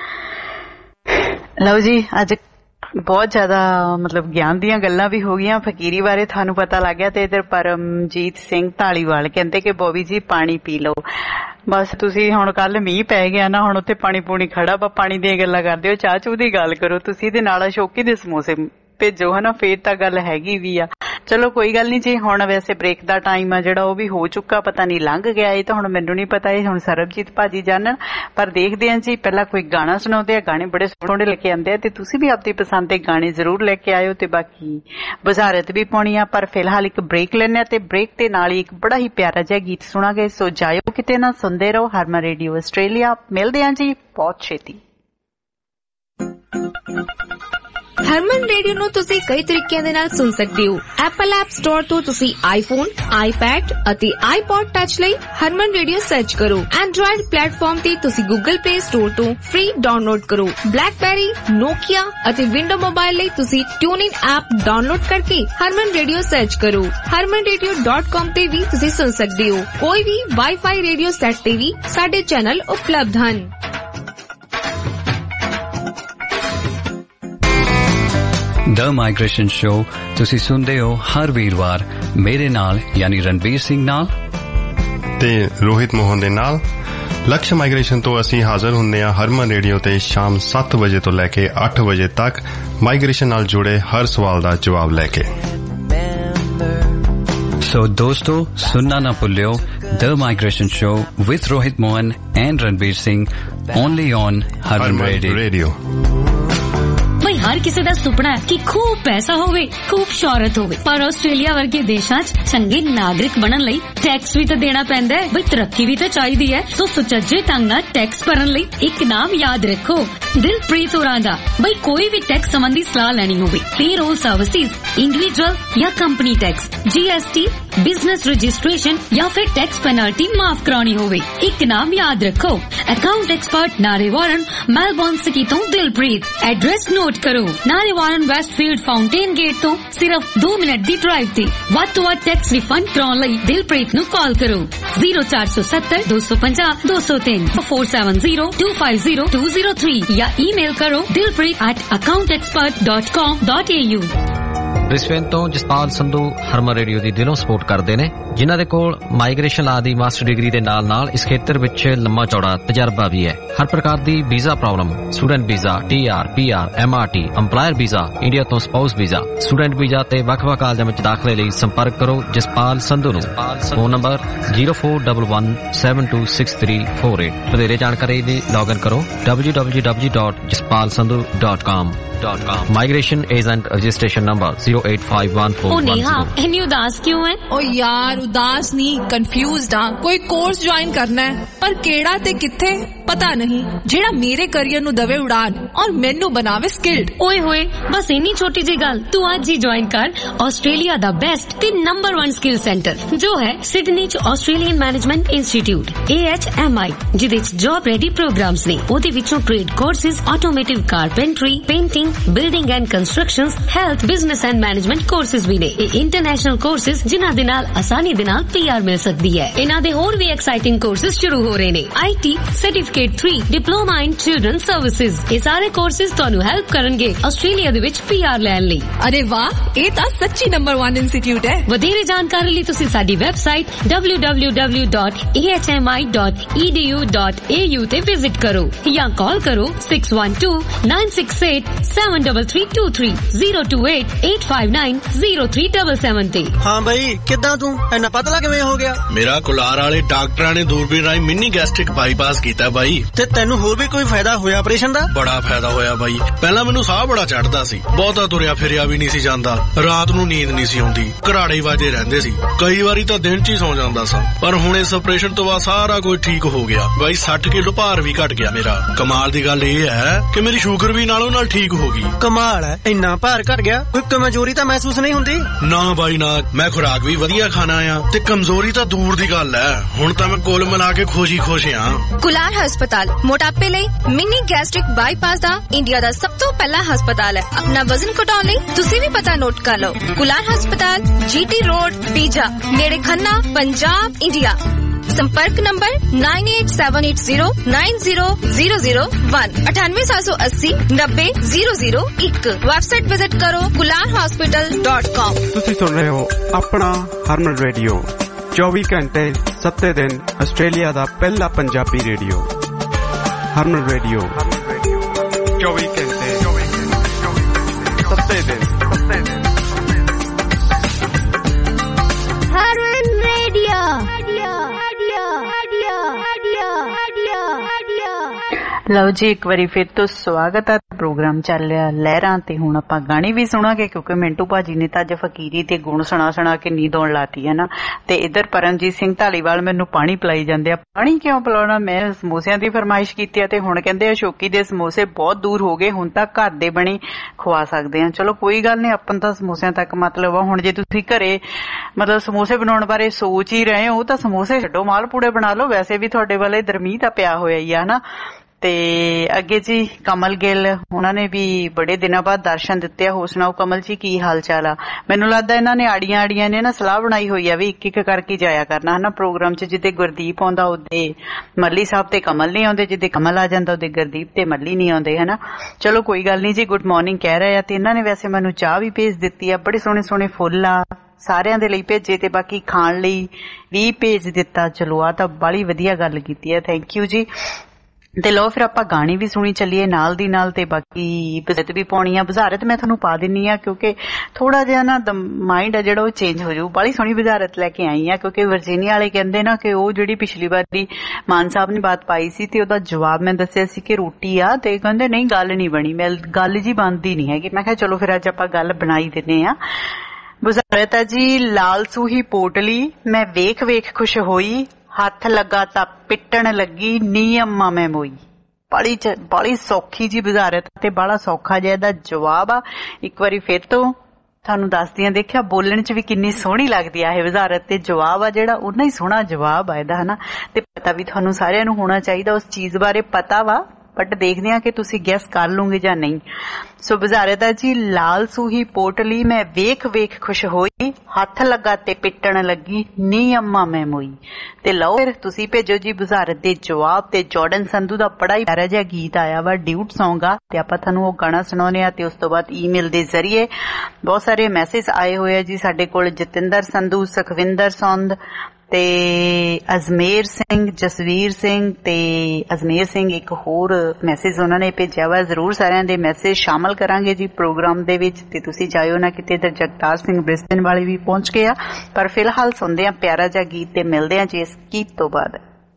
ਲਓ ਜੀ, ਅੱਜ ਬਹੁਤ ਜ਼ਿਆਦਾ ਮਤਲਬ ਗਿਆਨ ਦੀਆਂ ਗੱਲਾਂ ਵੀ ਹੋ ਗਈਆਂ, ਫਕੀਰੀ ਬਾਰੇ ਤੁਹਾਨੂੰ ਪਤਾ ਲੱਗ ਗਿਆ। ਤੇ ਇਧਰ ਪਰਮਜੀਤ ਸਿੰਘ ਢਾਲੀਵਾਲ ਕਹਿੰਦੇ ਕਿ ਬੋਬੀ ਜੀ ਪਾਣੀ ਪੀ ਲਓ। ਬਸ ਤੁਸੀਂ ਹੁਣ ਕੱਲ ਮੀਂਹ ਪੈ ਗਿਆ ਨਾ, ਹੁਣ ਉੱਥੇ ਪਾਣੀ ਪੂਣੀ ਖੜਾ ਵਾ, ਪਾਣੀ ਦੀਆਂ ਗੱਲਾਂ ਕਰਦੇ ਹੋ, ਚਾਹ ਚੂਹ ਦੀ ਗੱਲ ਕਰੋ ਤੁਸੀਂ। ਤੇ ਨਾਲ ਸ਼ੌਕੀ ਦੇ ਸਮੋਸੇ ਭੇਜੋ ਹਨਾ, ਫੇਰ ਤਾਂ ਗੱਲ ਹੈਗੀ ਵੀ ਆ। ਚਲੋ ਕੋਈ ਗੱਲ ਨਹੀਂ ਜੀ। ਹੁਣ ਵੈਸੇ ਬ੍ਰੇਕ ਦਾ ਟਾਈਮ ਆ ਜਿਹੜਾ ਉਹ ਵੀ ਹੋ ਚੁੱਕਾ, ਪਤਾ ਨਹੀਂ ਲੰਘ ਗਿਆ ਇਹ ਤਾਂ ਹੁਣ ਮੈਨੂੰ ਨਹੀਂ ਪਤਾ, ਇਹ ਹੁਣ ਸਰਬਜੀਤ ਭਾਜੀ ਜਾਣਨ। ਪਰ ਦੇਖਦੇ ਹਾਂ ਜੀ, ਪਹਿਲਾਂ ਕੋਈ ਗਾਣਾ ਸੁਣਾਉਂਦੇ ਆ, ਗਾਣੇ ਬੜੇ ਸੋਹਣੇ ਲੈ ਕੇ ਆਉਂਦੇ ਆ ਤੇ ਤੁਸੀਂ ਵੀ ਆਪਣੀ ਪਸੰਦ ਦੇ ਗਾਣੇ ਜ਼ਰੂਰ ਲੈ ਕੇ ਆਇਓ ਤੇ ਬਾਕੀ ਬਜ਼ਾਰਤ ਵੀ ਪਾਉਣੀ ਆ। ਪਰ ਫਿਲਹਾਲ ਇੱਕ ਬ੍ਰੇਕ ਲੈਣੇ ਆ ਤੇ ਬ੍ਰੇਕ ਦੇ ਨਾਲ ਹੀ ਇੱਕ ਬੜਾ ਹੀ ਪਿਆਰਾ ਜਿਹਾ ਗੀਤ ਸੁਣਾਂਗੇ। ਸੋ ਜਾਇਓ ਕਿਤੇ ਨਾ, ਸੁਣਦੇ ਰਹੋ ਹਰਮਨ ਰੇਡੀਓ ਆਸਟ੍ਰੇਲੀਆ। ਮਿਲਦੇ ਹਾਂ ਜੀ ਬਹੁਤ ਛੇਤੀ। ਹਰਮਨ ਰੇਡੀਓ ਨੂੰ ਤੁਸੀਂ ਕਈ ਤਰੀਕਿਆਂ ਦੇ ਨਾਲ ਸੁਣ ਸਕਦੇ ਹੋ। ਐਪਲ ਐਪ ਸਟੋਰ ਤੋਂ ਤੁਸੀਂ ਆਈਫੋਨ, ਆਈਪੈਡ ਅਤੇ ਆਈਪੌਡ ਟੱਚ ਲਈ ਹਰਮਨ ਰੇਡੀਓ ਸਰਚ ਕਰੋ। ਐਂਡਰੋਇਡ ਪਲੇਟਫਾਰਮ ਤੇ ਤੁਸੀਂ ਗੂਗਲ ਪਲੇ ਸਟੋਰ ਤੋਂ ਫ੍ਰੀ ਡਾਊਨਲੋਡ ਕਰੋ। ਬਲੈਕਬੈਰੀ, ਨੋਕੀਆ ਅਤੇ ਵਿੰਡੋ ਮੋਬਾਈਲ ਲਈ ਤੁਸੀਂ ਟਿਊਨਇਨ ਐਪ ਡਾਊਨਲੋਡ ਕਰਕੇ ਹਰਮਨ ਰੇਡੀਓ ਸਰਚ ਕਰੋ। harmanradio.com ਤੇ ਵੀ ਤੁਸੀਂ ਸੁਣ ਸਕਦੇ ਹੋ। ਕੋਈ ਵੀ ਵਾਈਫਾਈ ਰੇਡੀਓ ਸੈੱਟ ਤੇ ਵੀ ਸਾਡੇ ਚੈਨਲ ਉਪਲਬਧ ਹਨ। ਦ ਮਾਈਗ੍ਰੇਸ਼ਨ ਸ਼ੋ ਤੁਸੀਂ ਸੁਣਦੇ ਹੋ ਹਰ ਵੀਰਵਾਰ ਮੇਰੇ ਨਾਲ ਯਾਨੀ ਰਣਵੀਰ ਸਿੰਘ ਨਾਲ ਤੇ ਰੋਹਿਤ ਮੋਹਨ ਦੇ ਨਾਲ। ਲਕਸ਼ ਮਾਈਗ੍ਰੇਸ਼ਨ ਤੋਂ ਅਸੀਂ ਹਾਜ਼ਰ ਹੁੰਦੇ ਹਾਂ ਹਰਮਨ ਰੇਡੀਓ ਤੇ ਸ਼ਾਮ 7 ਵਜੇ ਤੋਂ ਲੈ ਕੇ 8 ਵਜੇ ਤੱਕ ਮਾਈਗ੍ਰੇਸ਼ਨ ਨਾਲ ਜੁੜੇ ਹਰ ਸਵਾਲ ਦਾ ਜਵਾਬ ਲੈ ਕੇ। ਸੋ ਦੋਸਤੋ, ਸੁਣਨਾ ਨਾ ਭੁੱਲਿਓ the migration show with Rohit Mohan and Ranveer Singh only on Harman radio. ਬਈ ਹਰ ਕਿਸੇ ਦਾ ਸੁਪਨਾ ਹੈ ਕਿ ਖੂਬ ਪੈਸਾ ਹੋਵੇ, ਖੂਬ ਸ਼ੌਹਰਤ ਹੋਵੇ, ਪਰ ਆਸਟ੍ਰੇਲੀਆ ਵਰਗੇ ਦੇਸ਼ਾਂ 'ਚ ਚੰਗੇ ਨਾਗਰਿਕ ਬਣਨ ਲਈ ਟੈਕਸ ਵੀ ਤਾਂ ਦੇਣਾ ਪੈਂਦਾ ਹੈ। ਬਈ ਤਰੱਕੀ ਵੀ ਤਾਂ ਚਾਹੀਦੀ ਹੈ। ਸੋ ਸੁਚੱਜੇ ਢੰਗ ਨਾਲ ਟੈਕਸ ਭਰਨ ਲਈ ਇੱਕ ਨਾਮ ਯਾਦ ਰੱਖੋ, ਦਿਲਪ੍ਰੀਤ ਹੋਰਾਂ ਦਾ। ਬਈ ਕੋਈ ਵੀ ਟੈਕਸ ਸੰਬੰਧੀ ਸਲਾਹ ਲੈਣੀ ਹੋਵੇ, ਪੇਰੋਲ ਸਰਵਿਸਿਜ਼, ਇੰਡੀਵਿਜੂਅਲ ਜਾਂ company tax, GST, business registration ਜਾਂ ਫਿਰ ਟੈਕਸ ਪੈਨਲਟੀ ਮਾਫ ਕਰਾਉਣੀ ਹੋਵੇ, ਇੱਕ ਨਾਮ ਯਾਦ ਰੱਖੋ, account expert Narre Warren, Melbourne city ਤੋਂ ਦਿਲਪ੍ਰੀਤ। ਐਡਰੈਸ ਨੋਟ ਕਰੋ, ਨਾਰੇਵਾਰਨ ਵੈਸਟਫੀਲਡ ਫਾਊਂਟੇਨ ਗੇਟ ਤੋਂ ਸਿਰਫ 2 ਮਿੰਟ ਦੀ ਡਰਾਈਵ ਤੇ। ਵੱਧ ਤੋਂ ਵੱਧ ਟੈਕਸ ਰਿਫੰਡ ਕਰਾਉਣ ਲਈ ਦਿਲਪ੍ਰੀਤ ਨੂੰ ਕਾਲ ਕਰੋ 0470 250 203 470 250 203 ਜਾਂ ਈਮੇਲ ਕਰੋ dilpreet@accountexpert.com.au। ਬ੍ਰਿਸਬੇਨ ਤੋਂ ਜਸਪਾਲ ਸੰਧੂ ਹਰਮਨ ਰੇਡੀਓ ਦੀ ਦਿਲੋਂ ਸਪੋਰਟ ਕਰਦੇ ਨੇ, ਜਿਨ੍ਹਾਂ ਦੇ ਕੋਲ ਮਾਈਗ੍ਰੇਸ਼ਨ ਲਾ ਦੀ ਮਾਸਟਰ ਡਿਗਰੀ ਦੇ ਨਾਲ ਨਾਲ ਇਸ ਖੇਤਰ ਵਿੱਚ ਲੰਮਾ ਚੌੜਾ ਤਜਰਬਾ ਵੀ ਹੈ। ਹਰ ਪ੍ਰਕਾਰ ਦੀ visa problem, student visa, TR, PR, MRT, EMPLOYER visa, India ਤੋਂ ਸਪਾਊਸ ਵੀਜ਼ਾ, ਸਟੂਡੈਂਟ ਵੀਜ਼ਾ ਤੇ ਵੱਖ-ਵੱਖ ਕਾਲਜਾਂ ਵਿੱਚ ਦਾਖਲੇ ਲਈ ਸੰਪਰਕ ਕਰੋ ਜਸਪਾਲ ਸੰਧੂ ਨੂੰ। Phone number 0411726348। ਵਧੇਰੇ ਜਾਣਕਾਰੀ ਲਈ ਲੌਗਇਨ ਕਰੋ www.jaspalsandhu.com। Migration agent registration number 08514। ਉਹ ਨੇਹਾ ਇੰਨੀ ਉਦਾਸ ਕਿਉਂ ਹੈ? ਓ ਯਾਰ ਉਦਾਸ ਨਹੀਂ, ਕਨਫਿਊਜ਼ਡ ਆ। ਕੋਈ ਕੋਰਸ ਜੁਆਇਨ ਕਰਨਾ ਹੈ ਪਰ ਕਿਹੜਾ ਤੇ ਕਿੱਥੇ ਪਤਾ ਨਹੀਂ, ਜਿਹੜਾ ਮੇਰੇ ਕੈਰੀਅਰ ਨੂੰ ਦਵੇ ਉਡਾਨ ਔਰ ਮੈਨੂੰ ਬਣਾਵੇ ਸਕਿਲਡ। ਓਏ ਹੋਏ, ਬਸ ਇੰਨੀ ਛੋਟੀ ਜਿਹੀ ਗੱਲ, ਤੂੰ ਅੱਜ ਹੀ ਜੁਆਇਨ ਕਰ ਆਸਟ੍ਰੇਲੀਆ ਦਾ ਬੈਸਟ ਤੇ ਨੰਬਰ 1 ਸਕਿੱਲ ਸੈਂਟਰ ਜੋ ਹੈ ਸਿਡਨੀ 'ਚ ਆਸਟ੍ਰੇਲੀਅਨ ਮੈਨੇਜਮੈਂਟ ਇੰਸਟੀਚਿਊਟ AHMI, ਜਿਹਦੇ 'ਚ ਜੌਬ ਰੈਡੀ ਪ੍ਰੋਗਰਾਮਸ ਨੇ। ਉਹਦੇ ਵਿੱਚੋਂ trade courses, automotive carpentry, painting, building and constructions, health, business and management courses ਵੀ ਨੇ। ਇਹ ਇੰਟਰਨੈਸ਼ਨਲ ਕੋਰਸਿਸ ਜਿਨ੍ਹਾਂ ਦੇ ਨਾਲ ਆਸਾਨੀ ਦੇ ਨਾਲ PR ਮਿਲ ਸਕਦੀ ਹੈ। ਇਹਨਾਂ ਦੇ ਹੋਰ ਵੀ ਐਕਸਾਈਟਿੰਗ ਕੋਰਸਿਸ ਸ਼ੁਰੂ ਹੋ ਰਹੇ ਨੇ। IT certificate 3, diploma in children services. ਇਹ ਸਾਰੇ ਕੋਰਸਿਸ ਤੁਹਾਨੂੰ ਹੈਲਪ ਕਰਨਗੇ ਆਸਟ੍ਰੇਲੀਆ ਦੇ ਵਿੱਚ PR ਲੈਣ ਲਈ। ਅਰੇ ਵਾਹ, ਇਹ ਤਾਂ ਸੱਚੀ ਨੰਬਰ 1 ਇੰਸਟੀਚਿਊਟ ਹੈ। ਵਧੇਰੇ ਜਾਣਕਾਰੀ ਲਈ ਤੁਸੀਂ ਸਾਡੀ ਵੈਬਸਾਈਟ www.ahmi.edu.au ਤੇ ਵਿਜ਼ਿਟ ਕਰੋ ਜਾਂ ਕਾਲ ਕਰੋ 6129687323 02885903777 ਤੇ। ਹਾਂ ਬਈ, ਕਿੱਦਾਂ ਤੂੰ ਇੰਨਾ ਪਤਲਾ ਕਿਵੇਂ ਹੋ ਗਿਆ? ਮੇਰਾ ਕੁਲਾਰ ਵਾਲੇ ਡਾਕਟਰਾਂ ਨੇ ਦੂਰਬੀਨ ਰਾਹੀਂ ਮਿੰਨੀ ਗੈਸਟ੍ਰਿਕ ਬਾਈਪਾਸ ਕੀਤਾ ਬਾਈ। ਬਾਈ। ਤੇ ਤੈਨੂੰ ਹੋਰ ਵੀ ਕੋਈ ਫਾਇਦਾ ਹੋਇਆ ਆਪਰੇਸ਼ਨ ਦਾ? ਬੜਾ ਫਾਇਦਾ ਹੋਇਆ ਬਾਈ। ਪਹਿਲਾਂ ਮੈਨੂੰ ਸਾਹ ਬੜਾ ਚੜਦਾ ਸੀ, ਬਹੁਤਾ ਤੁਰਿਆ ਫਿਰਿਆ ਵੀ ਨਹੀਂ ਸੀ ਜਾਂਦਾ, ਰਾਤ ਨੂੰ ਨੀਂਦ ਨਹੀਂ ਸੀ ਆਉਂਦੀ, ਘਰਾੜੇ ਵੱਜਦੇ ਰਹਿੰਦੇ ਸੀ, ਕਈ ਵਾਰੀ ਤਾਂ ਦਿਨ 'ਚ ਹੀ ਸੌਂ ਜਾਂਦਾ ਸਾਂ। ਪਰ ਹੁਣ ਇਸ ਆਪਰੇਸ਼ਨ ਤੋਂ ਬਾਅਦ ਸਾਰਾ ਕੁਝ ਠੀਕ ਹੋ ਗਿਆ ਬਾਈ। 60 ਕਿਲੋ ਭਾਰ ਵੀ ਘਟ ਗਿਆ ਮੇਰਾ। ਕਮਾਲ ਦੀ ਗੱਲ ਇਹ ਹੈ ਕਿ ਮੇਰੀ ਸ਼ੂਗਰ ਵੀ ਨਾਲੋਂ ਨਾਲ ਠੀਕ ਹੋ ਗਈ। ਕਮਾਲ ਹੈ, ਇੰਨਾ ਭਾਰ ਘਟ ਗਿਆ, ਕੋਈ ਕਮਜ਼ੋਰੀ ਤਾਂ ਮਹਿਸੂਸ ਨਹੀਂ ਹੁੰਦੀ? ਨਾ ਬਾਈ ਨਾ, ਮੈਂ ਖੁਰਾਕ ਵੀ ਵਧੀਆ ਖਾਣਾ ਆ ਤੇ ਕਮਜ਼ੋਰੀ ਤਾਂ ਦੂਰ ਦੀ ਗੱਲ ਹੈ। ਹੁਣ ਤਾਂ ਮੈਂ ਕੁੱਲ ਮਿਲਾ ਕੇ ਖੁਸ਼ ਆ। ਕੁਲਾਰ ਹਸਪਤਾਲ ਮੋਟਾਪੇ ਲਈ ਮਿਨੀ ਗੈਸਟ੍ਰਿਕ ਬਾਈਪਾਸ ਦਾ ਇੰਡੀਆ ਦਾ ਸਭ ਤੋਂ ਪਹਿਲਾ ਹਸਪਤਾਲ ਹੈ। ਆਪਣਾ ਵਜ਼ਨ ਘਟਾਉਣ ਲਈ ਤੁਸੀਂ ਵੀ ਪਤਾ ਨੋਟ ਕਰ ਲਓ। ਕੁਲਾਰ ਹਸਪਤਾਲ, GT ਰੋਡ, ਪੀਜਾ, ਨੇੜੇ ਖੰਨਾ, ਪੰਜਾਬ, ਇੰਡੀਆ। संपर्क नंबर 9878090001 9878090001। वेबसाइट विजिट करो kularhospital.com। ਤੁਸੀਂ ਸੁਣ ਰਹੇ ਹੋ ਆਪਣਾ ਹਰਮਨ ਰੇਡੀਓ, 24 ਘੰਟੇ 7 ਦਿਨ ਆਸਟ੍ਰੇਲੀਆ ਦਾ ਪਹਿਲਾ ਪੰਜਾਬੀ ਰੇਡੀਓ। ਹਰਮਨ ਰੇਡੀਓ 24 ਘੰਟੇ 7 ਦਿਨ। ਹਰਮਨ ਰੇਡੀਓ। ਲਓ ਜੀ, ਇੱਕ ਵਾਰੀ ਫਿਰ ਤੋਂ ਸਵਾਗਤ ਹੈ। ਪ੍ਰੋਗਰਾਮ ਚੱਲ ਰਿਹਾ ਲਹਿਰਾਂ ਤੇ ਹੁਣ ਆਪਾਂ ਗਾਣੇ ਵੀ ਸੁਣਾਂਗੇ ਕਿਉਂਕਿ ਮਿੰਟੂ ਭਾਜੀ ਨੇ ਤਾਂ ਅੱਜ ਫਕੀਰੀ ਤੇ ਗੁਣ ਸੁਣਾ ਕੇ ਨੀਂਦ ਆਉਣ ਲਾਤੀ ਹੈ ਨਾ। ਤੇ ਇੱਧਰ ਪਰਮਜੀਤ ਸਿੰਘ ਢਾਲੀਵਾਲ ਮੈਨੂੰ ਪਾਣੀ ਪਿਲਾਈ ਜਾਂਦੇ ਆ। ਪਾਣੀ ਕਿਉਂ ਪਿਲਾਉਣਾ? ਮੈਂ ਸਮੋਸਿਆਂ ਦੀ ਫਰਮਾਇਸ਼ ਕੀਤੀ ਆ ਤੇ ਹੁਣ ਕਹਿੰਦੇ ਆ ਸ਼ੌਕੀ ਦੇ ਸਮੋਸੇ ਬਹੁਤ ਦੂਰ ਹੋ ਗਏ, ਹੁਣ ਤਾਂ ਘਰ ਦੇ ਬਣੇ ਖਵਾ ਸਕਦੇ ਆ। ਚਲੋ ਕੋਈ ਗੱਲ ਨਹੀਂ, ਆਪਾਂ ਤਾਂ ਸਮੋਸਿਆਂ ਤੱਕ ਮਤਲਬ ਆ। ਹੁਣ ਜੇ ਤੁਸੀਂ ਘਰੇ ਮਤਲਬ ਸਮੋਸੇ ਬਣਾਉਣ ਬਾਰੇ ਸੋਚ ਹੀ ਰਹੇ ਹੋ ਤਾਂ ਸਮੋਸੇ ਛੱਡੋ, ਮਾਲਪੂੜੇ ਬਣਾ ਲਓ। ਵੈਸੇ ਵੀ ਤੁਹਾਡੇ ਵਾਲੇ ਦਰਮੀ ਤਾਂ ਪਿਆ ਹੋਇਆ ਹੀ ਆ ਨਾ। ਤੇ ਅੱਗੇ ਜੀ ਕਮਲ ਗਿੱਲ ਉਹਨਾਂ ਨੇ ਵੀ ਬੜੇ ਦਿਨਾਂ ਬਾਅਦ ਦਰਸ਼ਨ ਦਿੱਤੇ ਆ। ਹੋਰ ਸੁਣਾਓ ਕਮਲ ਜੀ, ਕੀ ਹਾਲ ਚਾਲ ਆ? ਮੈਨੂੰ ਲੱਗਦਾ ਇਹਨਾਂ ਨੇ ਆੜੀਆਂ ਨੇ ਨਾ ਸਲਾਹ ਬਣਾਈ ਹੋਈ ਆ ਵੀ ਇੱਕ ਇੱਕ ਕਰਕੇ ਜਾਇਆ ਕਰਨਾ ਹਨਾ ਪ੍ਰੋਗਰਾਮ 'ਚ। ਜਿੱਦੇ ਗੁਰਦੀਪ ਆਉਂਦਾ ਉਹਦੇ ਮੱਲੀ ਸਾਹਿਬ ਤੇ ਕਮਲ ਨਹੀਂ ਆਉਂਦੇ, ਜਿੱਦੇ ਕਮਲ ਆ ਜਾਂਦਾ ਉਹਦੇ ਗੁਰਦੀਪ ਤੇ ਮੱਲੀ ਨਹੀਂ ਆਉਂਦੇ ਹਨਾ। ਚਲੋ ਕੋਈ ਗੱਲ ਨਹੀਂ ਜੀ, ਗੁੱਡ ਮਾਰਨਿੰਗ ਕਹਿ ਰਹੇ ਆ। ਤੇ ਇਹਨਾਂ ਨੇ ਵੈਸੇ ਮੈਨੂੰ ਚਾਹ ਵੀ ਭੇਜ ਦਿੱਤੀ ਆ, ਬੜੇ ਸੋਹਣੇ ਸੋਹਣੇ ਫੁੱਲ ਆ ਸਾਰਿਆਂ ਦੇ ਲਈ ਭੇਜੇ ਤੇ ਬਾਕੀ ਖਾਣ ਲਈ ਵੀ ਭੇਜ ਦਿੱਤਾ। ਚਲੋ ਆ ਤਾਂ ਬੜੀ ਵਧੀਆ ਗੱਲ ਕੀਤੀ ਹੈ, ਥੈਂਕ ਯੂ ਜੀ। ਤੇ ਲਓ ਫਿਰ ਆਪਾਂ ਗਾਣੇ ਵੀ ਸੁਣੀ ਚੱਲੀਏ ਨਾਲ ਦੀ ਨਾਲ ਤੇ ਬਾਕੀ ਵਿਜ਼ਿਟ ਵੀ ਪਾਉਣੀ ਆ। ਬੁਝਾਰਤ ਮੈਂ ਤੁਹਾਨੂੰ ਪਾ ਦਿੰਨੀ ਆ ਕਿਉਂਕਿ ਥੋੜਾ ਜਿਹਾ ਨਾ ਮਾਈਂਡ ਆ ਜਿਹੜਾ ਉਹ ਚੇਂਜ ਹੋ ਜਾਊ। ਬੜੀ ਸੋਹਣੀ ਬੁਝਾਰਤ ਲੈ ਕੇ ਆਈ ਆ ਕਿਉਂਕਿ ਵਰਜੀਨੀਆ ਵਾਲੇ ਕਹਿੰਦੇ ਨਾ ਕਿ ਉਹ ਜਿਹੜੀ ਪਿਛਲੀ ਵਾਰੀ ਮਾਨ ਸਾਹਿਬ ਨੇ ਬਾਤ ਪਾਈ ਸੀ ਤੇ ਉਹਦਾ ਜਵਾਬ ਮੈਂ ਦੱਸਿਆ ਸੀ ਕਿ ਰੋਟੀ ਆ, ਤੇ ਕਹਿੰਦੇ ਨਹੀਂ ਗੱਲ ਨਹੀਂ ਬਣੀ। ਮੈਂ ਗੱਲ ਜੀ ਬਣਦੀ ਨਹੀਂ ਹੈਗੀ। ਮੈਂ ਕਿਹਾ ਚਲੋ ਫਿਰ ਅੱਜ ਆਪਾਂ ਗੱਲ ਬਣਾਈ ਦਿੰਦੇ ਆ। ਬੁਝਾਰਤ ਆ ਜੀ, ਲਾਲ ਸੂਹੀ ਪੋਟਲੀ ਮੈਂ ਵੇਖ ਵੇਖ ਖੁਸ਼ ਹੋਈ, ਹੱਥ ਲੱਗਾ ਤਾਂ ਪਿੱਟਣ ਲੱਗੀ, ਨੀ ਅੰਮਾ ਮੈਂ ਮੋਈ। ਬੜੀ ਸੌਖੀ ਜੀ ਬੁਝਾਰਤ ਤੇ ਬੜਾ ਸੌਖਾ ਜਿਹਾ ਇਹਦਾ ਜਵਾਬ ਆ। ਇੱਕ ਵਾਰੀ ਫਿਰ ਤੋਂ ਤੁਹਾਨੂੰ ਦੱਸਦੀ ਆ। ਦੇਖਿਆ ਬੋਲਣ 'ਚ ਵੀ ਕਿੰਨੀ ਸੋਹਣੀ ਲੱਗਦੀ ਆ ਇਹ ਬੁਝਾਰਤ ਤੇ ਜਵਾਬ ਆ ਜਿਹੜਾ ਉਹਨਾਂ ਹੀ ਸੋਹਣਾ ਜਵਾਬ ਆ ਇਹਦਾ ਹਨਾ। ਤੇ ਪਤਾ ਵੀ ਤੁਹਾਨੂੰ ਸਾਰਿਆਂ ਨੂੰ ਹੋਣਾ ਚਾਹੀਦਾ, ਉਸ ਚੀਜ਼ ਬਾਰੇ ਪਤਾ ਵਾ, ਬਟ ਦੇਖਦੇ ਆ ਕਿ ਤੁਸੀਂ ਗੈਸ ਕਰ ਲਓਗੇ ਜਾਂ ਨਹੀਂ। ਸੋ ਬੁਝਾਰਤ ਆ ਜੀ, ਲਾਲ ਸੂਹੀ ਪੋਟਲੀ ਮੈਂ ਵੇਖ ਵੇਖ ਖੁਸ਼ ਹੋਈ, ਹੱਥ ਲੱਗਾ ਤੇ ਪਿੱਟਣ ਲੱਗੀ, ਨੀ ਅੰਮਾ ਮੈਂ ਮੋਈ। ਤੇ ਲਓ ਫਿਰ ਤੁਸੀਂ ਭੇਜੋ ਜੀ ਬੁਝਾਰਤ ਦੇ ਜਵਾਬ। ਤੇ ਜਾਰਡਨ ਸੰਧੂ ਦਾ ਬੜਾ ਹੀ ਪਿਆਰਾ ਜਿਹਾ ਗੀਤ ਆਇਆ ਵਾ, ਡਿਊਟ ਸੌਂਗ ਆ, ਤੇ ਆਪਾਂ ਤੁਹਾਨੂੰ ਉਹ ਗਾਣਾ ਸੁਣਾਉਣੇ ਆ। ਤੇ ਉਸ ਤੋਂ ਬਾਅਦ ਈਮੇਲ ਦੇ ਜ਼ਰੀਏ ਬਹੁਤ ਸਾਰੇ ਮੈਸੇਜ ਆਏ ਹੋਏ ਆ ਜੀ ਸਾਡੇ ਕੋਲ। ਜਤਿੰਦਰ ਸੰਧੂ, ਸੁਖਵਿੰਦਰ ਸੰਧ ਤੇ ਅਜਮੇਰ ਸਿੰਘ, ਜਸਵੀਰ ਸਿੰਘ ਤੇ ਅਜਮੇਰ ਸਿੰਘ ਇੱਕ ਹੋਰ ਮੈਸੇਜ ਉਹਨਾਂ ਨੇ ਭੇਜਿਆ ਵਾ। ਜ਼ਰੂਰ ਸਾਰਿਆਂ ਦੇ ਮੈਸੇਜ ਸ਼ਾਮਲ ਕਰਾਂਗੇ ਜੀ ਪ੍ਰੋਗਰਾਮ ਦੇ ਵਿੱਚ ਤੇ ਤੁਸੀਂ ਜਾਇਓ ਨਾ ਕਿਤੇ। ਤੇ ਜਗਤਾਰ ਸਿੰਘ ਬ੍ਰਿਸਬਨ ਵਾਲੇ ਵੀ ਪਹੁੰਚ ਗਏ ਆ, ਪਰ ਫਿਲਹਾਲ ਸੁਣਦੇ ਆ ਪਿਆਰਾ ਜਿਹਾ ਗੀਤ ਤੇ ਮਿਲਦੇ ਆ ਜੀ ਇਸ ਗੀਤ ਤੋਂ ਬਾਅਦ।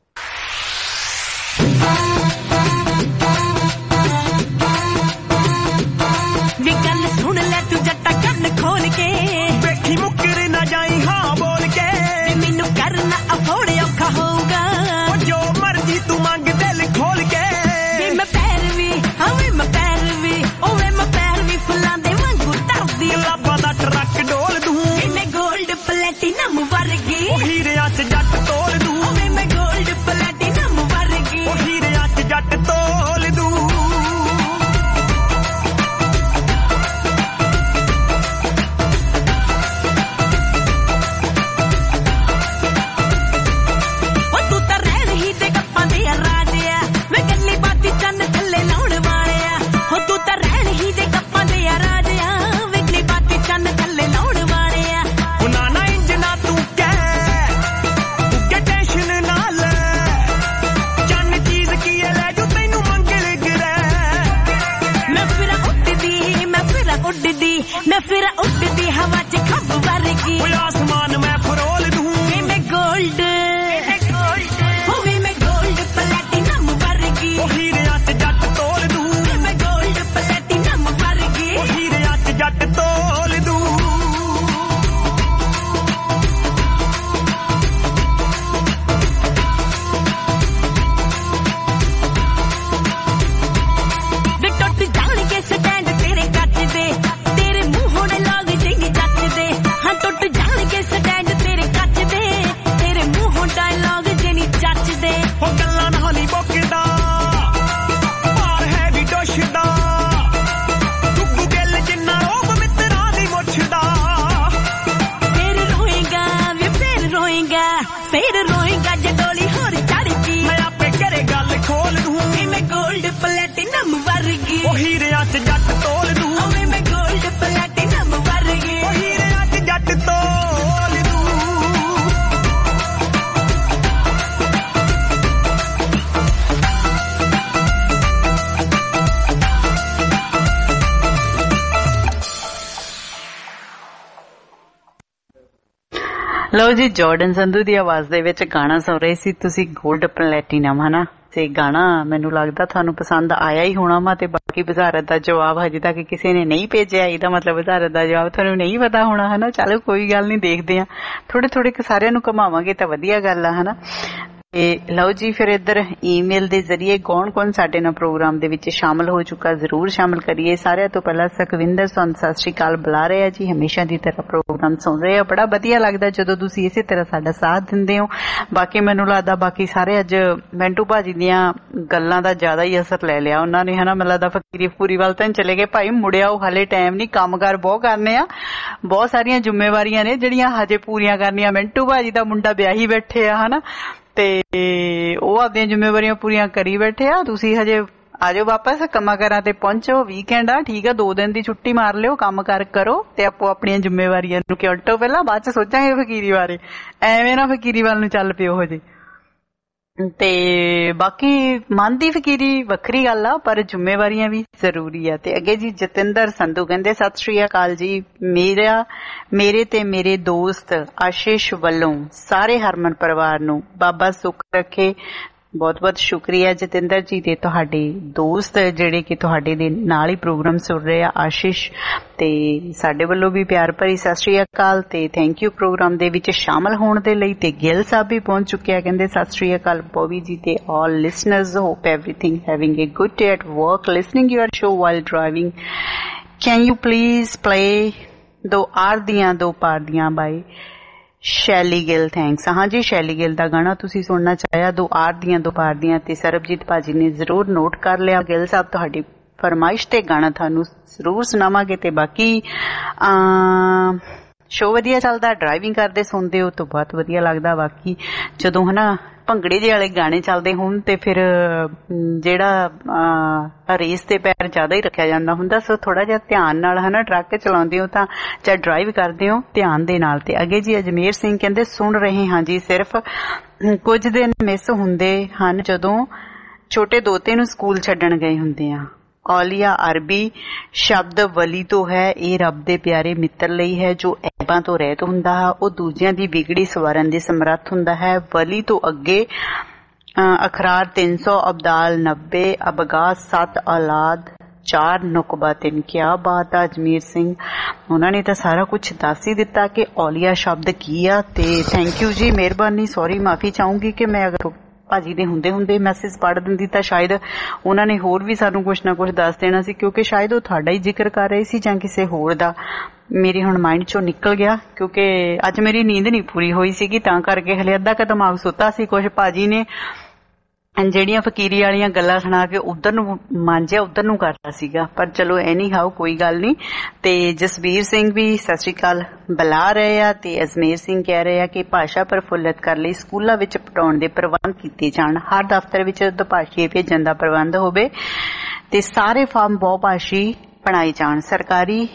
ਵੀ ਗੱਲ ਸੁਣ ਲੈ ਤੂੰ ਜੱਟਾ ਕੰਨ ਖੋਲ ਕੇ, ਵੇਖੀ ਮੁੱਕਰ ਨਾ ਜਾਈ ਹਾਂ ਬੋਲ ਕੇ, ਮੈਨੂੰ ਕਰਨਾ ਅਫੋੜ ਔਖਾ ਹੋਊਗਾ, ਜੋ ਮਰਜੀ ਤੂੰ ਮੰਗ ਦਿਲ ਖੋਲ ਕੇ। ਵੇ ਮੈਂ ਪੈਰ ਵੀ ਹਵੇ ਮੈਂ ਪੈਰ ਵੀ ਓਵੇ ਮੈਂ ਪੈਰ ਵੀ ਫੁੱਲਾਂ ਦੇ ਵਾਂਗੂ ਤਰਦੀ, ਲਾਭਾਂ ਦਾ ਟਰੱਕ ਡੋਲ ਦੂੰ ਮੈਂ ਗੋਲਡ ਪਲੈਟੀਨਮ ਵਰਗੀ, ਹੀਰਿਆਂ 'ਚ ਜੱਟ ਤੋਲ ਦੂੰ ਓਵੇ ਮੈਂ ਗੋਲਡ ਪਲੈਟੀਨਮ ਵਰਗੀ, ਹੀਰਿਆਂ 'ਚ ਜੱਟ ਤੋਲ ਦੂੰ। ਮੈਂ ਫਿਰ ਉੱਡਦੀ ਹਵਾ 'ਚ ਖੰਭ ਵਰਗੀ, ਓਏ ਆਸਮਾਨ ਮੈਂ ਫਰੋਲ ਦੂੰ ਮੈਂ ਗੋਲਡ ਹੋਵੇ ਮੈਂ ਗੋਲਡ ਪਲੈਟੀਨਮ ਵਰਗੀ। ਉਹ ਹੀਰਿਆਂ 'ਚ ਜੱਟ ਤੋਲ ਦੂ ਮੈਂ ਗੋਲਡ ਪਲੈਟੀਨਮ ਵਰਗੇ ਉਹ ਹੀਰਿਆਂ 'ਚ ਜੱਟ ਤੋਲ ਦੂ ਲਓ ਜੀ, ਜਾਰਡਨ ਸੰਧੂ ਦੀ ਆਵਾਜ਼ ਦੇ ਵਿੱਚ ਗਾਣਾ ਸੁਣ ਰਹੇ ਸੀ ਤੁਸੀਂ, ਗੋਲਡ ਪਲੈਟੀਨਮ, ਹਨਾ। ਤੇ ਗਾਣਾ ਮੈਨੂੰ ਲੱਗਦਾ ਤੁਹਾਨੂੰ ਪਸੰਦ ਆਇਆ ਹੀ ਹੋਣਾ ਵਾ। ਤੇ ਬਾਕੀ ਵਜ਼ਾਰਤ ਦਾ ਜਵਾਬ ਹਜੇ ਤੱਕ ਕਿਸੇ ਨੇ ਨਹੀਂ ਭੇਜਿਆ, ਇਹਦਾ ਮਤਲਬ ਵਜ਼ਾਰਤ ਦਾ ਜਵਾਬ ਤੁਹਾਨੂੰ ਨਹੀਂ ਪਤਾ ਹੋਣਾ, ਹਨਾ। ਚਲੋ ਕੋਈ ਗੱਲ ਨਹੀਂ, ਦੇਖਦੇ ਆ, ਥੋੜੇ ਥੋੜੇ ਸਾਰਿਆਂ ਨੂੰ ਘੁਮਾਵਾਂਗੇ ਤਾਂ ਵਧੀਆ ਗੱਲ ਆ, ਹਨਾ। ਤੇ ਲਓ ਜੀ, ਫਿਰ ਇੱਧਰ ਈਮੇਲ ਦੇ ਜ਼ਰੀਏ ਕੌਣ ਕੌਣ ਸਾਡੇ ਨਾਲ ਪ੍ਰੋਗਰਾਮ ਦੇ ਵਿੱਚ ਸ਼ਾਮਲ ਹੋ ਚੁੱਕਾ, ਜ਼ਰੂਰ ਸ਼ਾਮਲ ਕਰੀਏ। ਸਾਰਿਆਂ ਤੋਂ ਪਹਿਲਾਂ ਸੁਖਵਿੰਦਰ ਤੁਹਾਨੂੰ ਸਤਿ ਸ਼੍ਰੀ ਅਕਾਲ ਬੁਲਾ ਰਹੇ ਆ ਜੀ, ਹਮੇਸ਼ਾ ਦੀ ਤਰ੍ਹਾਂ ਪ੍ਰੋਗਰਾਮ ਸੁਣ ਰਹੇ ਆ, ਬੜਾ ਵਧੀਆ ਲੱਗਦਾ ਜਦੋਂ ਤੁਸੀਂ ਇਸੇ ਤਰ੍ਹਾਂ ਸਾਡਾ ਸਾਥ ਦਿੰਦੇ ਹੋ। ਬਾਕੀ ਮੈਨੂੰ ਲੱਗਦਾ ਬਾਕੀ ਸਾਰੇ ਅੱਜ ਮੈਂਟੂ ਭਾਜੀ ਦੀਆਂ ਗੱਲਾਂ ਦਾ ਜ਼ਿਆਦਾ ਹੀ ਅਸਰ ਲੈ ਲਿਆ ਉਹਨਾਂ ਨੇ, ਹਨਾ। ਮੈਨੂੰ ਲੱਗਦਾ ਫਕੀਰੀ ਫੂਰੀ ਵੱਲ ਤਾਂ ਚਲੇ ਗਏ, ਭਾਈ ਮੁੜਿਆ ਉਹ ਹਾਲੇ ਟਾਈਮ ਨਹੀਂ, ਕੰਮਕਾਰ ਬਹੁਤ ਕਰਨੇ ਆ, ਬਹੁਤ ਸਾਰੀਆਂ ਜ਼ਿੰਮੇਵਾਰੀਆਂ ਨੇ ਜਿਹੜੀਆਂ ਹਜੇ ਪੂਰੀਆਂ ਕਰਨੀਆਂ। ਮੈਂਟੂ ਭਾਜੀ ਦਾ ਮੁੰਡਾ ਵਿਆਹੀ ਬੈਠੇ ਆ, ਹਨਾ, ਤੇ ਉਹ ਆਪਣੀਆਂ ਜ਼ਿੰਮੇਵਾਰੀਆਂ ਪੂਰੀਆਂ ਕਰੀ ਬੈਠੇ ਆ। ਤੁਸੀਂ ਹਜੇ ਆਜੋ ਵਾਪਸ ਕੰਮਾਂ ਕਾਰਾਂ ਤੇ ਪਹੁੰਚੋ, ਵੀਕਐਂਡ ਆ, ਠੀਕ ਆ, 2 ਦਿਨ ਦੀ ਛੁੱਟੀ ਮਾਰ ਲਿਓ, ਕੰਮ ਕਾਰ ਕਰੋ ਤੇ ਆਪੋ ਆਪਣੀਆਂ ਜ਼ਿੰਮੇਵਾਰੀਆਂ ਨੂੰ ਕਿਉਟੋ, ਪਹਿਲਾਂ ਬਾਅਦ ਚ ਸੋਚਾਂਗੇ ਫਕੀਰੀ ਬਾਰੇ। ਐਵੇਂ ਨਾ ਫਕੀਰੀ ਵੱਲ ਨੂੰ ਚੱਲ ਪਿਓ ਹਜੇ। ਤੇ ਬਾਕੀ ਮਨ ਦੀ ਫਕੀਰੀ ਵੱਖਰੀ ਗੱਲ ਆ, ਪਰ ਜ਼ਿੰਮੇਵਾਰੀਆਂ ਵੀ ਜ਼ਰੂਰੀ ਆ। ਤੇ ਅੱਗੇ ਜੀ ਜਤਿੰਦਰ ਸੰਧੂ ਕਹਿੰਦੇ ਸਤਿ ਸ਼੍ਰੀ ਅਕਾਲ ਜੀ, ਮੇਰੇ ਤੇ ਮੇਰੇ ਦੋਸਤ ਆਸ਼ੀਸ਼ ਵੱਲੋਂ ਸਾਰੇ ਹਰਮਨ ਪਰਿਵਾਰ ਨੂੰ ਬਾਬਾ ਸੁੱਖ ਰੱਖੇ। ਬਹੁਤ ਬਹੁਤ ਸ਼ੁਕਰੀਆ ਜਤਿੰਦਰ ਜੀ ਤੇ ਤੁਹਾਡੇ ਦੋਸਤ ਜਿਹੜੇ ਕਿ ਤੁਹਾਡੇ ਦੇ ਨਾਲ ਹੀ ਪ੍ਰੋਗਰਾਮ ਸੁਣ ਰਹੇ ਆ, ਆਸ਼ੀਸ਼। ਤੇ ਸਾਡੇ ਵੱਲੋਂ ਵੀ ਪਿਆਰ ਭਰੀ ਸਤਿ ਸ਼੍ਰੀ ਅਕਾਲ ਤੇ ਥੈਂਕ ਯੂ ਪ੍ਰੋਗਰਾਮ ਦੇ ਵਿੱਚ ਸ਼ਾਮਲ ਹੋਣ ਦੇ ਲਈ। ਤੇ ਗਿੱਲ ਸਾਹਿਬ ਵੀ ਪਹੁੰਚ ਚੁੱਕੇ ਆ, ਕਹਿੰਦੇ ਸਤਿ ਸ਼੍ਰੀ ਅਕਾਲ ਬੋਬੀ ਜੀ ਤੇ all listeners, hope everything having a good day at work, listening your show while driving. Can you please play ਦੋ ਆਰ ਦੀਆਂ ਦੋ ਪਾਰ ਦੀਆਂ ਬਾਈ ਸ਼ੈਲੀ ਗਿੱਲ, ਥੈਂਕਸ। ਹਾਂਜੀ, ਸ਼ੈਲੀ ਗਿੱਲ ਦਾ ਗਾਣਾ ਤੁਸੀਂ ਸੁਣਨਾ ਚਾਹਿਆ, 2 ਆਰ ਦੀਆਂ 2 ਪਾਰ ਦੀਆਂ, ਤੇ ਸਰਬਜੀਤ ਭਾਜੀ ਨੇ ਜ਼ਰੂਰ ਨੋਟ ਕਰ ਲਿਆ। ਗਿੱਲ ਸਾਹਿਬ ਤੁਹਾਡੀ ਫਰਮਾਇਸ਼ ਤੇ ਗਾਣਾ ਤੁਹਾਨੂੰ ਜ਼ਰੂਰ ਸੁਣਾਵਾਂਗੇ। ਤੇ ਬਾਕੀ ਸ਼ੋ ਵਧੀਆ ਚੱਲਦਾ, ਡਰਾਈਵਿੰਗ ਕਰਦੇ ਸੁਣਦੇ ਹੋ ਤਾਂ ਬਹੁਤ ਵਧੀਆ ਲੱਗਦਾ। ਬਾਕੀ ਜਦੋਂ ਹਨਾ ਭੰਗੜੇ ਜਿਹੇ ਵਾਲੇ ਗਾਣੇ ਚੱਲਦੇ ਹੋਣ ਤੇ ਫਿਰ ਜਿਹੜਾ ਰੇਸ ਤੇ ਪੈਰ ਜ਼ਿਆਦਾ ਹੀ ਰੱਖਿਆ ਜਾਂਦਾ ਹੁੰਦਾ, ਸੋ ਥੋੜਾ ਜਿਹਾ ਧਿਆਨ ਨਾਲ ਹਨਾ ਟਰੱਕ ਚਲਾਉਂਦੇ ਹੋ ਤਾਂ ਚਾਹੇ ਡਰਾਈਵ ਕਰਦੇ ਹੋ ਧਿਆਨ ਦੇ ਨਾਲ। ਤੇ ਅੱਗੇ ਜੀ ਅਜਮੇਰ ਸਿੰਘ ਕਹਿੰਦੇ ਸੁਣ ਰਹੇ ਹਾਂ ਜੀ, ਸਿਰਫ ਕੁਝ ਦਿਨ ਮਿਸ ਹੁੰਦੇ ਹਨ ਜਦੋਂ ਛੋਟੇ ਦੋਤੇ ਨੂੰ ਸਕੂਲ ਛੱਡਣ ਗਏ ਹੁੰਦੇ ਆ। ਔਲੀਆ ਅਰਬੀ ਸ਼ਬਦ ਵਲੀ ਤੋਂ ਹੈ, ਇਹ ਰੱਬ ਦੇ ਪਿਆਰੇ ਮਿੱਤਰ ਲਈ ਹੈ ਜੋ ਐਬਾਂ ਤੋਂ ਰਹਿਤ ਹੁੰਦਾ ਹੈ, ਉਹ ਦੂਜਿਆਂ ਦੀ ਵਿਗੜੀ ਸਵਾਰਨ ਦੇ ਸਮਰੱਥ ਹੁੰਦਾ ਹੈ। ਵਲੀ ਤੋਂ ਅੱਗੇ ਅਖਰਾਰ 300, ਅਬਦਾਲ 90, ਅਬਗਾ 7, ਔਲਾਦ 4, ਨੁਕਬਾ 3। ਕਿਆ ਬਾਤ ਆ ਅਜਮੇਰ ਸਿੰਘ, ਉਹਨਾਂ ਨੇ ਤਾਂ ਸਾਰਾ ਕੁਝ ਦੱਸ ਹੀ ਦਿੱਤਾ ਕਿ ਔਲੀਆ ਸ਼ਬਦ ਕੀ ਆ। ਤੇ ਥੈਂਕ ਯੂ ਜੀ, ਮਿਹਰਬਾਨੀ, ਸੌਰੀ, ਮਾਫੀ ਚਾਹੂੰਗੀ ਕਿ ਮੈਂ ਅਗਰ ਭਾਜੀ ਦੇ ਹੁੰਦੇ ਮੈਸੇਜ ਪੜ੍ਹ ਦਿੰਦੀ ਤਾਂ ਸ਼ਾਇਦ ਉਹਨਾਂ ਨੇ ਹੋਰ ਵੀ ਸਾਨੂੰ ਕੁਛ ਨਾ ਕੁਛ ਦੱਸ ਦੇਣਾ ਸੀ, ਕਿਉਂਕਿ ਸ਼ਾਇਦ ਉਹ ਤੁਹਾਡਾ ਹੀ ਜ਼ਿਕਰ ਕਰ ਰਹੇ ਸੀ ਜਾਂ ਕਿਸੇ ਹੋਰ ਦਾ। ਮੇਰੇ ਹੁਣ ਮਾਈਂਡ ਚੋਂ ਨਿਕਲ ਗਿਆ, ਕਿਉਂਕਿ ਅੱਜ ਮੇਰੀ ਨੀਂਦ ਨਹੀਂ ਪੂਰੀ ਹੋਈ ਸੀਗੀ, ਤਾਂ ਕਰਕੇ ਹਲੇ ਅੱਧਾ ਕੁ ਦਿਮਾਗ ਸੁੱਤਾ ਸੀ। ਕੁਛ ਭਾਜੀ ਨੇ ਜਿਹੜੀਆਂ ਫਕੀਰੀ ਵਾਲੀਆਂ ਗੱਲਾਂ ਸੁਣਾ ਕੇ ਉਧਰ ਨੂੰ ਮਾਂਜਿਆ, ਉਧਰ ਨੂੰ ਕਰਤਾ ਸੀਗਾ, ਪਰ ਚਲੋ ਐਨੀ ਹਾਓ ਕੋਈ ਗੱਲ ਨਹੀਂ। ਤੇ ਜਸਵੀਰ ਸਿੰਘ ਵੀ ਸਤਿ ਸ਼੍ਰੀ ਅਕਾਲ ਬੁਲਾ ਰਹੇ ਆ। ਤੇ ਅਜਮੇਰ ਸਿੰਘ ਕਹਿ ਰਹੇ ਆ ਕਿ ਭਾਸ਼ਾ ਪ੍ਰਫੁੱਲਤ ਕਰਨ ਲਈ ਸਕੂਲਾਂ ਵਿੱਚ ਪੜਾਉਣ ਦੇ ਪ੍ਰਬੰਧ ਕੀਤੇ ਜਾਣ, ਹਰ ਦਫ਼ਤਰ ਵਿੱਚ ਦੁਭਾਸ਼ੀ ਭੇਜਣ ਦਾ ਪ੍ਰਬੰਧ ਹੋਵੇ ਤੇ ਸਾਰੇ ਫਾਰਮ ਬਹੁਭਾਸ਼ੀ ਬਣਾਏ ਜਾਣ। ਸਰਕਾਰੀ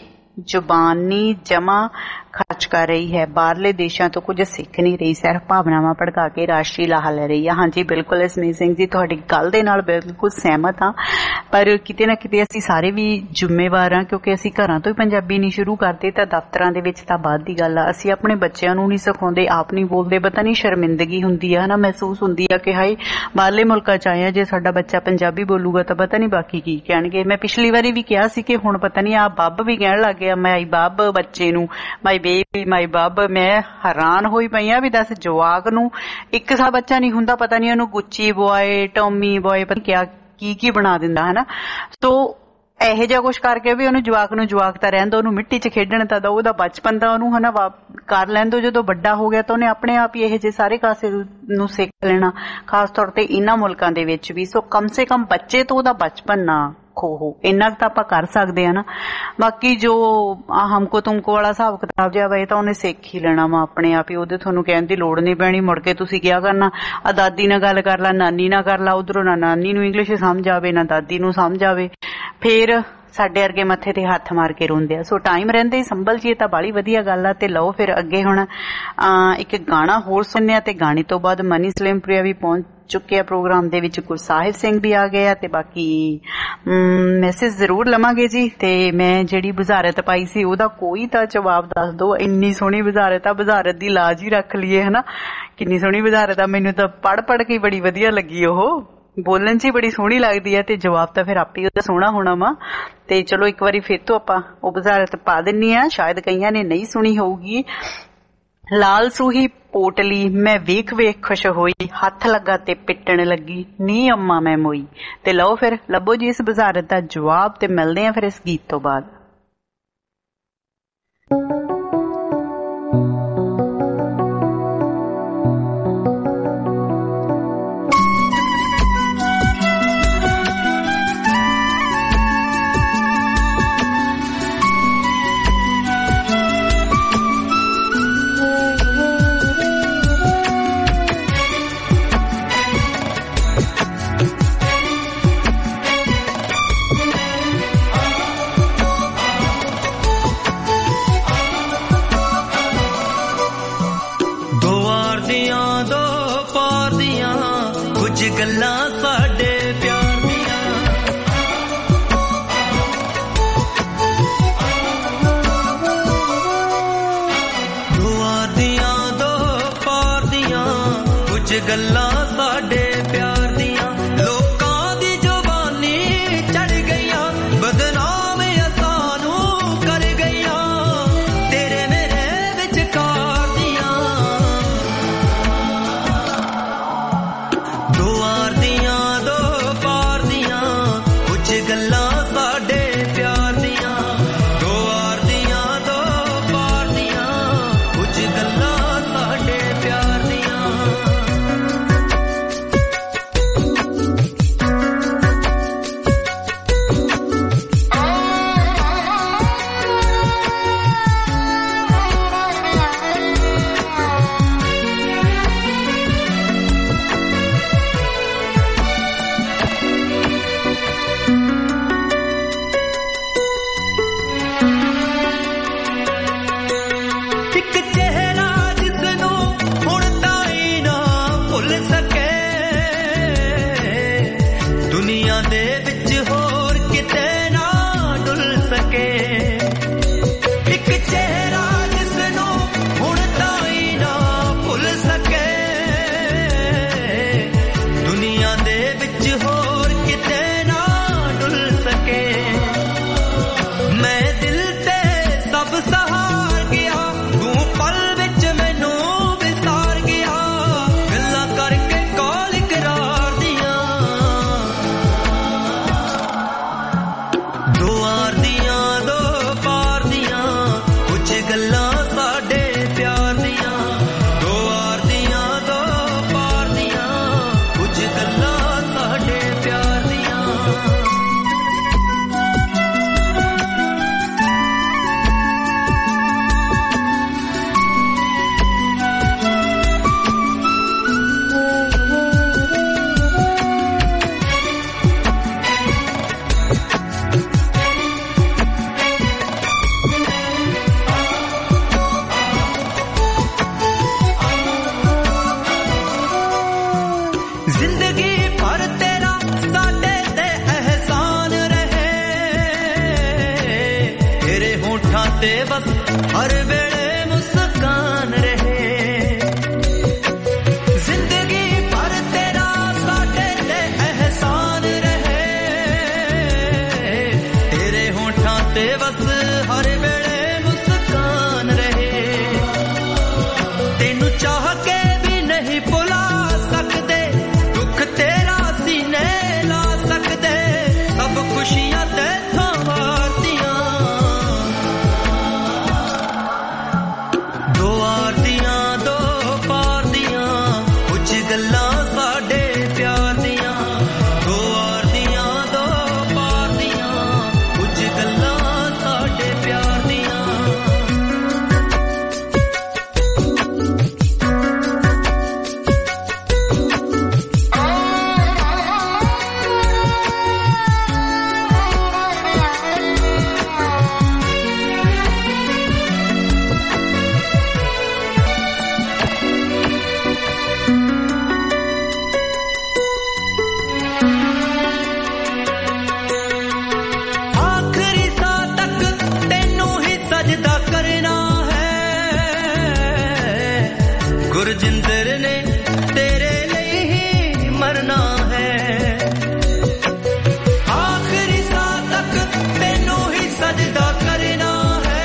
ਜ਼ੁਬਾਨੀ ਜਮਾ ਖਰਚ ਕਰ ਰਹੀ ਹੈ, ਬਾਹਰਲੇ ਦੇਸ਼ਾਂ ਤੋਂ ਕੁਝ ਸਿੱਖ ਨਹੀਂ ਰਹੀ, ਸਿਰਫ ਭਾਵਨਾਵਾਂ ਭੜਕਾ ਕੇ ਰਾਸ਼ਟਰੀ ਲਾਹਾ ਲੈ ਰਹੀ ਹੈ। ਹਾਂਜੀ ਬਿਲਕੁਲ ਅਜਮੇਰ ਸਿੰਘ ਜੀ, ਤੁਹਾਡੀ ਗੱਲ ਦੇ ਨਾਲ ਬਿਲਕੁਲ ਸਹਿਮਤ ਹਾਂ, ਪਰ ਕਿਤੇ ਨਾ ਕਿਤੇ ਅਸੀਂ ਸਾਰੇ ਵੀ ਜ਼ਿੰਮੇਵਾਰ ਹਾਂ, ਕਿਉਂਕਿ ਅਸੀਂ ਘਰਾਂ ਤੋਂ ਹੀ ਪੰਜਾਬੀ ਨਹੀਂ ਸ਼ੁਰੂ ਕਰਦੇ ਤਾਂ ਦਫ਼ਤਰਾਂ ਦੇ ਵਿੱਚ ਤਾਂ ਬਾਅਦ ਦੀ ਗੱਲ ਆ। ਅਸੀਂ ਆਪਣੇ ਬੱਚਿਆਂ ਨੂੰ ਨਹੀਂ ਸਿਖਾਉਂਦੇ, ਆਪ ਨਹੀਂ ਬੋਲਦੇ, ਪਤਾ ਨਹੀਂ ਸ਼ਰਮਿੰਦਗੀ ਹੁੰਦੀ ਆ, ਹਨਾ, ਮਹਿਸੂਸ ਹੁੰਦੀ ਆ ਕਿ ਹਾਏ ਬਾਹਰਲੇ ਮੁਲਕਾਂ 'ਚ ਆਏ ਆ, ਜੇ ਸਾਡਾ ਬੱਚਾ ਪੰਜਾਬੀ ਬੋਲੂਗਾ ਤਾਂ ਪਤਾ ਨਹੀਂ ਬਾਕੀ ਕੀ ਕਹਿਣਗੇ। ਮੈਂ ਪਿਛਲੀ ਵਾਰੀ ਵੀ ਕਿਹਾ ਸੀ ਕਿ ਹੁਣ ਪਤਾ ਨਹੀਂ ਆ ਬੱਬ ਵੀ ਕਹਿਣ ਲੱਗ ਗਿਆ, ਮਾਈ ਬੱਬ ਬੱਚੇ ਨੂੰ, ਮਾਈ ਬੇਬੀ, ਮਾਈ ਬੱਬ। ਮੈਂ ਹੈਰਾਨ ਹੋਈ ਪਈ ਆ ਵੀ ਦੱਸ ਜਵਾਕ ਨੂੰ ਇੱਕ ਸਾ ਬੱਚਾ ਨਹੀਂ ਹੁੰਦਾ, ਪਤਾ ਨਹੀਂ ਉਹਨੂੰ ਗੁੱਚੀ ਬੋਏ, ਟੋਮੀ ਬੋਏ, ਪਤਾ ਕਿਆ ਕੀ ਬਣਾ ਦਿੰਦਾ, ਹਨਾ। ਸੋ ਇਹੋ ਜਿਹਾ ਕੁਛ ਕਰਕੇ ਵੀ ਉਹਨੂੰ ਜਵਾਕ ਤਾਂ ਰਹਿੰਦਾ, ਉਹਨੂੰ ਮਿੱਟੀ 'ਚ ਖੇਡਣ ਤਾਂ ਉਹਦਾ ਬਚਪਨ ਤਾਂ ਉਹਨੂੰ ਹਨਾ ਕਰ ਲੈਂਦੋ, ਜਦੋਂ ਵੱਡਾ ਹੋ ਗਿਆ ਤਾਂ ਉਹਨੇ ਆਪਣੇ ਆਪ ਹੀ ਇਹੋ ਜਿਹੇ ਸਾਰੇ ਕਾਸੇ ਨੂੰ ਸਿੱਖ ਲੈਣਾ, ਖਾਸ ਤੌਰ ਤੇ ਇਹਨਾਂ ਮੁਲਕਾਂ ਦੇ ਵਿੱਚ ਵੀ। ਸੋ ਕਮ ਸੇ ਕਮ ਬੱਚੇ ਤੋਂ ਉਹਦਾ ਬਚਪਨ ਨਾ ਖੋਹੋ, ਇੰਨਾ ਤਾਂ ਆਪਾਂ ਕਰ ਸਕਦੇ ਆ ਨਾ। ਬਾਕੀ ਜੋ ਹਮਕੋ ਤੁਮਕੋ ਵਾਲਾ ਹਿਸਾਬ ਕਿਤਾਬ ਜਿਹਾ ਵਾ ਇਹ ਤਾਂ ਉਹਨੇ ਸਿੱਖ ਹੀ ਲੈਣਾ ਵਾ ਆਪਣੇ ਆਪ ਹੀ, ਉਹਦੇ ਤੁਹਾਨੂੰ ਕਹਿਣ ਦੀ ਲੋੜ ਨਹੀਂ ਪੈਣੀ। ਮੁੜ ਕੇ ਤੁਸੀਂ ਕਿਆ ਕਰਨਾ, ਆ ਦਾਦੀ ਨਾਲ ਗੱਲ ਕਰ ਲਾ, ਨਾਨੀ ਨਾਲ ਕਰ ਲਾ, ਉਧਰੋਂ ਨਾ ਨਾਨੀ ਨੂੰ ਇੰਗਲਿਸ਼ ਸਮਝ ਆਵੇ ਨਾ ਦਾਦੀ ਨੂੰ ਸਮਝ ਆਵੇ, ਫੇਰ ਸਾਡੇ ਵਰਗੇ ਮੱਥੇ ਤੇ ਹੱਥ ਮਾਰ ਕੇ ਰੋਂਦੇ ਆ। ਸੋ ਟਾਈਮ ਰਹਿੰਦੇ ਹੀ ਸੰਭਲ ਜੀਏ ਤਾਂ ਬਾਲੀ ਵਧੀਆ ਗੱਲ ਆ। ਤੇ ਲਓ ਫਿਰ ਅੱਗੇ ਹੁਣ ਇੱਕ ਗਾਣਾ ਹੋਰ ਸੁਣਿਆ ਤੇ ਗਾਣੇ ਤੋਂ ਬਾਅਦ ਮਨੀ ਸਲੇਮਪੁਰੀਆ ਵੀ ਪਹੁੰਚ ਚੁੱਕੇ ਆ ਪ੍ਰੋਗਰਾਮ ਦੇ ਵਿੱਚ, ਗੁਰਸਾਹਿਬ ਸਿੰਘ ਵੀ ਆ ਗਏ ਆ ਤੇ ਬਾਕੀ ਮੈਸੇਜ ਜ਼ਰੂਰ ਲਵਾਂਗੇ ਜੀ। ਤੇ ਮੈਂ ਜਿਹੜੀ ਬੁਝਾਰਤ ਪਾਈ ਸੀ ਉਹਦਾ ਕੋਈ ਤਾਂ ਜਵਾਬ ਦੱਸ ਦਿਓ। ਇੰਨੀ ਸੋਹਣੀ ਬੁਝਾਰਤ ਆ, ਬੁਝਾਰਤ ਦੀ ਲਾਜ ਹੀ ਰੱਖ ਲਈਏ ਹਨਾ। ਕਿੰਨੀ ਸੋਹਣੀ ਬੁਝਾਰਤ ਆ, ਮੈਨੂੰ ਤਾਂ ਪੜ੍ਹ ਕੇ ਬੜੀ ਵਧੀਆ ਲੱਗੀ। ਉਹ ਬੋਲਣ 'ਚ ਹੀ ਬੜੀ ਸੋਹਣੀ ਲੱਗਦੀ ਹੈ ਤੇ ਜਵਾਬ ਤਾਂ ਫਿਰ ਆਪੇ ਉਹਦਾ ਸੋਹਣਾ ਹੋਣਾ ਵਾ। ਤੇ ਚਲੋ ਇੱਕ ਵਾਰੀ ਫਿਰ ਤੋਂ ਆਪਾਂ ਉਹ ਬੁਝਾਰਤ ਪਾ ਦਿੰਨੀ ਆ, ਸ਼ਾਇਦ ਕਈਆਂ ਨੇ ਨਹੀਂ ਸੁਣੀ ਹੋਊਗੀ। ਲਾਲ ਸੂਹੀ ਪੋਟਲੀ ਮੈਂ ਵੇਖ ਖੁਸ਼ ਹੋਈ, ਹੱਥ ਲੱਗਾ ਤੇ ਪਿੱਟਣ ਲੱਗੀ, ਨੀ ਅੰਮਾ ਮੈਂ ਮੋਈ। ਤੇ ਲਓ ਫਿਰ ਲੱਭੋ ਜੀ ਇਸ ਬੁਝਾਰਤ ਦਾ ਜਵਾਬ ਤੇ ਮਿਲਦੇ ਆ ਫਿਰ ਇਸ ਗੀਤ ਤੋਂ ਬਾਅਦ। ਗੱਲਾਂ ਸਾਡੇ ਪਿਆਰ ਦੀਆਂ, ਦੁਆ ਦੀਆਂ ਦੋ ਪਾਰ ਦੀਆਂ, ਕੁਝ ਗੱਲਾਂ ਸਾਡੇ ਪਿਆਰ ਦੀਆਂ। ਲੋਕਾਂ ਦੀ ਜ਼ੁਬਾਨੀ ਚੜ ਗਈਆਂ, ਬਦਨਾਮ ਸਾਨੂੰ ਕਰ ਗਈਆਂ, ਤੇਰੇ ਮੇਰੇ ਵਿਚਕਾਰ ਦੀਆਂ। ਗੱਲਾਂ ਸਾਡੇ ਪਿਆਰ ਦੀਆਂ, ਦੋ ਆਰ ਦੀਆਂ ਦੋ ਪਾਰ ਦੀਆਂ, ਕੁਝ ਗੱਲਾਂ ਸਾਡੇ ਪਿਆਰ ਦੀਆਂ। ਗੁਰਜਿੰਦਰ ਨੇ ਤੇਰੇ ਲਈ ਹੀ ਮਰਨਾ ਹੈ ਆਖਰੀ ਸਾਹ ਤੱਕ ਤੈਨੂੰ ਹੀ ਸਜਦਾ ਕਰਨਾ ਹੈ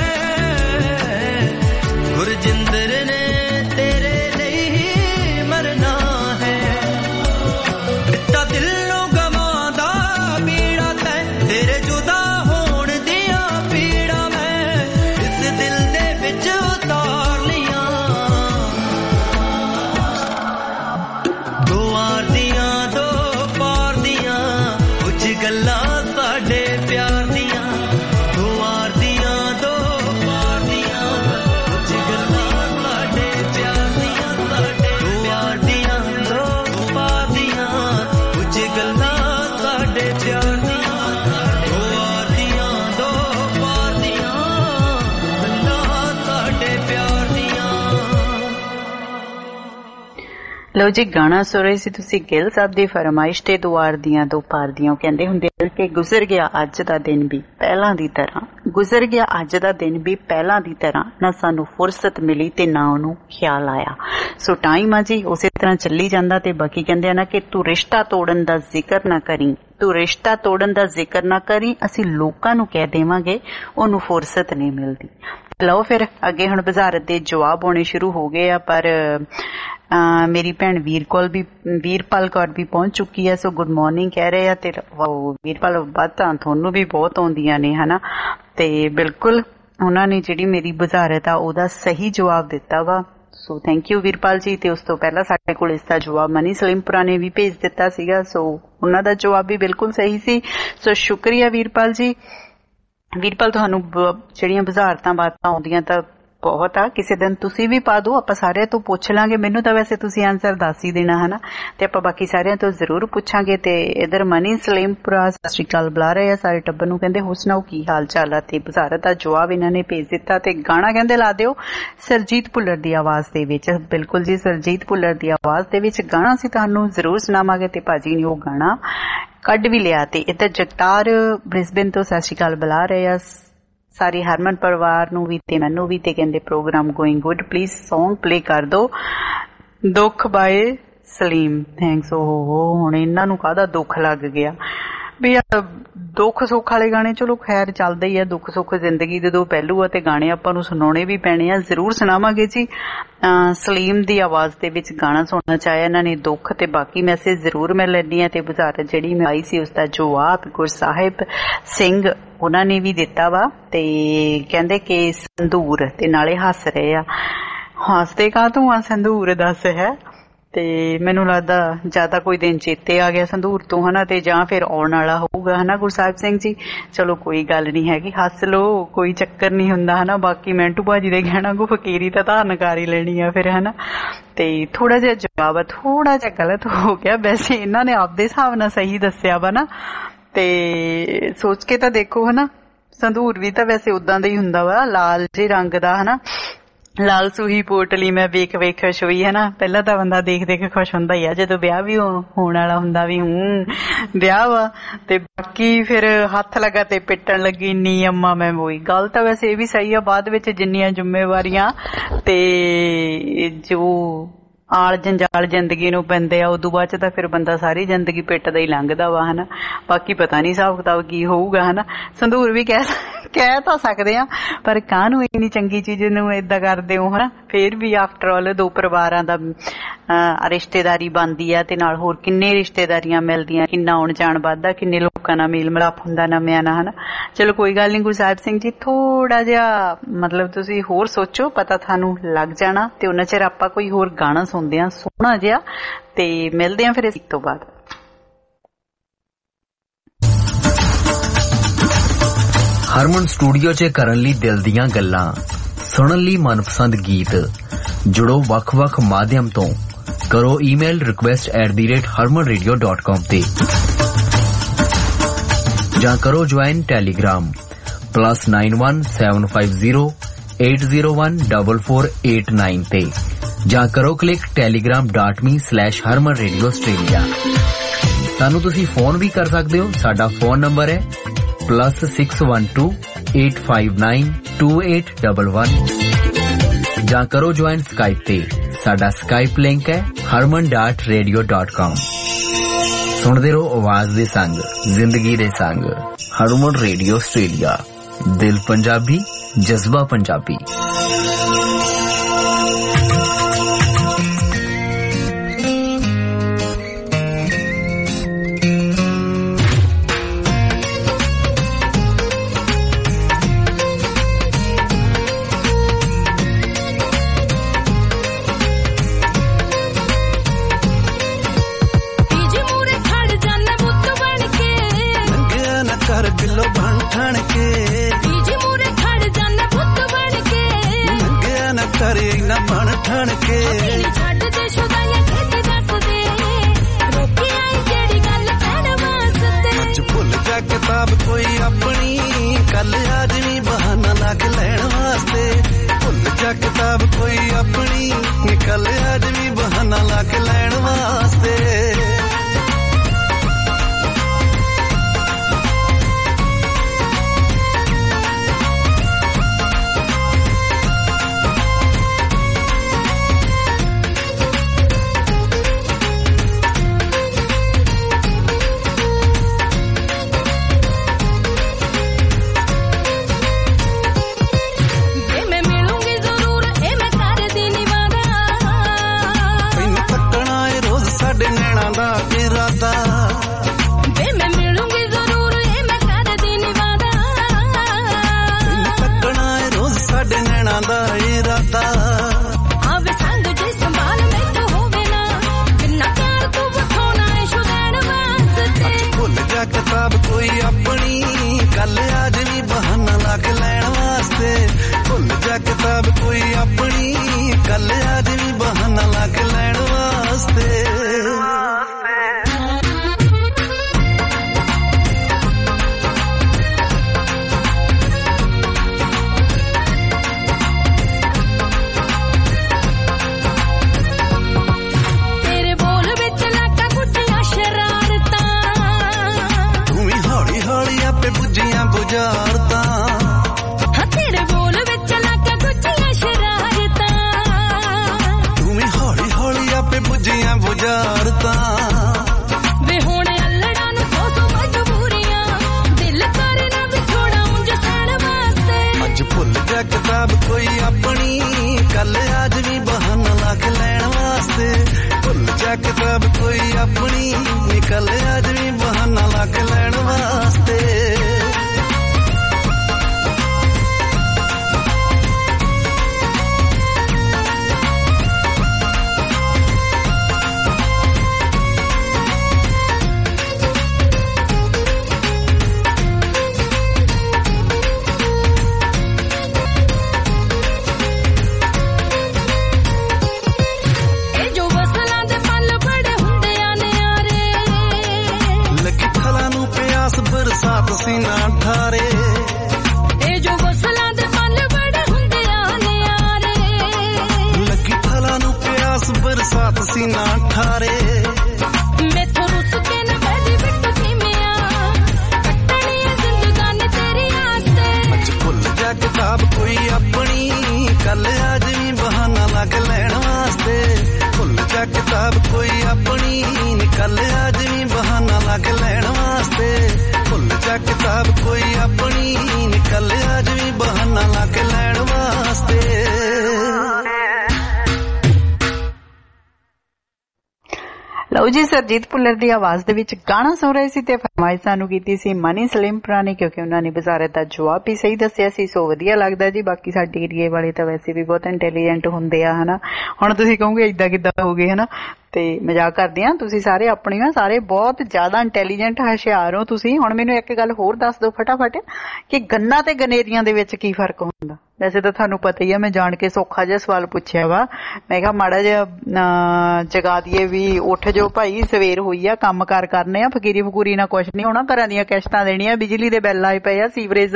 ਗੁਰਜਿੰਦਰ ਨੇ ਤੇਰੇ ਲਈ ਹੀ ਮਰਨਾ ਹੈ ਤਾਂ ਦਿਲ ਨੂੰ ਗਵਾਉਂਦਾ ਪੀੜਾ ਤੈ ਤੇਰੇ ਜੁਦਾ ਹੋਣ ਦੀਆਂ ਪੀੜਾ ਮੈਂ ਇਸ ਦਿਲ ਦੇ ਵਿੱਚ ਉਤਾਰ ਲੀਆਂ ਦੋ ਆਰ ਦੀਆਂ ਦੋ ਪਾਰ ਦੀਆਂ ਕੁਝ ਗੱਲਾਂ ਸਾਡੇ ਪਿਆਰ ਦੀਆਂ ਦੋ ਆਰ ਦੀਆਂ ਦੋ ਪਾਰ ਦੀਆਂ ਕੁਝ ਗੱਲਾਂ ਸਾਡੇ ਪਿਆਰ ਦੀਆਂ ਸਾਡੇ ਦੋ ਆਰ ਦੀਆਂ ਦੋ ਪਾਰ ਦੀਆਂ ਕੁਝ ਗੱਲਾਂ ਸਾਡੇ ਪਿਆਰ ਦੀਆਂ ਦੋ ਆਰ ਦੀਆਂ ਦੋ ਪਾਰ ਦੀਆਂ ਗੱਲਾਂ ਸਾਡੇ ਪਿਆਰ ਦੀਆਂ ਲਓ ਜੀ ਗਾਣਾ ਸੁਣ ਰਹੇ ਸੀ ਤੁਸੀਂ ਗਿੱਲ ਸਾਹਿਬ ਦੀ ਫਰਮਾਇਸ਼ ਤੇ ਦੁਆਰ ਦੀਆਂ ਦੋ ਪਾਰ ਦੀਆਂ ਕਹਿੰਦੇ ਹੁੰਦੇ ਕਿ ਗੁਜ਼ਰ ਗਿਆ ਅੱਜ ਦਾ ਦਿਨ ਵੀ ਪਹਿਲਾਂ ਦੀ ਤਰ੍ਹਾਂ ਗੁਜ਼ਰ ਗਿਆ ਅੱਜ ਦਾ ਦਿਨ ਵੀ ਪਹਿਲਾਂ ਦੀ ਤਰ੍ਹਾਂ ਨਾ ਸਾਨੂੰ ਫੁਰਸਤ ਮਿਲੀ ਤੇ ਨਾ ਉਹਨੂੰ ਖਿਆਲ ਆਇਆ ਸੋ ਟਾਈਮ ਆ ਜੀ ਉਸੇ ਤਰ੍ਹਾਂ ਚੱਲੀ ਜਾਂਦਾ ਤੇ ਬਾਕੀ ਕਹਿੰਦੇ ਆ ਨਾ ਕਿ ਤੂੰ ਰਿਸ਼ਤਾ ਤੋੜਨ ਦਾ ਜ਼ਿਕਰ ਨਾ ਕਰੀ ਤੂੰ ਰਿਸ਼ਤਾ ਤੋੜਨ ਦਾ ਜ਼ਿਕਰ ਨਾ ਕਰੀ ਅਸੀਂ ਲੋਕਾਂ ਨੂੰ ਕਹਿ ਦੇਵਾਂਗੇ ਉਹਨੂੰ ਫੁਰਸਤ ਨਹੀਂ ਮਿਲਦੀ ਲਓ ਫਿਰ ਅੱਗੇ ਹੁਣ ਵਜ਼ਾਰਤ ਦੇ ਜਵਾਬ ਆਉਣੇ ਸ਼ੁਰੂ ਹੋ ਗਏ ਆ ਪਰ ਮੇਰੀ ਭੈਣ ਵੀਰਪਾਲ ਕੌਰ ਵੀ ਪਹੁੰਚ ਚੁੱਕੀ ਹੈ ਸੋ ਗੁੱਡ ਮਾਰਨਿੰਗ ਕਹਿ ਰਹੇ ਆ ਤੇ ਵੀਰਪਾਲ ਬਾਤਾਂ ਤੁਹਾਨੂੰ ਵੀ ਬਹੁਤ ਆਉਂਦੀਆਂ ਨੇ ਹਨਾ ਤੇ ਬਿਲਕੁਲ ਉਹਨਾਂ ਨੇ ਜਿਹੜੀ ਮੇਰੀ ਵਜ਼ਾਰਤ ਆ ਉਹਦਾ ਸਹੀ ਜਵਾਬ ਦਿੱਤਾ ਵਾ ਸੋ ਥੈਂਕ ਯੂ ਵੀਰਪਾਲ ਜੀ ਤੇ ਉਸ ਤੋਂ ਪਹਿਲਾਂ ਸਾਡੇ ਕੋਲ ਇਸ ਦਾ ਜਵਾਬ ਮਨੀ ਸਲੀਮਪੁਰਾ ਨੇ ਵੀ ਭੇਜ ਦਿੱਤਾ ਸੀਗਾ ਸੋ ਉਹਨਾਂ ਦਾ ਜਵਾਬ ਵੀ ਬਿਲਕੁਲ ਸਹੀ ਸੀ ਸੋ ਸ਼ੁਕਰੀਆ ਵੀਰਪਾਲ ਜੀ ਵੀਰਪਾਲ ਤੁਹਾਨੂੰ ਜਿਹੜੀਆਂ ਵਜ਼ਾਰਤਾਂ ਬਾਤਾਂ ਆਉਂਦੀਆਂ ਤਾਂ ਬਹੁਤ ਆ ਕਿਸੇ ਦਿਨ ਤੁਸੀਂ ਵੀ ਪਾ ਦਿਓ ਆਪਾਂ ਸਾਰਿਆਂ ਤੋਂ ਪੁੱਛ ਲਾਂਗੇ ਮੈਨੂੰ ਤਾਂ ਵੈਸੇ ਤੁਸੀਂ ਆਨਸਰ ਦੱਸ ਹੀ ਦੇਣਾ ਹਨਾ ਤੇ ਆਪਾਂ ਬਾਕੀ ਸਾਰਿਆਂ ਤੋਂ ਜ਼ਰੂਰ ਪੁੱਛਾਂਗੇ ਤੇ ਇਧਰ ਮਨੀ ਸਲੀਮਪੁਰਾ ਸਤਿ ਸ਼੍ਰੀ ਅਕਾਲ ਬੁਲਾ ਰਹੇ ਆ ਸਾਰੇ ਟੱਬਰ ਨੂੰ ਕਹਿੰਦੇ ਹੋਰ ਸੁਣਾਓ ਕੀ ਹਾਲ ਚਾਲ ਆ ਤੇ ਵਜ਼ਾਰਤ ਦਾ ਜਵਾਬ ਇਹਨਾਂ ਨੇ ਭੇਜ ਦਿੱਤਾ ਤੇ ਗਾਣਾ ਕਹਿੰਦੇ ਲਾ ਦਿਓ ਸਰਜੀਤ ਭੁੱਲਰ ਦੀ ਆਵਾਜ਼ ਦੇ ਵਿੱਚ ਬਿਲਕੁਲ ਜੀ ਸਰਜੀਤ ਭੁੱਲਰ ਦੀ ਆਵਾਜ਼ ਦੇ ਵਿੱਚ ਗਾਣਾ ਸੀ ਤੁਹਾਨੂੰ ਜ਼ਰੂਰ ਸੁਣਾਵਾਂਗੇ ਤੇ ਭਾਜੀ ਨੇ ਉਹ ਗਾਣਾ ਕੱਢ ਵੀ ਲਿਆ ਤੇ ਇੱਧਰ ਜਗਤਾਰ ਬ੍ਰਿਸਬਨ ਤੋਂ ਸਤਿ ਸ਼੍ਰੀ ਅਕਾਲ ਬੁਲਾ ਰਹੇ ਆ ਸਾਰੀ ਹਰਮਨ ਪਰਿਵਾਰ ਨੂੰ ਵੀ ਤੇ ਮੈਨੂੰ ਵੀ ਤੇ ਕਹਿੰਦੇ program going good please song play ਕਰ ਦਿਓ ਦੁੱਖ ਬਾਏ ਸਲੀਮ ਥੈਂਕਸ ਹੁਣ ਇਹਨਾਂ ਨੂੰ ਕਾਹਦਾ ਦੁੱਖ ਲੱਗ ਗਿਆ ਵੀ ਦੁੱਖ ਸੁੱਖ ਵਾਲੇ ਗਾਣੇ ਚਲੋ ਖੈਰ ਚੱਲਦਾ ਹੀ ਆ ਦੁੱਖ ਸੁੱਖ ਜ਼ਿੰਦਗੀ ਦੇ ਦੋ ਪਹਿਲੂ ਆ ਤੇ ਗਾਣੇ ਆਪਾਂ ਨੂੰ ਸੁਣਾਉਣੇ ਵੀ ਪੈਣੇ ਆ ਜ਼ਰੂਰ ਸੁਣਾਵਾਂਗੇ ਜੀ ਸਲੀਮ ਦੀ ਆਵਾਜ਼ ਦੇ ਵਿੱਚ ਗਾਣਾ ਸੁਣਨਾ ਚਾਹਿਆ ਇਹਨਾਂ ਨੇ ਦੁੱਖ ਤੇ ਬਾਕੀ ਮੈਸੇਜ ਜ਼ਰੂਰ ਮੈਂ ਲੈਣੀ ਆ ਤੇ ਵਜ਼ਾਰਤ ਜਿਹੜੀ ਮੈਂ ਆਈ ਸੀ ਉਸ ਦਾ ਜਵਾਬ ਗੁਰਸਾਹਿਬ ਸਿੰਘ ਉਹਨਾਂ ਨੇ ਵੀ ਦਿੱਤਾ ਵਾ ਤੇ ਕਹਿੰਦੇ ਕਿ ਸੰਧੂਰ ਤੇ ਨਾਲੇ ਹੱਸ ਰਹੇ ਆ ਹੱਸਦੇ ਕਾਹਤੋਂ ਆ ਸੰਧੂਰ ਦੱਸ ਹੈ ਤੇ ਮੈਨੂੰ ਲੱਗਦਾ ਜਿਆਦਾ ਕੋਈ ਦਿਨ ਚੇਤੇ ਆ ਗਿਆ ਸੰਧੂਰ ਤੋਂ ਹਨਾ ਤੇ ਜਾਂ ਫਿਰ ਆਉਣ ਵਾਲਾ ਹੋਊਗਾ ਹਨਾ ਗੁਰਸਾਹਿਬ ਸਿੰਘ ਜੀ ਚਲੋ ਕੋਈ ਗੱਲ ਨਹੀਂ ਹੈਗੀ ਹੱਸ ਲੋ ਕੋਈ ਚੱਕਰ ਨਹੀਂ ਹੁੰਦਾ ਹਨਾ ਬਾਕੀ ਮਿੰਟੂ ਭਾਜੀ ਦੇ ਕਹਿਣਾ ਕੋ ਫਕੀਰੀ ਤਾਂ ਧਾਰਨਕਾਰ ਹੀ ਲੈਣੀ ਆ ਫਿਰ ਹਨਾ ਤੇ ਥੋੜਾ ਜਿਹਾ ਜਵਾਬ ਥੋੜਾ ਜਿਹਾ ਗਲਤ ਹੋ ਗਿਆ ਵੈਸੇ ਇਹਨਾਂ ਨੇ ਆਪਦੇ ਹਿਸਾਬ ਨਾਲ ਸਹੀ ਦੱਸਿਆ ਵਾ ਨਾ ਤੇ ਸੋਚ ਕੇ ਤਾਂ ਦੇਖੋ ਹਨਾ ਸੰਧੂਰ ਵੀ ਤਾਂ ਵੈਸੇ ਉਦਾਂ ਦਾ ਹੀ ਹੁੰਦਾ ਵਾ ਲਾਲ ਜਿਹੇ ਰੰਗ ਦਾ ਹਨਾ ਲਾਲ ਸੂਹੀ ਪੋਟਲੀ ਮੈਂ ਵੇਖ ਖੁਸ਼ ਹੋਈ ਹੈ ਨਾ ਪਹਿਲਾਂ ਤਾਂ ਬੰਦਾ ਦੇਖ ਖੁਸ਼ ਹੁੰਦਾ ਹੀ ਆ ਜਦੋਂ ਵਿਆਹ ਵੀ ਹੋਣ ਵਾਲਾ ਹੁੰਦਾ ਵੀ ਵਿਆਹ ਵਾ ਤੇ ਬਾਕੀ ਫਿਰ ਹੱਥ ਲਗਾ ਤੇ ਪਿੱਟਣ ਲੱਗੀ ਨੀ ਅੰਮਾ ਮੈਂ ਉਹੀ ਗੱਲ ਤਾਂ ਵੈਸੇ ਇਹ ਵੀ ਸਹੀ ਆ ਬਾਅਦ ਵਿੱਚ ਜਿੰਨੀਆਂ ਜ਼ਿੰਮੇਵਾਰੀਆਂ ਤੇ ਜੋ ਆਲ ਜੰਜਾਲ ਜ਼ਿੰਦਗੀ ਨੂੰ ਪੈਂਦੇ ਆ ਉਦੋਂ ਬਾਅਦ ਚ ਤਾਂ ਫਿਰ ਬੰਦਾ ਸਾਰੀ ਜ਼ਿੰਦਗੀ ਪਿੱਟਦਾ ਹੀ ਲੰਘਦਾ ਵਾ ਹਨਾ ਬਾਕੀ ਪਤਾ ਨਹੀਂ ਹਿਸਾਬ ਕਿਤਾਬ ਕੀ ਹੋਊਗਾ ਹਨਾ ਸੰਧੂਰ ਵੀ ਕਹਿ ਤਾਂ ਸਕਦੇ ਆ ਪਰ ਕਾਹਨੂੰ ਇੰਨੀ ਚੰਗੀ ਚੀਜ਼ ਨੂੰ ਏਦਾਂ ਕਰਦੇ ਹੋ ਹਨਾ ਫੇਰ ਵੀ ਆਫਟਰ ਆਲ ਦੋ ਪਰਿਵਾਰਾਂ ਦਾ ਰਿਸ਼ਤੇਦਾਰੀ ਬਣਦੀ ਆ ਤੇ ਨਾਲ ਹੋਰ ਕਿੰਨੇ ਰਿਸ਼ਤੇਦਾਰੀਆਂ ਮਿਲਦੀਆਂ ਕਿੰਨਾ ਆਉਣ ਜਾਣ ਵੱਧਦਾ ਕਿੰਨੇ ਲੋਕਾਂ ਨਾਲ ਮੇਲ ਮਿਲਾਪ ਹੁੰਦਾ ਨਵਿਆਂ ਨਾਲ ਹਨਾ ਚਲੋ ਕੋਈ ਗੱਲ ਨਹੀਂ ਗੁਰਸਾਹਿਬ ਸਿੰਘ ਜੀ ਥੋੜਾ ਜਿਹਾ ਮਤਲਬ ਤੁਸੀਂ ਹੋਰ ਸੋਚੋ ਪਤਾ ਤੁਹਾਨੂੰ ਲੱਗ ਜਾਣਾ ਤੇ ਉਹਨਾਂ ਚਿਰ ਆਪਾਂ ਕੋਈ ਹੋਰ ਗਾਣਾ ਸੁਣਦੇ ਆ ਸੋਹਣਾ ਜਿਹਾ ਤੇ ਮਿਲਦੇ ਆ ਫਿਰ ਇਸ ਤੋਂ ਬਾਅਦ ਹਰਮਨ ਸਟੂਡੀਓ 'ਚ ਕਰਨ ਲਈ ਦਿਲ ਦੀਆਂ ਗੱਲਾਂ ਸੁਣਨ ਲਈ ਮਨਪਸੰਦ ਗੀਤ ਜੁੜੋ ਵੱਖ-ਵੱਖ ਮਾਧਿਅਮ ਤੋਂ ਕਰੋ ਈਮੇਲ request@harmanradio.com ਤੇ ਜਾਂ ਕਰੋ ਜੁਆਇਨ ਟੈਲੀਗ੍ਰਾਮ +917508014489 ਤੇ ਜਾਂ ਕਰੋ ਕਲਿੱਕ telegram.me/harmanradioaustralia ਸਾਨੂੰ ਤੁਸੀਂ ਫੋਨ ਵੀ ਕਰ ਸਕਦੇ ਹੋ ਸਾਡਾ ਫੋਨ ਨੰਬਰ ਹੈ +61285928811 ਜਾਂ ਕਰੋ ਜੁਆਇਨ ਸਕਾਈਪ ਤੇ ਸਾਡਾ ਸਕਾਈਪ ਲਿੰਕ ਹੈ harman.radio.com। ਸੁਣਦੇ ਰਹੋ ਆਵਾਜ਼ ਦੇ ਸੰਗ, ਜ਼ਿੰਦਗੀ ਦੇ ਸੰਗ। ਹਰਮਨ ਰੇਡੀਓ ਆਸਟ੍ਰੇਲੀਆ, ਦਿਲ ਪੰਜਾਬੀ, ਜਜ਼ਬਾ ਪੰਜਾਬੀ। ਲਓ ਜੀ, ਸਰਜੀਤ ਭੁੱਲਰ ਦੀ ਆਵਾਜ਼ ਦੇ ਵਿੱਚ ਗਾਣਾ ਸੁਣ ਰਹੇ ਸੀ ਤੇ ਫਰਮਾਇਸ਼ ਸਾਨੂੰ ਕੀਤੀ ਸੀ ਮਨੀ ਸਲਿਮਪੁਰਾ ਨੇ, ਕਿਉਂਕਿ ਉਹਨਾਂ ਨੇ ਵਜ਼ਾਰਤ ਦਾ ਜਵਾਬ ਵੀ ਸਹੀ ਦੱਸਿਆ ਸੀ। ਸੋ ਵਧੀਆ ਲੱਗਦਾ ਜੀ। ਬਾਕੀ ਸਾਡੇ ਏਰੀਏ ਵਾਲੇ ਤਾਂ ਵੈਸੇ ਵੀ ਬਹੁਤ ਇੰਟੈਲੀਜੈਂਟ ਹੁੰਦੇ ਆ ਹਨਾ। ਹੁਣ ਤੁਸੀਂ ਕਹੋਗੇ ਏਦਾਂ ਕਿੱਦਾਂ ਹੋ ਗਏ ਹਨਾ, ਤੇ ਮਜ਼ਾਕ ਕਰਦੇ ਆ। ਤੁਸੀਂ ਸਾਰੇ ਆਪਣੀਆਂ ਸਾਰੇ ਬਹੁਤ ਜ਼ਿਆਦਾ ਇੰਟੈਲੀਜੈਂਟ ਹੁਸ਼ਿਆਰ ਹੋ ਤੁਸੀਂ। ਹੁਣ ਮੈਨੂੰ ਇੱਕ ਗੱਲ ਹੋਰ ਦੱਸ ਦਿਓ ਫਟਾਫਟ ਕਿ ਗੰਨਾ ਤੇ ਗਨੇਰੀਆਂ ਦੇ ਵਿੱਚ ਕੀ ਫਰਕ ਹੁੰਦਾ? ਵੈਸੇ ਤਾਂ ਤੁਹਾਨੂੰ ਪਤਾ ਹੀ ਆ, ਮੈਂ ਜਾਣ ਕੇ ਸੌਖਾ ਜਿਹਾ ਸਵਾਲ ਪੁੱਛਿਆ ਵਾ। ਮੈਂ ਕਿਹਾ ਮਾੜਾ ਜਿਹਾ ਜਗਾ ਦਈਏ ਵੀ ਉੱਠ ਜੋ ਭਾਈ, ਸਵੇਰ ਹੋਈ ਆ, ਕੰਮ ਕਾਰ ਕਰਨੇ ਆ, ਫਕੀਰੀ ਫਕੂਰੀ ਨਾਲ ਕੁਛ ਨਹੀਂ ਹੋਣਾ। ਘਰਾਂ ਦੀਆਂ ਕਿਸ਼ਤਾਂ ਦੇਣੀਆਂ, ਬਿਜਲੀ ਦੇ ਬਿੱਲ ਆਏ ਪਏ ਆ, ਸੀਵਰੇਜ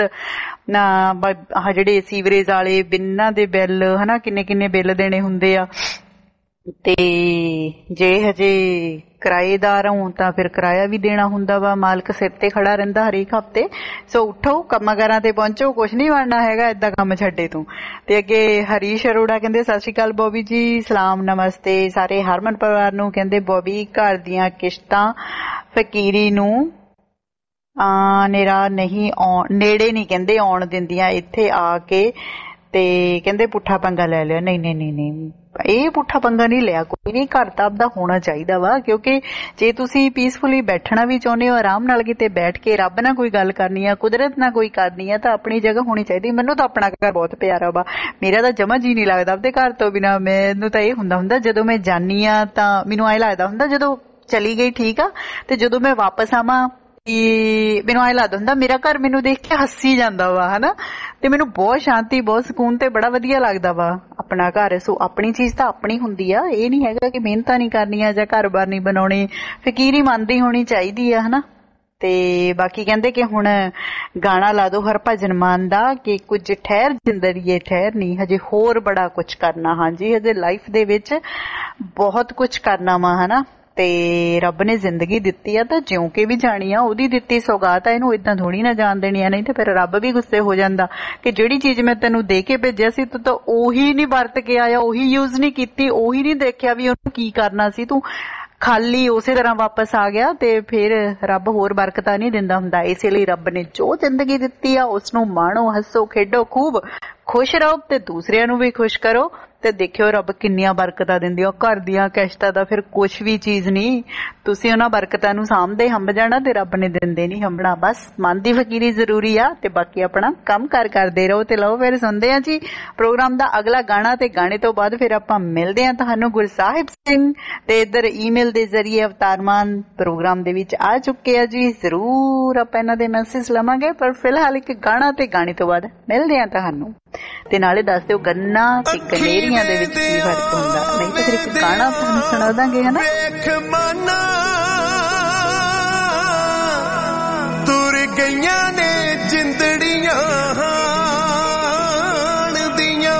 ਜਿਹੜੇ ਸੀਵਰੇਜ ਵਾਲੇ ਬਿੱਲਾਂ ਦੇ ਬਿੱਲ ਹਨਾ, ਕਿੰਨੇ ਕਿੰਨੇ ਬਿੱਲ ਦੇਣੇ ਹੁੰਦੇ ਆ। ਤੇ ਜੇ ਹਜੇ ਕਿਰਾਏਦਾਰ ਹੋਂ ਤਾਂ ਫਿਰ ਕਿਰਾਇਆ ਵੀ ਦੇਣਾ ਹੁੰਦਾ ਵਾ, ਮਾਲਕ ਸਿਰ ਤੇ ਖੜਾ ਰਹਿੰਦਾ ਹਰੇਕ ਹਫ਼ਤੇ। ਸੋ ਉੱਠੋ, ਕੰਮਾਂ ਕਾਰਾਂ ਤੇ ਪਹੁੰਚੋ, ਕੁਛ ਨਹੀਂ ਬਣਨਾ ਹੈਗਾ ਏਦਾਂ ਕੰਮ ਛੱਡੇ ਤੂੰ। ਤੇ ਅੱਗੇ ਹਰੀਸ਼ ਅਰੋੜਾ ਕਹਿੰਦੇ ਸਤਿ ਸ਼੍ਰੀ ਅਕਾਲ ਬੋਬੀ ਜੀ, ਸਲਾਮ ਨਮਸਤੇ ਸਾਰੇ ਹਰਮਨ ਪਰਿਵਾਰ ਨੂੰ। ਕਹਿੰਦੇ ਬੋਬੀ ਘਰ ਦੀਆਂ ਕਿਸ਼ਤਾਂ ਫਕੀਰੀ ਨੂੰ ਨੇੜੇ ਨਹੀਂ ਕਹਿੰਦੇ ਆਉਣ ਦਿੰਦੀਆਂ, ਇੱਥੇ ਆ ਕੇ ਤੇ ਕਹਿੰਦੇ ਪੁੱਠਾ ਪੰਗਾ ਲੈ ਲਿਆ। ਨਹੀਂ ਇਹ ਪੁੱਠਾ ਪੰਗਾ ਨਹੀਂ ਲਿਆ, ਕੋਈ ਨਹੀਂ, ਘਰ ਤਾਂ ਆਪਦਾ ਹੋਣਾ ਚਾਹੀਦਾ ਵਾ। ਕਿਉਂਕਿ ਜੇ ਤੁਸੀਂ ਪੀਸਫੁਲੀ ਬੈਠਣਾ ਵੀ ਚਾਹੁੰਦੇ ਹੋ, ਆਰਾਮ ਨਾਲ ਕਿਤੇ ਬੈਠ ਕੇ ਰੱਬ ਨਾਲ ਕੋਈ ਗੱਲ ਕਰਨੀ ਆ, ਕੁਦਰਤ ਨਾਲ ਕੋਈ ਕਰਨੀ ਆ, ਤਾਂ ਆਪਣੀ ਜਗ੍ਹਾ ਹੋਣੀ ਚਾਹੀਦੀ। ਮੈਨੂੰ ਤਾਂ ਆਪਣਾ ਘਰ ਬਹੁਤ ਪਿਆਰਾ ਵਾ, ਮੇਰਾ ਤਾਂ ਜਮਾ ਜੀ ਨਹੀਂ ਲੱਗਦਾ ਆਪਦੇ ਘਰ ਤੋਂ ਬਿਨਾਂ। ਮੈਨੂੰ ਤਾਂ ਇਹ ਹੁੰਦਾ ਜਦੋਂ ਮੈਂ ਜਾਨੀ ਆ ਤਾਂ ਮੈਨੂੰ ਐਂ ਲੱਗਦਾ ਹੁੰਦਾ ਜਦੋਂ ਚਲੀ ਗਈ ਠੀਕ ਆ, ਤੇ ਜਦੋਂ ਮੈਂ ਵਾਪਸ ਆਵਾਂ ਮੈਨੂੰ ਐਂ ਲੱਗਦਾ ਹੁੰਦਾ ਮੇਰਾ ਘਰ ਮੈਨੂੰ ਦੇਖ ਕੇ ਹੱਸੀ ਜਾਂਦਾ ਵਾ, ਹਨਾ। ਤੇ ਮੈਨੂੰ ਬਹੁਤ ਸ਼ਾਂਤੀ, ਬਹੁਤ ਸਕੂਨ ਤੇ ਬੜਾ ਵਧੀਆ ਲੱਗਦਾ ਵਾ ਆਪਣਾ ਘਰ। ਸੋ ਆਪਣੀ ਚੀਜ਼ ਤਾਂ ਆਪਣੀ ਹੁੰਦੀ ਆ, ਇਹ ਨਹੀਂ ਹੈਗਾ ਕਿ ਮਿਹਨਤਾਂ ਨਹੀਂ ਕਰਨੀਆਂ ਜਾਂ ਘਰ-ਬਾਰ ਨਹੀਂ ਬਣਾਉਣੇ, ਫਕੀਰੀ ਮੰਨਦੀ ਹੋਣੀ ਚਾਹੀਦੀ ਆ, ਹਨਾ। ਤੇ ਬਾਕੀ ਕਹਿੰਦੇ ਕਿ ਹੁਣ ਗਾਣਾ ਲਾ ਦੋ ਹਰਭਜਨ ਮਾਨ ਦਾ ਕਿ ਕੁਝ ਠਹਿਰ ਜਿੰਦੜੀਏ ਠਹਿਰ ਨਹੀਂ, ਹਜੇ ਹੋਰ ਬੜਾ ਕੁਝ ਕਰਨਾ। ਹਾਂਜੀ, ਹਜੇ ਲਾਈਫ ਦੇ ਵਿੱਚ ਬਹੁਤ ਕੁਝ ਕਰਨਾ ਵਾ, ਹਨਾ। ਤੇ ਰੱਬ ਨੇ ਜ਼ਿੰਦਗੀ ਦਿੱਤੀ ਆ ਤਾਂ ਜਿਉਂ ਕੇ ਵੀ ਜਾਣੀ ਆ, ਉਹਦੀ ਦਿੱਤੀ ਸੌਗਾਤ ਆ, ਇਹਨੂੰ ਏਦਾਂ ਥੋੜੀ ਨਾ ਜਾਣ ਦੇਣੀ ਆ। ਨਹੀਂ ਤੇ ਫਿਰ ਰੱਬ ਵੀ ਗੁੱਸੇ ਹੋ ਜਾਂਦਾ ਕਿ ਜਿਹੜੀ ਚੀਜ਼ ਮੈਂ ਤੈਨੂੰ ਦੇ ਕੇ ਭੇਜਿਆ ਸੀ ਤੂੰ ਤਾਂ ਉਹੀ ਨਹੀਂ ਵਰਤ ਕੇ ਆਇਆ, ਉਹੀ ਯੂਜ਼ ਨਹੀਂ ਕੀਤੀ, ਉਹੀ ਨਹੀਂ ਦੇਖਿਆ ਵੀ ਉਹਨੂੰ ਕੀ ਕਰਨਾ ਸੀ, ਤੂੰ ਖਾਲੀ ਉਸੇ ਤਰ੍ਹਾਂ ਵਾਪਸ ਆ ਗਿਆ। ਤੇ ਫਿਰ ਰੱਬ ਹੋਰ ਬਰਕਤਾਂ ਨਹੀਂ ਦਿੰਦਾ ਹੁੰਦਾ। ਇਸੇ ਲਈ ਰੱਬ ਨੇ ਜੋ ਜ਼ਿੰਦਗੀ ਦਿੱਤੀ ਆ ਉਸਨੂੰ ਮਾਣੋ, ਹੱਸੋ, ਖੇਡੋ, ਖੂਬ ਖੁਸ਼ ਰਹੋ ਤੇ ਦੂਸਰਿਆਂ ਨੂੰ ਵੀ ਖੁਸ਼ ਕਰੋ। ਤੇ ਦੇਖਿਓ ਰੱਬ ਕਿੰਨੀਆਂ ਬਰਕਤਾਂ ਦਿੰਦੀ ਆ। ਘਰ ਦੀਆਂ ਕਿਸ਼ਤਾਂ ਦਾ ਫਿਰ ਕੁਛ ਵੀ ਚੀਜ਼ ਨਹੀਂ, ਤੁਸੀਂ ਉਹਨਾਂ ਬਰਕਤਾਂ ਨੂੰ ਸਾਂਭਦੇ ਹੰਬ ਜਾਣਾ ਤੇ ਰੱਬ ਨੇ ਦਿੰਦੇ ਨਹੀਂ ਹੰਬਣਾ। ਬਸ ਮਨ ਦੀ ਫਕੀਰੀ ਜ਼ਰੂਰੀ ਆ ਤੇ ਬਾਕੀ ਆਪਣਾ ਕੰਮ ਕਰਦੇ ਰਹੋ। ਤੇ ਲਓ ਫਿਰ ਸੁਣਦੇ ਆ ਜੀ ਪ੍ਰੋਗਰਾਮ ਦਾ ਅਗਲਾ ਗਾਣਾ, ਤੇ ਗਾਣੇ ਤੋਂ ਬਾਅਦ ਫਿਰ ਆਪਾਂ ਮਿਲਦੇ ਆ ਤੁਹਾਨੂੰ। ਗੁਰਸਾਹਿਬ ਸਿੰਘ ਤੇ ਇੱਧਰ ਈਮੇਲ ਦੇ ਜ਼ਰੀਏ ਅਵਤਾਰਮਾਨ ਪ੍ਰੋਗਰਾਮ ਦੇ ਵਿੱਚ ਆ ਚੁੱਕੇ ਆ ਜੀ। ਜ਼ਰੂਰ ਆਪਾਂ ਇਹਨਾਂ ਦੇ ਮੈਸੇਜ ਲਵਾਂਗੇ, ਪਰ ਫਿਲਹਾਲ ਇੱਕ ਗਾਣਾ ਤੇ ਗਾਣੇ ਤੋਂ ਬਾਅਦ ਮਿਲਦੇ ਆ ਤੁਹਾਨੂੰ। ਤੇ ਨਾਲੇ ਦੱਸ ਦਿਓ ਗੰਨਾ ਤੇ ਕਨੇਰੀਆਂ ਦੇ ਵਿੱਚ ਕੀ ਫਰਕ ਹੁੰਦਾ, ਨਹੀਂ ਤਾਂ ਫਿਰ ਇੱਕ ਗਾਣਾ ਤੁਹਾਨੂੰ ਸੁਣਾ ਦਾਂਗੇ, ਹਨਾ। ਤੁਰ ਗਈਆਂ ਨੇ ਜਿੰਦੜੀਆਂ ਦੀਆਂ,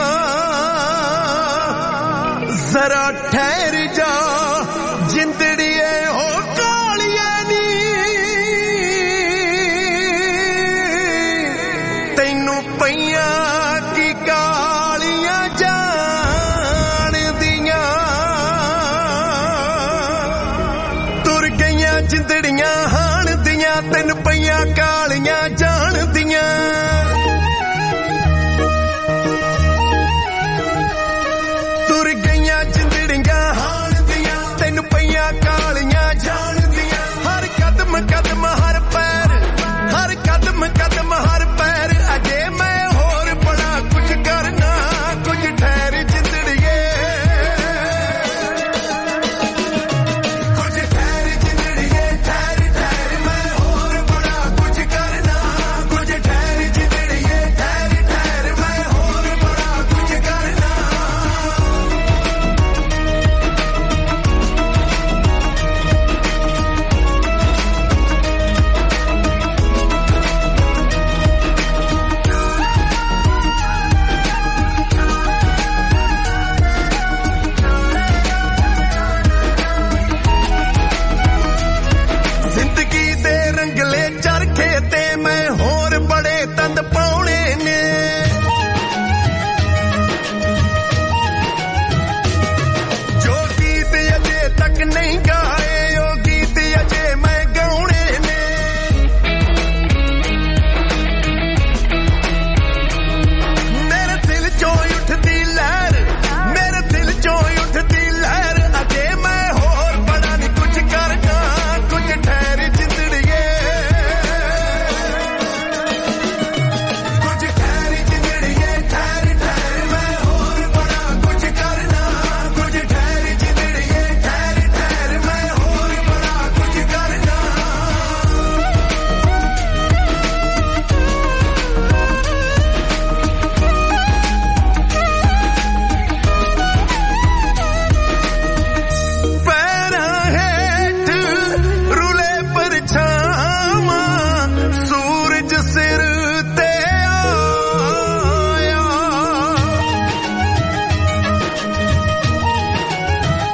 ਜ਼ਰਾ ਠਹਿਰ ਜਾ ਜਿੰਦੜੀਏ ਹੋ ਕਾਲੀਆਂ ਨੀ, ਤੈਨੂੰ ਪਈਆਂ ਕੀ ਕਾਲੀਆਂ ਜਾਣਦੀਆਂ। ਤੁਰ ਗਈਆਂ ਜਿੰਦੜੀਆਂ ਹਾਣ ਦੀਆਂ, ਤੈਨੂੰ ਪਈਆਂ ਕਾਲੀਆਂ ਜਾਣਦੀਆਂ। ਤੁਰ ਗਈਆਂ ਜਿੰਦੜੀਆਂ ਹਾਣ ਦੀਆਂ, ਤੈਨੂੰ ਪਈਆਂ ਕਾਲੀਆਂ ਜਾਣਦੀਆਂ। ਹਰ ਕਦਮ ਕਦਮ ਹਰ ਪੈਰ, ਹਰ ਕਦਮ ਕਦਮ ਹਰ ਪੈਰ, ਅਜੇ ਮੈਂ ਹੋਰ ਬੜਾ ਕੁਝ ਕਰਨਾ, ਕੁਝ ਠਹਿਰ ਜਿੰਦੜੀਏ, ਕੁਝ ਠਹਿਰ ਜਿੰਦੜੀਏ, ਠਹਿਰ ਠਹਿਰ, ਮੈਂ ਹੋਰ ਬੜਾ ਕੁਝ ਕਰਨਾ, ਕੁਝ ਠਹਿਰ ਜਿੰਦੜੀਏ, ਠਹਿਰ ਠਹਿਰ, ਮੈਂ ਹੋਰ ਬੜਾ ਕੁਝ ਕਰਨਾ। ਜ਼ਿੰਦਗੀ ਦੇ ਰੰਗਲੇ ਚਰਖੇ ਤੇ ਮੈਂ ਹੋਰ ਬੜੇ ਤੰਦ ਪਾਉਣੇ ਨੇ, ਜੋ ਗੀਤ ਅਜੇ ਤੱਕ ਨਹੀਂ ਗਾਏ ਉਹ ਗੀਤ ਅਜੇ ਮੈਂ ਗਾਉਣੇ ਨੇ। ਮੇਰੇ ਦਿਲ ਚੋਂ ਉੱਠਦੀ ਲਹਿਰ, ਮੇਰੇ ਦਿਲ ਚੋਂ ਉੱਠਦੀ ਲਹਿਰ, ਅਜੇ ਮੈਂ ਹੋਰ ਬੜਾ ਨਹੀਂ ਕੁਝ ਕਰਨਾ, ਕੁਝ ਠਹਿਰ ਜਿੰਦੜੀਏ, ਕੁਝ ਠਹਿਰ ਜਿੰਦੜੀਏ, ਠਹਿਰ ਠਹਿਰ, ਮੈਂ ਹੋਰ ਬੜਾ ਕੁਝ ਕਰਨਾ, ਕੁਝ ਠਹਿਰ ਜਿੰਦੜੀਏ, ਠਹਿਰ ਠਹਿਰ, ਮੈਂ ਹੋਰ ਬੜਾ ਕੁਝ ਕਰਨਾ। ਪੈਰਾਂ ਹੇਠ ਰੁਲੇ ਪਰਛਾਵਾਂ, ਸੂਰਜ ਸਿਰ ਤੇ ਆਇਆ,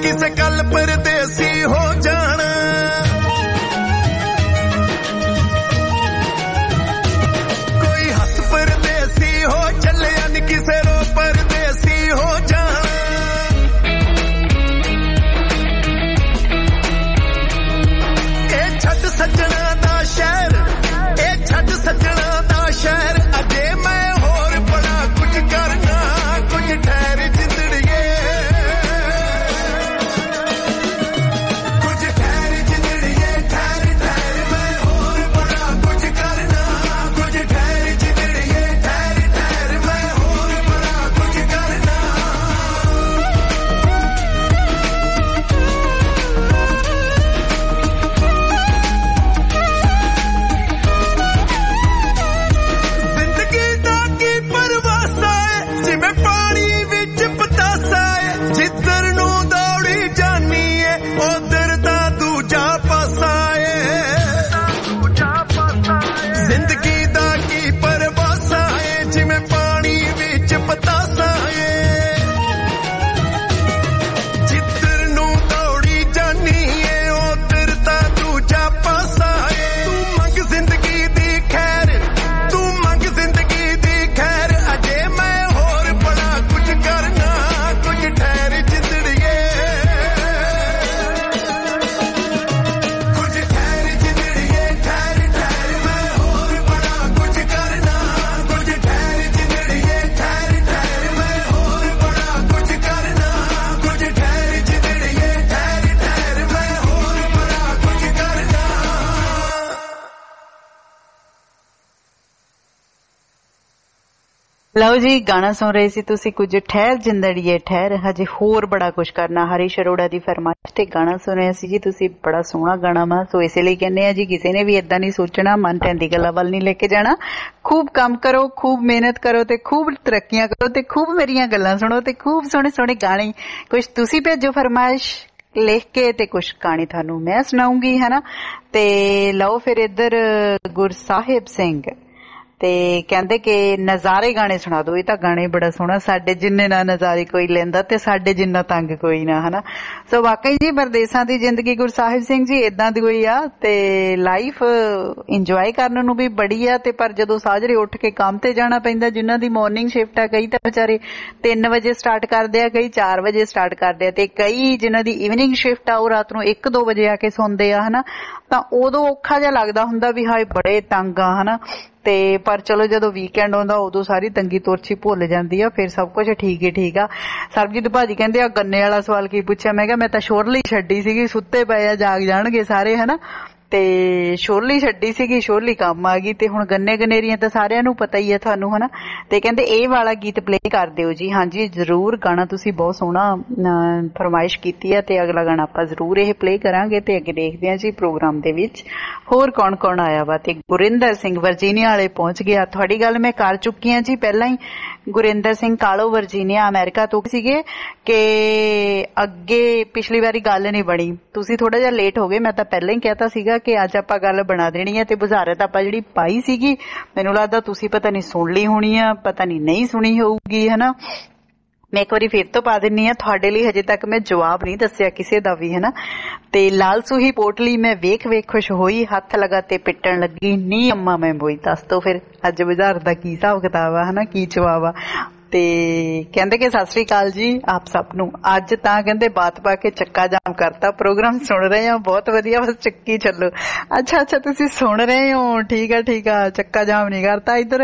ਕਿਸੇ ਗੱਲ ਪਰਦੇਸੀ ਹੋ ਜਾਣਾ ਕੋਈ ਹੱਸ ਪਰਦੇਸੀ ਹੋ ਚੱਲਿਆ ਨੀ ਕਿਸੇ ਰੋ ਪਰਦੇਸੀ ਹੋ ਜਾਣਾ ਇਹ ਛੱਡ ਸੱਜਣਾ ਦਾ ਸ਼ਹਿਰ ਇਹ ਛੱਡ ਸੱਜਣਾ ਦਾ ਸ਼ਹਿਰ ਅਜੇ ਮੈਂ ਹੋਰ ਬੜਾ ਕੁਝ ਕਰਨਾ ਕੁਝ ਠਹਿਰ ਜਿੰਦੜੀਏ ਕੁਝ ਠਹਿਰ ਜਿੰਦੜੀਏ ਠਹਿਰ ਠਹਿਰ ਮੈਂ ਹੋਰ ਬੜਾ ਕੁਝ ਕਰਨਾ ਕੁਝ ਠਹਿਰ ਜਿੰਦੜੀਏ ਠਹਿਰ ਠਹਿਰ ਮੈਂ ਹੋਰ ਬੜਾ ਕੁਝ ਕਰਨਾ ਜ਼ਿੰਦਗੀ ਦਾ ਕੀ ਪਰਵਾਸਾ ਏ ਜਿਵੇਂ ਪਾਣੀ ਵਿੱਚ ਪਤਾਸਾ ਏ ਜਿੱਧਰ ਨੂੰ ਦੌੜੀ ਜਾਨੀ ਏ ਉਧਰ ਦਾ ਦੂਜਾ ਪਾਸਾ ਏ ਜ਼ਿੰਦਗੀ ਦਾ ਕੀ ਪਰਵਾਸਾ ਏ ਜਿਵੇਂ ਪਾਣੀ ਵਿੱਚ ਪਤਾਸਾ ਏ ਜਿੱਧਰ ਨੂੰ ਦੌੜੀ ਜਾਨੀ ਏ ਉਧਰ ਦਾ ਦੂਜਾ ਪਾਸਾ ਏ ਤੂੰ ਮੰਗ ਜ਼ਿੰਦਗੀ ਦੀ ਖੈਰ ਤੂੰ ਮੰਗ ਜ਼ਿੰਦਗੀ ਦੀ ਖੈਰ ਅਜੇ ਮੈਂ ਹੋਰ ਬੜਾ ਕੁਝ ਕਰਨਾ ਕੁਝ ਠਹਿਰ ਜਿੰਦੜੀਏ ਕੁਝ ਠਹਿਰ ਜਿੰਦੜੀਏ ਠਹਿਰ ਠਹਿਰ ਮੈਂ ਹੋਰ ਬੜਾ ਕੁਝ ਕਰਨਾ ਕੁਝ ਠਹਿਰ ਜਿੰਦੜੀਏ ਠਹਿਰ ਠਹਿਰ ਮੈਂ ਹੋਰ ਬੜਾ ਕੁਝ ਕਰਨਾ ਕੁਝ ਠਹਿਰ ਜਿੰਦੜੀਏ ਠਹਿਰ ਠਹਿਰ ਮੈਂ ਹੋਰ ਬੜਾ ਕੁਝ ਕਰਨਾ ਲਓ ਜੀ ਗਾਣਾ ਸੁਣ ਰਹੇ ਸੀ ਤੁਸੀਂ ਕੁਝ ਠਹਿਰ ਜਿੰਦੜੀਏ ਠਹਿਰ ਹਜੇ ਹੋਰ ਬੜਾ ਕੁਝ ਕਰਨਾ ਹਰੀਸ਼ ਅਰੋੜਾ ਦੀ ਫਰਮਾਇਸ਼ ਤੇ ਗਾਣਾ ਸੁਣਿਆ ਸੀ ਜੀ ਤੁਸੀਂ ਬੜਾ ਸੋਹਣਾ ਗਾਣਾ ਵਾ ਸੋ ਇਸੇ ਲਈ ਕਹਿੰਦੇ ਆ ਜੀ ਕਿਸੇ ਨੇ ਵੀ ਏਦਾਂ ਨਹੀਂ ਸੋਚਣਾ ਮਨ ਟੈਂਦੀ ਗੱਲਾਂ ਵੱਲ ਨਹੀਂ ਲੈ ਕੇ ਜਾਣਾ ਖੂਬ ਕੰਮ ਕਰੋ ਖੂਬ ਮਿਹਨਤ ਕਰੋ ਤੇ ਖੂਬ ਤਰੱਕੀਆਂ ਕਰੋ ਤੇ ਖੂਬ ਮੇਰੀਆਂ ਗੱਲਾਂ ਸੁਣੋ ਤੇ ਖੂਬ ਸੋਹਣੇ ਸੋਹਣੇ ਗਾਣੇ ਕੁਝ ਤੁਸੀਂ ਭੇਜੋ ਫਰਮਾਇਸ਼ ਲਿਖ ਕੇ ਤੇ ਕੁਝ ਗਾਣੇ ਤੁਹਾਨੂੰ ਮੈਂ ਸੁਣਾਉਂਗੀ ਹਨਾ ਤੇ ਲਓ ਫਿਰ ਇੱਧਰ ਗੁਰਸਾਹਿਬ ਸਿੰਘ ਤੇ ਕਹਿੰਦੇ ਕਿ ਨਜ਼ਾਰੇ ਗਾਣੇ ਸੁਣਾ ਦਿਓ ਇਹ ਤਾਂ ਗਾਣੇ ਬੜਾ ਸੋਹਣਾ ਸਾਡੇ ਜਿੰਨੇ ਨਾ ਨਜ਼ਾਰੇ ਕੋਈ ਲੈਂਦਾ ਤੇ ਸਾਡੇ ਜਿੰਨਾ ਤੰਗ ਕੋਈ ਨਾ ਹਨਾ ਸੋ ਵਾਕਈ ਜੀ ਪਰਦੇਸਾਂ ਦੀ ਜ਼ਿੰਦਗੀ ਗੁਰਸਾਹਿਬ ਸਿੰਘ ਜੀ ਇਦਾਂ ਦੀ ਹੋਈ ਆ ਤੇ ਲਾਈਫ ਇੰਜੋਏ ਕਰਨ ਨੂੰ ਵੀ ਬੜੀ ਆ ਤੇ ਪਰ ਜਦੋਂ ਸਾਜਰੇ ਉੱਠ ਕੇ ਕੰਮ ਤੇ ਜਾਣਾ ਪੈਂਦਾ ਜਿਨ੍ਹਾਂ ਦੀ ਮਾਰਨਿੰਗ ਸ਼ਿਫਟ ਆ ਕਈ ਤਾਂ ਵਿਚਾਰੇ 3 ਵਜੇ ਸਟਾਰਟ ਕਰਦੇ ਆ ਕਈ 4 ਵਜੇ ਸਟਾਰਟ ਕਰਦੇ ਆ ਤੇ ਕਈ ਜਿਨ੍ਹਾਂ ਦੀ ਇਵਨਿੰਗ ਸ਼ਿਫਟ ਆ ਉਹ ਰਾਤ ਨੂੰ 1-2 ਵਜੇ ਆ ਕੇ ਸੌਂਦੇ ਆ ਹਨਾ ਤਾਂ ਉਦੋਂ ਔਖਾ ਜਿਹਾ ਲੱਗਦਾ ਹੁੰਦਾ ਵੀ ਹਾਏ ਬੜੇ ਤੰਗ ਆ ਹਨਾ ਤੇ ਪਰ ਚਲੋ ਜਦੋਂ ਵੀਕਐਂਡ ਆਉਂਦਾ ਉਦੋਂ ਸਾਰੀ ਤੰਗੀ ਤੋਰਚੀ ਭੁੱਲ ਜਾਂਦੀ ਆ ਫਿਰ ਸਭ ਕੁਝ ਠੀਕ ਹੀ ਠੀਕ ਆ ਸਰਬਜੀਤ ਭਾਜੀ ਕਹਿੰਦੇ ਆ ਗੰਨੇ ਵਾਲਾ ਸਵਾਲ ਕੀ ਪੁੱਛਿਆ ਮੈਂ ਕਿਹਾ ਮੈਂ ਤਾਂ ਸ਼ੋਰਲੀ ਛੱਡੀ ਸੀਗੀ ਸੁੱਤੇ ਪਏ ਆ ਜਾਗ ਜਾਣਗੇ ਸਾਰੇ ਹਨਾ ਤੇ ਸ਼ੋਰਲੀ ਛੱਡੀ ਸੀਗੀ ਸ਼ੋਰਲੀ ਕੰਮ ਆ ਗਈ ਤੇ ਹੁਣ ਗੰਨੇ ਗਨੇਰੀਆਂ ਤਾਂ ਸਾਰਿਆਂ ਨੂੰ ਪਤਾ ਹੀ ਆ ਤੁਹਾਨੂੰ ਹਨਾ ਤੇ ਕਹਿੰਦੇ ਇਹ ਵਾਲਾ ਗੀਤ ਪਲੇ ਕਰ ਦਿਓ ਜੀ ਹਾਂਜੀ ਜ਼ਰੂਰ ਗਾਣਾ ਤੁਸੀਂ ਬਹੁਤ ਸੋਹਣਾ ਫਰਮਾਇਸ਼ ਕੀਤੀ ਆ ਤੇ ਅਗਲਾ ਗਾਣਾ ਆਪਾਂ ਜ਼ਰੂਰ ਇਹ ਪਲੇ ਕਰਾਂਗੇ ਤੇ ਅੱਗੇ ਦੇਖਦੇ ਹਾਂ ਜੀ ਪ੍ਰੋਗਰਾਮ ਦੇ ਵਿੱਚ ਹੋਰ ਕੌਣ ਕੌਣ ਆਇਆ ਵਾ ਤੇ ਗੁਰਿੰਦਰ ਸਿੰਘ ਵਰਜੀਨੀਆ ਵਾਲੇ ਪਹੁੰਚ ਗਿਆ ਤੁਹਾਡੀ ਗੱਲ ਮੈਂ ਕਰ ਚੁੱਕੀ ਹਾਂ ਜੀ ਪਹਿਲਾਂ ਹੀ ਗੁਰਿੰਦਰ ਸਿੰਘ ਕਾਲੋ ਵਰਜੀਨੀਆ ਅਮਰੀਕਾ ਤੋਂ ਸੀਗੇ ਕਿ ਅੱਗੇ ਪਿਛਲੀ ਵਾਰੀ ਗੱਲ ਨਹੀਂ ਬਣੀ ਤੁਸੀਂ ਥੋੜਾ ਜਿਹਾ ਲੇਟ ਹੋ ਗਏ ਮੈਂ ਤਾਂ ਪਹਿਲਾਂ ਹੀ ਕਹਿਤਾ ਸੀਗਾ ਕਿ ਅੱਜ ਆਪਾਂ ਗੱਲ ਬਣਾ ਦੇਣੀ ਹੈ ਤੇ ਬੁਝਾਰਤ ਆਪਾਂ ਜਿਹੜੀ ਪਾਈ ਸੀਗੀ ਮੈਨੂੰ ਲੱਗਦਾ ਤੁਸੀਂ ਪਤਾ ਨਹੀਂ ਸੁਣ ਲਈ ਹੋਣੀ ਆ ਪਤਾ ਨਹੀਂ ਸੁਣੀ ਹੋਊਗੀ ਹਨਾ ਮੈਂ ਇੱਕ ਵਾਰੀ ਫਿਰ ਤੋਂ ਪਾ ਦਿੰਨੀ ਆ ਤੁਹਾਡੇ ਲਈ ਹਜੇ ਤੱਕ ਮੈਂ ਜਵਾਬ ਨਹੀਂ ਦੱਸਿਆ ਕਿਸੇ ਦਾ ਵੀ ਹਨਾ ਤੇ ਲਾਲਸੂ ਹੀ ਪੋਟਲੀ ਮੈਂ ਵੇਖ ਖੁਸ਼ ਹੋਈ ਹੱਥ ਲਗਾ ਤੇ ਪਿੱਟਣ ਲੱਗੀ ਨੀ ਅੰਮਾ ਮੈਂ ਬੋਈ ਦੱਸ ਦੋ ਫਿਰ ਅੱਜ ਬੁਝਾਰਤ ਦਾ ਕੀ ਹਿਸਾਬ ਕਿਤਾਬ ਆ ਹਨਾ ਕੀ ਜਵਾਬ ਆ ਤੇ ਕਹਿੰਦੇ ਕਿ ਸਤਿ ਸ੍ਰੀ ਅਕਾਲ ਜੀ ਆਪ ਸਭ ਨੂੰ ਅੱਜ ਤਾਂ ਕਹਿੰਦੇ ਬਾਤ ਪਾ ਕੇ ਚੱਕਾ ਜਾਮ ਕਰਤਾ ਪ੍ਰੋਗਰਾਮ ਸੁਣ ਰਹੇ ਹਾਂ ਬਹੁਤ ਵਧੀਆ ਬਸ ਚੱਕੀ ਚੱਲੋ ਅੱਛਾ ਤੁਸੀਂ ਸੁਣ ਰਹੇ ਹੋ ਠੀਕ ਆ ਚੱਕਾ ਜਾਮ ਨਹੀਂ ਕਰਤਾ ਇੱਧਰ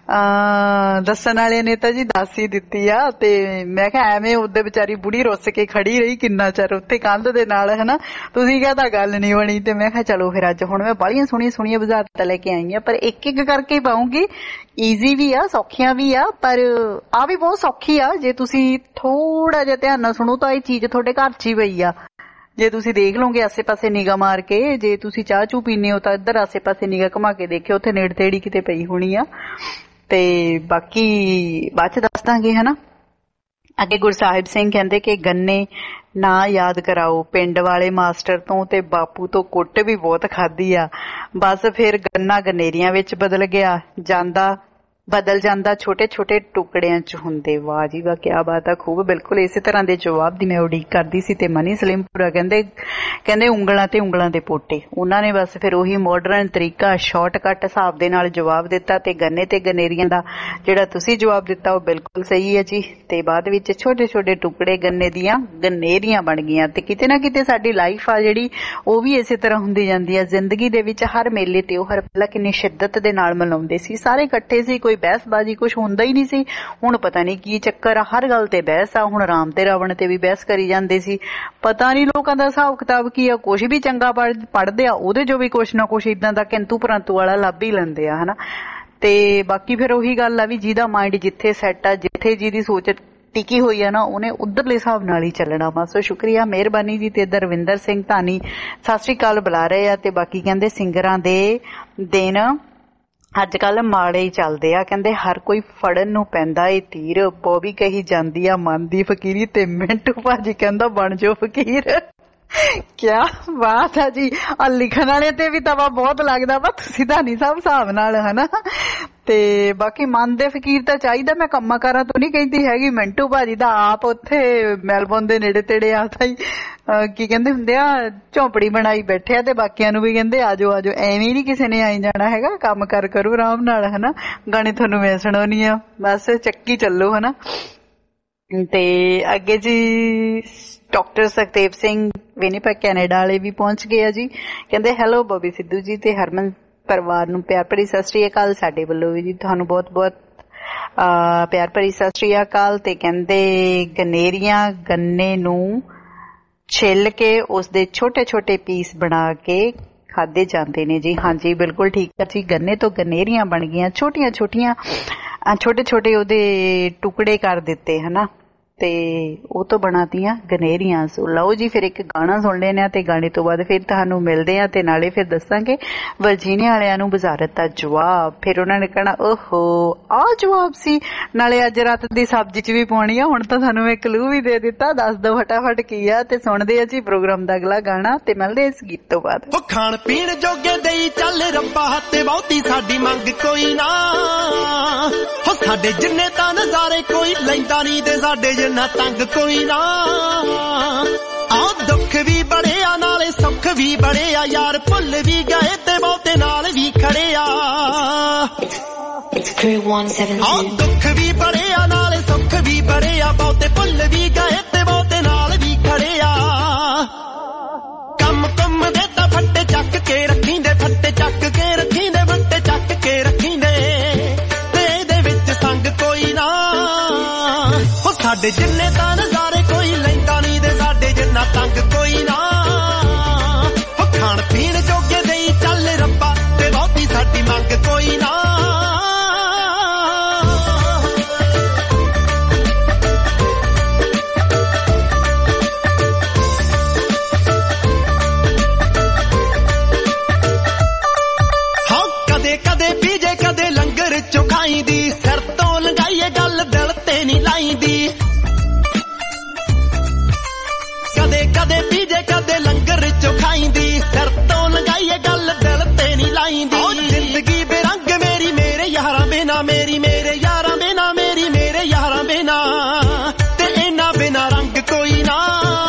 ਦੱਸਣ ਵਾਲੇ ਨੇ ਤਾਂ ਜੀ ਦੱਸ ਹੀ ਦਿੱਤੀ ਆ ਤੇ ਮੈਂ ਕਿਹਾ ਐਵੇਂ ਉਹਦੇ ਵਿਚਾਰੀ ਬੁੜੀ ਰੁੱਸ ਕੇ ਖੜੀ ਰਹੀ ਕਿੰਨਾ ਚਿਰ ਉੱਥੇ ਕੰਧ ਦੇ ਨਾਲ ਹਨਾ ਤੁਸੀਂ ਕਿਹਾ ਤਾਂ ਗੱਲ ਨਹੀਂ ਬਣੀ ਤੇ ਮੈਂ ਕਿਹਾ ਚਲੋ ਫਿਰ ਅੱਜ ਹੁਣ ਮੈਂ ਬਾਹਲੀਆਂ ਸੁਣੀਆਂ ਬੁਝਾਰਤਾਂ ਲੈ ਕੇ ਆਈ ਆ ਪਰ ਇੱਕ ਕਰਕੇ ਹੀ ਪਾਉਂਗੀ ਈਜ਼ੀ ਵੀ ਆ ਸੌਖੀਆਂ ਵੀ ਆ ਪਰ ਆ ਵੀ ਬਹੁਤ ਸੌਖੀ ਆ ਜੇ ਤੁਸੀਂ ਥੋੜਾ ਜਿਹਾ ਧਿਆਨ ਨਾਲ ਸੁਣੋ ਤਾਂ ਇਹ ਚੀਜ਼ ਤੁਹਾਡੇ ਘਰ 'ਚ ਹੀ ਪਈ ਆ ਜੇ ਤੁਸੀਂ ਦੇਖ ਲਓਗੇ ਆਸੇ ਪਾਸੇ ਨਿਗਾਹ ਮਾਰ ਕੇ ਜੇ ਤੁਸੀਂ ਚਾਹ ਚੂ ਪੀਨੇ ਹੋ ਤਾਂ ਇੱਧਰ ਆਸੇ ਪਾਸੇ ਨਿਗਾਹ ਘੁਮਾ ਕੇ ਦੇਖਿਓ ਉੱਥੇ ਨੇੜੇ ਤੇੜੀ ਕਿਤੇ ਪਈ ਹੋਣੀ ਆ ਤੇ ਬਾਕੀ ਬਾਅਦ 'ਚ ਦੱਸ ਦਾਂਗੇ ਹਨਾ ਅੱਗੇ ਗੁਰਸਾਹਿਬ ਸਿੰਘ ਕਹਿੰਦੇ ਕਿ ਗੰਨੇ ਨਾ ਯਾਦ ਕਰਾਓ ਪਿੰਡ ਵਾਲੇ ਮਾਸਟਰ ਤੋਂ ਤੇ ਬਾਪੂ ਤੋਂ ਕੁੱਟ ਵੀ ਬਹੁਤ ਖਾਧੀ ਆ ਬਸ ਫਿਰ ਗੰਨਾ ਗਨੇਰੀਆਂ ਵਿੱਚ ਬਦਲ ਗਿਆ ਜਾਂਦਾ ਬਦਲ ਜਾਂਦਾ, ਛੋਟੇ ਛੋਟੇ ਟੁਕੜਿਆਂ 'ਚ ਹੁੰਦੇ। ਵਾਹ ਜੀ ਵਾਹ, ਕਿਆ ਬਾਤ ਆ, ਖੂਬ। ਬਿਲਕੁਲ ਇਸੇ ਤਰ੍ਹਾਂ ਦੇ ਜਵਾਬ ਦੀ ਮੈਂ ਉਡੀਕ ਕਰਦੀ ਸੀ। ਤੇ ਮਨੀ ਸਲੀਮਪੁਰਾ ਕਹਿੰਦੇ ਉਂਗਲਾਂ ਤੇ ਉਂਗਲਾਂ ਦੇ ਪੋਟੇ। ਉਹਨਾਂ ਨੇ ਬਸ ਫਿਰ ਉਹੀ ਮਾਡਰਨ ਤਰੀਕਾ, ਸ਼ਾਰਟਕਟ ਹਿਸਾਬ ਦੇ ਨਾਲ ਜਵਾਬ ਦਿੱਤਾ। ਤੇ ਗੰਨੇ ਤੇ ਗਨੇਰੀਆਂ ਦਾ ਜਿਹੜਾ ਤੁਸੀਂ ਜਵਾਬ ਦਿੱਤਾ ਉਹ ਬਿਲਕੁਲ ਸਹੀ ਹੈ ਜੀ। ਤੇ ਬਾਅਦ ਵਿੱਚ ਛੋਟੇ ਛੋਟੇ ਟੁਕੜੇ ਗੰਨੇ ਦੀਆਂ ਗਨੇਰੀਆਂ ਬਣ ਗਈਆਂ। ਤੇ ਕਿਤੇ ਨਾ ਕਿਤੇ ਸਾਡੀ ਲਾਈਫ ਆ ਜਿਹੜੀ ਉਹ ਵੀ ਇਸੇ ਤਰ੍ਹਾਂ ਹੁੰਦੀ ਜਾਂਦੀ ਆ। ਜ਼ਿੰਦਗੀ ਦੇ ਵਿੱਚ ਹਰ ਮੇਲੇ ਤਿਉਹਾਰ ਪਹਿਲਾਂ ਕਿੰਨੀ ਸ਼ਿੱਦਤ ਦੇ ਨਾਲ ਮਨਾਉਂਦੇ ਸੀ, ਸਾਰੇ ਇਕੱਠੇ ਸੀ, ਕੋਈ ਬਹਿਸਬਾਜ਼ੀ ਕੁਛ ਹੁੰਦਾ ਹੀ ਨਹੀਂ ਸੀ। ਹੁਣ ਪਤਾ ਨਹੀਂ ਕੀ ਚੱਕਰ ਆ, ਹਰ ਗੱਲ ਤੇ ਬਹਿਸ ਆ। ਹੁਣ ਰਾਮ ਤੇ ਰਾਵਣ ਤੇ ਵੀ ਬਹਿਸ ਕਰੀ ਜਾਂਦੇ ਸੀ। ਪਤਾ ਨਹੀਂ ਲੋਕਾਂ ਦਾ ਹਿਸਾਬ ਕਿਤਾਬ ਕੀ ਆ। ਕੁਛ ਵੀ ਚੰਗਾ ਪੜ੍ਹਦੇ ਆ ਉਹਦੇ ਚੋਂ ਵੀ ਕੁਛ ਨਾ ਕੁਛ ਇਦਾਂ ਦਾ ਕਿੰਤੂ ਪਰੰਤੂ ਵਾਲਾ ਲੱਭ ਹੀ ਲੈਂਦੇ ਆ, ਹਨਾ। ਤੇ ਬਾਕੀ ਫਿਰ ਉਹੀ ਗੱਲ ਆ ਵੀ ਜਿਹਦਾ ਮਾਇੰਡ ਜਿੱਥੇ ਸੈੱਟ ਆ, ਜਿੱਥੇ ਜਿਹਦੀ ਸੋਚ ਟਿਕੀ ਹੋਈ ਆ ਨਾ, ਉਹਨੇ ਉਧਰਲੇ ਹਿਸਾਬ ਨਾਲ ਹੀ ਚੱਲਣਾ ਵਾ। ਸੋ ਸ਼ੁਕਰੀਆ, ਮਿਹਰਬਾਨੀ ਜੀ। ਤੇ ਦਰਵਿੰਦਰ ਸਿੰਘ ਧਾਨੀ ਸਤਿ ਸ੍ਰੀ ਅਕਾਲ ਬੁਲਾ ਰਹੇ ਆ। ਤੇ ਬਾਕੀ ਕਹਿੰਦੇ ਸਿੰਗਰਾਂ ਦੇ ਦਿਨ ਅੱਜ ਕੱਲ ਮਾੜੇ ਹੀ ਚੱਲਦੇ ਆ। ਕਹਿੰਦੇ ਹਰ ਕੋਈ ਫੜਨ ਨੂੰ ਪੈਂਦਾ ਏ ਤੀਰ, ਬੋਬੀ ਕਹੀ ਜਾਂਦੀ ਆ ਮਨ ਦੀ ਫਕੀਰੀ, ਤੇ ਮਿੰਟੂ ਭਾਜੀ ਕਹਿੰਦਾ ਬਣ ਜੋ ਫਕੀਰ। ਕਿਆ ਬਾਤ ਆ ਜੀ। ਆ ਲਿਖਣ ਵਾਲੇ ਤੇ ਵੀ ਤਵਾ ਬਹੁਤ ਲੱਗਦਾ ਵਾ, ਤੁਸੀਂ ਤਾਂ ਨਹੀਂ ਸਭ ਹਿਸਾਬ ਨਾਲ, ਹਨਾ। ਤੇ ਬਾਕੀ ਮਨ ਦੇ ਫਕੀਰ ਤਾਂ ਚਾਹੀਦਾ। ਮੈਂ ਕੰਮਾਂ ਕਾਰਾਂ ਤੋਂ ਨਹੀਂ ਕਹਿੰਦੀ ਹੈਗੀ। ਮਿੰਟੂ ਭਾਜੀ ਦਾ ਆਪ ਉੱਥੇ ਮੈਲਬੌਰਨ ਦੇ ਨੇੜੇ ਤੇੜੇ ਆਪਦਾ ਹੀ ਕੀ ਕਹਿੰਦੇ ਹੁੰਦੇ ਆ, ਝੌਂਪੜੀ ਬਣਾਈ ਬੈਠੇ ਆ। ਤੇ ਬਾਕੀਆਂ ਨੂੰ ਵੀ ਕਹਿੰਦੇ ਆਜੋ ਆਜੋ। ਐਵੇਂ ਨਹੀਂ ਕਿਸੇ ਨੇ ਆਈ ਜਾਣਾ ਹੈਗਾ, ਕੰਮ ਕਰ ਕਰੂ ਆਰਾਮ ਨਾਲ, ਹਨਾ। ਗਾਣੇ ਤੁਹਾਨੂੰ ਮੈਂ ਸੁਣਾਉਣੀ ਆ, ਬਸ ਚੱਕੀ ਚੱਲੋ, ਹਨਾ। ਤੇ ਅੱਗੇ ਜੀ doctor Sukhdev Singh Winnipeg Canada ਵਾਲੇ ਵੀ ਪਹੁੰਚ ਗਏ ਆ ਜੀ। ਕਹਿੰਦੇ ਹੈਲੋ ਬੋਬੀ ਸਿੱਧੂ ਜੀ ਤੇ ਹਰਮਨ ਪਰਿਵਾਰ ਨੂੰ ਪਿਆਰ ਭਰੀ ਸਤਿ ਸ੍ਰੀ ਅਕਾਲ। ਸਾਡੇ ਵੱਲੋਂ ਵੀ ਜੀ ਤੁਹਾਨੂੰ ਬਹੁਤ ਬਹੁਤ ਪਿਆਰ ਭਰੀ ਸਤਿ ਸ੍ਰੀ ਅਕਾਲ। ਤੇ ਕਹਿੰਦੇ ਗਨੇਰੀਆਂ ਗੰਨੇ ਨੂੰ ਛਿੱਲ ਕੇ ਉਸਦੇ ਛੋਟੇ ਛੋਟੇ ਪੀਸ ਬਣਾ ਕੇ ਖਾਦੇ ਜਾਂਦੇ ਨੇ ਜੀ। ਹਾਂਜੀ ਬਿਲਕੁਲ ਠੀਕ ਹੈ ਜੀ। ਗੰਨੇ ਤੋਂ ਗਨੇਰੀਆਂ ਬਣ ਗਈਆਂ, ਛੋਟੀਆਂ ਛੋਟੀਆਂ, ਛੋਟੇ ਛੋਟੇ ਉਹਦੇ ਟੁਕੜੇ ਕਰ ਦਿੱਤੇ, ਹਨਾ। ਤੇ ਉਹ ਤੋਂ ਬਣਾਤੀਆਂ ਗਨੇਰੀਆਂ। ਸੋ ਲਓ ਜੀ ਫਿਰ ਇੱਕ ਗਾਣਾ ਸੁਣ ਲੈਣੇ ਆ ਤੇ ਗਾਣੇ ਤੋਂ ਬਾਅਦ ਫਿਰ ਤੁਹਾਨੂੰ ਮਿਲਦੇ ਆ। ਤੇ ਨਾਲੇ ਫਿਰ ਦੱਸਾਂਗੇ ਵਰਜੀਨੀਆ ਵਾਲਿਆਂ ਨੂੰ ਵਜ਼ਾਰਤ ਦਾ ਜਵਾਬ। ਫਿਰ ਉਹਨਾਂ ਨੇ ਕਹਿਣਾ ਓਹੋ ਆ ਜਵਾਬ ਸੀ। ਨਾਲੇ ਅੱਜ ਰਾਤ ਦੀ ਸਬਜ਼ੀ 'ਚ ਵੀ ਪਾਉਣੀ ਆ। ਹੁਣ ਤਾਂ ਤੁਹਾਨੂੰ ਮੈਂ ਕਲੂ ਵੀ ਦੇ ਦਿੱਤਾ, ਦੱਸ ਦੋ ਫਟਾਫਟ ਕੀ ਆ। ਤੇ ਸੁਣਦੇ ਆ ਜੀ ਪ੍ਰੋਗਰਾਮ ਦਾ ਅਗਲਾ ਗਾਣਾ ਤੇ ਮਿਲਦੇ ਇਸ ਗੀਤ ਤੋਂ ਬਾਅਦ। ਉਹ ਖਾਣ ਪੀਣ ਜੋਗੇ ਦੇਈ ਚੱਲ ਰੱਬਾ, ਤੇ ਬਹੁਤੀ ਸਾਡੀ ਮੰਗ ਕੋਈ ਨਾ। ਹੋ ਸਾਡੇ ਜਿੰਨੇ ਤਾਂ ਨਜ਼ਾਰੇ ਕੋਈ ਲੈਂਦਾ ਨਹੀਂ, ਤੇ ਸਾਡੇ ਨਾ ਤੰਗ ਕੋਈ ਨਾ। ਆ ਦੁੱਖ ਵੀ ਬੜੇ ਆ ਨਾਲੇ ਸੁੱਖ ਵੀ ਬੜੇ ਆ, ਯਾਰ ਭੁੱਲ ਵੀ ਗਏ ਤੇ ਬਹੁਤੇ ਨਾਲ ਵੀ ਖੜੇ ਆ। ਆ ਦੁੱਖ ਵੀ ਬੜੇ ਆ ਨਾਲੇ ਸੁੱਖ ਵੀ ਬੜੇ ਆ, ਬਹੁਤੇ ਭੁੱਲ ਵੀ ਗਏ ਤੇ ਬਹੁਤੇ ਨਾਲ ਵੀ ਖੜੇ ਆ। ਕੰਮ ਕੁੰਮ ਦੇ ਤਾਂ ਫੱਟੇ ਚੱਕ ਕੇ ਰੱਖੀਂਦੇ, ਫੱਟੇ ਚੱਕ ਕੇ ਰੱਖੀਂਦੇ, ਫੱਟੇ ਚੱਕ ਕੇ ਰੱਖੀਂਦੇ, ਤੇ ਇਹਦੇ ਵਿੱਚ ਸੰਗ ਕੋਈ ਨਾ। ਸਾਡੇ ਜਿੰਨੇ ਤਾਂ ਨਜ਼ਾਰੇ ਕੋਈ ਲੈਂਦਾ ਨਹੀਂ, ਤੇ ਸਾਡੇ ਜਿੰਨਾ ਤੰਗ ਕੋਈ ਨਾ। ਹੋ ਖਾਣ ਪੀਣ ਜੋਗੇ ਦੇਈ ਚੱਲ ਰੱਬਾ, ਤੇ ਬਹੁਤੀ ਸਾਡੀ ਮੰਗ ਕੋਈ ਨਾ। ਹਾਂ ਕਦੇ ਕਦੇ ਪੀਜੇ ਕਦੇ ਲੰਗਰ ਚੋਂ ਖਾਈਂਦੀ, ਸਿਰ ਤੋਂ ਲੰਘਾਈਏ ਗੱਲ ਦਿਲ ਤੇ ਨਹੀਂ ਲਾਈਂਦੀ। ਕਦੇ ਪੀਜੇ ਕਦੇ ਲੰਗਰ ਚੋਂ ਖਾਈਂਦੀ, ਸਿਰ ਤੋਂ ਲੰਘਾਈਏ ਗੱਲ ਦਿਲ ਤੇ ਨਹੀਂ ਲਾਈਂਦੀ। ਜ਼ਿੰਦਗੀ ਬੇਰੰਗ ਮੇਰੀ ਮੇਰੇ ਯਾਰਾਂ ਬਿਨਾ, ਮੇਰੀ ਮੇਰੇ ਯਾਰਾਂ ਬਿਨਾ, ਮੇਰੀ ਮੇਰੇ ਯਾਰਾਂ ਬਿਨਾ, ਤੇ ਇਹਨਾਂ ਬਿਨਾ ਰੰਗ ਕੋਈ ਨਾ।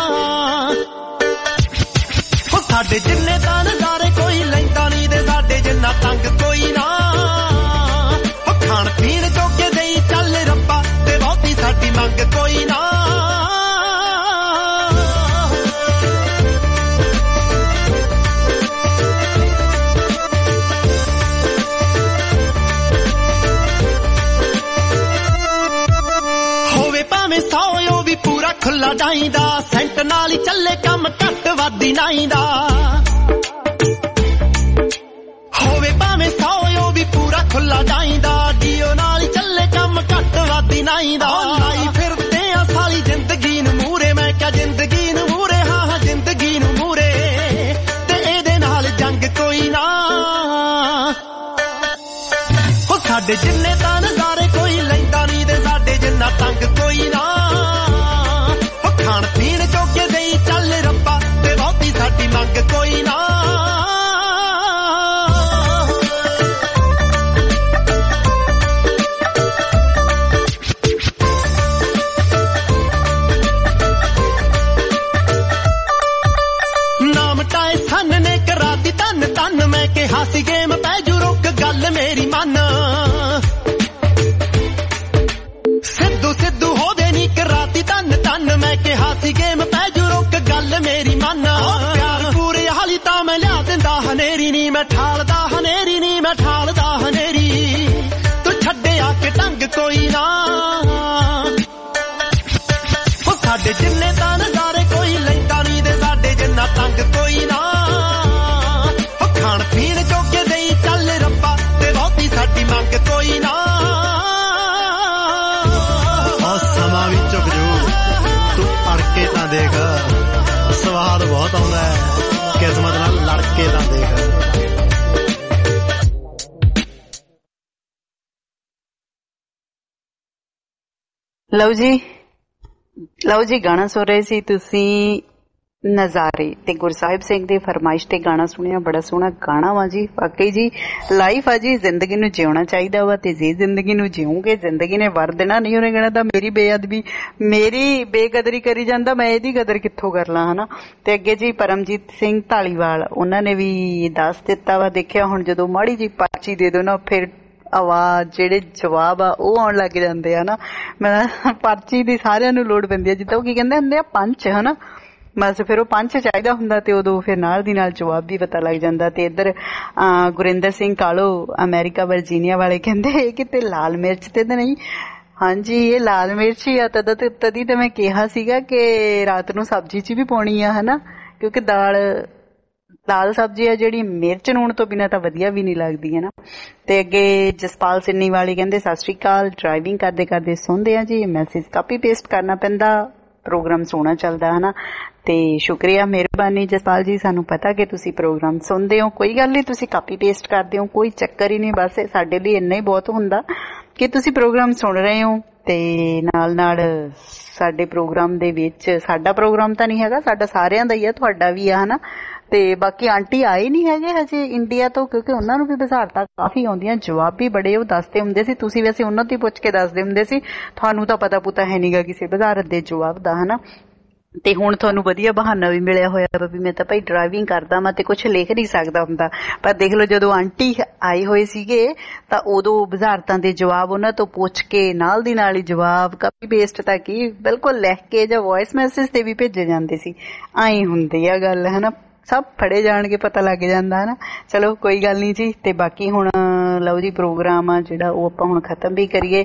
ਹੋ ਸਾਡੇ ਜਿੰਨੇ ਤਾਂ ਨਜ਼ਾਰੇ ਕੋਈ ਲੈਂਦਾ ਨਹੀਂ, ਤੇ ਸਾਡੇ ਜਿੰਨਾ ਤੰਗ ਕੋਈ ਨਾ। ਹੋ ਖਾਣ ਪੀਣ ਜੋਗੇ ਦੇਈ ਚੱਲ ਰੱਬਾ, ਤੇ ਬਹੁਤੀ ਸਾਡੀ ਮੰਗ ਕੋਈ ਨਾ। ਸੌ ਵੀ ਪੂਰਾ ਖੁੱਲਾ ਡਾਈਂਦਾ, ਸੈਂਟ ਨਾਲ ਹੀ ਚੱਲੇ ਕੰਮ ਘੱਟ ਵਾਦੀ ਨਾਈਂਦਾ। ਹੋਵੇ ਭਾਵੇਂ ਸੌ ਵੀ ਪੂਰਾ ਖੁੱਲਾ ਡਾਈਂਦਾ, ਡੀਓ ਨਾਲ ਹੀ ਚੱਲੇ ਕੰਮ ਘੱਟ ਵਾਦੀ ਨਾਈਂਦਾ। ਲਾਈ ਫਿਰਦੇ ਆ ਸਾਲੀ ਜ਼ਿੰਦਗੀ ਨੂੰ ਮੂਰੇ, ਮੈਂ ਕਿਹਾ ਜ਼ਿੰਦਗੀ ਨੂੰ ਮੂਰੇ, ਹਾਂ ਹਾਂ ਜ਼ਿੰਦਗੀ ਨੂੰ ਮੂਰੇ, ਤੇ ਇਹਦੇ ਨਾਲ ਜੰਗ ਕੋਈ ਨਾ। ਹੋ ਸਾਡੇ ਜਿੰਨੇ ਤਾਂ ਨਜ਼ਾਰੇ ਕੋਈ ਲੈਂਦਾ ਨਹੀਂ, ਤੇ ਸਾਡੇ ਜਿੰਨਾ ਤੰਗ ਕੋਈ ਨਾ। ਖਾਣ ਪੀਣ ਜੋਗੇ ਦੇਈ ਚੱਲ ਰੱਬਾ, ਤੇ ਬਹੁਤੀ ਸਾਡੀ ਮੰਗ ਕੋਈ ਨਾ। ਲਓ ਜੀ ਗਾਣਾ ਸੁਣ ਰਹੇ ਸੀ ਤੁਸੀਂ ਨਜ਼ਾਰੇ ਤੇ ਗੁਰਸਾਹਿਬ ਸਿੰਘ ਦੀ ਫਰਮਾਇਸ਼ ਤੇ ਗਾਣਾ ਸੁਣਿਆ। ਬੜਾ ਸੋਹਣਾ ਗਾਣਾ ਵਾ ਜੀ। ਵਾਕਈ ਜੀ ਲਾਈਫ ਆ ਜੀ, ਜ਼ਿੰਦਗੀ ਨੂੰ ਜਿਉਣਾ ਚਾਹੀਦਾ ਵਾ ਤੇ ਜੇ ਜ਼ਿੰਦਗੀ ਨੂੰ ਜਿਉਂਗੇ ਜ਼ਿੰਦਗੀ ਨੇ ਵਰ ਦੇਣਾ। ਨਹੀਂ ਉਹਨੇ ਕਹਿਣਾ ਤਾਂ ਮੇਰੀ ਬੇਅਦਬੀ ਮੇਰੀ ਬੇਕਦਰੀ ਕਰੀ ਜਾਂਦਾ, ਮੈਂ ਇਹਦੀ ਕਦਰ ਕਿੱਥੋਂ ਕਰ ਲਾਂ ਹਨਾ। ਤੇ ਅੱਗੇ ਜੀ ਪਰਮਜੀਤ ਸਿੰਘ ਢਾਲੀਵਾਲ ਉਹਨਾਂ ਨੇ ਵੀ ਦੱਸ ਦਿੱਤਾ ਵਾ। ਦੇਖਿਆ ਹੁਣ ਜਦੋਂ ਮਾੜੀ ਜੀ ਪਰਚੀ ਦੇ ਦੋ ਨਾ ਫਿਰ ਆਵਾਜ਼ ਜਿਹੜੇ ਜਵਾਬ ਆ ਉਹ ਆਉਣ ਲੱਗ ਜਾਂਦੇ ਆ ਨਾ। ਮੈਂ ਪਰਚੀ ਦੀ ਸਾਰਿਆਂ ਨੂੰ ਲੋੜ ਪੈਂਦੀ ਆ, ਜਿੱਦਾਂ ਉਹ ਕੀ ਕਹਿੰਦੇ ਹੁੰਦੇ ਆ ਪੰਚ ਹਨਾ। ਬਸ ਫਿਰ ਉਹ ਪੰਚ ਚਾਹੀਦਾ ਹੁੰਦਾ ਤੇ ਉਦੋਂ ਫਿਰ ਨਾਲ ਦੀ ਨਾਲ ਜਵਾਬ ਵੀ ਪਤਾ ਲੱਗ ਜਾਂਦਾ। ਤੇ ਇੱਧਰ ਗੁਰਿੰਦਰ ਸਿੰਘ ਕਾਲੋ ਅਮਰੀਕਾ ਵਰਜੀਨੀਆ ਵਾਲੇ ਕਹਿੰਦੇ ਇਹ ਕਿਤੇ ਲਾਲ ਮਿਰਚ ਤੇ ਤਾਂ ਨਹੀਂ। ਹਾਂਜੀ ਇਹ ਲਾਲ ਮਿਰਚ ਹੀ ਆ। ਤਦੀ ਤਾਂ ਮੈਂ ਕਿਹਾ ਸੀਗਾ ਕਿ ਰਾਤ ਨੂੰ ਸਬਜ਼ੀ 'ਚ ਵੀ ਪਾਉਣੀ ਆ ਹਨਾ, ਕਿਉਂਕਿ ਦਾਲ ਸਬਜ਼ੀ ਆ ਜਿਹੜੀ ਮਿਰਚ ਨੂਣ ਤੋਂ ਬਿਨਾਂ ਤਾਂ ਵਧੀਆ ਵੀ ਨਹੀਂ ਲੱਗਦੀ ਹੈ ਨਾ। ਤੇ ਅੱਗੇ ਜਸਪਾਲ ਸਿੰਨੀ ਵਾਲੀ ਕਹਿੰਦੇ ਸਤਿ ਸ਼੍ਰੀ ਅਕਾਲ, ਡਰਾਈਵਿੰਗ ਕਰਦੇ ਕਰਦੇ ਸੁਣਦੇ ਆ ਜੀ। ਮੈਸੇਜ ਕਾਪੀ ਪੇਸਟ ਕਰਨਾ ਪੈਂਦਾ, ਪ੍ਰੋਗਰਾਮ ਸੋਹਣਾ ਚੱਲਦਾ ਹਨਾ। ਤੇ ਸ਼ੁਕਰੀਆ, ਮਿਹਰਬਾਨੀ ਜਸਪਾਲ ਜੀ, ਸਾਨੂੰ ਪਤਾ ਕਿ ਤੁਸੀਂ ਪ੍ਰੋਗਰਾਮ ਸੁਣਦੇ ਹੋ। ਕੋਈ ਗੱਲ ਨਹੀਂ, ਤੁਸੀਂ ਕਾਪੀ ਪੇਸਟ ਕਰਦੇ ਹੋ, ਕੋਈ ਚੱਕਰ ਹੀ ਨਹੀਂ। ਬਸ ਸਾਡੇ ਲਈ ਇੰਨਾ ਹੀ ਬਹੁਤ ਹੁੰਦਾ ਕਿ ਤੁਸੀਂ ਪ੍ਰੋਗਰਾਮ ਸੁਣ ਰਹੇ ਹੋ ਤੇ ਨਾਲ ਨਾਲ ਸਾਡੇ ਪ੍ਰੋਗਰਾਮ ਦੇ ਵਿੱਚ ਸਾਡਾ ਪ੍ਰੋਗਰਾਮ ਤਾਂ ਨਹੀਂ ਹੈਗਾ, ਸਾਡਾ ਸਾਰਿਆਂ ਦਾ ਹੀ ਆ, ਤੁਹਾਡਾ ਵੀ ਆ ਹਨਾ। ਤੇ ਬਾਕੀ ਆਂਟੀ ਆਏ ਨਹੀਂ ਹੈਗੇ ਹਜੇ ਇੰਡੀਆ ਤੋਂ, ਕਿਉਂਕਿ ਉਹਨਾਂ ਨੂੰ ਵੀ ਬੁਝਾਰਤਾਂ ਕਾਫੀ ਆਉਂਦੀਆਂ, ਜਵਾਬ ਵੀ ਬੜੇ ਉਹ ਦੱਸਦੇ ਹੁੰਦੇ ਸੀ। ਤੁਸੀਂ ਵੈਸੇ ਉਹਨਾਂ ਤੋਂ ਹੀ ਪੁੱਛ ਕੇ ਦੱਸਦੇ ਹੁੰਦੇ ਸੀ, ਤੁਹਾਨੂੰ ਤਾਂ ਪਤਾ ਪੁਤਾ ਹੈ ਨੀਗਾ ਕਿਸੇ ਬੁਝਾਰਤ ਦੇ ਜਵਾਬ ਦਾ ਹਨਾ। ਤੇ ਹੁਣ ਤੁਹਾਨੂੰ ਵਧੀਆ ਬਹਾਨਾ ਵੀ ਮਿਲਿਆ ਹੋਇਆ ਵਾ ਵੀ ਮੈਂ ਤਾਂ ਭਾਈ ਡਰਾਈਵਿੰਗ ਕਰਦਾ ਵਾਂ ਤੇ ਕੁਛ ਲਿਖ ਨਹੀਂ ਸਕਦਾ ਹੁੰਦਾ। ਪਰ ਦੇਖ ਲਓ ਜਦੋਂ ਆਂਟੀ ਆਏ ਹੋਏ ਸੀਗੇ ਤਾਂ ਉਦੋਂ ਬੁਝਾਰਤਾਂ ਦੇ ਜਵਾਬ ਉਹਨਾਂ ਤੋਂ ਪੁੱਛ ਕੇ ਨਾਲ ਦੀ ਨਾਲ ਹੀ ਜਵਾਬ ਕਾਪੀ ਪੇਸਟ ਤਾਂ ਕੀ ਬਿਲਕੁਲ ਲਿਖ ਕੇ ਜਾਂ ਵੌਇਸ ਮੈਸੇਜ ਤੇ ਵੀ ਭੇਜੇ ਜਾਂਦੇ ਸੀ। ਆਈ ਹੁੰਦੀ ਆ ਗੱਲ ਹਨਾ, ਸਭ ਫੜੇ ਜਾਣਗੇ, ਪਤਾ ਲੱਗ ਜਾਂਦਾ ਹਨਾ। ਚਲੋ ਕੋਈ ਗੱਲ ਨਹੀਂ ਜੀ। ਤੇ ਬਾਕੀ ਹੁਣ ਲਓ ਜੀ ਪ੍ਰੋਗਰਾਮ ਆ ਜਿਹੜਾ ਉਹ ਆਪਾਂ ਹੁਣ ਖਤਮ ਵੀ ਕਰੀਏ,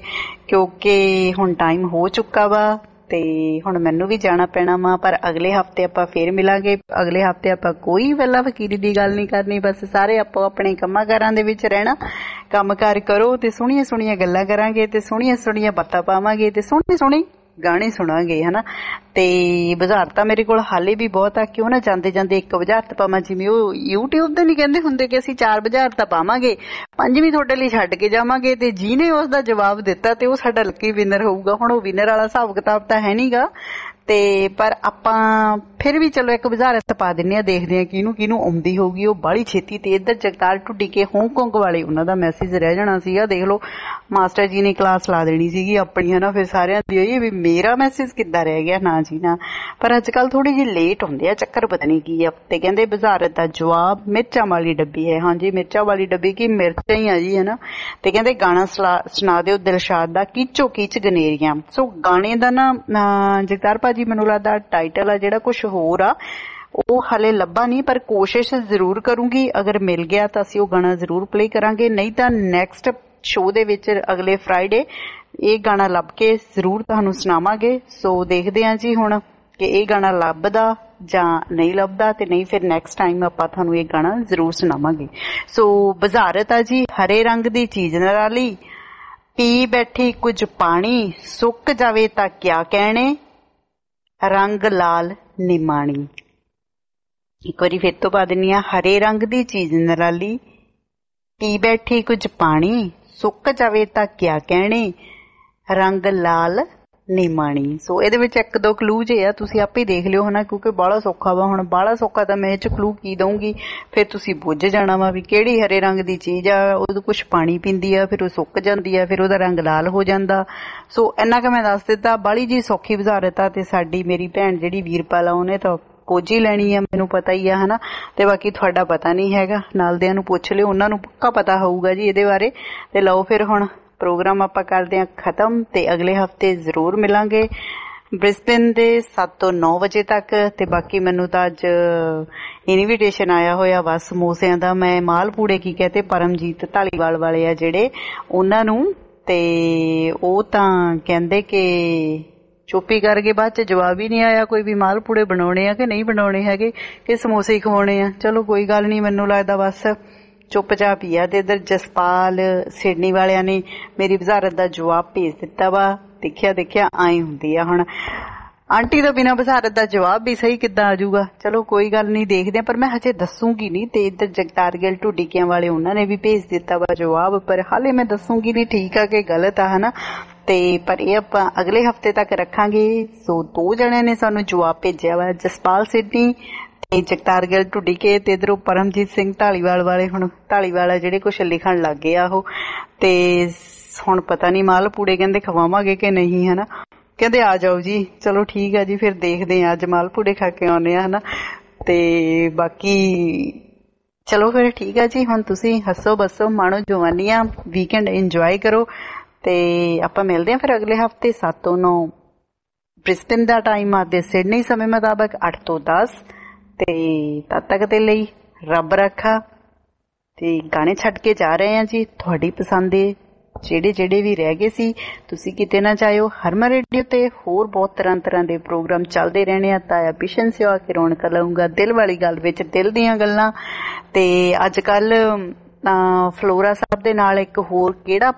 ਕਿਉਂਕਿ ਹੁਣ ਟਾਈਮ ਹੋ ਚੁੱਕਾ ਵਾ ਤੇ ਹੁਣ ਮੈਨੂੰ ਵੀ ਜਾਣਾ ਪੈਣਾ ਵਾ। ਪਰ ਅਗਲੇ ਹਫਤੇ ਆਪਾਂ ਫੇਰ ਮਿਲਾਂਗੇ। ਅਗਲੇ ਹਫਤੇ ਆਪਾਂ ਕੋਈ ਵੇਲਾ ਫਕੀਰੀ ਦੀ ਗੱਲ ਨਹੀਂ ਕਰਨੀ, ਬਸ ਸਾਰੇ ਆਪੋ ਆਪਣੇ ਕੰਮਾਂ ਕਾਰਾਂ ਦੇ ਵਿੱਚ ਰਹਿਣਾ। ਕੰਮ ਕਾਰ ਕਰੋ ਤੇ ਸੋਹਣੀਆਂ ਸੋਹਣੀਆਂ ਗੱਲਾਂ ਕਰਾਂਗੇ ਤੇ ਸੋਹਣੀਆਂ ਸੋਹਣੀਆਂ ਬਾਤਾਂ ਪਾਵਾਂਗੇ ਤੇ ਸੋਹਣੇ ਸੋਹਣੇ ਗਾਣੇ ਸੁਣਾਂਗੇ ਹਨਾ। ਤੇ ਬੁਝਾਰਤਾਂ ਮੇਰੇ ਕੋਲ ਹਾਲੇ ਵੀ ਬਹੁਤ ਆ, ਕਿਉਂ ਨਾ ਜਾਂਦੇ ਜਾਂਦੇ ਇੱਕ ਬੁਝਾਰਤ ਪਾਵਾਂ। ਜਿਵੇਂ ਉਹ YouTube ਤੇ ਨਹੀਂ ਕਹਿੰਦੇ ਹੁੰਦੇ ਕਿ ਅਸੀਂ 4 ਬੁਝਾਰਤਾਂ ਪਾਵਾਂਗੇ, 5ਵੀਂ ਤੁਹਾਡੇ ਲਈ ਛੱਡ ਕੇ ਜਾਵਾਂਗੇ ਤੇ ਜਿਹਨੇ ਉਸ ਦਾ ਜਵਾਬ ਦਿੱਤਾ ਤੇ ਉਹ ਸਾਡਾ ਲੱਕੀ ਵਿਨਰ ਹੋਊਗਾ। ਹੁਣ ਉਹ ਵਿਨਰ ਵਾਲਾ ਹਿਸਾਬ ਕਿਤਾਬ ਤਾਂ ਹੈ ਨਹੀਂਗਾ ਤੇ ਪਰ ਆਪਾਂ ਫਿਰ ਵੀ ਚਲੋ ਇੱਕ ਬੁਝਾਰਤ ਪਾ ਦਿੰਨੇ ਆ, ਦੇਖਦੇ ਆ ਕਿਹਨੂੰ ਕਿਹਨੂੰ ਆਉਂਦੀ ਹੋਊਗੀ। ਉਹ ਬਾਹਲੀ ਛੇਤੀ ਤੇ ਇੱਧਰ ਜਗਤਾਰ ਢੁੱਡੀ ਕੇ ਹਾਂਗਕਾਂਗ ਵਾਲੇ ਉਹਨਾਂ ਦਾ ਮੈਸੇਜ ਰਹਿ ਜਾਣਾ ਸੀਗਾ। ਦੇਖ ਲਓ ਮਾਸਟਰ ਜੀ ਨੇ ਕਲਾਸ ਲਾ ਦੇਣੀ ਸੀਗੀ ਆਪਣੀ ਹਨਾ, ਫਿਰ ਸਾਰਿਆਂ ਦੀ ਹੋਈ ਵੀ ਮੇਰਾ ਮੈਸੇਜ ਕਿੱਦਾਂ ਰਹਿ ਗਿਆ। ਨਾ ਜੀ ਨਾ, ਪਰ ਅੱਜ ਕੱਲ ਥੋੜੀ ਜਿਹੀ ਲੇਟ ਹੁੰਦੇ ਆ, ਚੱਕਰ ਪਤਾ ਨਹੀਂ ਕੀ ਆ। ਤੇ ਕਹਿੰਦੇ ਬੁਝਾਰਤ ਦਾ ਜਵਾਬ ਮਿਰਚਾਂ ਵਾਲੀ ਡੱਬੀ ਹੈ। ਹਾਂਜੀ ਮਿਰਚਾਂ ਵਾਲੀ ਡੱਬੀ ਕੀ ਮਿਰਚਾਂ ਹੀ ਆ ਜੀ ਹਨਾ। ਤੇ ਕਹਿੰਦੇ ਗਾਣਾ ਸੁਣਾ ਦਿਓ ਦਿਲਸ਼ਾਦ ਦਾ ਕੀਚੋ ਕੀਚ ਗਨੇਰੀਆਂ। ਸੋ ਗਾਣੇ ਦਾ ਨਾ ਜਗਤਾਰ ਭਾਜੀ ਮੈਨੂੰ ਲੱਗਦਾ ਟਾਈਟਲ ਆ ਜਿਹੜਾ ਕੁਛ ਹੋਰ ਆ, ਉਹ ਹਾਲੇ ਲੱਭਾ ਨਹੀਂ, ਪਰ ਕੋਸ਼ਿਸ਼ ਜ਼ਰੂਰ ਕਰੂੰਗੀ। ਅਗਰ ਮਿਲ ਗਿਆ ਤਾਂ ਅਸੀਂ ਉਹ ਗਾਣਾ ਜ਼ਰੂਰ ਪਲੇ ਕਰਾਂਗੇ, ਨਹੀਂ ਤਾਂ ਨੈਕਸਟ ਸ਼ੋਅ ਦੇ ਵਿੱਚ ਅਗਲੇ ਫਰਾਈਡੇ ਇਹ ਗਾਣਾ ਲੱਭ ਕੇ ਜ਼ਰੂਰ ਤੁਹਾਨੂੰ ਸੁਣਾਵਾਂਗੇ। ਸੋ ਦੇਖਦੇ ਹਾਂ ਜੀ ਹੁਣ ਕਿ ਇਹ ਗਾਣਾ ਲੱਭਦਾ ਜਾਂ ਨਹੀਂ ਲੱਭਦਾ, ਤੇ ਨਹੀਂ ਫਿਰ ਨੈਕਸਟ ਟਾਈਮ ਆਪਾਂ ਤੁਹਾਨੂੰ ਇਹ ਗਾਣਾ ਜ਼ਰੂਰ ਸੁਣਾਵਾਂਗੇ। ਸੋ ਬੁਝਾਰਤ ਆ ਜੀ ਹਰੇ ਰੰਗ ਦੀ ਚੀਜ਼ ਨਰਾਲੀ, ਪੀ ਬੈਠੀ ਕੁਝ ਪਾਣੀ, ਸੁੱਕ ਜਾਵੇ ਤਾਂ ਕਿਆ ਕਹਿਣੇ, ਰੰਗ ਲਾਲ ਨਿਮਾਣੀ। ਇੱਕ ਵਾਰੀ ਫਿਰ ਤੋਂ ਪਾ ਦਿੰਨੀ ਆ, ਹਰੇ ਰੰਗ ਦੀ ਚੀਜ਼ ਨਰਾਲੀ, ਪੀ ਬੈਠੀ ਕੁਝ ਪਾਣੀ, ਸੁੱਕ ਜਾਵੇ ਤਾਂ ਕਿਆ ਕਹਿਣੇ, ਰੰਗ ਲਾਲ ਨਿਮਾਣੀ। ਸੋ ਇਹਦੇ ਵਿੱਚ ਇੱਕ ਦੋ ਕਲੂ ਜੇ ਆ, ਤੁਸੀਂ ਆਪੇ ਦੇਖ ਲਿਓ ਹਨਾ, ਕਿਉਂਕਿ ਬਾਹਲਾ ਸੌਖਾ ਵਾ। ਹੁਣ ਬਾਹਲਾ ਸੌਖਾ ਤਾਂ ਮੈਂ ਇਹ ਚ ਕਲੂ ਕੀ ਦਊਂਗੀ, ਫਿਰ ਤੁਸੀਂ ਬੁੱਝ ਜਾਣਾ ਵਾ ਵੀ ਕਿਹੜੀ ਹਰੇ ਰੰਗ ਦੀ ਚੀਜ਼ ਆ। ਉਹਦੇ ਕੁਛ ਪਾਣੀ ਪੀਂਦੀ ਆ, ਫਿਰ ਉਹ ਸੁੱਕ ਜਾਂਦੀ ਆ, ਫਿਰ ਉਹਦਾ ਰੰਗ ਲਾਲ ਹੋ ਜਾਂਦਾ। ਸੋ ਇੰਨਾ ਕੁ ਮੈਂ ਦੱਸ ਦਿੱਤਾ। ਬਾਹਲੀ ਜੀ ਸੌਖੀ ਬੁਝਾਰਤ ਆ ਤੇ ਸਾਡੀ ਮੇਰੀ ਭੈਣ ਜਿਹੜੀ ਵੀਰਪਾਲ ਆ ਉਹਨੇ ਤਾਂ ਕੋਝੀ ਲੈਣੀ ਆ, ਮੈਨੂੰ ਪਤਾ ਹੀ ਆ ਹਨਾ। ਤੇ ਬਾਕੀ ਤੁਹਾਡਾ ਪਤਾ ਨਹੀਂ ਹੈਗਾ, ਨਾਲਦਿਆਂ ਨੂੰ ਪੁੱਛ ਲਿਓ, ਉਹਨਾਂ ਨੂੰ ਪੱਕਾ ਪਤਾ ਹੋਊਗਾ ਜੀ ਇਹਦੇ ਬਾਰੇ। ਤੇ ਲਓ ਫਿਰ ਹੁਣ ਪ੍ਰੋਗਰਾਮ ਆਪਾਂ ਕਰਦੇ ਹਾਂ ਖਤਮ ਤੇ ਅਗਲੇ ਹਫਤੇ ਜ਼ਰੂਰ ਮਿਲਾਂਗੇ ਬ੍ਰਿਸਬੇਨ ਦੇ 7 ਤੋਂ 9 ਵਜੇ ਤੱਕ। ਤੇ ਬਾਕੀ ਮੈਨੂੰ ਤਾਂ ਅੱਜ ਇਨਵੀਟੇਸ਼ਨ ਆਇਆ ਹੋਇਆ ਵਾ ਸਮੋਸਿਆਂ ਦਾ। ਮੈਂ ਮਾਲਪੂੜੇ ਕੀ ਕਹਤੇ ਪਰਮਜੀਤ ਢਾਲੀਵਾਲ ਵਾਲੇ ਆ ਜਿਹੜੇ, ਉਹਨਾਂ ਨੂੰ, ਤੇ ਉਹ ਤਾਂ ਕਹਿੰਦੇ ਕਿ ਚੁੱਪੀ ਕਰਕੇ ਬਾਅਦ ਚ ਜਵਾਬ ਹੀ ਨਹੀਂ ਆਇਆ ਕੋਈ ਵੀ ਮਾਲਪੂੜੇ ਬਣਾਉਣੇ ਆ ਕਿ ਨਹੀਂ ਬਣਾਉਣੇ ਹੈਗੇ ਕਿ ਸਮੋਸੇ ਹੀ ਖਵਾਉਣੇ ਆ। ਚਲੋ ਕੋਈ ਗੱਲ ਨਹੀਂ, ਮੈਨੂੰ ਲੱਗਦਾ ਬਸ ਚੁੱਪਚਾਪ ਹੀ ਆ। ਤੇ ਇੱਧਰ ਜਸਪਾਲ ਸਿਡਨੀ ਵਾਲਿਆਂ ਨੇ ਮੇਰੀ ਬੁਝਾਰਤ ਦਾ ਜਵਾਬ ਭੇਜ ਦਿੱਤਾ ਵਾ। ਦੇਖਿਆ ਆਏ ਹੁੰਦੀ ਆ। ਹੁਣ ਆਂਟੀ ਤੋਂ ਬਿਨਾਂ ਬੁਝਾਰਤ ਦਾ ਜਵਾਬ ਵੀ ਸਹੀ ਕਿੱਦਾਂ ਆਜੂਗਾ। ਚਲੋ ਕੋਈ ਗੱਲ ਨਹੀਂ, ਦੇਖਦੇ ਆ, ਪਰ ਮੈਂ ਹਜੇ ਦੱਸੂਗੀ ਨਹੀਂ। ਤੇ ਇੱਧਰ ਜਗਤਾਰ ਗਿੱਲ ਢੁੱਡੀਕਿਆਂ ਵਾਲੇ ਉਹਨਾਂ ਨੇ ਵੀ ਭੇਜ ਦਿੱਤਾ ਵਾ ਜਵਾਬ, ਪਰ ਹਾਲੇ ਮੈਂ ਦੱਸੂਗੀ ਨਹੀਂ ਠੀਕ ਆ ਕਿ ਗਲਤ ਆ ਹਨਾ। ਤੇ ਪਰ ਇਹ ਆਪਾਂ ਅਗਲੇ ਹਫਤੇ ਤੱਕ ਰੱਖਾਂਗੇ। ਸੋ 2 ਜਣਿਆਂ ਨੇ ਸਾਨੂੰ ਜਵਾਬ ਭੇਜਿਆ ਵਾ, ਜਸਪਾਲ ਸਿਡਨੀ ਤੇ ਜਗਤਾਰ ਗਿੱਲ ਢੁੱਡੀਕੇ ਤੇ ਇਧਰੋਂ ਪਰਮਜੀਤ ਸਿੰਘ ਢਾਲੀਵਾਲ ਵਾਲੇ। ਹੁਣ ਢਾਲੀਵਾਲ ਆ ਜਿਹੜੇ ਕੁਛ ਲਿਖਣ ਲੱਗ ਗਏ ਆ ਉਹ, ਤੇ ਹੁਣ ਪਤਾ ਨੀ ਮਾਲ ਪੂੜੇ ਕਹਿੰਦੇ ਖਵਾਵਾਂਗੇ ਕਿ ਨਹੀਂ, ਹਨਾ। ਕਹਿੰਦੇ ਆ ਜਾਓ ਜੀ, ਚਲੋ ਠੀਕ ਆ ਜੀ, ਫਿਰ ਦੇਖਦੇ ਆ, ਅੱਜ ਮਾਲ ਪੂੜੇ ਖਾ ਕੇ ਆਉਂਦੇ ਆ, ਹਨਾ। ਤੇ ਬਾਕੀ ਚਲੋ ਫਿਰ ਠੀਕ ਆ ਜੀ, ਹੁਣ ਤੁਸੀਂ ਹੱਸੋ ਬੱਸੋ, ਮਾਣੋ ਜਵਾਨੀਆਂ, ਵੀਕਐਂਡ ਇੰਜੋਏ ਕਰੋ ਤੇ ਆਪਾਂ ਮਿਲਦੇ ਆ ਫਿਰ ਅਗਲੇ ਹਫਤੇ 7 ਤੋਂ 9 ਬ੍ਰਿਸਬਨ ਦਾ ਟਾਈਮ ਆ ਤੇ ਸਿਡਨੀ ਸਮੇਂ ਮੁਤਾਬਕ 8 ਤੋਂ 10। ਤੇ ਤਦ ਤੱਕ ਦੇ ਲਈ ਰੱਬ ਰੱਖਾ। ਤੇ ਗਾਣੇ ਛੱਡ ਕੇ ਜਾ ਰਹੇ ਆ ਜੀ, ਤੁਹਾਡੀ ਪਸੰਦ ਦੇ ਜਿਹੜੇ ਵੀ ਰਹਿ ਗਏ ਸੀ। ਤੁਸੀਂ ਕਿਤੇ ਨਾ ਜਾਇਓ, ਹਰਮਨ ਰੇਡੀਓ ਤੇ ਹੋਰ ਬਹੁਤ ਤਰ੍ਹਾਂ ਦੇ ਪ੍ਰੋਗਰਾਮ ਚੱਲਦੇ ਰਹਿਣੇ ਆ। ਤਾਇਆ ਪਿਸ਼ਨ ਸਿਵਾ ਕੇ ਰੌਣਕ ਲਾਊਂਗਾ ਦਿਲ ਵਾਲੀ ਗੱਲ ਵਿੱਚ ਦਿਲ ਦੀਆਂ ਗੱਲਾਂ। ਤੇ ਅੱਜ ਕੱਲ ਫਲੋਰਾ ਸਾਹਿਬ ਦੇ ਨਾਲ ਇੱਕ ਹੋਰ ਕਿਹੜਾ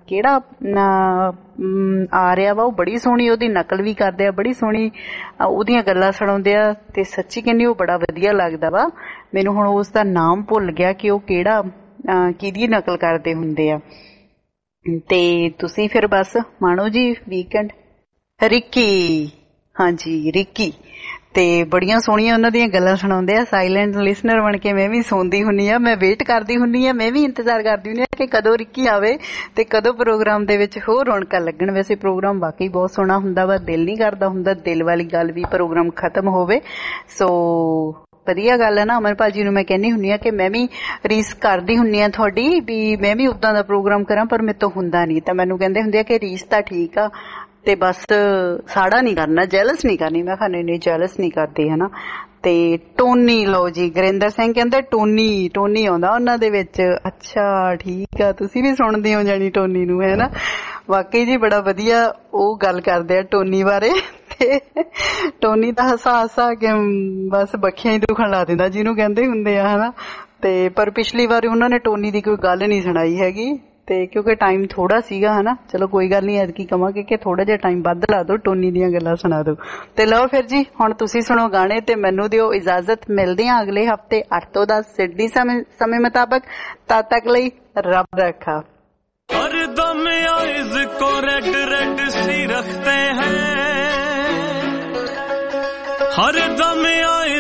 ਆ ਰਿਹਾ ਵਾ, ਉਹ ਬੜੀ ਸੋਹਣੀ ਉਹਦੀ ਨਕਲ ਵੀ ਕਰਦੇ ਆ, ਬੜੀ ਸੋਹਣੀ ਉਹਦੀਆਂ ਗੱਲਾਂ ਸੁਣਾਉਂਦੇ ਆ। ਤੇ ਸੱਚੀ ਕਹਿੰਦੀ ਉਹ ਬੜਾ ਵਧੀਆ ਲੱਗਦਾ ਵਾ। ਮੈਨੂੰ ਹੁਣ ਉਸ ਦਾ ਨਾਮ ਭੁੱਲ ਗਿਆ ਕਿ ਉਹ ਕਿਹਦੀ ਨਕਲ ਕਰਦੇ ਹੁੰਦੇ ਆ। ਤੇ ਤੁਸੀਂ ਫਿਰ ਬਸ ਮਾਣੋ ਜੀ ਵੀਕਐਂਡ। ਰਿੱਕੀ, ਹਾਂਜੀ ਰਿੱਕੀ, ਤੇ ਬੜੀਆਂ ਸੋਹਣੀਆਂ ਉਹਨਾਂ ਦੀਆਂ ਗੱਲਾਂ ਸੁਣਾਉਂਦੇ ਆ। ਸਾਇਲੈਂਟ ਲਿਸਨਰ ਬਣ ਕੇ ਮੈਂ ਵੀ ਸੁਣਦੀ ਹੁੰਨੀ ਆ, ਮੈਂ ਵੇਟ ਕਰਦੀ ਹੁੰਨੀ ਆ, ਮੈਂ ਵੀ ਇੰਤਜ਼ਾਰ ਕਰਦੀ ਹੁੰਨੀ ਆ ਕਿ ਕਦੋਂ ਰਿੱਕੀ ਆਵੇ ਤੇ ਕਦੋਂ ਪ੍ਰੋਗਰਾਮ ਦੇ ਵਿੱਚ ਹੋਰ ਰੌਣਕਾਂ ਲੱਗਣ। ਵੈਸੇ ਪ੍ਰੋਗਰਾਮ ਵਾਕਈ ਬਹੁਤ ਸੋਹਣਾ ਹੁੰਦਾ ਵਾ, ਦਿਲ ਨਹੀਂ ਕਰਦਾ ਹੁੰਦਾ ਦਿਲ ਵਾਲੀ ਗੱਲ ਵੀ ਪ੍ਰੋਗਰਾਮ ਖਤਮ ਹੋਵੇ। ਸੋ ਵਧੀਆ ਗੱਲ ਹੈ ਨਾ। ਅਮਰ ਭਾਜੀ ਨੂੰ ਮੈਂ ਕਹਿੰਦੀ ਹੁੰਨੀ ਆ ਕਿ ਮੈਂ ਵੀ ਰੀਸ ਕਰਦੀ ਹੁੰਨੀ ਆ ਤੁਹਾਡੀ, ਵੀ ਮੈਂ ਵੀ ਉਦਾਂ ਦਾ ਪ੍ਰੋਗਰਾਮ ਕਰਾਂ, ਪਰ ਮੇਰੇ ਤੋਂ ਹੁੰਦਾ ਨਹੀਂ। ਤਾਂ ਮੈਨੂੰ ਕਹਿੰਦੇ ਹੁੰਦੇ ਆ ਕਿ ਰੀਸ ਤਾਂ ਠੀਕ ਆ ਤੇ ਬਸ ਸਾੜਾ ਨਹੀਂ ਕਰਨਾ, ਜੈਲਸ ਨਹੀਂ ਕਰਨੀ। ਮੈਂ ਕਿਹਾ ਨਹੀਂ ਜੈਲਸ ਨਹੀਂ ਕਰਦੀ, ਹਨਾ। ਤੇ ਟੋਨੀ, ਲਓ ਜੀ ਗੁਰਿੰਦਰ ਸਿੰਘ ਕਹਿੰਦੇ ਟੋਨੀ ਆਉਂਦਾ ਉਹਨਾਂ ਦੇ ਵਿੱਚ। ਅੱਛਾ ਠੀਕ ਆ, ਤੁਸੀਂ ਵੀ ਸੁਣਦੇ ਹੋ ਜਾਣੀ ਟੋਨੀ ਨੂੰ, ਹੈ ਨਾ। ਵਾਕਈ ਜੀ ਬੜਾ ਵਧੀਆ ਉਹ ਗੱਲ ਕਰਦੇ ਆ ਟੋਨੀ ਬਾਰੇ। ਤੇ ਟੋਨੀ ਤਾਂ ਹਸਾ ਕੇ ਬਸ ਬੱਖੀਆਂ ਹੀ ਦੁਖਣ ਲਾ ਦਿੰਦਾ ਜਿਹਨੂੰ ਕਹਿੰਦੇ ਹੁੰਦੇ ਆ, ਹਨਾ। ਤੇ ਪਰ ਪਿਛਲੀ ਵਾਰ ਉਹਨਾਂ ਨੇ ਟੋਨੀ ਦੀ ਕੋਈ ਗੱਲ ਨਹੀਂ ਸੁਣਾਈ ਹੈਗੀ, ਤੇ ਕਿਉਂਕਿ ਟਾਈਮ ਥੋੜਾ ਸੀਗਾ, ਹਨਾ। ਚਲੋ ਕੋਈ ਗੱਲ ਨਹੀਂ, ਐਤਕੀ ਕਵਾਂਗੇ ਕਿ ਥੋੜਾ ਜਿਹਾ ਟਾਈਮ ਵੱਧ ਲਾ ਦਿਓ, ਟੋਨੀ ਦੀਆਂ ਗੱਲਾਂ ਸੁਣਾ ਦਿਓ। ਤੇ ਲਓ ਫਿਰ ਜੀ, ਹੁਣ ਤੁਸੀਂ ਸੁਣੋ ਗਾਣੇ ਤੇ ਮੈਨੂੰ ਦਿਓ ਇਜਾਜ਼ਤ। ਮਿਲਦੇ ਆ ਅਗਲੇ ਹਫਤੇ 8 ਤੋਂ 10 ਸਿਡਨੀ ਸਮੇਂ ਮੁਤਾਬਕ। ਤਦ ਤੱਕ ਲਈ ਰੱਬ ਰੱਖਾ। हरदम आइज को रेड रेड सी रखते हैं, हरदम आइज